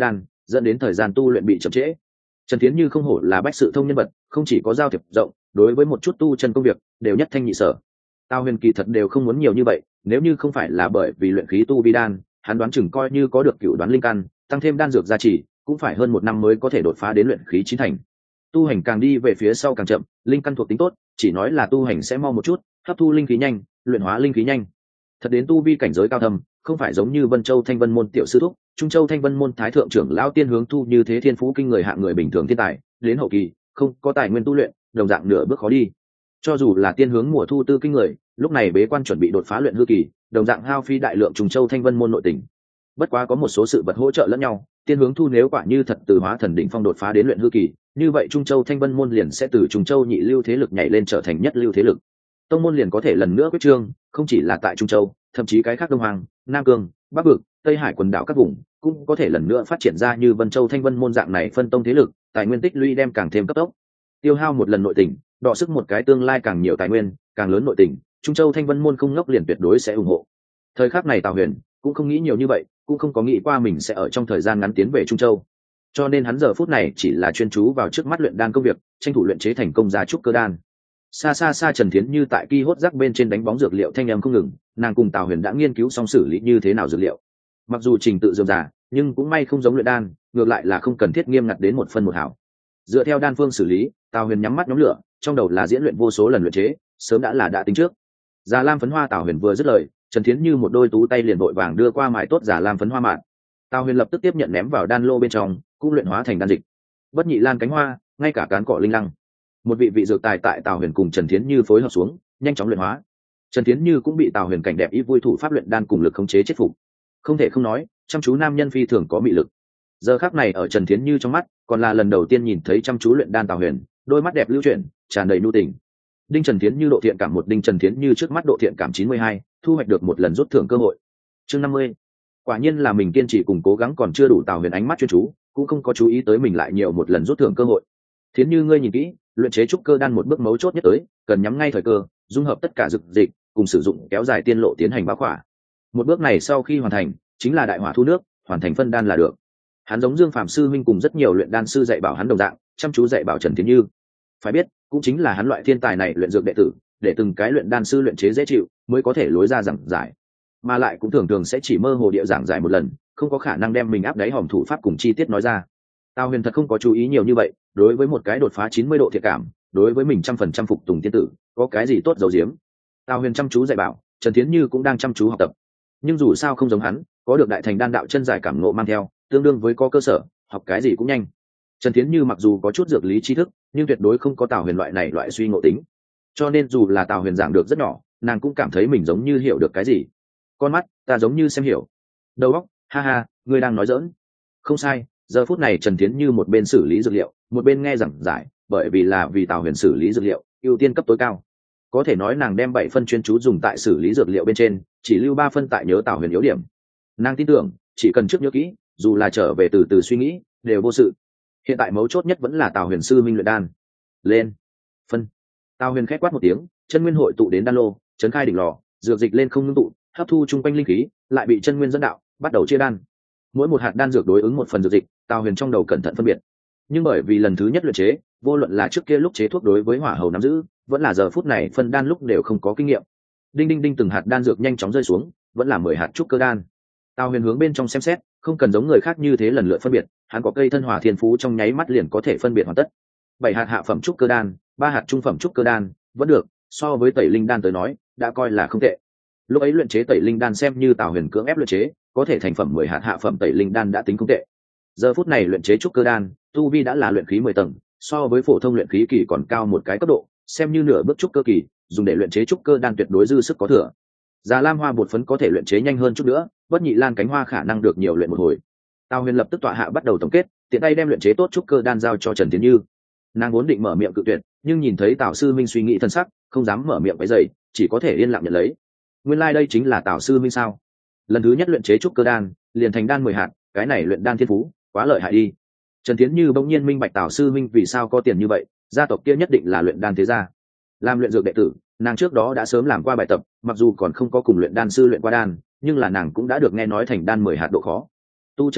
dẫn đến thời gian tu luyện bị chậm trễ. Trần Thiến Như không hổ là bách sự thông nhân vật, không chỉ có giao thiệp rộng, đối với một chút tu chân công việc đều nhất thanh nhị sở. Tào Huyền kỳ thật đều không muốn nhiều như vậy, nếu như không phải là bởi vì luyện khí tu vi đan, hắn đoán chừng coi như có được cửu đoán linh căn, tăng thêm đan dược gia trì, cũng phải hơn 1 năm mới có thể đột phá đến luyện khí chín thành. Tu hành càng đi về phía sau càng chậm, linh căn thuộc tính tốt, chỉ nói là tu hành sẽ mau một chút, hấp thu linh khí nhanh, luyện hóa linh khí nhanh. Thật đến tu vi cảnh giới cao thâm, không phải giống như Vân Châu Thanh Vân môn tiểu sư thúc, Trung Châu Thanh Vân môn thái thượng trưởng lão Tiên Hướng Thu như thế thiên phú kinh người hạng người bình thường thiên tài, đến hậu kỳ không có tài nguyên tu luyện, đồng dạng nửa bước khó đi. Cho dù là Tiên Hướng Mùa Thu tư kinh người, lúc này bế quan chuẩn bị đột phá luyện hư kỳ, đồng dạng hao phí đại lượng Trung Châu Thanh Vân môn nội tình. Bất quá có một số sự vật hỗ trợ lẫn nhau, Tiên Hướng Thu nếu quả như thật từ hóa thần đỉnh phong đột phá đến luyện hư kỳ, như vậy Trung Châu Thanh Vân môn liền sẽ từ Trung Châu nhị lưu thế lực nhảy lên trở thành nhất lưu thế lực. Tông môn liền có thể lần nữa quyết trương, không chỉ là tại Trung Châu, thậm chí cái khác Đông Hoàng, Nam Cương, Bắc Vực, Tây Hải quần đảo các vùng cũng có thể lần nữa phát triển ra như Vân Châu Thanh Vân môn dạng này phân tông thế lực, tài nguyên tích lũy đem càng thêm cấp tốc. Tiêu hao một lần nội tình, đọ sức một cái tương lai càng nhiều tài nguyên, càng lớn nội tình, Trung Châu Thanh Vân môn không ngốc liền tuyệt đối sẽ ủng hộ. Thời khắc này Tào Huyền cũng không nghĩ nhiều như vậy, cũng không có nghĩ qua mình sẽ ở trong thời gian ngắn tiến về Trung Châu. Cho nên hắn giờ phút này chỉ là chuyên chú vào trước mắt luyện đan công việc, tranh thủ luyện chế thành công ra trúc cơ đan. Xa xa xa Trần Thiến Như tại ki hốt rác bên trên đánh bóng dược liệu thanh âm không ngừng, nàng cùng Tào Huyền đã nghiên cứu xong xử lý như thế nào dược liệu. Mặc dù trình tự dườm già, nhưng cũng may không giống luyện đan, ngược lại là không cần thiết nghiêm ngặt đến một phân một hảo. Dựa theo đan phương xử lý, Tào Huyền nhắm mắt nhóm lửa, trong đầu là diễn luyện vô số lần luyện chế, sớm đã tính trước. Già lam phấn hoa Tào Huyền vừa dứt lời, Trần Thiến Như một đôi tú tay liền vội vàng đưa qua mài tốt già lam phấn hoa mạn. Tào Huyền lập tức tiếp nhận ném vào đan lô bên trong, cũng luyện hóa thành đan dịch. Bất nhị lan cánh hoa, ngay cả cán cỏ linh lăng, một vị dược tài tại Tào Huyền cùng Trần Thiến Như phối hợp xuống, nhanh chóng luyện hóa. Trần Thiến Như cũng bị Tào Huyền cảnh đẹp ý vui thủ pháp luyện đan cùng lực khống chế chết phục. Không thể không nói, chăm chú nam nhân phi thường có mị lực. Giờ khắc này ở Trần Thiến Như trong mắt, còn là lần đầu tiên nhìn thấy chăm chú luyện đan Tào Huyền, đôi mắt đẹp lưu chuyển, tràn đầy nhu tình. Đinh Trần Thiến Như độ thiện cảm một, Đinh Trần Thiến Như trước mắt độ thiện cảm 92, thu hoạch được một lần rút thưởng cơ hội. Chương 50. Quả nhiên là mình kiên trì cùng cố gắng còn chưa đủ. Tào Huyền ánh mắt chuyên chú, cũng không có chú ý tới mình lại nhiều một lần rút thưởng cơ hội. Thiến Như ngươi nhìn kỹ, luyện chế trúc cơ đan một bước mấu chốt nhất tới, cần nhắm ngay thời cơ, dung hợp tất cả dược dịch, cùng sử dụng kéo dài tiên lộ tiến hành bá khỏa. Một bước này sau khi hoàn thành, chính là đại hỏa thu nước, hoàn thành phân đan là được. Hắn giống Dương Phạm sư huynh cùng rất nhiều luyện đan sư dạy bảo hắn đồng dạng, chăm chú dạy bảo Trần Thiến Như. Phải biết, cũng chính là hắn loại thiên tài này luyện dược đệ tử, để từng cái luyện đan sư luyện chế dễ chịu, mới có thể lối ra giảng giải. Mà lại cũng thường thường sẽ chỉ mơ hồ địa giảng giải một lần, không có khả năng đem mình áp đáy hòm thủ pháp cùng chi tiết nói ra. Tào Huyền thật không có chú ý nhiều như vậy, đối với một cái đột phá 90 độ thiện cảm, đối với mình 100% phục tùng tiên tử, có cái gì tốt giấu giếm. Tào Huyền chăm chú dạy bảo, Trần Thiến Như cũng đang chăm chú học tập. Nhưng dù sao không giống hắn, có được đại thành đan đạo chân giải cảm ngộ mang theo, tương đương với có cơ sở, học cái gì cũng nhanh. Trần Thiến Như mặc dù có chút dược lý tri thức, nhưng tuyệt đối không có Tào Huyền loại này loại suy ngộ tính. Cho nên dù là Tào Huyền giảng được rất nhỏ, nàng cũng cảm thấy mình giống như hiểu được cái gì. Con mắt, ta giống như xem hiểu. Đầu óc, ha ha, ngươi đang nói giỡn. Không sai, giờ phút này Trần Thiến Như một bên xử lý dược liệu, một bên nghe giảng giải, bởi vì Tào Huyền xử lý dược liệu, ưu tiên cấp tối cao. Có thể nói nàng đem 7 phân chuyên chú dùng tại xử lý dược liệu bên trên, chỉ lưu 3 phân tại nhớ Tào Huyền yếu điểm. Nàng tin tưởng, chỉ cần trước nhớ kỹ, dù là trở về từ từ suy nghĩ, đều vô sự. Hiện tại mấu chốt nhất vẫn là Tào Huyền sư minh luyện đan. Lên. Phân. Tào Huyền khét quát một tiếng, chân nguyên hội tụ đến đan lô, chấn khai đỉnh lò, dược dịch lên không ngưng tụ, hấp thu chung quanh linh khí, lại bị chân nguyên dẫn đạo, bắt đầu chia đan. Mỗi một hạt đan dược đối ứng một phần dược dịch, Tào Huyền trong đầu cẩn thận phân biệt. Nhưng bởi vì lần thứ nhất luyện chế, vô luận là trước kia lúc chế thuốc đối với hỏa hầu nắm giữ, vẫn là giờ phút này phân đan lúc đều không có kinh nghiệm. Đinh đinh đinh từng hạt đan dược nhanh chóng rơi xuống, vẫn là 10 hạt trúc cơ đan. Tào Huyền hướng bên trong xem xét, không cần giống người khác như thế lần lượt phân biệt, hắn có cây thân hỏa thiên phú trong nháy mắt liền có thể phân biệt hoàn tất. 7 hạt hạ phẩm trúc cơ đan, 3 hạt trung phẩm trúc cơ đan, vẫn được, so với tẩy linh đan tới nói, đã coi là không tệ. Lúc ấy luyện chế tẩy linh đan xem như Tào Huyền cưỡng ép luyện chế, có thể thành phẩm 10 hạt hạ phẩm tẩy linh đan đã tính không tệ. Giờ phút này luyện chế trúc cơ đan, tu vi đã là luyện khí 10 tầng, so với phổ thông luyện khí kỳ còn cao một cái cấp độ, xem như nửa bước trúc cơ kỳ, dùng để luyện chế trúc cơ đan tuyệt đối dư sức có thừa. Già lam hoa bột phấn có thể luyện chế nhanh hơn chút nữa, bất nhị lan cánh hoa khả năng được nhiều luyện một hồi. Tào Huyền lập tức tọa hạ bắt đầu tổng kết, tiện tay đem luyện chế tốt trúc cơ đan giao cho Trần Thiến Như. Nàng vốn định mở miệng cự tuyệt, nhưng nhìn thấy Tào sư minh suy nghĩ thân sắc, không dám mở miệng quấy rầy, chỉ có thể yên lặng nhận lấy. Nguyên lai đây chính là Tào sư minh sao? Lần thứ nhất luyện chế trúc cơ đan, liền thành đan 10 hạt, cái này luyện đan thiên phú, quá lợi hại đi. Trần Thiến Như bỗng nhiên minh bạch Tào sư minh vì sao có tiền như vậy, gia tộc kia nhất định là luyện đan thế gia. Làm luyện dược đệ tử, nàng trước đó đã sớm làm qua bài tập, mặc dù còn không có cùng luyện đan sư luyện qua đan, nhưng là nàng cũng đã được nghe nói thành đan 10 hạt độ khó. Tu chân lục nghệ,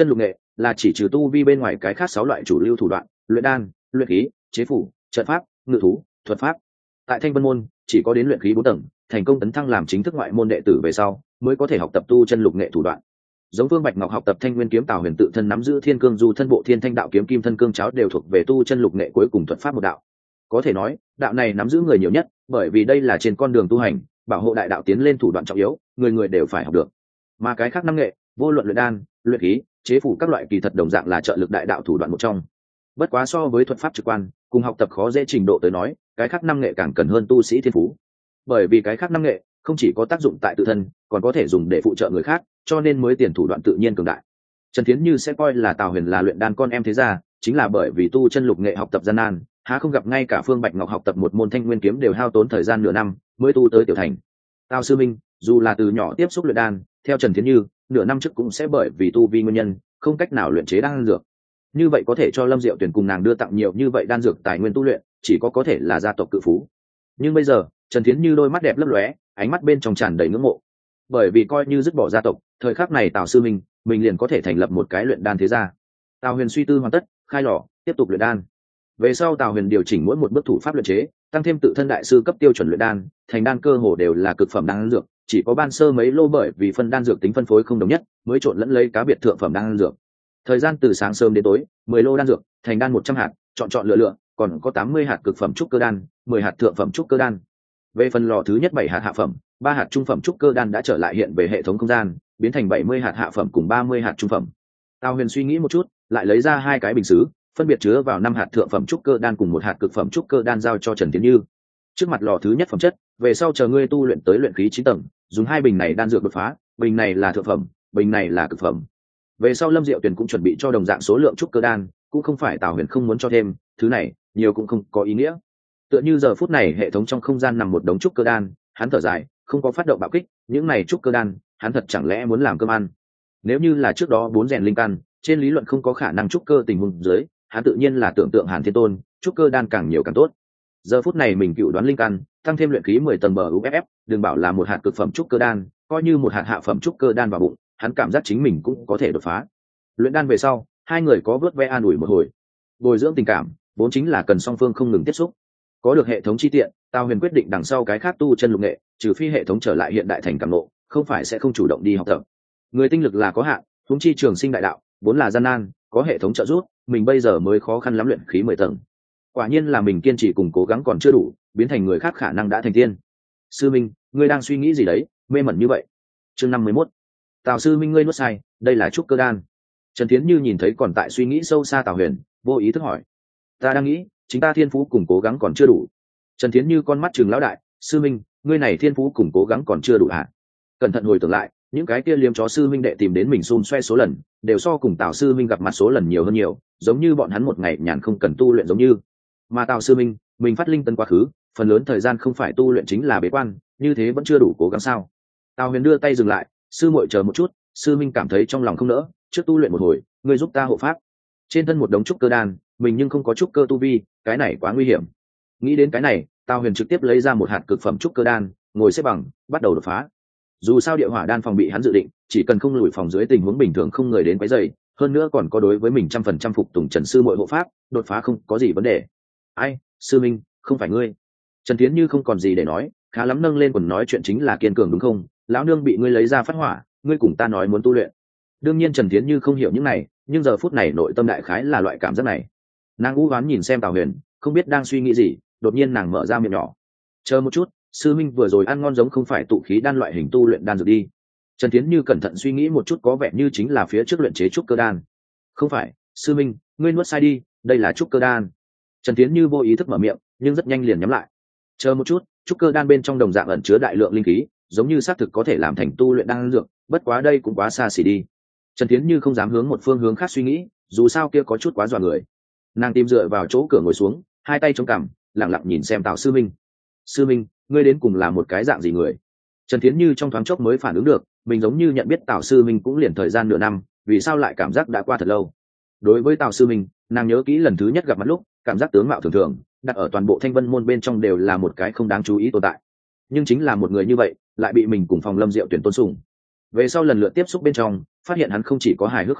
là chỉ trừ tu vi bên ngoài cái khác 6 loại chủ lưu thủ đoạn: luyện đan, luyện khí, chế phủ, trận pháp, ngự thú, thuật pháp. Tại Thanh Vân môn chỉ có đến luyện khí 4 tầng, thành công tấn thăng làm chính thức ngoại môn đệ tử về sau mới có thể học tập tu chân lục nghệ thủ đoạn. Giống Vương Bạch Ngọc học tập Thanh Nguyên kiếm, Tào Huyền tự thân nắm giữ Thiên Cương Du thân bộ Thiên Thanh đạo kiếm, Kim thân cương cháo đều thuộc về tu chân lục nghệ cuối cùng thuật pháp một đạo. Có thể nói, đạo này nắm giữ người nhiều nhất, bởi vì đây là trên con đường tu hành, bảo hộ đại đạo tiến lên thủ đoạn trọng yếu, người người đều phải học được. Mà cái khác năm nghệ, vô luận luyện đan, luyện khí, chế phủ các loại kỳ thật đồng dạng là trợ lực đại đạo thủ đoạn một trong. Bất quá so với thuật pháp trực quan, cùng học tập khó dễ trình độ tới nói, cái khác năm nghệ càng cần hơn tu sĩ thiên phú. Bởi vì cái khác năm nghệ không chỉ có tác dụng tại tự thân, còn có thể dùng để phụ trợ người khác, cho nên mới tiền thủ đoạn tự nhiên cường đại. Trần Thiến Như sẽ coi là Tào Huyền là luyện đan con em thế gia, chính là bởi vì tu chân lục nghệ học tập gian nan, há không gặp ngay cả Phương Bạch Ngọc học tập một môn Thanh Nguyên kiếm đều hao tốn thời gian nửa năm mới tu tới tiểu thành. Tào sư minh dù là từ nhỏ tiếp xúc luyện đan, theo Trần Thiến Như nửa năm trước cũng sẽ bởi vì tu vi nguyên nhân không cách nào luyện chế đan dược. Như vậy có thể cho Lâm Diệu Tuyển cùng nàng đưa tặng nhiều như vậy đan dược tài nguyên tu luyện, chỉ có thể là gia tộc cự phú. Nhưng bây giờ Trần Thiến Như đôi mắt đẹp lấp lóe, ánh mắt bên trong tràn đầy ngưỡng mộ. Bởi vì coi như dứt bỏ gia tộc, thời khắc này Tào sư minh mình liền có thể thành lập một cái luyện đan thế gia. Tào Huyền suy tư hoàn tất, khai lò tiếp tục luyện đan. Về sau Tào Huyền điều chỉnh mỗi một bước thủ pháp luyện chế, tăng thêm tự thân đại sư cấp tiêu chuẩn luyện đan, thành đan cơ hồ đều là cực phẩm đan dược, chỉ có ban sơ mấy lô bởi vì phân đan dược tính phân phối không đồng nhất, mới trộn lẫn lấy cá biệt thượng phẩm đan dược. Thời gian từ sáng sớm đến tối, 10 lô đan dược, thành đan 100 hạt, chọn lựa, còn có 80 hạt cực phẩm trúc cơ đan, 10 hạt thượng phẩm trúc cơ đan. Về phần lò thứ nhất 7 hạt hạ phẩm, 3 hạt trung phẩm trúc cơ đan đã trở lại hiện về hệ thống không gian, biến thành 70 hạt hạ phẩm cùng 30 hạt trung phẩm. Tào Huyền suy nghĩ một chút, lại lấy ra 2 cái bình sứ, phân biệt chứa vào 5 hạt thượng phẩm trúc cơ đan cùng 1 hạt cực phẩm trúc cơ đan giao cho Trần Tiến Như. Trước mặt lò thứ nhất phẩm chất, về sau chờ ngươi tu luyện tới luyện khí 9 tầng, dùng 2 bình này đan dược đột phá, bình này là thượng phẩm, bình này là cực phẩm. Về sau Lâm Diệu Tuyền cũng chuẩn bị cho đồng dạng số lượng trúc cơ đan, cũng không phải Tào Huyền không muốn cho thêm, thứ này nhiều cũng không có ý nghĩa. Tựa như giờ phút này hệ thống trong không gian nằm một đống trúc cơ đan, hắn thở dài, không có phát động bạo kích, những này trúc cơ đan, hắn thật chẳng lẽ muốn làm cơm ăn. Nếu như là trước đó 4 rèn linh căn, trên lý luận không có khả năng trúc cơ tình huống dưới, hắn tự nhiên là tưởng tượng Hàn Thiên Tôn, trúc cơ đan càng nhiều càng tốt. Giờ phút này mình cựu đoán linh căn, tăng thêm luyện khí 10 tầng bờ UFF, đừng bảo là một hạt cực phẩm trúc cơ đan, coi như một hạt hạ phẩm trúc cơ đan vào bụng, hắn cảm giác chính mình cũng có thể đột phá. Luyện đan về sau, hai người có vớt ve an ủi một hồi. Bồi dưỡng tình cảm, vốn chính là cần song phương không ngừng tiếp xúc. Có được hệ thống chi tiện, Tào Huyền quyết định đằng sau cái khác tu chân lục nghệ, trừ phi hệ thống trở lại hiện đại thành cảm ngộ, không phải sẽ không chủ động đi học tập. Người tinh lực là có hạn, huống chi trường sinh đại đạo, vốn là gian nan, có hệ thống trợ giúp, mình bây giờ mới khó khăn lắm luyện khí 10 tầng. Quả nhiên là mình kiên trì cùng cố gắng còn chưa đủ, biến thành người khác khả năng đã thành tiên. Sư Minh, ngươi đang suy nghĩ gì đấy, mê mẩn như vậy? Chương 51. Tào sư Minh, ngươi nuốt sai, đây là trúc cơ đan. Trần Thiến Như nhìn thấy còn tại suy nghĩ sâu xa Tào Huyền, vô ý thức hỏi. Ta đang nghĩ, chính ta thiên phú cùng cố gắng còn chưa đủ. Trần Thiến Như con mắt trừng lão đại, sư Minh, ngươi này thiên phú cùng cố gắng còn chưa đủ hả? Cẩn thận hồi tưởng lại, những cái kia liếm chó sư Minh đệ tìm đến mình xun xoe số lần, đều so cùng Tào sư Minh gặp mặt số lần nhiều hơn nhiều, giống như bọn hắn một ngày nhàn không cần tu luyện giống như. Mà Tào sư Minh, mình phát linh tân quá khứ, phần lớn thời gian không phải tu luyện chính là bế quan, như thế vẫn chưa đủ cố gắng sao? Tào Huyền đưa tay dừng lại, sư muội chờ một chút, sư Minh cảm thấy trong lòng không nỡ, trước tu luyện một hồi, ngươi giúp ta hộ pháp. Trên thân một đống trúc cơ đan, mình nhưng không có trúc cơ tu vi, cái này quá nguy hiểm. Nghĩ đến cái này, Tào Huyền trực tiếp lấy ra một hạt cực phẩm trúc cơ đan, ngồi xếp bằng, bắt đầu đột phá. Dù sao địa hỏa đan phòng bị hắn dự định, chỉ cần không lùi phòng dưới tình huống bình thường không người đến quấy rầy, hơn nữa còn có đối với mình 100% phục tùng Trần sư muội hộ pháp, đột phá không có gì vấn đề. Ai, sư Minh, không phải ngươi. Trần Thiến Như không còn gì để nói, khá lắm nâng lên quần nói chuyện chính là kiên cường đúng không? Lão nương bị ngươi lấy ra phát hỏa, ngươi cùng ta nói muốn tu luyện. Đương nhiên Trần Thiến Như không hiểu những này, nhưng giờ phút này nội tâm đại khái là loại cảm giác này. Nàng u oán nhìn xem Tào Huyền, không biết đang suy nghĩ gì, đột nhiên nàng mở ra miệng nhỏ. Chờ một chút, sư Minh vừa rồi ăn ngon giống không phải tụ khí đan loại hình tu luyện đan dược đi. Trần Thiến Như cẩn thận suy nghĩ một chút, có vẻ như chính là phía trước luyện chế trúc cơ đan. Không phải, sư Minh, ngươi nuốt sai đi, đây là trúc cơ đan. Trần Thiến Như vô ý thức mở miệng, nhưng rất nhanh liền nhắm lại. Chờ một chút, trúc cơ đan bên trong đồng dạng ẩn chứa đại lượng linh khí, giống như xác thực có thể làm thành tu luyện đan dược, bất quá đây cũng quá xa xỉ đi. Trần Thiến Như không dám hướng một phương hướng khác suy nghĩ, dù sao kia có chút quá dọa người. Nàng tìm dựa vào chỗ cửa ngồi xuống, hai tay chống cằm, lặng lặng nhìn xem Tào sư Minh. Sư Minh, ngươi đến cùng là một cái dạng gì người? Trần Thiến Như trong thoáng chốc mới phản ứng được, mình giống như nhận biết Tào sư Minh cũng liền thời gian nửa năm, vì sao lại cảm giác đã qua thật lâu. Đối với Tào sư Minh, nàng nhớ kỹ lần thứ nhất gặp mặt lúc, cảm giác tướng mạo thường thường, đặt ở toàn bộ Thanh Vân môn bên trong đều là một cái không đáng chú ý tồn tại. Nhưng chính là một người như vậy, lại bị mình cùng phòng Lâm Diệu Tuyển tôn sùng. Về sau lần lượt tiếp xúc bên trong, phát hiện hắn không chỉ có hài hước khôi hài,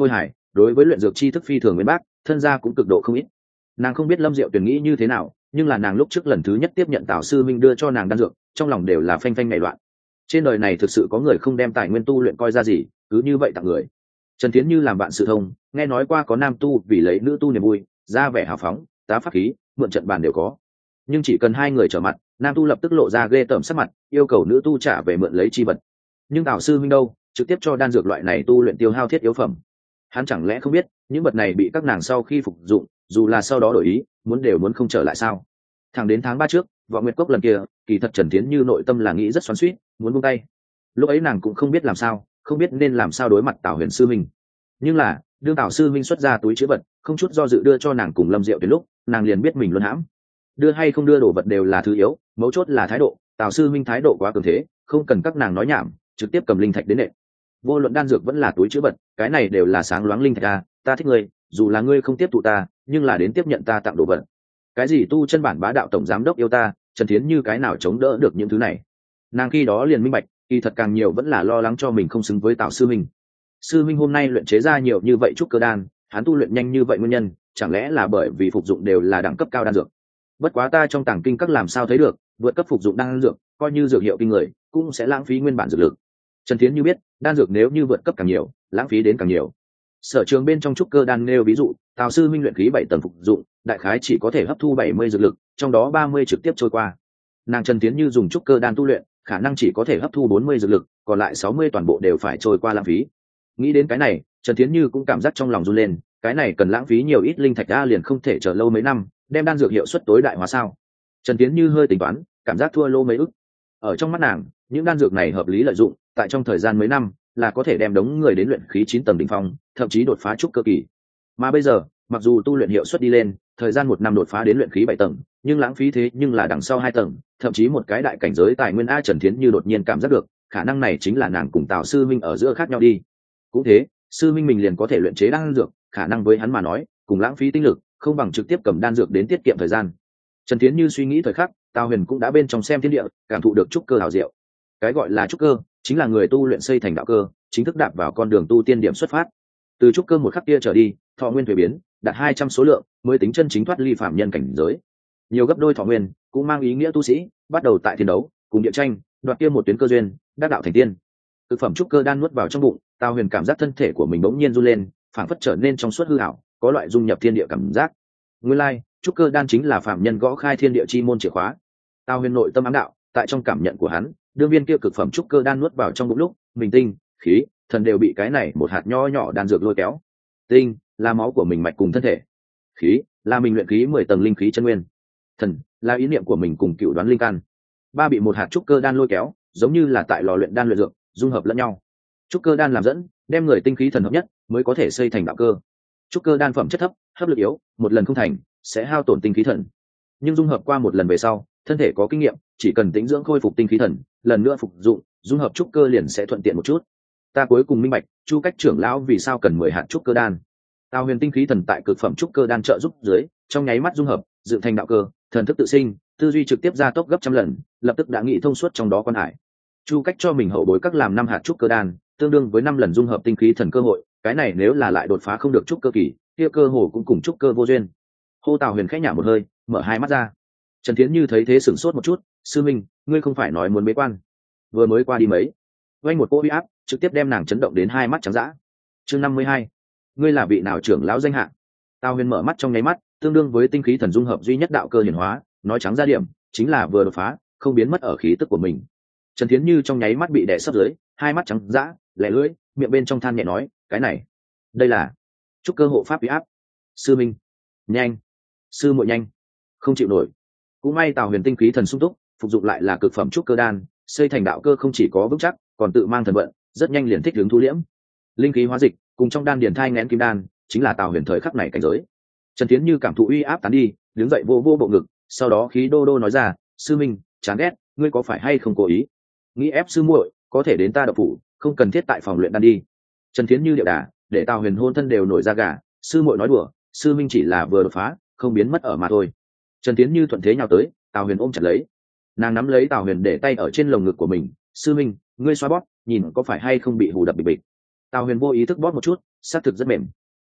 đối với luyện dược tri thức phi thường bên bác, thân gia cũng cực độ không ít. Nàng không biết Lâm Diệu Tuyền nghĩ như thế nào, nhưng là nàng lúc trước lần thứ nhất tiếp nhận Tào sư minh đưa cho nàng đan dược, trong lòng đều là phanh phanh nảy loạn. Trên đời này thực sự có người không đem tài nguyên tu luyện coi ra gì, cứ như vậy tặng người. Trần Tiến Như làm bạn sự thông, nghe nói qua có nam tu vì lấy nữ tu niềm vui, ra vẻ hào phóng, tá pháp khí, mượn trận bàn đều có. Nhưng chỉ cần hai người trở mặt, nam tu lập tức lộ ra ghê tởm sắc mặt, yêu cầu nữ tu trả về mượn lấy chi vật. Nhưng Tào sư minh đâu, trực tiếp cho đan dược loại này tu luyện tiêu hao thiết yếu phẩm. Hắn chẳng lẽ không biết, những vật này bị các nàng sau khi phục dụng, dù là sau đó đổi ý, muốn đều muốn không trở lại sao? Thẳng đến tháng 3 trước, Vọng Nguyệt Cốc lần kia, kỳ thật Trần Tiến Như nội tâm là nghĩ rất xoắn xuýt, muốn buông tay. Lúc ấy nàng cũng không biết làm sao, không biết nên làm sao đối mặt Tào Huyền sư minh. Nhưng là, đương Tào sư minh xuất ra túi chứa vật, không chút do dự đưa cho nàng cùng Lâm Diệu Tuyền lúc, nàng liền biết mình luôn hãm. Đưa hay không đưa đồ vật đều là thứ yếu, mấu chốt là thái độ. Tào sư minh thái độ quá cường thế, không cần các nàng nói nhảm, trực tiếp cầm linh thạch đến nện. Vô luận đan dược vẫn là túi chứa vật, cái này đều là sáng loáng linh thạch a, ta thích ngươi, dù là ngươi không tiếp thụ ta, nhưng là đến tiếp nhận ta tặng đồ vật. Cái gì tu chân bản bá đạo tổng giám đốc yêu ta, Trần Thiến Như cái nào chống đỡ được những thứ này. Nàng khi đó liền minh bạch, kỳ thật càng nhiều vẫn là lo lắng cho mình không xứng với Tào sư minh. Sư minh hôm nay luyện chế ra nhiều như vậy trúc cơ đan, hắn tu luyện nhanh như vậy nguyên nhân, chẳng lẽ là bởi vì phục dụng đều là đẳng cấp cao đan dược. Bất quá ta trong tàng kinh các làm sao thấy được, vượt cấp phục dụng đan dược, coi như dược hiệu kinh người, cũng sẽ lãng phí nguyên bản dược lực. Trần Thiến Như biết, đan dược nếu như vượt cấp càng nhiều, lãng phí đến càng nhiều. Sở trường bên trong trúc cơ đan nêu ví dụ, Tào sư minh luyện khí 7 tầng phục dụng, đại khái chỉ có thể hấp thu 70 dược lực, trong đó 30 trực tiếp trôi qua. Nàng Trần Tiến Như dùng trúc cơ đan tu luyện, khả năng chỉ có thể hấp thu 40 dược lực, còn lại 60 toàn bộ đều phải trôi qua lãng phí. Nghĩ đến cái này, Trần Tiến Như cũng cảm giác trong lòng run lên, cái này cần lãng phí nhiều ít linh thạch a, liền không thể chờ lâu mấy năm, đem đan dược hiệu suất tối đại hóa sao? Trần Tiến Như hơi tính toán, cảm giác thua lô mấy ức. Ở trong mắt nàng, những đan dược này hợp lý lợi dụng, tại trong thời gian mấy năm là có thể đem đống người đến luyện khí 9 tầng đỉnh phong, thậm chí đột phá trúc cơ kỳ. Mà bây giờ, mặc dù tu luyện hiệu suất đi lên, thời gian 1 năm đột phá đến luyện khí 7 tầng, nhưng lãng phí thế nhưng là đằng sau 2 tầng, thậm chí một cái đại cảnh giới tài nguyên a. Trần Thiến Như đột nhiên cảm giác được, khả năng này chính là nàng cùng Tào sư minh ở giữa khác nhau đi. Cũng thế, sư minh mình liền có thể luyện chế đan dược, khả năng với hắn mà nói, cùng lãng phí tinh lực, không bằng trực tiếp cầm đan dược đến tiết kiệm thời gian. Trần Thiến Như suy nghĩ thời khắc, Tào Huyền cũng đã bên trong xem thiên địa, cảm thụ được trúc cơ hảo diệu. Cái gọi là trúc cơ, chính là người tu luyện xây thành đạo cơ, chính thức đạp vào con đường tu tiên điểm xuất phát. Từ trúc cơ một khắc kia trở đi, thọ nguyên thuế biến, đạt 200 số lượng, mới tính chân chính thoát ly phạm nhân cảnh giới. Nhiều gấp đôi thọ nguyên, cũng mang ý nghĩa tu sĩ bắt đầu tại thiên đấu, cùng địa tranh, đoạt kia một tuyến cơ duyên, đắc đạo thành tiên. Thực phẩm trúc cơ đan nuốt vào trong bụng, Tào Huyền cảm giác thân thể của mình bỗng nhiên run lên, phảng phất trở nên trong suốt hư ảo, có loại dung nhập thiên địa cảm giác. Nguyên lai, trúc cơ đan chính là phạm nhân gõ khai thiên địa chi môn chìa khóa. Tào Huyền nội tâm ám đạo, tại trong cảm nhận của hắn, đương viên kia cực phẩm trúc cơ đan nuốt vào trong bụng lúc, mình tinh, khí, thần đều bị cái này một hạt nho nhỏ đan dược lôi kéo. Tinh là máu của mình mạch cùng thân thể, khí là mình luyện khí 10 tầng linh khí chân nguyên, thần là ý niệm của mình cùng cựu đoán linh căn. Ba bị một hạt trúc cơ đan lôi kéo, giống như là tại lò luyện đan luyện dược, dung hợp lẫn nhau. Trúc cơ đan làm dẫn, đem người tinh khí thần hợp nhất, mới có thể xây thành đạo cơ. Trúc cơ đan phẩm chất thấp, hấp lực yếu, một lần không thành, sẽ hao tổn tinh khí thần. Nhưng dung hợp qua một lần về sau, thân thể có kinh nghiệm, chỉ cần tĩnh dưỡng khôi phục tinh khí thần, lần nữa phục dụng, dung hợp trúc cơ liền sẽ thuận tiện một chút. Ta cuối cùng minh bạch, Chu Cách trưởng lão vì sao cần 10 hạt trúc cơ đan. Tào Huyền tinh khí thần tại cực phẩm trúc cơ đan trợ giúp dưới, trong nháy mắt dung hợp, dựng thành đạo cơ, thần thức tự sinh, tư duy trực tiếp gia tốc gấp trăm lần, lập tức đã nghĩ thông suốt trong đó quan hải. Chu Cách cho mình hậu bối các làm 5 hạt trúc cơ đan, tương đương với 5 lần dung hợp tinh khí thần cơ hội, cái này nếu là lại đột phá không được trúc cơ kỳ, kia cơ hồ cũng cùng trúc cơ vô duyên. Hô Tào Huyền khẽ nhả một hơi, mở hai mắt ra. Trần Thiến Như thấy thế sửng sốt một chút, sư minh, ngươi không phải nói muốn bế quan? Vừa mới qua đi mấy, vay một cỗ uy áp, trực tiếp đem nàng chấn động đến hai mắt trắng dã. Chương 52, ngươi là vị nào trưởng lão danh hạ? Tào Huyền mở mắt trong nháy mắt, tương đương với tinh khí thần dung hợp duy nhất đạo cơ hiển hóa, nói trắng ra điểm, chính là vừa đột phá, không biến mất ở khí tức của mình. Trần Thiến Như trong nháy mắt bị đè sấp dưới, hai mắt trắng dã, lẻ lưỡi, miệng bên trong than nhẹ nói, cái này, đây là trúc cơ hộ pháp uy áp. Sư minh, nhanh, sư muội nhanh, không chịu nổi. Cũng may Tào Huyền tinh khí thần sung túc, phục dụng lại là cực phẩm trúc cơ đan, xây thành đạo cơ không chỉ có vững chắc, còn tự mang thần vận, rất nhanh liền thích ứng thu liễm. Linh khí hóa dịch, cùng trong đan điền thai nghén kim đan, chính là Tào Huyền thời khắc này cảnh giới. Trần Thiến Như cảm thụ uy áp tán đi, đứng dậy vô vô bộ ngực, sau đó khí đô đô nói ra, sư minh, chán ghét, ngươi có phải hay không cố ý? Nghĩ ép sư muội, có thể đến ta đậu phủ, không cần thiết tại phòng luyện đan đi. Trần Thiến Như điệu đà, để Tào Huyền hôn thân đều nổi da gà, sư muội nói đùa, sư minh chỉ là vừa đột phá, không biến mất ở mà thôi. Trần Thiến Như thuận thế nhào tới, Tào Huyền ôm chặt lấy, nàng nắm lấy Tào Huyền để tay ở trên lồng ngực của mình, sư minh, ngươi xoa bóp, nhìn có phải hay không bị hù đập bịch bịch. Tào Huyền vô ý thức bóp một chút, xác thực rất mềm.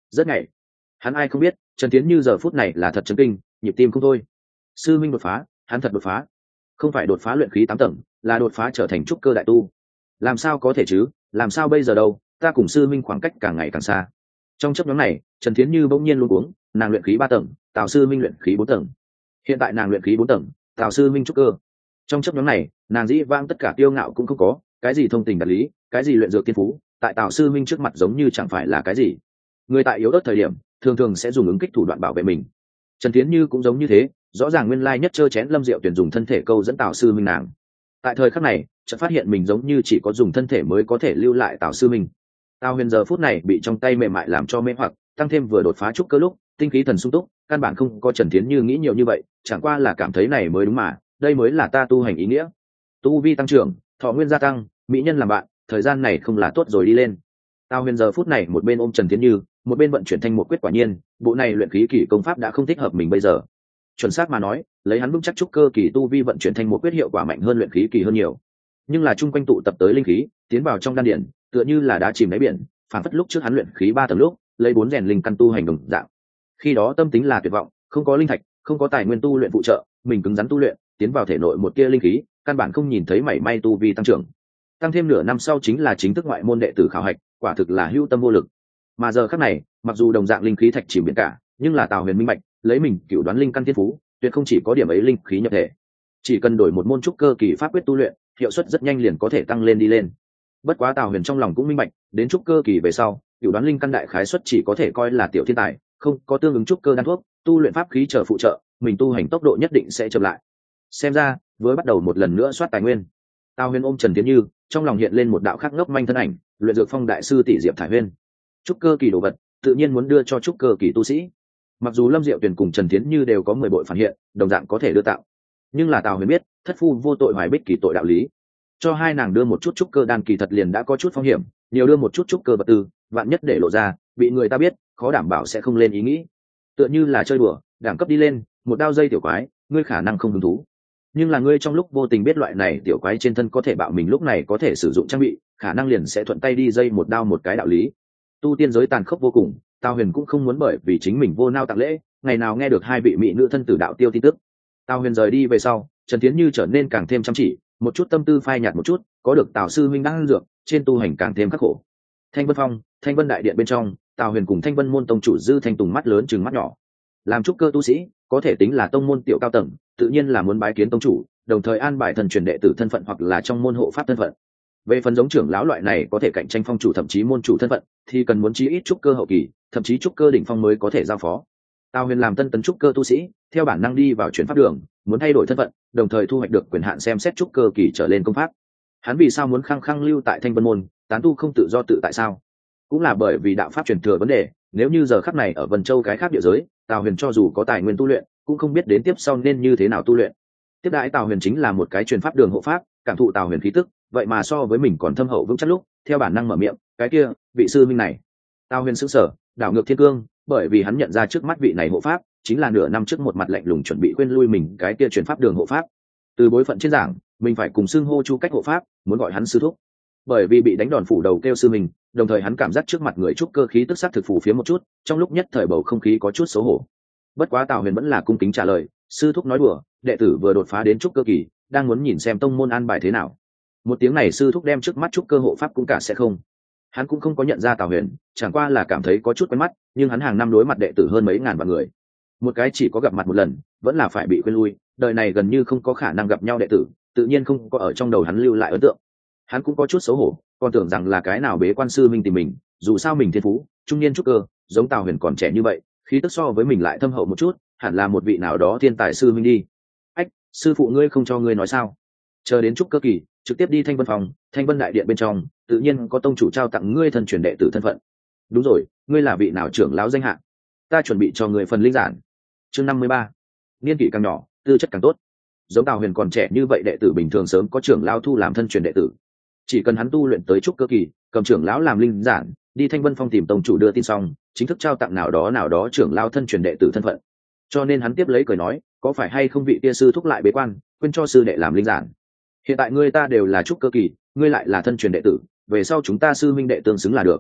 rất nhạy. Hắn ai không biết Trần Tiến Như giờ phút này là thật chấn kinh, nhịp tim không thôi. Sư minh đột phá, hắn thật đột phá, không phải đột phá luyện khí 8 tầng, là đột phá trở thành trúc cơ đại tu. Làm sao có thể chứ, làm sao bây giờ đâu, ta cùng sư minh khoảng cách càng ngày càng xa. Trong chấp nhóm này Trần Thiến Như bỗng nhiên luôn uống, nàng luyện khí 3 tầng, Tào sư minh luyện khí 4 tầng. Hiện tại nàng luyện khí 4 tầng, Tào sư minh trúc cơ. Trong chấp nhóm này nàng dĩ vãng tất cả tiêu ngạo cũng không có, cái gì thông tình đạt lý, cái gì luyện dược tiên phú, tại Tào sư minh trước mặt giống như chẳng phải là cái gì. Người tại yếu ớt thời điểm thường thường sẽ dùng ứng kích thủ đoạn bảo vệ mình. Trần Thiến Như cũng giống như thế, rõ ràng nguyên lai nhất chơ chén Lâm Diệu tuyển dùng thân thể câu dẫn Tào sư minh nàng. Tại thời khắc này chợt phát hiện mình giống như chỉ có dùng thân thể mới có thể lưu lại Tào sư minh. Tào Huyền giờ phút này bị trong tay mềm mại làm cho mê hoặc, tăng thêm vừa đột phá trúc cơ lúc tinh khí thần sung túc, căn bản không có Trần Thiến Như nghĩ nhiều như vậy, chẳng qua là cảm thấy này mới đúng mà, đây mới là ta tu hành ý nghĩa. Tu vi tăng trưởng, thọ nguyên gia tăng, mỹ nhân làm bạn, thời gian này không là tốt rồi đi lên. Tào Huyền giờ phút này một bên ôm Trần Thiến Như, một bên vận chuyển thanh một quyết, quả nhiên bộ này luyện khí kỳ công pháp đã không thích hợp mình bây giờ. Chuẩn xác mà nói, lấy hắn vững chắc trúc cơ kỳ tu vi vận chuyển thanh một quyết hiệu quả mạnh hơn luyện khí kỳ hơn nhiều. Nhưng là chung quanh tụ tập tới linh khí tiến vào trong đan điển, tựa như là đá chìm đáy biển, phản phất lúc trước hắn luyện khí 3 tầng lúc lấy 4 rèn linh căn tu hành đồng dạng. Khi đó tâm tính là tuyệt vọng, không có linh thạch, không có tài nguyên tu luyện phụ trợ, mình cứng rắn tu luyện, tiến vào thể nội một tia linh khí, căn bản không nhìn thấy mảy may tu vi tăng trưởng. Tăng thêm nửa năm sau chính là chính thức ngoại môn đệ tử khảo hạch, quả thực là hữu tâm vô lực. Mà giờ khắc này, mặc dù đồng dạng linh khí thạch chìm biển cả, nhưng là Tào Huyền minh bạch, lấy mình cửu đoán linh căn thiên phú, tuyệt không chỉ có điểm ấy linh khí nhập thể. Chỉ cần đổi một môn trúc cơ kỳ pháp quyết tu luyện, hiệu suất rất nhanh liền có thể tăng lên đi lên. Bất quá Tào Huyền trong lòng cũng minh bạch, đến trúc cơ kỳ về sau, cửu đoán linh căn đại khái suất chỉ có thể coi là tiểu thiên tài, không có tương ứng trúc cơ đan thuốc, tu luyện pháp khí chờ phụ trợ, mình tu hành tốc độ nhất định sẽ chậm lại. Xem ra, với bắt đầu một lần nữa soát tài nguyên. Tào Huyền ôm Trần Tiến Như, trong lòng hiện lên một đạo khắc ngốc manh thân ảnh, luyện dược phong đại sư tỷ Diệp Thải Huyên. Trúc cơ kỳ đồ vật, tự nhiên muốn đưa cho trúc cơ kỳ tu sĩ. Mặc dù Lâm Diệu Tuyền cùng Trần Tiến Như đều có 10 bội phản hiện, đồng dạng có thể đưa tạo, nhưng là Tào Huyền biết, thất phu vô tội hoài bích kỳ tội đạo lý, cho hai nàng đưa một chút trúc cơ đan kỳ thật liền đã có chút phong hiểm, nhiều đưa một chút trúc cơ vật tư, vạn nhất để lộ ra bị người ta biết, khó đảm bảo sẽ không lên ý nghĩ. Tựa như là chơi đùa, đẳng cấp đi lên, một đao dây tiểu quái, ngươi khả năng không hứng thú, nhưng là ngươi trong lúc vô tình biết loại này tiểu quái trên thân có thể bạo mình lúc này có thể sử dụng trang bị, khả năng liền sẽ thuận tay đi dây một đao một cái đạo lý. Tu tiên giới tàn khốc vô cùng, Tào Huyền cũng không muốn bởi vì chính mình vô nao tặng lễ, ngày nào nghe được hai vị mỹ nữ thân tử đạo tiêu tin tức. Tào Huyền rời đi về sau, Trần Tiến Như trở nên càng thêm chăm chỉ, một chút tâm tư phai nhạt một chút, có được Tào sư huynh đang dược, trên tu hành càng thêm khắc khổ. Thanh Vân Phong, Thanh Vân đại điện bên trong, Tào Huyền cùng Thanh Vân môn tông chủ Dư Thanh Tùng mắt lớn trừng mắt nhỏ. Làm trúc cơ tu sĩ, có thể tính là tông môn tiểu cao tầng, tự nhiên là muốn bái kiến tông chủ, đồng thời an bài thần truyền đệ tử thân phận hoặc là trong môn hộ pháp thân phận. Về phần giống trưởng lão loại này có thể cạnh tranh phong chủ thậm chí môn chủ thân phận, thì cần muốn chí ít trúc cơ hậu kỳ, thậm chí trúc cơ đỉnh phong mới có thể giao phó. Tào Huyền làm tân tấn trúc cơ tu sĩ, theo bản năng đi vào chuyển pháp đường, muốn thay đổi thân phận, đồng thời thu hoạch được quyền hạn xem xét trúc cơ kỳ trở lên công pháp. Hắn vì sao muốn khăng khăng lưu tại Thanh Vân môn, tán tu không tự do tự tại sao? Cũng là bởi vì đạo pháp truyền thừa vấn đề, nếu như giờ khắc này ở Vân Châu cái khác địa giới, Tào Huyền cho dù có tài nguyên tu luyện, cũng không biết đến tiếp sau nên như thế nào tu luyện. Tiếp đãi Tào Huyền chính là một cái truyền pháp đường hộ pháp, cảm thụ Tào Huyền khí tức, vậy mà so với mình còn thâm hậu vững chắc lúc, theo bản năng mở miệng, cái kia, vị sư minh này. Tào Huyền sững sờ, đảo ngược thiên cương, bởi vì hắn nhận ra trước mắt vị này hộ pháp chính là nửa năm trước một mặt lạnh lùng chuẩn bị khuyên lui mình cái kia truyền pháp đường hộ pháp. Từ bối phận trên giảng, mình phải cùng xưng hô chu cách hộ pháp, muốn gọi hắn sư thúc. Bởi vì bị đánh đòn phủ đầu kêu sư mình, đồng thời hắn cảm giác trước mặt người trúc cơ khí tức sắc thực phù phiếm một chút, trong lúc nhất thời bầu không khí có chút xấu hổ. Bất quá Tào Huyền vẫn là cung kính trả lời, sư thúc nói đùa, đệ tử vừa đột phá đến trúc cơ kỳ, đang muốn nhìn xem tông môn an bài thế nào. Một tiếng này sư thúc đem trước mắt trúc cơ hộ pháp cũng cả sẽ không. Hắn cũng không có nhận ra Tào Huyền, chẳng qua là cảm thấy có chút quen mắt, nhưng hắn hàng năm đối mặt đệ tử hơn mấy ngàn vạn người, một cái chỉ có gặp mặt một lần, vẫn là phải bị khuyên lui, đời này gần như không có khả năng gặp nhau đệ tử, tự nhiên không có ở trong đầu hắn lưu lại ấn tượng. Hắn cũng có chút xấu hổ, còn tưởng rằng là cái nào bế quan sư minh tìm mình, dù sao mình thiên phú, trung niên trúc cơ, giống Tào Huyền còn trẻ như vậy, khí tức so với mình lại thâm hậu một chút, hẳn là một vị nào đó thiên tài sư minh đi. Ách, sư phụ ngươi không cho ngươi nói sao? Chờ đến trúc cơ kỳ, trực tiếp đi Thanh Vân phòng, Thanh Vân đại điện bên trong, tự nhiên có tông chủ trao tặng ngươi thần truyền đệ tử thân phận. Đúng rồi, ngươi là vị nào trưởng lão danh hạng? Ta chuẩn bị cho ngươi phần linh giản. Chương 53. Niên kỷ càng nhỏ, tư chất càng tốt. Giống Tào Huyền còn trẻ như vậy, đệ tử bình thường sớm có trưởng lão thu làm thân truyền đệ tử. Chỉ cần hắn tu luyện tới trúc cơ kỳ, cầm trưởng lão làm linh giản, đi Thanh Vân Phong tìm tông chủ đưa tin xong, chính thức trao tặng nào đó trưởng lão thân truyền đệ tử thân phận. Cho nên hắn tiếp lấy cười nói, có phải hay không vị kia sư thúc lại bế quan, quên cho sư đệ làm linh giản. Hiện tại ngươi ta đều là trúc cơ kỳ, ngươi lại là thân truyền đệ tử, về sau chúng ta sư minh đệ tương xứng là được.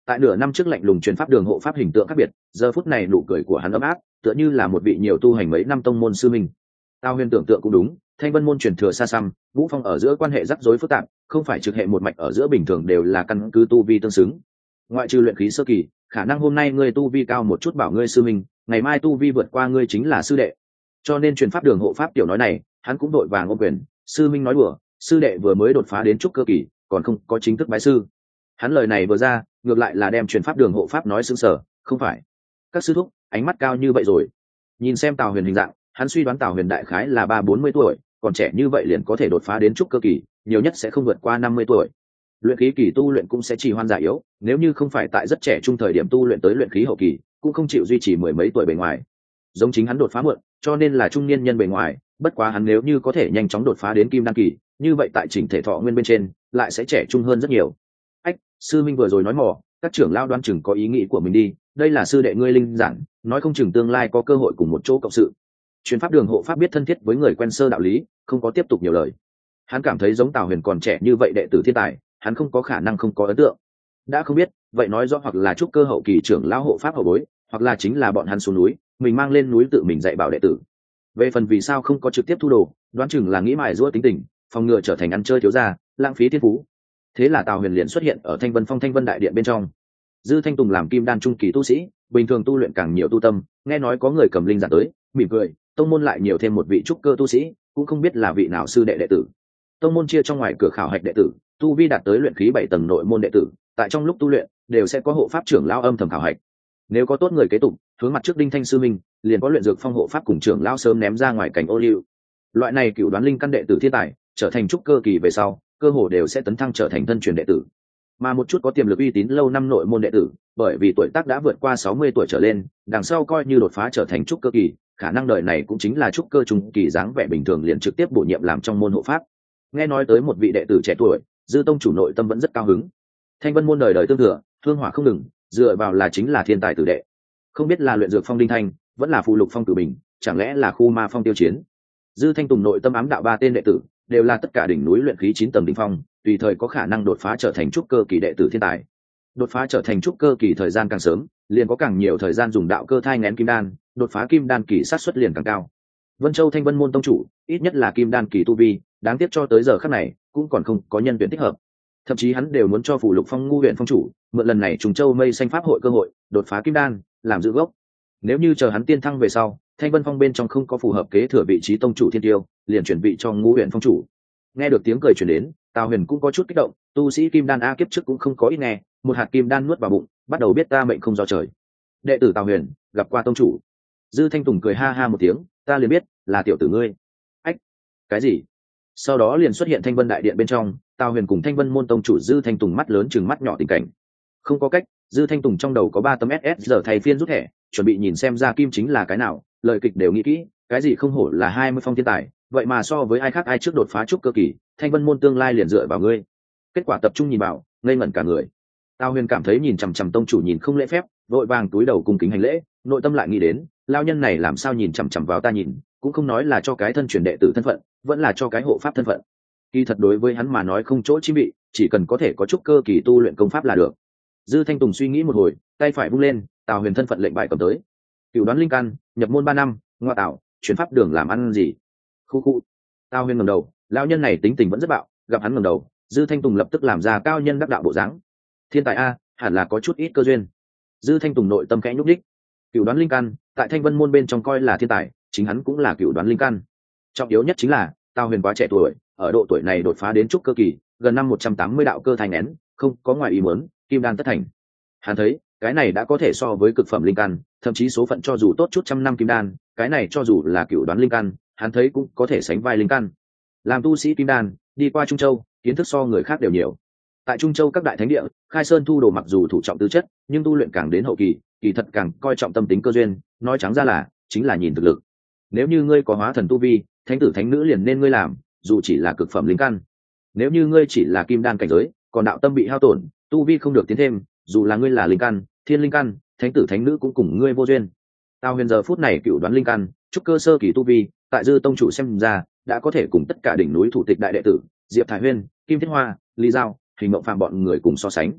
Tại nửa năm trước lạnh lùng truyền pháp đường hộ pháp hình tượng khác biệt, giờ phút này nụ cười của hắn ấm áp, tựa như là một vị nhiều tu hành mấy năm tông môn sư minh. Tào Huyền tưởng tượng cũng đúng, Thanh Vân môn truyền thừa xa xăm, Vũ Phong ở giữa quan hệ rắc rối phức tạp, không phải trực hệ một mạch ở giữa bình thường đều là căn cứ tu vi tương xứng. Ngoại trừ luyện khí sơ kỳ, khả năng hôm nay ngươi tu vi cao một chút bảo ngươi sư minh, ngày mai tu vi vượt qua ngươi chính là sư đệ. Cho nên truyền pháp đường hộ pháp tiểu nói này, hắn cũng đội vàng ôm quyền, sư minh nói đùa, sư đệ vừa mới đột phá đến trúc cơ kỳ, còn không có chính thức bái sư. Hắn lời này vừa ra, ngược lại là đem truyền pháp đường hộ pháp nói sững sờ, không phải. Các sư thúc, ánh mắt cao như vậy rồi. Nhìn xem Tào Huyền hình dạng, hắn suy đoán Tào Huyền đại khái là 30-40 tuổi, còn trẻ như vậy liền có thể đột phá đến trúc cơ kỳ, nhiều nhất sẽ không vượt qua 50 tuổi. Luyện khí kỳ tu luyện cũng sẽ trì hoãn già yếu, nếu như không phải tại rất trẻ trung thời điểm tu luyện tới luyện khí hậu kỳ, cũng không chịu duy trì mười mấy tuổi bề ngoài. Giống chính hắn đột phá muộn, cho nên là trung niên nhân bề ngoài, bất quá hắn nếu như có thể nhanh chóng đột phá đến kim đan kỳ, như vậy tại chỉnh thể thọ nguyên bên trên, lại sẽ trẻ trung hơn rất nhiều. Ách, sư minh vừa rồi nói mò, các trưởng lão đoán chừng có ý nghĩ của mình đi, đây là sư đệ ngươi linh giản, nói không chừng tương lai có cơ hội cùng một chỗ cộng sự. Truyền pháp đường hộ pháp biết thân thiết với người quen sơ đạo lý, không có tiếp tục nhiều lời. Hắn cảm thấy giống Tào Huyền còn trẻ như vậy đệ tử thiên tài, hắn không có khả năng không có ấn tượng. Đã không biết, vậy nói rõ hoặc là trúc cơ hậu kỳ trưởng lão hộ pháp hậu bối, hoặc là chính là bọn hắn xuống núi, mình mang lên núi tự mình dạy bảo đệ tử. Về phần vì sao không có trực tiếp thu đồ, đoán chừng là nghĩ mài giũa tính tình, phòng ngừa trở thành ăn chơi thiếu gia, lãng phí thiên phú. Thế là Tào Huyền liền xuất hiện ở Thanh Vân Phong Thanh Vân đại điện bên trong. Dư Thanh Tùng làm kim đan trung kỳ tu sĩ, bình thường tu luyện càng nhiều tu tâm, nghe nói có người cầm linh giả tới, mỉm cười, tông môn lại nhiều thêm một vị trúc cơ tu sĩ, cũng không biết là vị nào sư đệ đệ tử. Tông môn chia trong ngoài cửa khảo hạch đệ tử, tu vi đạt tới luyện khí 7 tầng nội môn đệ tử, tại trong lúc tu luyện đều sẽ có hộ pháp trưởng lão âm thầm khảo hạch. Nếu có tốt người kế tục, hướng mặt trước Đinh Thanh sư minh, liền có luyện dược phong hộ pháp cùng trưởng lão sớm ném ra ngoài cảnh ô liu. Loại này cửu đoán linh căn đệ tử thiên tài, trở thành trúc cơ kỳ về sau, cơ hồ đều sẽ tấn thăng trở thành thân truyền đệ tử. Mà một chút có tiềm lực uy tín lâu năm nội môn đệ tử, bởi vì tuổi tác đã vượt qua 60 tuổi trở lên, đằng sau coi như đột phá trở thành trúc cơ kỳ, khả năng đời này cũng chính là trúc cơ trung kỳ dáng vẻ bình thường liền trực tiếp bổ nhiệm làm trong môn hộ pháp. Nghe nói tới một vị đệ tử trẻ tuổi, Dư tông chủ nội tâm vẫn rất cao hứng. Thanh Vân môn đời đời tương thừa, hương hỏa không ngừng, dựa vào là chính là thiên tài tử đệ. Không biết là luyện dược phong Đinh Thanh, vẫn là phụ lục phong Cử Bình, chẳng lẽ là khu ma phong Tiêu Chiến. Dư Thanh Tùng nội tâm ám đạo ba tên đệ tử, đều là tất cả đỉnh núi luyện khí 9 tầng đỉnh phong, tùy thời có khả năng đột phá trở thành trúc cơ kỳ đệ tử thiên tài. Đột phá trở thành trúc cơ kỳ thời gian càng sớm, liền có càng nhiều thời gian dùng đạo cơ thai nghén kim đan, đột phá kim đan kỳ sát suất liền càng cao. Vân Châu Thanh Vân môn tông chủ, ít nhất là kim đan kỳ tu vi, đáng tiếc cho tới giờ khắc này, cũng còn không có nhân tuyển thích hợp. Thậm chí hắn đều muốn cho phủ lục phong ngu huyện phong chủ mượn lần này trùng châu mây xanh pháp hội cơ hội đột phá kim đan, làm giữ gốc. Nếu như chờ hắn tiên thăng về sau, Thanh Vân phong bên trong không có phù hợp kế thừa vị trí tông chủ thiên tiêu, liền chuyển vị cho ngu huyện phong chủ. Nghe được tiếng cười truyền đến, Tào Huyền cũng có chút kích động, tu sĩ kim đan a kiếp trước cũng không có ít nghe, một hạt kim đan nuốt vào bụng, bắt đầu biết ta mệnh không do trời. Đệ tử Tào Huyền gặp qua tông chủ. Dư Thanh Tùng cười ha ha một tiếng, ta liền biết là tiểu tử ngươi. Ách, cái gì? Sau đó liền xuất hiện Thanh Vân đại điện bên trong, Tào Huyền cùng Thanh Vân môn tông chủ Dư Thanh Tùng mắt lớn chừng mắt nhỏ tình cảnh. Không có cách, Dư Thanh Tùng trong đầu có 3 tấm SS giờ thầy phiên rút thẻ, chuẩn bị nhìn xem ra kim chính là cái nào, lời kịch đều nghĩ kỹ, cái gì không hổ là 20 phong thiên tài, vậy mà so với ai khác ai trước đột phá trúc cơ kỳ, Thanh Vân môn tương lai liền dựa vào ngươi. Kết quả tập trung nhìn vào, ngây ngẩn cả người. Tào Huyền cảm thấy nhìn chằm chằm tông chủ nhìn không lễ phép, vội vàng túi đầu cung kính hành lễ, nội tâm lại nghĩ đến, lao nhân này làm sao nhìn chằm chằm vào ta nhìn, cũng không nói là cho cái thân truyền đệ tử thân phận, vẫn là cho cái hộ pháp thân phận. Kỳ thật đối với hắn mà nói không chỗ chi vị, chỉ cần có thể có chút cơ kỳ tu luyện công pháp là được. Dư Thanh Tùng suy nghĩ một hồi, tay phải vung lên, Tào Huyền thân phận lệnh bài cầm tới. Cửu đoán linh căn, nhập môn 3 năm, ngoại tạo, chuyển pháp đường làm ăn gì? Khu. Tào Huyền ngẩng đầu, lão nhân này tính tình vẫn rất bạo, gặp hắn ngẩng đầu, Dư Thanh Tùng lập tức làm ra cao nhân đắc đạo bộ dáng. Thiên tài a, hẳn là có chút ít cơ duyên. Dư Thanh Tùng nội tâm khẽ nhúc nhích. Cửu đoán linh căn, tại Thanh Vân môn bên trong coi là thiên tài, chính hắn cũng là cửu đoán linh căn. Trọng yếu nhất chính là, Tào Huyền quá trẻ tuổi, ở độ tuổi này đột phá đến trúc cơ kỳ, gần năm 180 đạo cơ thành nén, không có ngoài ý muốn, kim đan tất thành. Hắn thấy, cái này đã có thể so với cực phẩm linh căn, thậm chí số phận cho dù tốt chút trăm năm kim đan, cái này cho dù là cửu đoán linh căn, hắn thấy cũng có thể sánh vai linh căn. Làm tu sĩ kim đan, đi qua Trung Châu, kiến thức so người khác đều nhiều. Tại Trung Châu các đại thánh địa, khai sơn thu đồ mặc dù thủ trọng tư chất, nhưng tu luyện càng đến hậu kỳ, kỳ thật càng coi trọng tâm tính cơ duyên, nói trắng ra là chính là nhìn thực lực. Nếu như ngươi có hóa thần tu vi, thánh tử thánh nữ liền nên ngươi làm, dù chỉ là cực phẩm linh căn. Nếu như ngươi chỉ là kim đan cảnh giới, còn đạo tâm bị hao tổn, tu vi không được tiến thêm, dù là ngươi là linh căn, thiên linh căn, thánh tử thánh nữ cũng cùng ngươi vô duyên. Tào Huyền giờ phút này cựu đoán linh căn, trúc cơ sơ kỳ tu vi, tại Dư tông chủ xem ra, đã có thể cùng tất cả đỉnh núi thủ tịch đại đệ tử, Diệp Thái Huyên, Kim Thiết Hoa, Lý Giao, Hình Mộng Phàm bọn người cùng so sánh.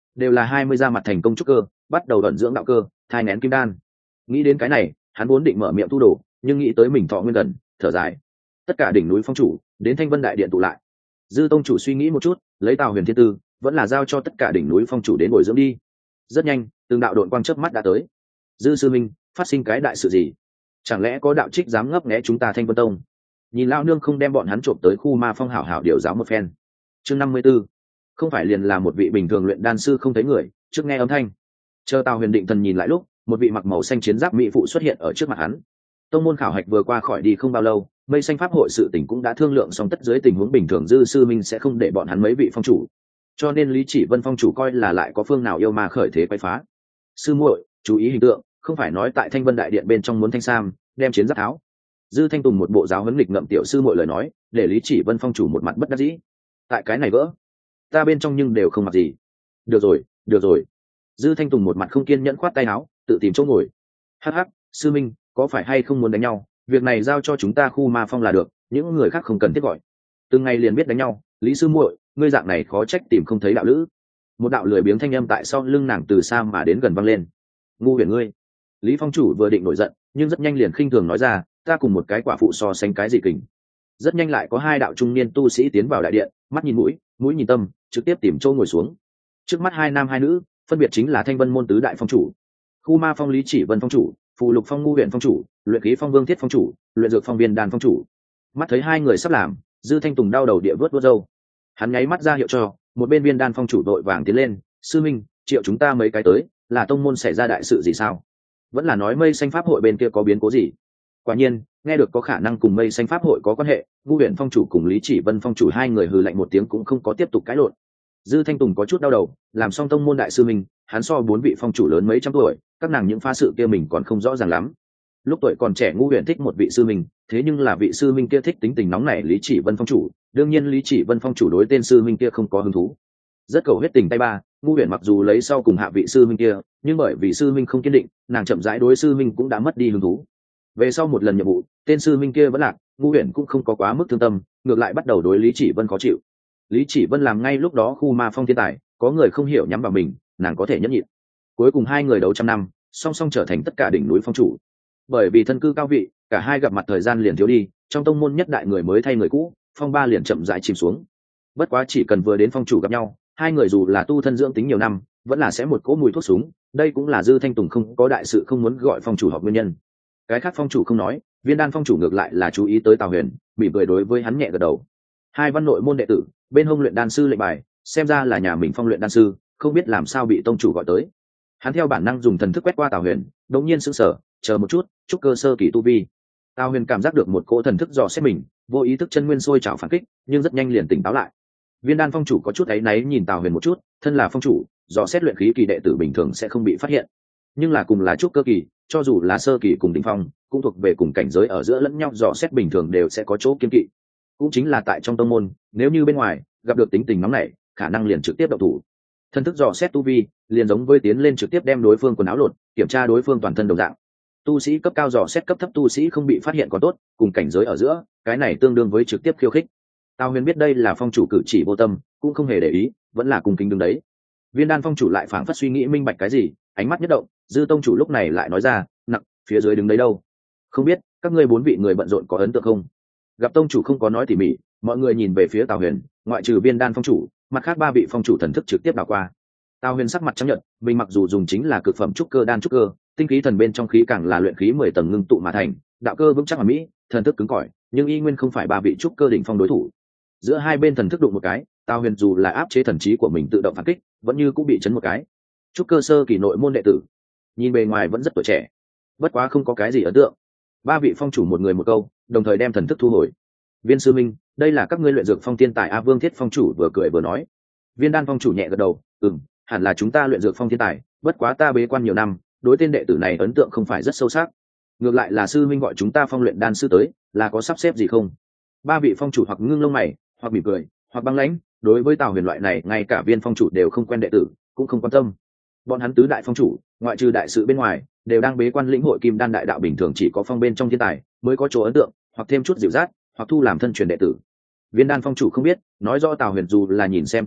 đều là 20 ra mặt thành công trúc cơ, bắt đầu vận dưỡng đạo cơ, thai nén kim đan. Nghĩ đến cái này, hắn vốn định mở miệng thu đồ, nhưng nghĩ tới mình thọ nguyên gần, thở dài. Tất cả đỉnh núi phong chủ đến Thanh Vân đại điện tụ lại. Dư tông chủ suy nghĩ một chút, lấy Tào Huyền thiên tư, vẫn là giao cho tất cả đỉnh núi phong chủ đến bồi dưỡng đi. Rất nhanh, từng đạo độn quang chớp mắt đã tới. Dư sư minh, phát sinh cái đại sự gì? Chẳng lẽ có đạo trích dám ngấp nghé chúng ta Thanh Vân tông? Nhìn lão nương không đem bọn hắn trộm tới khu ma phong hảo hảo điều giáo một phen. Chương 54. Không phải liền là một vị bình thường luyện đan sư không thấy người, trước nghe âm thanh. Chờ Tào Huyền định thần nhìn lại lúc, một vị mặc màu xanh chiến giáp mỹ phụ xuất hiện ở trước mặt hắn. Tông môn khảo hạch vừa qua khỏi đi không bao lâu, mây xanh pháp hội sự tình cũng đã thương lượng xong, tất dưới tình huống bình thường Dư sư minh sẽ không để bọn hắn mấy vị phong chủ, cho nên Lý Chỉ Vân phong chủ coi là lại có phương nào yêu ma khởi thế quấy phá. Sư muội, chú ý hình tượng, không phải nói tại Thanh Vân đại điện bên trong muốn thanh sam, đem chiến giáp tháo. Dư Thanh Tùng một bộ giáo huấn nghịch ngợm tiểu sư muội lời nói, để Lý Chỉ Vân phong chủ một mặt bất đắc dĩ. Tại cái này vỡ, ta bên trong nhưng đều không mặc gì. Được rồi, được rồi. Dư Thanh Tùng một mặt không kiên nhẫn khoát tay áo, tự tìm chỗ ngồi. Hắc hắc, sư minh, có phải hay không muốn đánh nhau? Việc này giao cho chúng ta khu ma phong là được, những người khác không cần thiết gọi. Từng ngày liền biết đánh nhau, Lý sư muội, ngươi dạng này khó trách tìm không thấy đạo lữ. Một đạo lười biếng thanh âm tại sau lưng nàng từ xa mà đến gần vang lên. Ngu huyền ngươi. Lý phong chủ vừa định nổi giận, nhưng rất nhanh liền khinh thường nói ra, ta cùng một cái quả phụ so sánh cái gì kình. Rất nhanh lại có hai đạo trung niên tu sĩ tiến vào đại điện, mắt nhìn mũi, mũi nhìn tâm, trực tiếp tìm chỗ ngồi xuống. Trước mắt hai nam hai nữ, phân biệt chính là Thanh Vân môn tứ đại phong chủ, khu ma phong Lý Chỉ Vân phong chủ, phù lục phong Ngu Huyền phong chủ, luyện khí phong Vương Thiết phong chủ, luyện dược phong Viên Đan phong chủ. Mắt thấy hai người sắp làm, Dư Thanh Tùng đau đầu địa vớt râu. Hắn nháy mắt ra hiệu cho một bên Viên Đan phong chủ đội vàng tiến lên, sư minh, triệu chúng ta mấy cái tới, là tông môn xảy ra đại sự gì sao? Vẫn là nói mây xanh pháp hội bên kia có biến cố gì? Quả nhiên, nghe được có khả năng cùng mây xanh pháp hội có quan hệ, Ngu Huyền phong chủ cùng Lý Chỉ Vân phong chủ hai người hừ lạnh một tiếng cũng không có tiếp tục cãi lộn. Dư Thanh Tùng có chút đau đầu, làm xong tông môn đại sư mình, hắn so 4 vị phong chủ lớn mấy trăm tuổi, các nàng những pha sự kia mình còn không rõ ràng lắm. Lúc tuổi còn trẻ Ngu Huyền thích một vị sư mình, thế nhưng là vị sư minh kia thích tính tình nóng nảy Lý Chỉ Vân phong chủ, đương nhiên Lý Chỉ Vân phong chủ đối tên sư minh kia không có hứng thú. Rất cầu huyết tình tay ba, Ngu Huyền mặc dù lấy sau cùng hạ vị sư minh kia, nhưng bởi vì sư minh không kiên định, nàng chậm rãi đối sư minh cũng đã mất đi hứng thú. Về sau một lần nhiệm vụ, tên sư minh kia vẫn lạc, Ngu Huyền cũng không có quá mức thương tâm, ngược lại bắt đầu đối Lý Chỉ Vân khó chịu. Lý Chỉ Vân làm ngay lúc đó khu ma phong thiên tài, có người không hiểu nhắm vào mình, nàng có thể nhẫn nhịn. Cuối cùng hai người đấu trăm năm, song song trở thành tất cả đỉnh núi phong chủ. Bởi vì thân cư cao vị, cả hai gặp mặt thời gian liền thiếu đi, trong tông môn nhất đại người mới thay người cũ, phong ba liền chậm rãi chìm xuống. Bất quá chỉ cần vừa đến phong chủ gặp nhau, hai người dù là tu thân dưỡng tính nhiều năm, vẫn là sẽ một cỗ mùi thuốc súng, đây cũng là Dư Thanh Tùng không có đại sự không muốn gọi phong chủ họp nguyên nhân. Cái khác phong chủ không nói, Viên Đan phong chủ ngược lại là chú ý tới Tào Huyền, bị cười đối với hắn nhẹ gật đầu. Hai văn nội môn đệ tử, bên hông luyện đan sư lệnh bài, xem ra là nhà mình phong luyện đan sư, không biết làm sao bị tông chủ gọi tới. Hắn theo bản năng dùng thần thức quét qua Tào Huyền, đột nhiên sững sờ, chờ một chút, chúc cơ sơ kỳ tu vi. Tào Huyền cảm giác được một cỗ thần thức dò xét mình, vô ý thức chân nguyên sôi trào phản kích, nhưng rất nhanh liền tỉnh táo lại. Viên Đan phong chủ có chút áy náy nhìn Tào Huyền một chút, thân là phong chủ, dò xét luyện khí kỳ đệ tử bình thường sẽ không bị phát hiện, nhưng là cùng là chúc cơ kỳ, cho dù là sơ kỳ cùng đỉnh phong, cũng thuộc về cùng cảnh giới ở giữa lẫn nhau, dò xét bình thường đều sẽ có chỗ kiêng kỵ. Cũng chính là tại trong tông môn, nếu như bên ngoài gặp được tính tình nóng nảy, khả năng liền trực tiếp động thủ. Thần thức dò xét tu vi, liền giống với tiến lên trực tiếp đem đối phương quần áo lột, kiểm tra đối phương toàn thân đồng dạng. Tu sĩ cấp cao dò xét cấp thấp tu sĩ không bị phát hiện còn tốt, cùng cảnh giới ở giữa, cái này tương đương với trực tiếp khiêu khích. Tào Huyền biết đây là phong chủ cử chỉ vô tâm, cũng không hề để ý, vẫn là cung kính đứng đấy. Viên Đan phong chủ lại phảng phất suy nghĩ minh bạch cái gì, ánh mắt nhất động, Dư tông chủ lúc này lại nói ra, nặng, phía dưới đứng đấy đâu? Không biết, các ngươi 4 vị người bận rộn có ấn tượng không? Gặp tông chủ không có nói tỉ mỉ, mọi người nhìn về phía Tào Huyền, ngoại trừ Viên Đan phong chủ, mặt khác 3 vị phong chủ thần thức trực tiếp đảo qua. Tào Huyền sắc mặt trắng nhợt, mình mặc dù dùng chính là cực phẩm trúc cơ đan trúc cơ, tinh khí thần bên trong khí càng là luyện khí 10 tầng ngưng tụ mà thành, đạo cơ vững chắc hoàn mỹ, thần thức cứng cỏi, nhưng y nguyên không phải 3 vị trúc cơ đỉnh phong đối thủ. Giữa hai bên thần thức đụng một cái, Tào Huyền dù là áp chế thần trí của mình tự động phản kích, vẫn như cũng bị chấn một cái. Trúc cơ sơ kỳ nội môn đệ tử, nhìn bề ngoài vẫn rất tuổi trẻ, bất quá không có cái gì ấn tượng. 3 vị phong chủ một người một câu, đồng thời đem thần thức thu hồi. Viên sư minh, đây là các ngươi luyện dược phong thiên tài a. Vương Thiết phong chủ vừa cười vừa nói. Viên Đan phong chủ nhẹ gật đầu, hẳn là chúng ta luyện dược phong thiên tài, bất quá ta bế quan nhiều năm, đối tên đệ tử này ấn tượng không phải rất sâu sắc. Ngược lại là sư minh gọi chúng ta phong luyện đan sư tới, là có sắp xếp gì không? 3 vị phong chủ hoặc ngưng lông mày, hoặc mỉm cười, hoặc băng lãnh, đối với Tào Huyền loại này ngay cả Viên phong chủ đều không quen đệ tử, cũng không quan tâm. Bọn hắn tứ đại phong chủ, ngoại trừ đại sự bên ngoài, đều đang bế quan lĩnh hội kim đan đại đạo, bình thường chỉ có phong bên trong thiên tài mới có chỗ ấn tượng, hoặc thêm chút dịu dắt, hoặc thu làm thân truyền đệ tử. Viên Đan phong chủ không biết, nói rõ Tào Huyền dù là nhìn xem tuổi trẻ,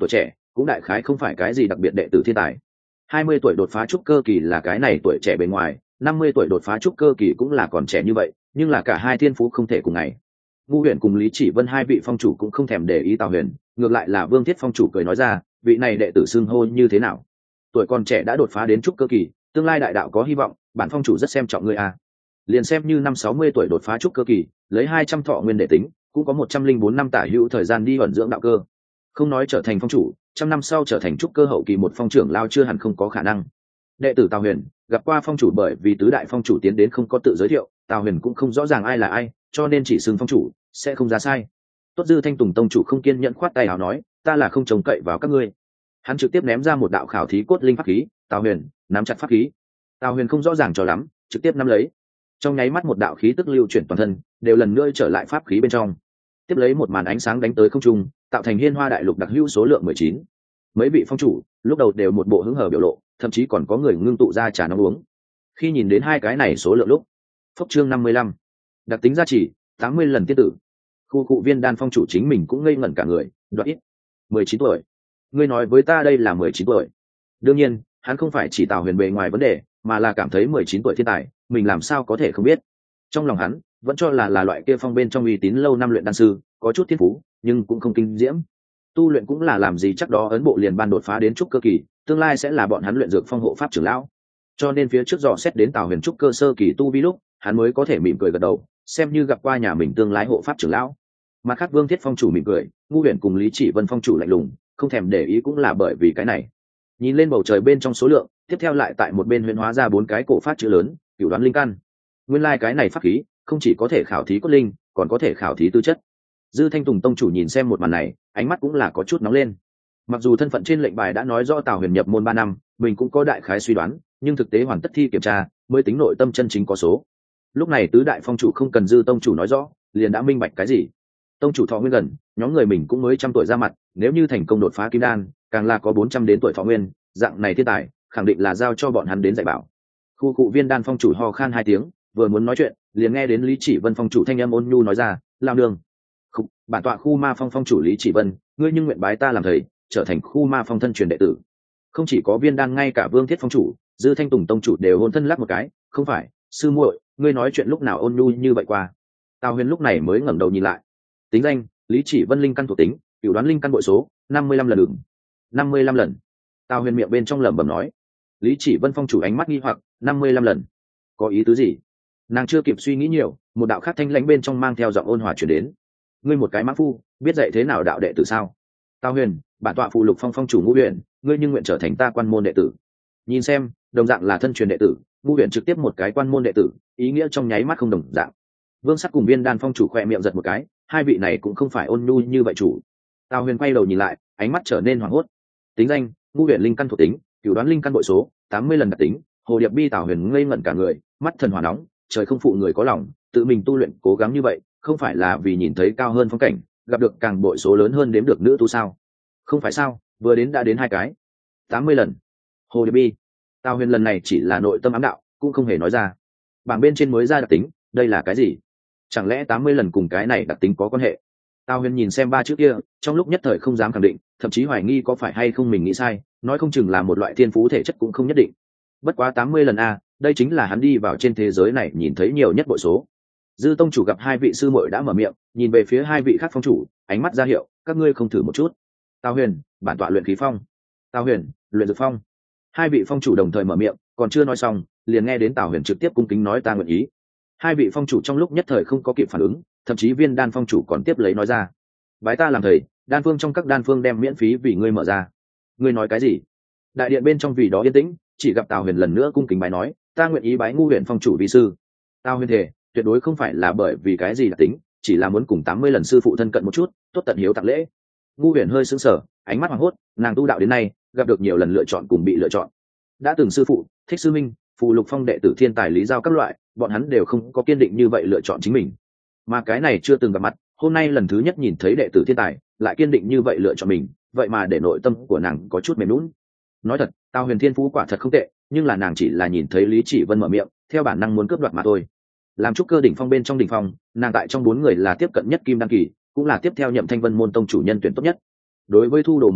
cũng đại khái không phải cái gì đặc biệt đệ tử thiên tài. 20 tuổi đột phá trúc cơ kỳ là cái này tuổi trẻ bề ngoài, 50 tuổi đột phá trúc cơ kỳ cũng là còn trẻ như vậy, nhưng là cả hai thiên phú không thể cùng ngày. Ngu Huyền cùng Lý Chỉ Vân hai vị phong chủ cũng không thèm để ý Tào Huyền, ngược lại là Vương Thiết phong chủ cười nói ra, vị này đệ tử xưng hô như thế nào? Tuổi còn trẻ đã đột phá đến trúc cơ kỳ, tương lai đại đạo có hy vọng, bản phong chủ rất xem trọng ngươi a. Liền xem như 60 tuổi đột phá trúc cơ kỳ, lấy 200 thọ nguyên để tính, cũng có 104 năm tả hữu thời gian đi ẩn dưỡng đạo cơ. Không nói trở thành phong chủ, trăm năm sau trở thành trúc cơ hậu kỳ một phong trưởng lao chưa hẳn không có khả năng. Đệ tử Tào Huyền gặp qua phong chủ, bởi vì tứ đại phong chủ tiến đến không có tự giới thiệu, Tào Huyền cũng không rõ ràng ai là ai, cho nên chỉ xưng phong chủ sẽ không ra sai. Tốt Dư Thanh Tùng tông chủ không kiên nhẫn khoát tay áo nói, ta là không trông cậy vào các ngươi. Hắn trực tiếp ném ra một đạo khảo thí cốt linh pháp khí. Tào Huyền nắm chặt pháp khí. Tào Huyền không rõ ràng cho lắm, trực tiếp nắm lấy. Trong nháy mắt một đạo khí tức lưu chuyển toàn thân, đều lần nữa trở lại pháp khí bên trong. Tiếp lấy một màn ánh sáng đánh tới không trung, tạo thành Hiên Hoa đại lục đặc hữu số lượng 19. Mấy vị phong chủ lúc đầu đều một bộ hứng hờ biểu lộ, thậm chí còn có người ngưng tụ ra trà nóng uống. Khi nhìn đến hai cái này số lượng lúc, phốc chương 55, đặc tính gia trì 80 lần tiên tử. Khu cụ Viên Đan phong chủ chính mình cũng ngây ngẩn cả người, đoạt ít 19 tuổi. Ngươi nói với ta đây là 19 tuổi? Đương nhiên, hắn không phải chỉ Tào Huyền bề ngoài vấn đề, mà là cảm thấy 19 tuổi thiên tài, mình làm sao có thể không biết. Trong lòng hắn vẫn cho là loại kia phong bên trong uy tín lâu năm luyện đan sư, có chút thiên phú, nhưng cũng không kinh diễm. Tu luyện cũng là làm gì chắc đó ấn bộ liền ban đột phá đến trúc cơ kỳ, tương lai sẽ là bọn hắn luyện dược phong hộ pháp trưởng lão. Cho nên phía trước dò xét đến Tào Huyền trúc cơ sơ kỳ tu vi lúc, hắn mới có thể mỉm cười gật đầu, xem như gặp qua nhà mình tương lai hộ pháp trưởng lão. Mặt khác Vương Thiết phong chủ mỉm cười, Ngu Huyền cùng Lý Chỉ Vân phong chủ lạnh lùng, không thèm để ý cũng là bởi vì cái này. Nhìn lên bầu trời bên trong số lượng, tiếp theo lại tại một bên huyễn hóa ra 4 cái cổ phát chữ lớn, Cửu Đoán Linh Căn. Nguyên lai cái này pháp khí không chỉ có thể khảo thí cốt linh, còn có thể khảo thí tư chất. Dư Thanh Tùng tông chủ nhìn xem một màn này, ánh mắt cũng là có chút nóng lên. Mặc dù thân phận trên lệnh bài đã nói rõ Tào Huyền nhập môn 3 năm, mình cũng có đại khái suy đoán, nhưng thực tế hoàn tất thi kiểm tra mới tính nội tâm chân chính có số. Lúc này tứ đại phong chủ không cần Dư tông chủ nói rõ, liền đã minh bạch cái gì. Tông chủ thọ nguyên gần, nhóm người mình cũng mới 100 tuổi ra mặt, nếu như thành công đột phá kim đan, càng là có 400 đến tuổi thọ nguyên, dạng này thiên tài, khẳng định là giao cho bọn hắn đến dạy bảo. Khu cụ Viên Đan phong chủ ho khan 2 tiếng, vừa muốn nói chuyện, liền nghe đến Lý Chỉ Vân phong chủ thanh âm ôn nhu nói ra, "Lao nương." Khục, bản tọa khu ma phong phong chủ Lý Chỉ Vân, ngươi nhưng nguyện bái ta làm thầy, trở thành khu ma phong thân truyền đệ tử. Không chỉ có Viên Đan, ngay cả Vương Thiết phong chủ, Dư Thanh Tùng tông chủ đều hôn thân lắc một cái, "Không phải, sư muội, ngươi nói chuyện lúc nào ôn nhu như vậy qua?" Tào Huyền lúc này mới ngẩng đầu nhìn lại. Tính danh: Lý Chỉ Vân, linh căn thuộc tính, Cửu Đoán Linh Căn bội số 55 lần đường. 55 lần. Tào Huyền miệng bên trong lẩm bẩm nói. Lý Chỉ Vân phong chủ ánh mắt nghi hoặc, 55 lần. Có ý tứ gì? Nàng chưa kịp suy nghĩ nhiều, một đạo khác thanh lãnh bên trong mang theo giọng ôn hòa truyền đến. Ngươi một cái mã phu, biết dạy thế nào đạo đệ tử sao? Tào Huyền, bản tọa phụ lục phong phong chủ Ngũ Huyền, ngươi nhưng nguyện trở thành ta quan môn đệ tử. Nhìn xem, đồng dạng là thân truyền đệ tử, Ngũ Huyền trực tiếp một cái quan môn đệ tử, ý nghĩa trong nháy mắt không đồng dạng. Vương Sắt cùng Viên Đan phong chủ khỏe miệng giật một cái, hai vị này cũng không phải ôn nhu như vậy chủ. Tào Huyền quay đầu nhìn lại, ánh mắt trở nên hoảng hốt. Tính danh: Ngũ Huyền, linh căn thuộc tính, Cửu Đoán Linh Căn bội số 80 lần đặc tính. Hồ Điệp Bi. Tào Huyền ngây ngẩn cả người, mắt thần hỏa nóng, trời không phụ người có lòng, tự mình tu luyện cố gắng như vậy, không phải là vì nhìn thấy cao hơn phong cảnh, gặp được càng bội số lớn hơn đếm được nữ tu sao? Không phải sao, vừa đến đã đến 2 cái. 80 lần. Hồ Điệp Bi. Tào Huyền lần này chỉ là nội tâm ám đạo, cũng không hề nói ra. Bảng bên trên mới ra đặc tính, đây là cái gì? Chẳng lẽ 80 lần cùng cái này đặc tính có quan hệ? Tào Huyền nhìn xem 3 chữ kia, trong lúc nhất thời không dám khẳng định, thậm chí hoài nghi có phải hay không mình nghĩ sai, nói không chừng là một loại thiên phú thể chất cũng không nhất định. Bất quá 80 lần a, đây chính là hắn đi vào trên thế giới này nhìn thấy nhiều nhất bội số. Dư tông chủ gặp hai vị sư muội đã mở miệng, nhìn về phía hai vị khác phong chủ, ánh mắt ra hiệu, các ngươi không thử một chút. Tào Huyền, bản tọa luyện khí phong. Tào Huyền, luyện dược phong. Hai vị phong chủ đồng thời mở miệng, còn chưa nói xong, liền nghe đến Tào Huyền trực tiếp cung kính nói ta nguyện ý. Hai vị phong chủ trong lúc nhất thời không có kịp phản ứng, thậm chí Viên Đan phong chủ còn tiếp lấy nói ra, bái ta làm thầy, đan phương trong các đan phương đem miễn phí vì ngươi mở ra. Ngươi nói cái gì? Đại điện bên trong vì đó yên tĩnh, chỉ gặp Tào Huyền lần nữa cung kính bái nói, ta nguyện ý bái Ngu Huyền phong chủ vi sư. Tào Huyền thề, tuyệt đối không phải là bởi vì cái gì đặc tính, chỉ là muốn cùng 80 lần sư phụ thân cận một chút, tốt tận hiếu tặng lễ. Ngu Huyền hơi sững sờ, ánh mắt hoảng hốt, nàng tu đạo đến nay, gặp được nhiều lần lựa chọn cùng bị lựa chọn. Đã từng sư phụ, Thích sư minh, phù lục phong đệ tử thiên tài lý giao các loại, bọn hắn đều không có kiên định như vậy lựa chọn chính mình. Mà cái này chưa từng gặp mặt, hôm nay lần thứ nhất nhìn thấy đệ tử thiên tài, lại kiên định như vậy lựa chọn mình, vậy mà để nội tâm của nàng có chút mềm nhũn. Nói thật, Tào Huyền thiên phú quả thật không tệ, nhưng là nàng chỉ là nhìn thấy Lý Chỉ Vân mở miệng, theo bản năng muốn cướp đoạt mà thôi. Làm trúc cơ đỉnh phong bên trong đỉnh phong, nàng tại trong 4 người là tiếp cận nhất kim đăng kỳ, cũng là tiếp theo nhậm Thanh Vân môn tông chủ nhân tuyển tốt nhất. Đối với thu đồ một chuyện,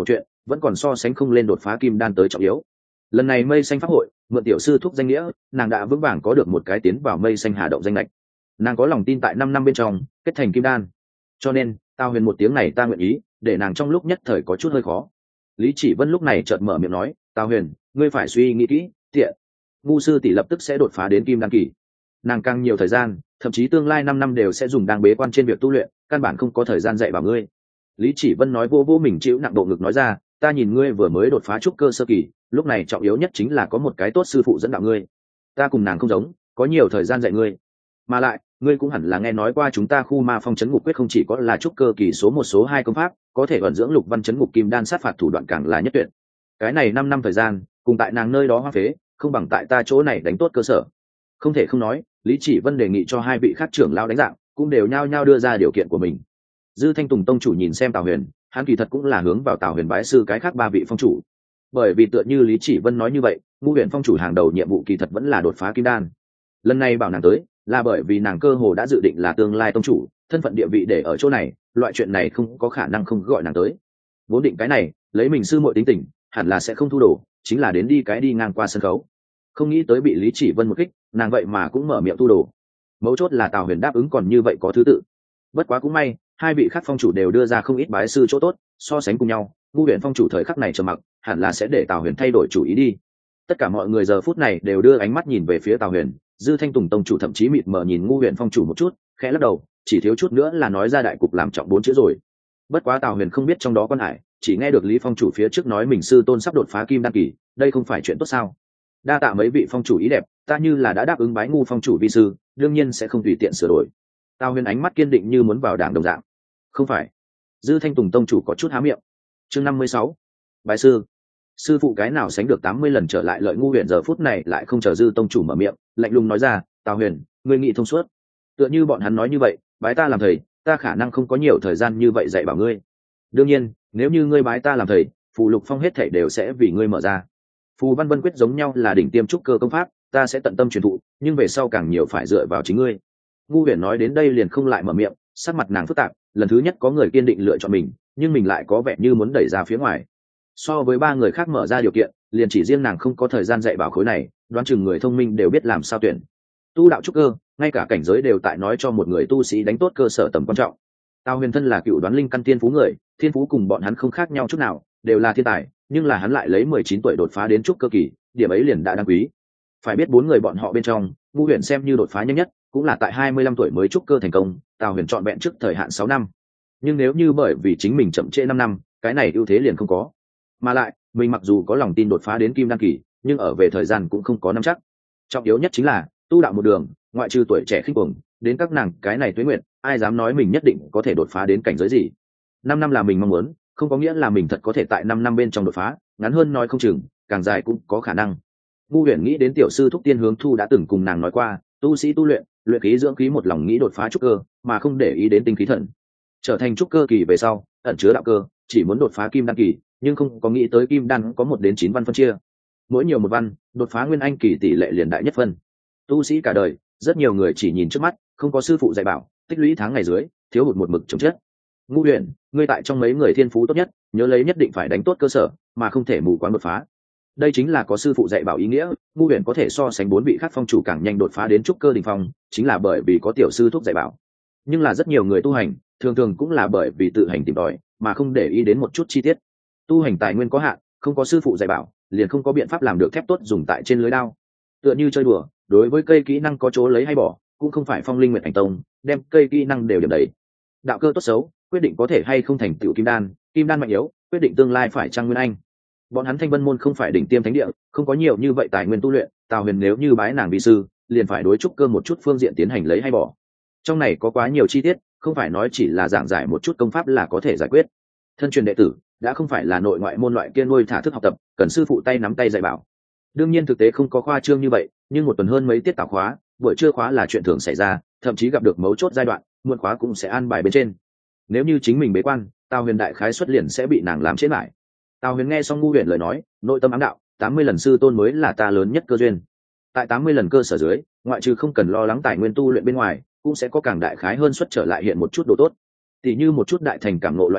vẫn còn so sánh không lên đột phá kim đan tới trọng yếu. Lần này mây xanh pháp hội mượn tiểu sư thúc danh nghĩa, nàng đã vững vàng có được một cái tiến vào mây xanh hà động danh lệch. Nàng có lòng tin tại 5 năm bên trong kết thành kim đan, cho nên Tào Huyền một tiếng này ta nguyện ý, để nàng trong lúc nhất thời có chút hơi khó. Lý Chỉ Vân lúc này chợt mở miệng nói, Tào Huyền, ngươi phải suy nghĩ kỹ, tiện ngu sư tỷ lập tức sẽ đột phá đến kim đan kỳ, nàng càng nhiều thời gian, thậm chí tương lai 5 năm đều sẽ dùng đang bế quan trên việc tu luyện, căn bản không có thời gian dạy bảo ngươi. Lý Chỉ Vân nói vô vô mình chịu nặng độ ngực nói ra, ta nhìn ngươi vừa mới đột phá trúc cơ sơ kỳ, lúc này trọng yếu nhất chính là có một cái tốt sư phụ dẫn đạo ngươi. Ta cùng nàng không giống, có nhiều thời gian dạy ngươi, mà lại ngươi cũng hẳn là nghe nói qua chúng ta khu ma phong chấn ngục quyết không chỉ có là trúc cơ kỳ số 1 số 2 công pháp, có thể vận dưỡng lục văn chấn ngục kim đan sát phạt thủ đoạn càng là nhất tuyệt. Cái này 5 năm thời gian, cùng tại nàng nơi đó hoa phế, không bằng tại ta chỗ này đánh tốt cơ sở. Không thể không nói, Lý Chỉ Vân đề nghị cho hai vị khác trưởng lão đánh dạng, cũng đều nhao nhao đưa ra điều kiện của mình. Dư Thanh Tùng tông chủ nhìn xem Tào Huyền, hắn kỳ thật cũng là hướng vào Tào Huyền bái sư cái khác 3 vị phong chủ. Bởi vì tựa như Lý Chỉ Vân nói như vậy, Ngũ Huyền phong chủ hàng đầu nhiệm vụ kỳ thật vẫn là đột phá kim đan. Lần này bảo nàng tới, là bởi vì nàng cơ hồ đã dự định là tương lai tông chủ, thân phận địa vị để ở chỗ này, loại chuyện này không có khả năng không gọi nàng tới. Vốn định cái này, lấy mình sư muội tính tình, hẳn là sẽ không thu đồ, chính là đến đi ngang qua sân khấu. Không nghĩ tới bị Lý Chỉ Vân một kích, nàng vậy mà cũng mở miệng thu đồ. Mấu chốt là Tào Huyền đáp ứng còn như vậy có thứ tự. Bất quá cũng may, hai vị khác phong chủ đều đưa ra không ít bái sư chỗ tốt, so sánh cùng nhau, Ngũ Huyền phong chủ thời khắc này trầm mặc, hẳn là sẽ để Tào Huyền thay đổi chủ ý đi. Tất cả mọi người giờ phút này đều đưa ánh mắt nhìn về phía Tào Huyền, Dư Thanh Tùng tông chủ thậm chí mịt mờ nhìn Ngũ Huyền phong chủ một chút, khẽ lắc đầu, chỉ thiếu chút nữa là nói ra đại cục làm trọng 4 chữ rồi. Bất quá Tào Huyền không biết trong đó quan hải, chỉ nghe được Lý phong chủ phía trước nói mình sư tôn sắp đột phá kim đan kỳ, đây không phải chuyện tốt sao? Đa tạ mấy vị phong chủ ý đẹp, ta như là đã đáp ứng bái Ngu phong chủ vi sư, đương nhiên sẽ không tùy tiện sửa đổi. Tào Huyền ánh mắt kiên định như muốn vào đảng đồng dạng. Không phải. Dư Thanh Tùng tông chủ có chút há miệng. Chương 56. Bái sư. Sư phụ cái nào sánh được 80 lần trở lại lợi Ngu Huyền giờ phút này lại không chờ Dư tông chủ mở miệng, lạnh lùng nói ra, Tào Huyền, ngươi nghĩ thông suốt. Tựa như bọn hắn nói như vậy, bái ta làm thầy, ta khả năng không có nhiều thời gian như vậy dạy bảo ngươi. Đương nhiên, nếu như ngươi bái ta làm thầy, phù lục phong hết thảy đều sẽ vì ngươi mở ra. Phù văn vân quyết giống nhau là đỉnh tiêm trúc cơ công pháp, ta sẽ tận tâm truyền thụ, nhưng về sau càng nhiều phải dựa vào chính ngươi. Ngu Huyền nói đến đây liền không lại mở miệng, sắc mặt nàng phức tạp, lần thứ nhất có người kiên định lựa chọn mình, nhưng mình lại có vẻ như muốn đẩy ra phía ngoài. So với 3 người khác mở ra điều kiện, liền chỉ riêng nàng không có thời gian dạy bảo khối này, đoán chừng người thông minh đều biết làm sao tuyển. Tu đạo trúc cơ, ngay cả cảnh giới đều tại nói cho một người tu sĩ đánh tốt cơ sở tầm quan trọng. Tào Huyền thân là cựu đoán linh căn thiên phú người, thiên phú cùng bọn hắn không khác nhau chút nào, đều là thiên tài, nhưng là hắn lại lấy 19 tuổi đột phá đến trúc cơ kỳ, điểm ấy liền đã đáng quý. Phải biết 4 người bọn họ bên trong, Ngũ Huyền xem như đột phá nhanh nhất, cũng là tại 25 tuổi mới trúc cơ thành công, Tào Huyền chọn vẹn trước thời hạn 6 năm. Nhưng nếu như bởi vì chính mình chậm trễ 5 năm, cái này ưu thế liền không có. Mà lại, mình mặc dù có lòng tin đột phá đến kim đan kỳ, nhưng ở về thời gian cũng không có nắm chắc. Trọng yếu nhất chính là, tu đạo một đường, ngoại trừ tuổi trẻ khinh cuồng, đến các nàng cái này tuế nguyện, ai dám nói mình nhất định có thể đột phá đến cảnh giới gì. 5 năm là mình mong muốn, không có nghĩa là mình thật có thể tại 5 năm bên trong đột phá, ngắn hơn nói không chừng, càng dài cũng có khả năng. Ngu Huyền nghĩ đến tiểu sư thúc Tiên Hướng Thu đã từng cùng nàng nói qua, tu sĩ tu luyện, luyện khí dưỡng khí một lòng nghĩ đột phá trúc cơ, mà không để ý đến tinh khí thần. Trở thành trúc cơ kỳ về sau, ẩn chứa đạo cơ, chỉ muốn đột phá kim đan kỳ, nhưng không có nghĩ tới kim đan có 1 đến 9 văn phân chia. Mỗi nhiều một văn, đột phá nguyên anh kỳ tỷ lệ liền đại nhất phân. Tu sĩ cả đời, rất nhiều người chỉ nhìn trước mắt, không có sư phụ dạy bảo, tích lũy tháng ngày dưới, thiếu hụt một mực chồng chất. Ngũ Huyền, ngươi tại trong mấy người thiên phú tốt nhất, nhớ lấy nhất định phải đánh tốt cơ sở, mà không thể mù quáng đột phá. Đây chính là có sư phụ dạy bảo ý nghĩa, Ngũ Huyền có thể so sánh 4 vị khác phong chủ càng nhanh đột phá đến trúc cơ đỉnh phong, chính là bởi vì có tiểu sư thúc dạy bảo. Nhưng là rất nhiều người tu hành, thường thường cũng là bởi vì tự hành tìm tòi, mà không để ý đến một chút chi tiết. Tu hành tài nguyên có hạn, không có sư phụ dạy bảo, liền không có biện pháp làm được thép tốt dùng tại trên lưới đao. Tựa như chơi đùa, đối với cây kỹ năng có chỗ lấy hay bỏ, cũng không phải Phong Linh Nguyệt Ảnh Tông đem cây kỹ năng đều điểm đầy. Đạo cơ tốt xấu, quyết định có thể hay không thành tựu kim đan mạnh yếu, quyết định tương lai phải trang nguyên anh. Bọn hắn Thanh Vân môn không phải đỉnh tiêm thánh địa, không có nhiều như vậy tài nguyên tu luyện, Tào Huyền nếu như bái nàng vi sư, liền phải đối trúc cơ một chút phương diện tiến hành lấy hay bỏ. Trong này có quá nhiều chi tiết, không phải nói chỉ là giảng giải một chút công pháp là có thể giải quyết. Thân truyền đệ tử đã không phải là nội ngoại môn loại kia nuôi thả thức học tập, cần sư phụ tay nắm tay dạy bảo. Đương nhiên thực tế không có khoa trương như vậy, nhưng 1 tuần hơn mấy tiết tạo khóa, buổi trưa khóa là chuyện thường xảy ra, thậm chí gặp được mấu chốt giai đoạn, muộn khóa cũng sẽ an bài bên trên. Nếu như chính mình bế quan, Tào Huyền đại khái xuất liền sẽ bị nàng làm chết lại. Tào Huyền nghe xong Ngu Huyền lời nói, nội tâm ám đạo, 80 lần sư tôn mới là ta lớn nhất cơ duyên. Tại 80 lần cơ sở dưới, ngoại trừ không cần lo lắng tài nguyên tu luyện bên ngoài, cũng sẽ có càng đại khái hơn suất trở lại hiện một chút đồ tốt. Tỷ như một chút đại thành cảm ngộ loại hình,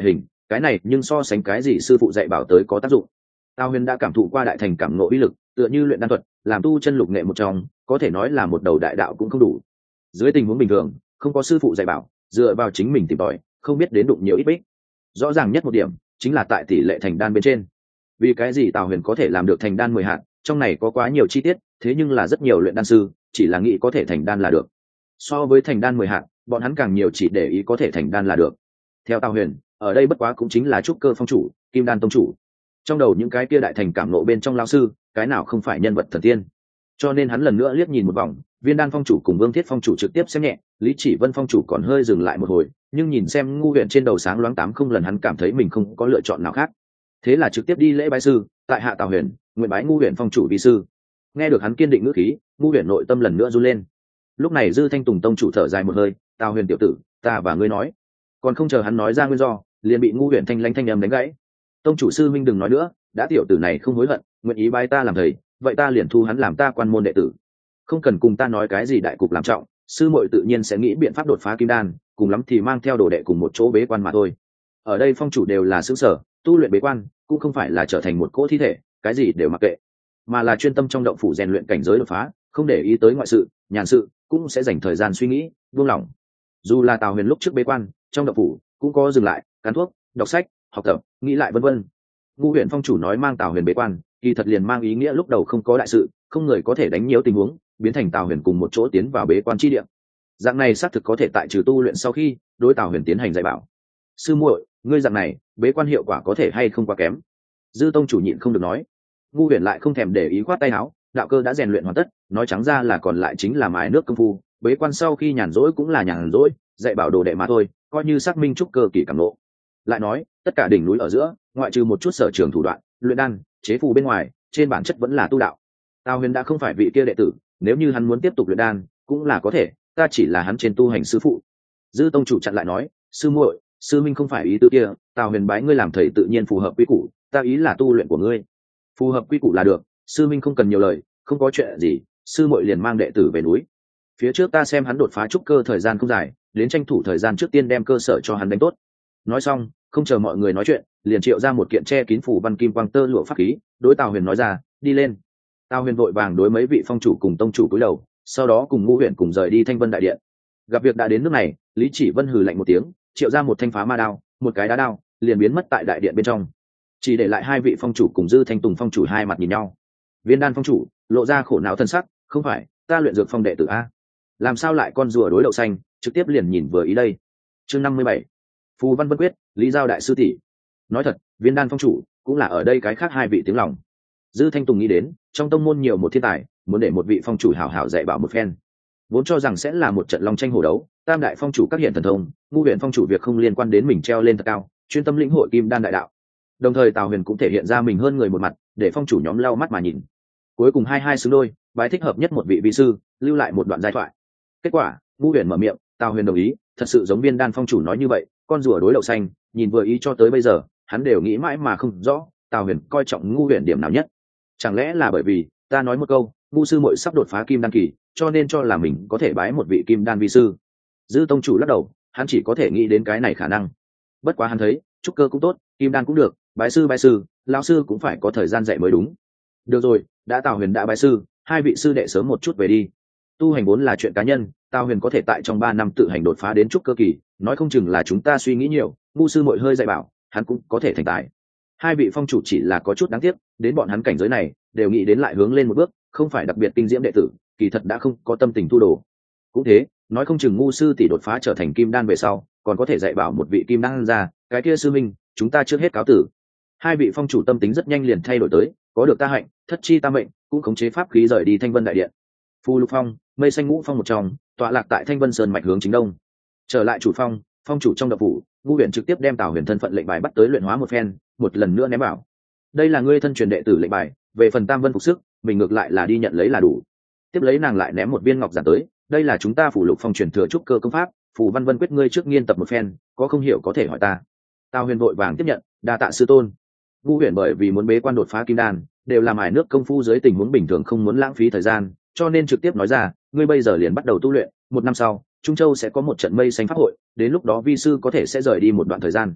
cái này nhưng so sánh cái gì sư phụ dạy bảo tới có tác dụng. Tào Huyền đã cảm thụ qua đại thành cảm ngộ uy lực, tựa như luyện đan thuật, làm tu chân lục nghệ một trong, có thể nói là một đầu đại đạo cũng không đủ. Dưới tình huống bình thường, không có sư phụ dạy bảo, dựa vào chính mình tìm tòi, không biết đến đụng nhiều ít bích. Rõ ràng nhất một điểm chính là tại tỷ lệ thành đan bên trên. Vì cái gì Tào Huyền có thể làm được thành đan 10 hạt, trong này có quá nhiều chi tiết, thế nhưng là rất nhiều luyện đan sư chỉ là nghĩ có thể thành đan là được. So với thành đan 10 hạt, bọn hắn càng nhiều chỉ để ý có thể thành đan là được. Theo Tào Huyền, ở đây bất quá cũng chính là trúc cơ phong chủ, kim đan tông chủ. Trong đầu những cái kia đại thành cảm nộ bên trong lão sư, cái nào không phải nhân vật thần tiên. Cho nên hắn lần nữa liếc nhìn một vòng, Viên Đan phong chủ cùng Vương Thiết phong chủ trực tiếp xem nhẹ, Lý Chỉ Vân phong chủ còn hơi dừng lại một hồi, nhưng nhìn xem ngu huyện trên đầu sáng loáng 80 lần, hắn cảm thấy mình không có lựa chọn nào khác. Thế là trực tiếp đi lễ bái sư, tại hạ Tào Huyền, nguyện bái ngu huyện phong chủ vi sư. Nghe được hắn kiên định ngữ khí, ngu huyện nội tâm lần nữa run lên. Lúc này Dư Thanh Tùng tông chủ thở dài một hơi, Tào Huyền tiểu tử, ta và ngươi nói. Còn không chờ hắn nói ra nguyên do, liền bị ngu huyện thanh lãnh thanh âm đánh gãy. Tông chủ sư minh đừng nói nữa, đã tiểu tử này không hối hận, nguyện ý bái ta làm thầy, vậy ta liền thu hắn làm ta quan môn đệ tử. Không cần cùng ta nói cái gì đại cục làm trọng, sư muội tự nhiên sẽ nghĩ biện pháp đột phá kim đan, cùng lắm thì mang theo đồ đệ cùng một chỗ bế quan mà thôi. Ở đây phong chủ đều là xứ sở, tu luyện bế quan cũng không phải là trở thành một cỗ thi thể, cái gì đều mặc kệ, mà là chuyên tâm trong động phủ rèn luyện cảnh giới đột phá, không để ý tới ngoại sự, nhàn sự, cũng sẽ dành thời gian suy nghĩ, buông lỏng. Dù là Tào Huyền lúc trước bế quan, trong động phủ cũng có dừng lại, cắn thuốc, đọc sách, học tập, nghĩ lại vân vân. Ngũ Huyền phong chủ nói mang Tào Huyền bế quan, kỳ thật liền mang ý nghĩa lúc đầu không có đại sự, không người có thể đánh nhiễu tình huống, biến thành Tào Huyền cùng một chỗ tiến vào bế quan chi địa. Dạng này xác thực có thể tại trừ tu luyện sau khi đối Tào Huyền tiến hành dạy bảo. Sư muội, ngươi dạng này bế quan hiệu quả có thể hay không quá kém? Dư tông chủ nhịn không được nói. Ngũ Huyền lại không thèm để ý, khoát tay áo, đạo cơ đã rèn luyện hoàn tất, nói trắng ra là còn lại chính là mài nước công phu, bế quan sau khi nhàn rỗi cũng là nhàn rỗi, dạy bảo đồ đệ mà thôi, coi như xác minh trúc cơ kỳ cảm ngộ. Lại nói, tất cả đỉnh núi ở giữa, ngoại trừ một chút sở trường thủ đoạn, luyện đan, chế phù bên ngoài, trên bản chất vẫn là tu đạo. Tào Huyền đã không phải vị kia đệ tử, nếu như hắn muốn tiếp tục luyện đan, cũng là có thể, ta chỉ là hắn trên tu hành sư phụ. Dư tông chủ chặn lại nói, sư muội, sư minh không phải ý tứ kia, Tào Huyền bái ngươi làm thầy tự nhiên phù hợp quy củ, ta ý là tu luyện của ngươi. Phù hợp quy củ là được, sư minh không cần nhiều lời, không có chuyện gì, sư muội liền mang đệ tử về núi. Phía trước ta xem hắn đột phá trúc cơ thời gian không dài, đến tranh thủ thời gian trước tiên đem cơ sở cho hắn đánh tốt. Nói xong, không chờ mọi người nói chuyện, liền triệu ra một kiện che kín phủ văn kim quang tơ lụa pháp khí, đối Tào Huyền nói ra, đi lên. Tào Huyền vội vàng đối mấy vị phong chủ cùng tông chủ cúi đầu, sau đó cùng Ngũ Huyền cùng rời đi Thanh Vân đại điện. Gặp việc đã đến nước này, Lý Chỉ Vân hừ lạnh một tiếng, triệu ra một thanh phá ma đao, một cái đá đao, liền biến mất tại đại điện bên trong, chỉ để lại hai vị phong chủ cùng Dư Thanh Tùng phong chủ hai mặt nhìn nhau. Viên Đan phong chủ lộ ra khổ não thân sắc, không phải, ta luyện dược phong đệ tử a, làm sao lại con rùa đối đậu xanh, trực tiếp liền nhìn vừa ý đây. Chương 57, Phù Văn Vân Quyết, Lý Giao đại sư tỷ. Nói thật, Viên Đan phong chủ cũng là ở đây cái khác hai vị tiếng lòng. Dư Thanh Tùng nghĩ đến, trong tông môn nhiều một thiên tài, muốn để một vị phong chủ hảo hảo dạy bảo một phen, vốn cho rằng sẽ là một trận long tranh hổ đấu, tam đại phong chủ các hiện thần thông, Ngũ Huyền phong chủ việc không liên quan đến mình treo lên thật cao, chuyên tâm lĩnh hội kim đan đại đạo. Đồng thời Tào Huyền cũng thể hiện ra mình hơn người một mặt, để phong chủ nhóm lau mắt mà nhìn. Cuối cùng hai xứng đôi, bái thích hợp nhất một vị vi sư, lưu lại một đoạn giai thoại. Kết quả, Ngũ Huyền mở miệng, Tào Huyền đồng ý, thật sự giống Viên Đan phong chủ nói như vậy, con rùa đối đậu xanh, nhìn vừa ý cho tới bây giờ, hắn đều nghĩ mãi mà không rõ, Tào Huyền coi trọng Ngũ Huyền điểm nào nhất. Chẳng lẽ là bởi vì ta nói một câu, Ngũ sư muội sắp đột phá kim đan kỳ, cho nên cho là mình có thể bái một vị kim đan vi sư? Dư tông chủ lắc đầu, hắn chỉ có thể nghĩ đến cái này khả năng. Bất quá hắn thấy, trúc cơ cũng tốt, kim đan cũng được, bái sư lão sư cũng phải có thời gian dạy mới đúng. Được rồi, đã Tào Huyền đã bái sư, hai vị sư đệ sớm một chút về đi. Tu hành vốn là chuyện cá nhân, Tào Huyền có thể tại trong 3 năm tự hành đột phá đến trúc cơ kỳ, nói không chừng là chúng ta suy nghĩ nhiều, Ngũ sư muội hơi dạy bảo, hắn cũng có thể thành tài. Hai vị phong chủ chỉ là có chút đáng tiếc, đến bọn hắn cảnh giới này, đều nghĩ đến lại hướng lên một bước, không phải đặc biệt kinh diễm đệ tử, kỳ thật đã không có tâm tình tu đồ. Cũng thế, nói không chừng Ngũ sư tỷ đột phá trở thành kim đan về sau, còn có thể dạy bảo một vị kim đan ra, cái kia sư minh, chúng ta trước hết cáo tử. Hai vị phong chủ tâm tính rất nhanh liền thay đổi tới, có được ta hạnh, thất chi tam mệnh, cũng khống chế pháp khí rời đi Thanh Vân đại điện. Phù Lục Phong, Mây Xanh Ngũ Phong một trong, tọa lạc tại Thanh Vân Sơn mạch hướng chính đông. Trở lại chủ phong, phong chủ trong đập phủ, Ngũ Huyền trực tiếp đem Tào Huyền thân phận lệnh bài bắt tới luyện hóa một phen, một lần nữa ném bảo. Đây là ngươi thân truyền đệ tử lệnh bài, về phần Tam Vân phục sức, mình ngược lại là đi nhận lấy là đủ. Tiếp lấy nàng lại ném một viên ngọc giản tới, đây là chúng ta Phù Lục Phong truyền thừa trúc cơ công pháp, Phù Văn Vân quyết, ngươi trước nghiên tập một phen, có không hiểu có thể hỏi ta. Tào Huyền vội vàng tiếp nhận, đa tạ sư tôn. Ngũ Huyền bởi vì muốn bế quan đột phá kim đan, đều làm mài nước công phu dưới tình huống bình thường không muốn lãng phí thời gian, cho nên trực tiếp nói ra, ngươi bây giờ liền bắt đầu tu luyện, 1 năm sau, Trung Châu sẽ có một trận mây xanh pháp hội, đến lúc đó vi sư có thể sẽ rời đi một đoạn thời gian.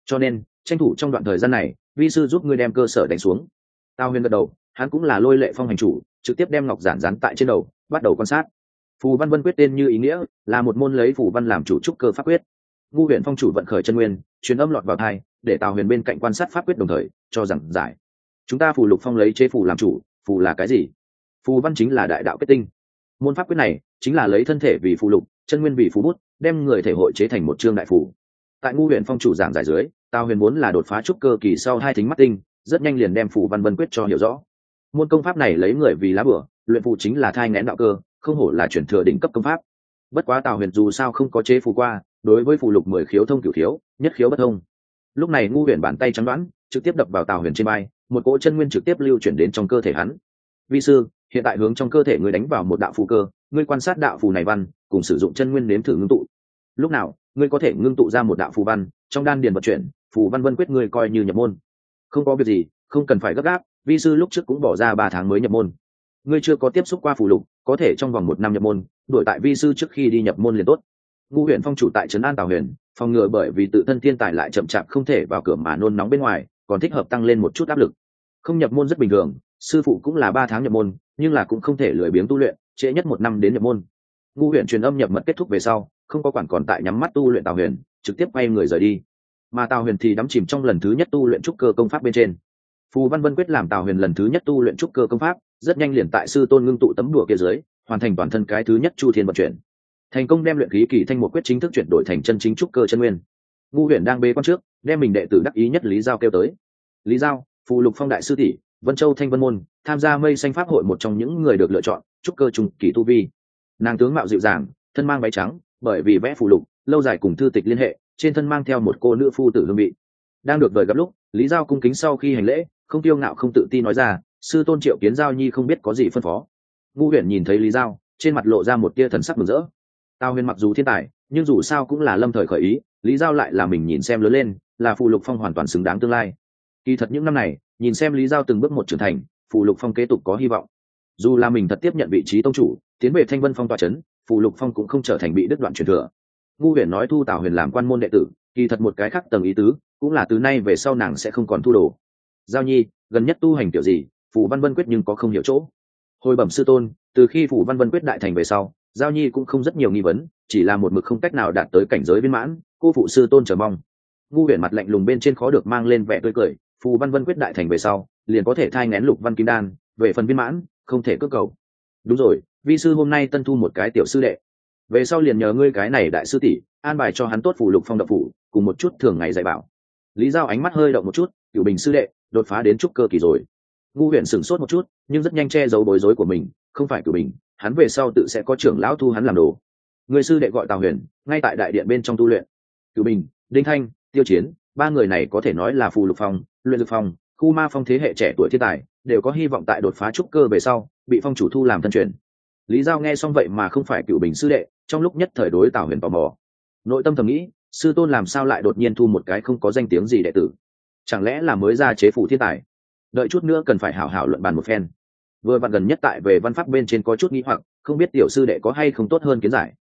cho nên tranh thủ trong đoạn thời gian này vi sư giúp ngươi đem cơ sở đánh xuống. Tào Huyền gật đầu, hắn cũng là lôi lệ phong hành chủ, trực tiếp đem ngọc giản dán tại trên đầu, bắt đầu quan sát. Phù văn vân quyết tên như ý nghĩa, là một môn lấy phù văn làm chủ trúc cơ pháp quyết. Ngu Huyền phong chủ vận khởi chân nguyên, truyền âm lọt vào tai, để Tào Huyền bên cạnh quan sát pháp quyết đồng thời cho rằng giải. Chúng ta phù lục phong lấy chế phù làm chủ, phù là cái gì? Phù văn chính là đại đạo kết tinh. Môn pháp quyết này chính là lấy thân thể vì phù lục, chân nguyên vì phù bút, đem người thể hội chế thành một chương đại phù. Tại Ngu Huyền phong chủ giảng giải dưới, Tào Huyền muốn là đột phá trúc cơ kỳ sau hai thính mắt tinh, rất nhanh liền đem phù văn vân quyết cho hiểu rõ. Môn công pháp này lấy người vì lá bửa, luyện phù chính là thai nghén đạo cơ, không hổ là chuyển thừa đỉnh cấp công pháp. Bất quá Tào Huyền dù sao không có chế phù qua, đối với phù lục 10 khiếu thông cửu khiếu, nhất khiếu bất thông. Lúc này Ngu Huyền bàn tay trắng đoán, trực tiếp đập vào Tào Huyền trên vai, một cỗ chân nguyên trực tiếp lưu chuyển đến trong cơ thể hắn. Vi sư, hiện tại hướng trong cơ thể ngươi đánh vào một đạo phù cơ, ngươi quan sát đạo phù này văn, cùng sử dụng chân nguyên nếm thử ngưng tụ. Lúc nào, ngươi có thể ngưng tụ ra một đạo phù văn, trong đan điền vận chuyển, phù văn vân quyết ngươi coi như nhập môn. Không có việc gì, không cần phải gấp gáp, vi sư lúc trước cũng bỏ ra 3 tháng mới nhập môn. Ngươi chưa có tiếp xúc qua phù lục, có thể trong vòng 1 năm nhập môn, đổi tại vi sư trước khi đi nhập môn liền tốt. Ngu Huyền phong chủ tại trấn an Tào Huyền, phòng ngừa bởi vì tự thân thiên tài lại chậm chạp không thể vào cửa mà nôn nóng bên ngoài, còn thích hợp tăng lên một chút áp lực. Không nhập môn rất bình thường, sư phụ cũng là 3 tháng nhập môn, nhưng là cũng không thể lười biếng tu luyện, trễ nhất 1 năm đến nhập môn. Ngu Huyền truyền âm nhập mật kết thúc về sau, không có quản còn tại nhắm mắt tu luyện Tào Huyền, trực tiếp quay người rời đi. Mà Tào Huyền thì đắm chìm trong lần thứ nhất tu luyện trúc cơ công pháp bên trên. Phù văn vân quyết làm Tào Huyền lần thứ nhất tu luyện trúc cơ công pháp, rất nhanh liền tại sư tôn ngưng tụ tấm đùa kia dưới, hoàn thành toàn thân cái thứ nhất chu thiên vận chuyển, thành công đem luyện khí kỳ thanh một quyết chính thức chuyển đổi thành chân chính trúc cơ chân nguyên. Ngu Huyền đang bế quan trước, đem mình đệ tử đắc ý nhất Lý Giao kêu tới. Lý Giao, phù lục phong đại sư tỷ, Vân Châu Thanh Vân môn, tham gia mây xanh pháp hội một trong những người được lựa chọn, trúc cơ trung kỳ tu vi. Nàng tướng mạo dịu dàng, thân mang váy trắng, bởi vì vẽ phù lục, lâu dài cùng thư tịch liên hệ, trên thân mang theo một cô nữ phu tử hương vị. Đang được đợi gặp lúc, Lý Giao cung kính sau khi hành lễ, không tiêu ngạo không tự tin nói ra, sư tôn Triệu Kiến Giao nhi không biết có gì phân phó. Ngu Huyền nhìn thấy Lý Giao, trên mặt lộ ra một tia thần sắc mừng rỡ. Tào Huyền mặc dù thiên tài, nhưng dù sao cũng là lâm thời khởi ý, Lý Giao lại là mình nhìn xem lớn lên, là phù lục phong hoàn toàn xứng đáng tương lai. Kỳ thật những năm này, nhìn xem Lý Giao từng bước một trưởng thành, phù lục phong kế tục có hy vọng. Dù là mình thật tiếp nhận vị trí tông chủ, tiến về Thanh Vân phong tọa trấn, phù lục phong cũng không trở thành bị đứt đoạn truyền thừa. Ngu Huyền nói thu Tào Huyền làm quan môn đệ tử, kỳ thật một cái khác tầng ý tứ, cũng là từ nay về sau nàng sẽ không còn thu đồ. Giao nhi, gần nhất tu hành kiểu gì, phù văn vân quyết nhưng có không hiểu chỗ. Hồi bẩm sư tôn, từ khi phù văn vân quyết đại thành về sau, Giao nhi cũng không rất nhiều nghi vấn, chỉ là một mực không cách nào đạt tới cảnh giới viên mãn, cô phụ sư tôn chờ mong. Ngu Huyền mặt lạnh lùng bên trên khó được mang lên vẻ tươi cười, phù văn vân quyết đại thành về sau, liền có thể thai nghén lục văn kim đan, về phần viên mãn, không thể cưỡng cầu. Đúng rồi, vi sư hôm nay tân thu một cái tiểu sư đệ, về sau liền nhờ ngươi cái này đại sư tỷ an bài cho hắn tốt phù lục phong độc phủ, cùng một chút thường ngày dạy bảo. Lý Giao ánh mắt hơi động một chút, Cửu Bình sư đệ đột phá đến trúc cơ kỳ rồi. Ngu Huyền sửng sốt một chút, nhưng rất nhanh che giấu bối rối của mình, không phải Cửu Bình, hắn về sau tự sẽ có trưởng lão thu hắn làm đồ. Người sư đệ gọi Tào Huyền, ngay tại đại điện bên trong tu luyện. Cửu Bình, Đinh Thanh, Tiêu Chiến, 3 người này có thể nói là phù lục phong, luyện dược phong, khu ma phong thế hệ trẻ tuổi thiên tài, đều có hy vọng tại đột phá trúc cơ về sau, bị phong chủ thu làm thân truyền. Lý Giao nghe xong vậy mà không phải Cửu Bình sư đệ, trong lúc nhất thời đối Tào Huyền tò mò. Nội tâm thầm nghĩ, sư tôn làm sao lại đột nhiên thu một cái không có danh tiếng gì đệ tử? Chẳng lẽ là mới ra chế phủ thiên tài? Đợi chút nữa cần phải hảo hảo luận bàn một phen. Vừa vặn gần nhất tại về văn pháp bên trên có chút nghi hoặc, không biết tiểu sư đệ có hay không tốt hơn kiến giải.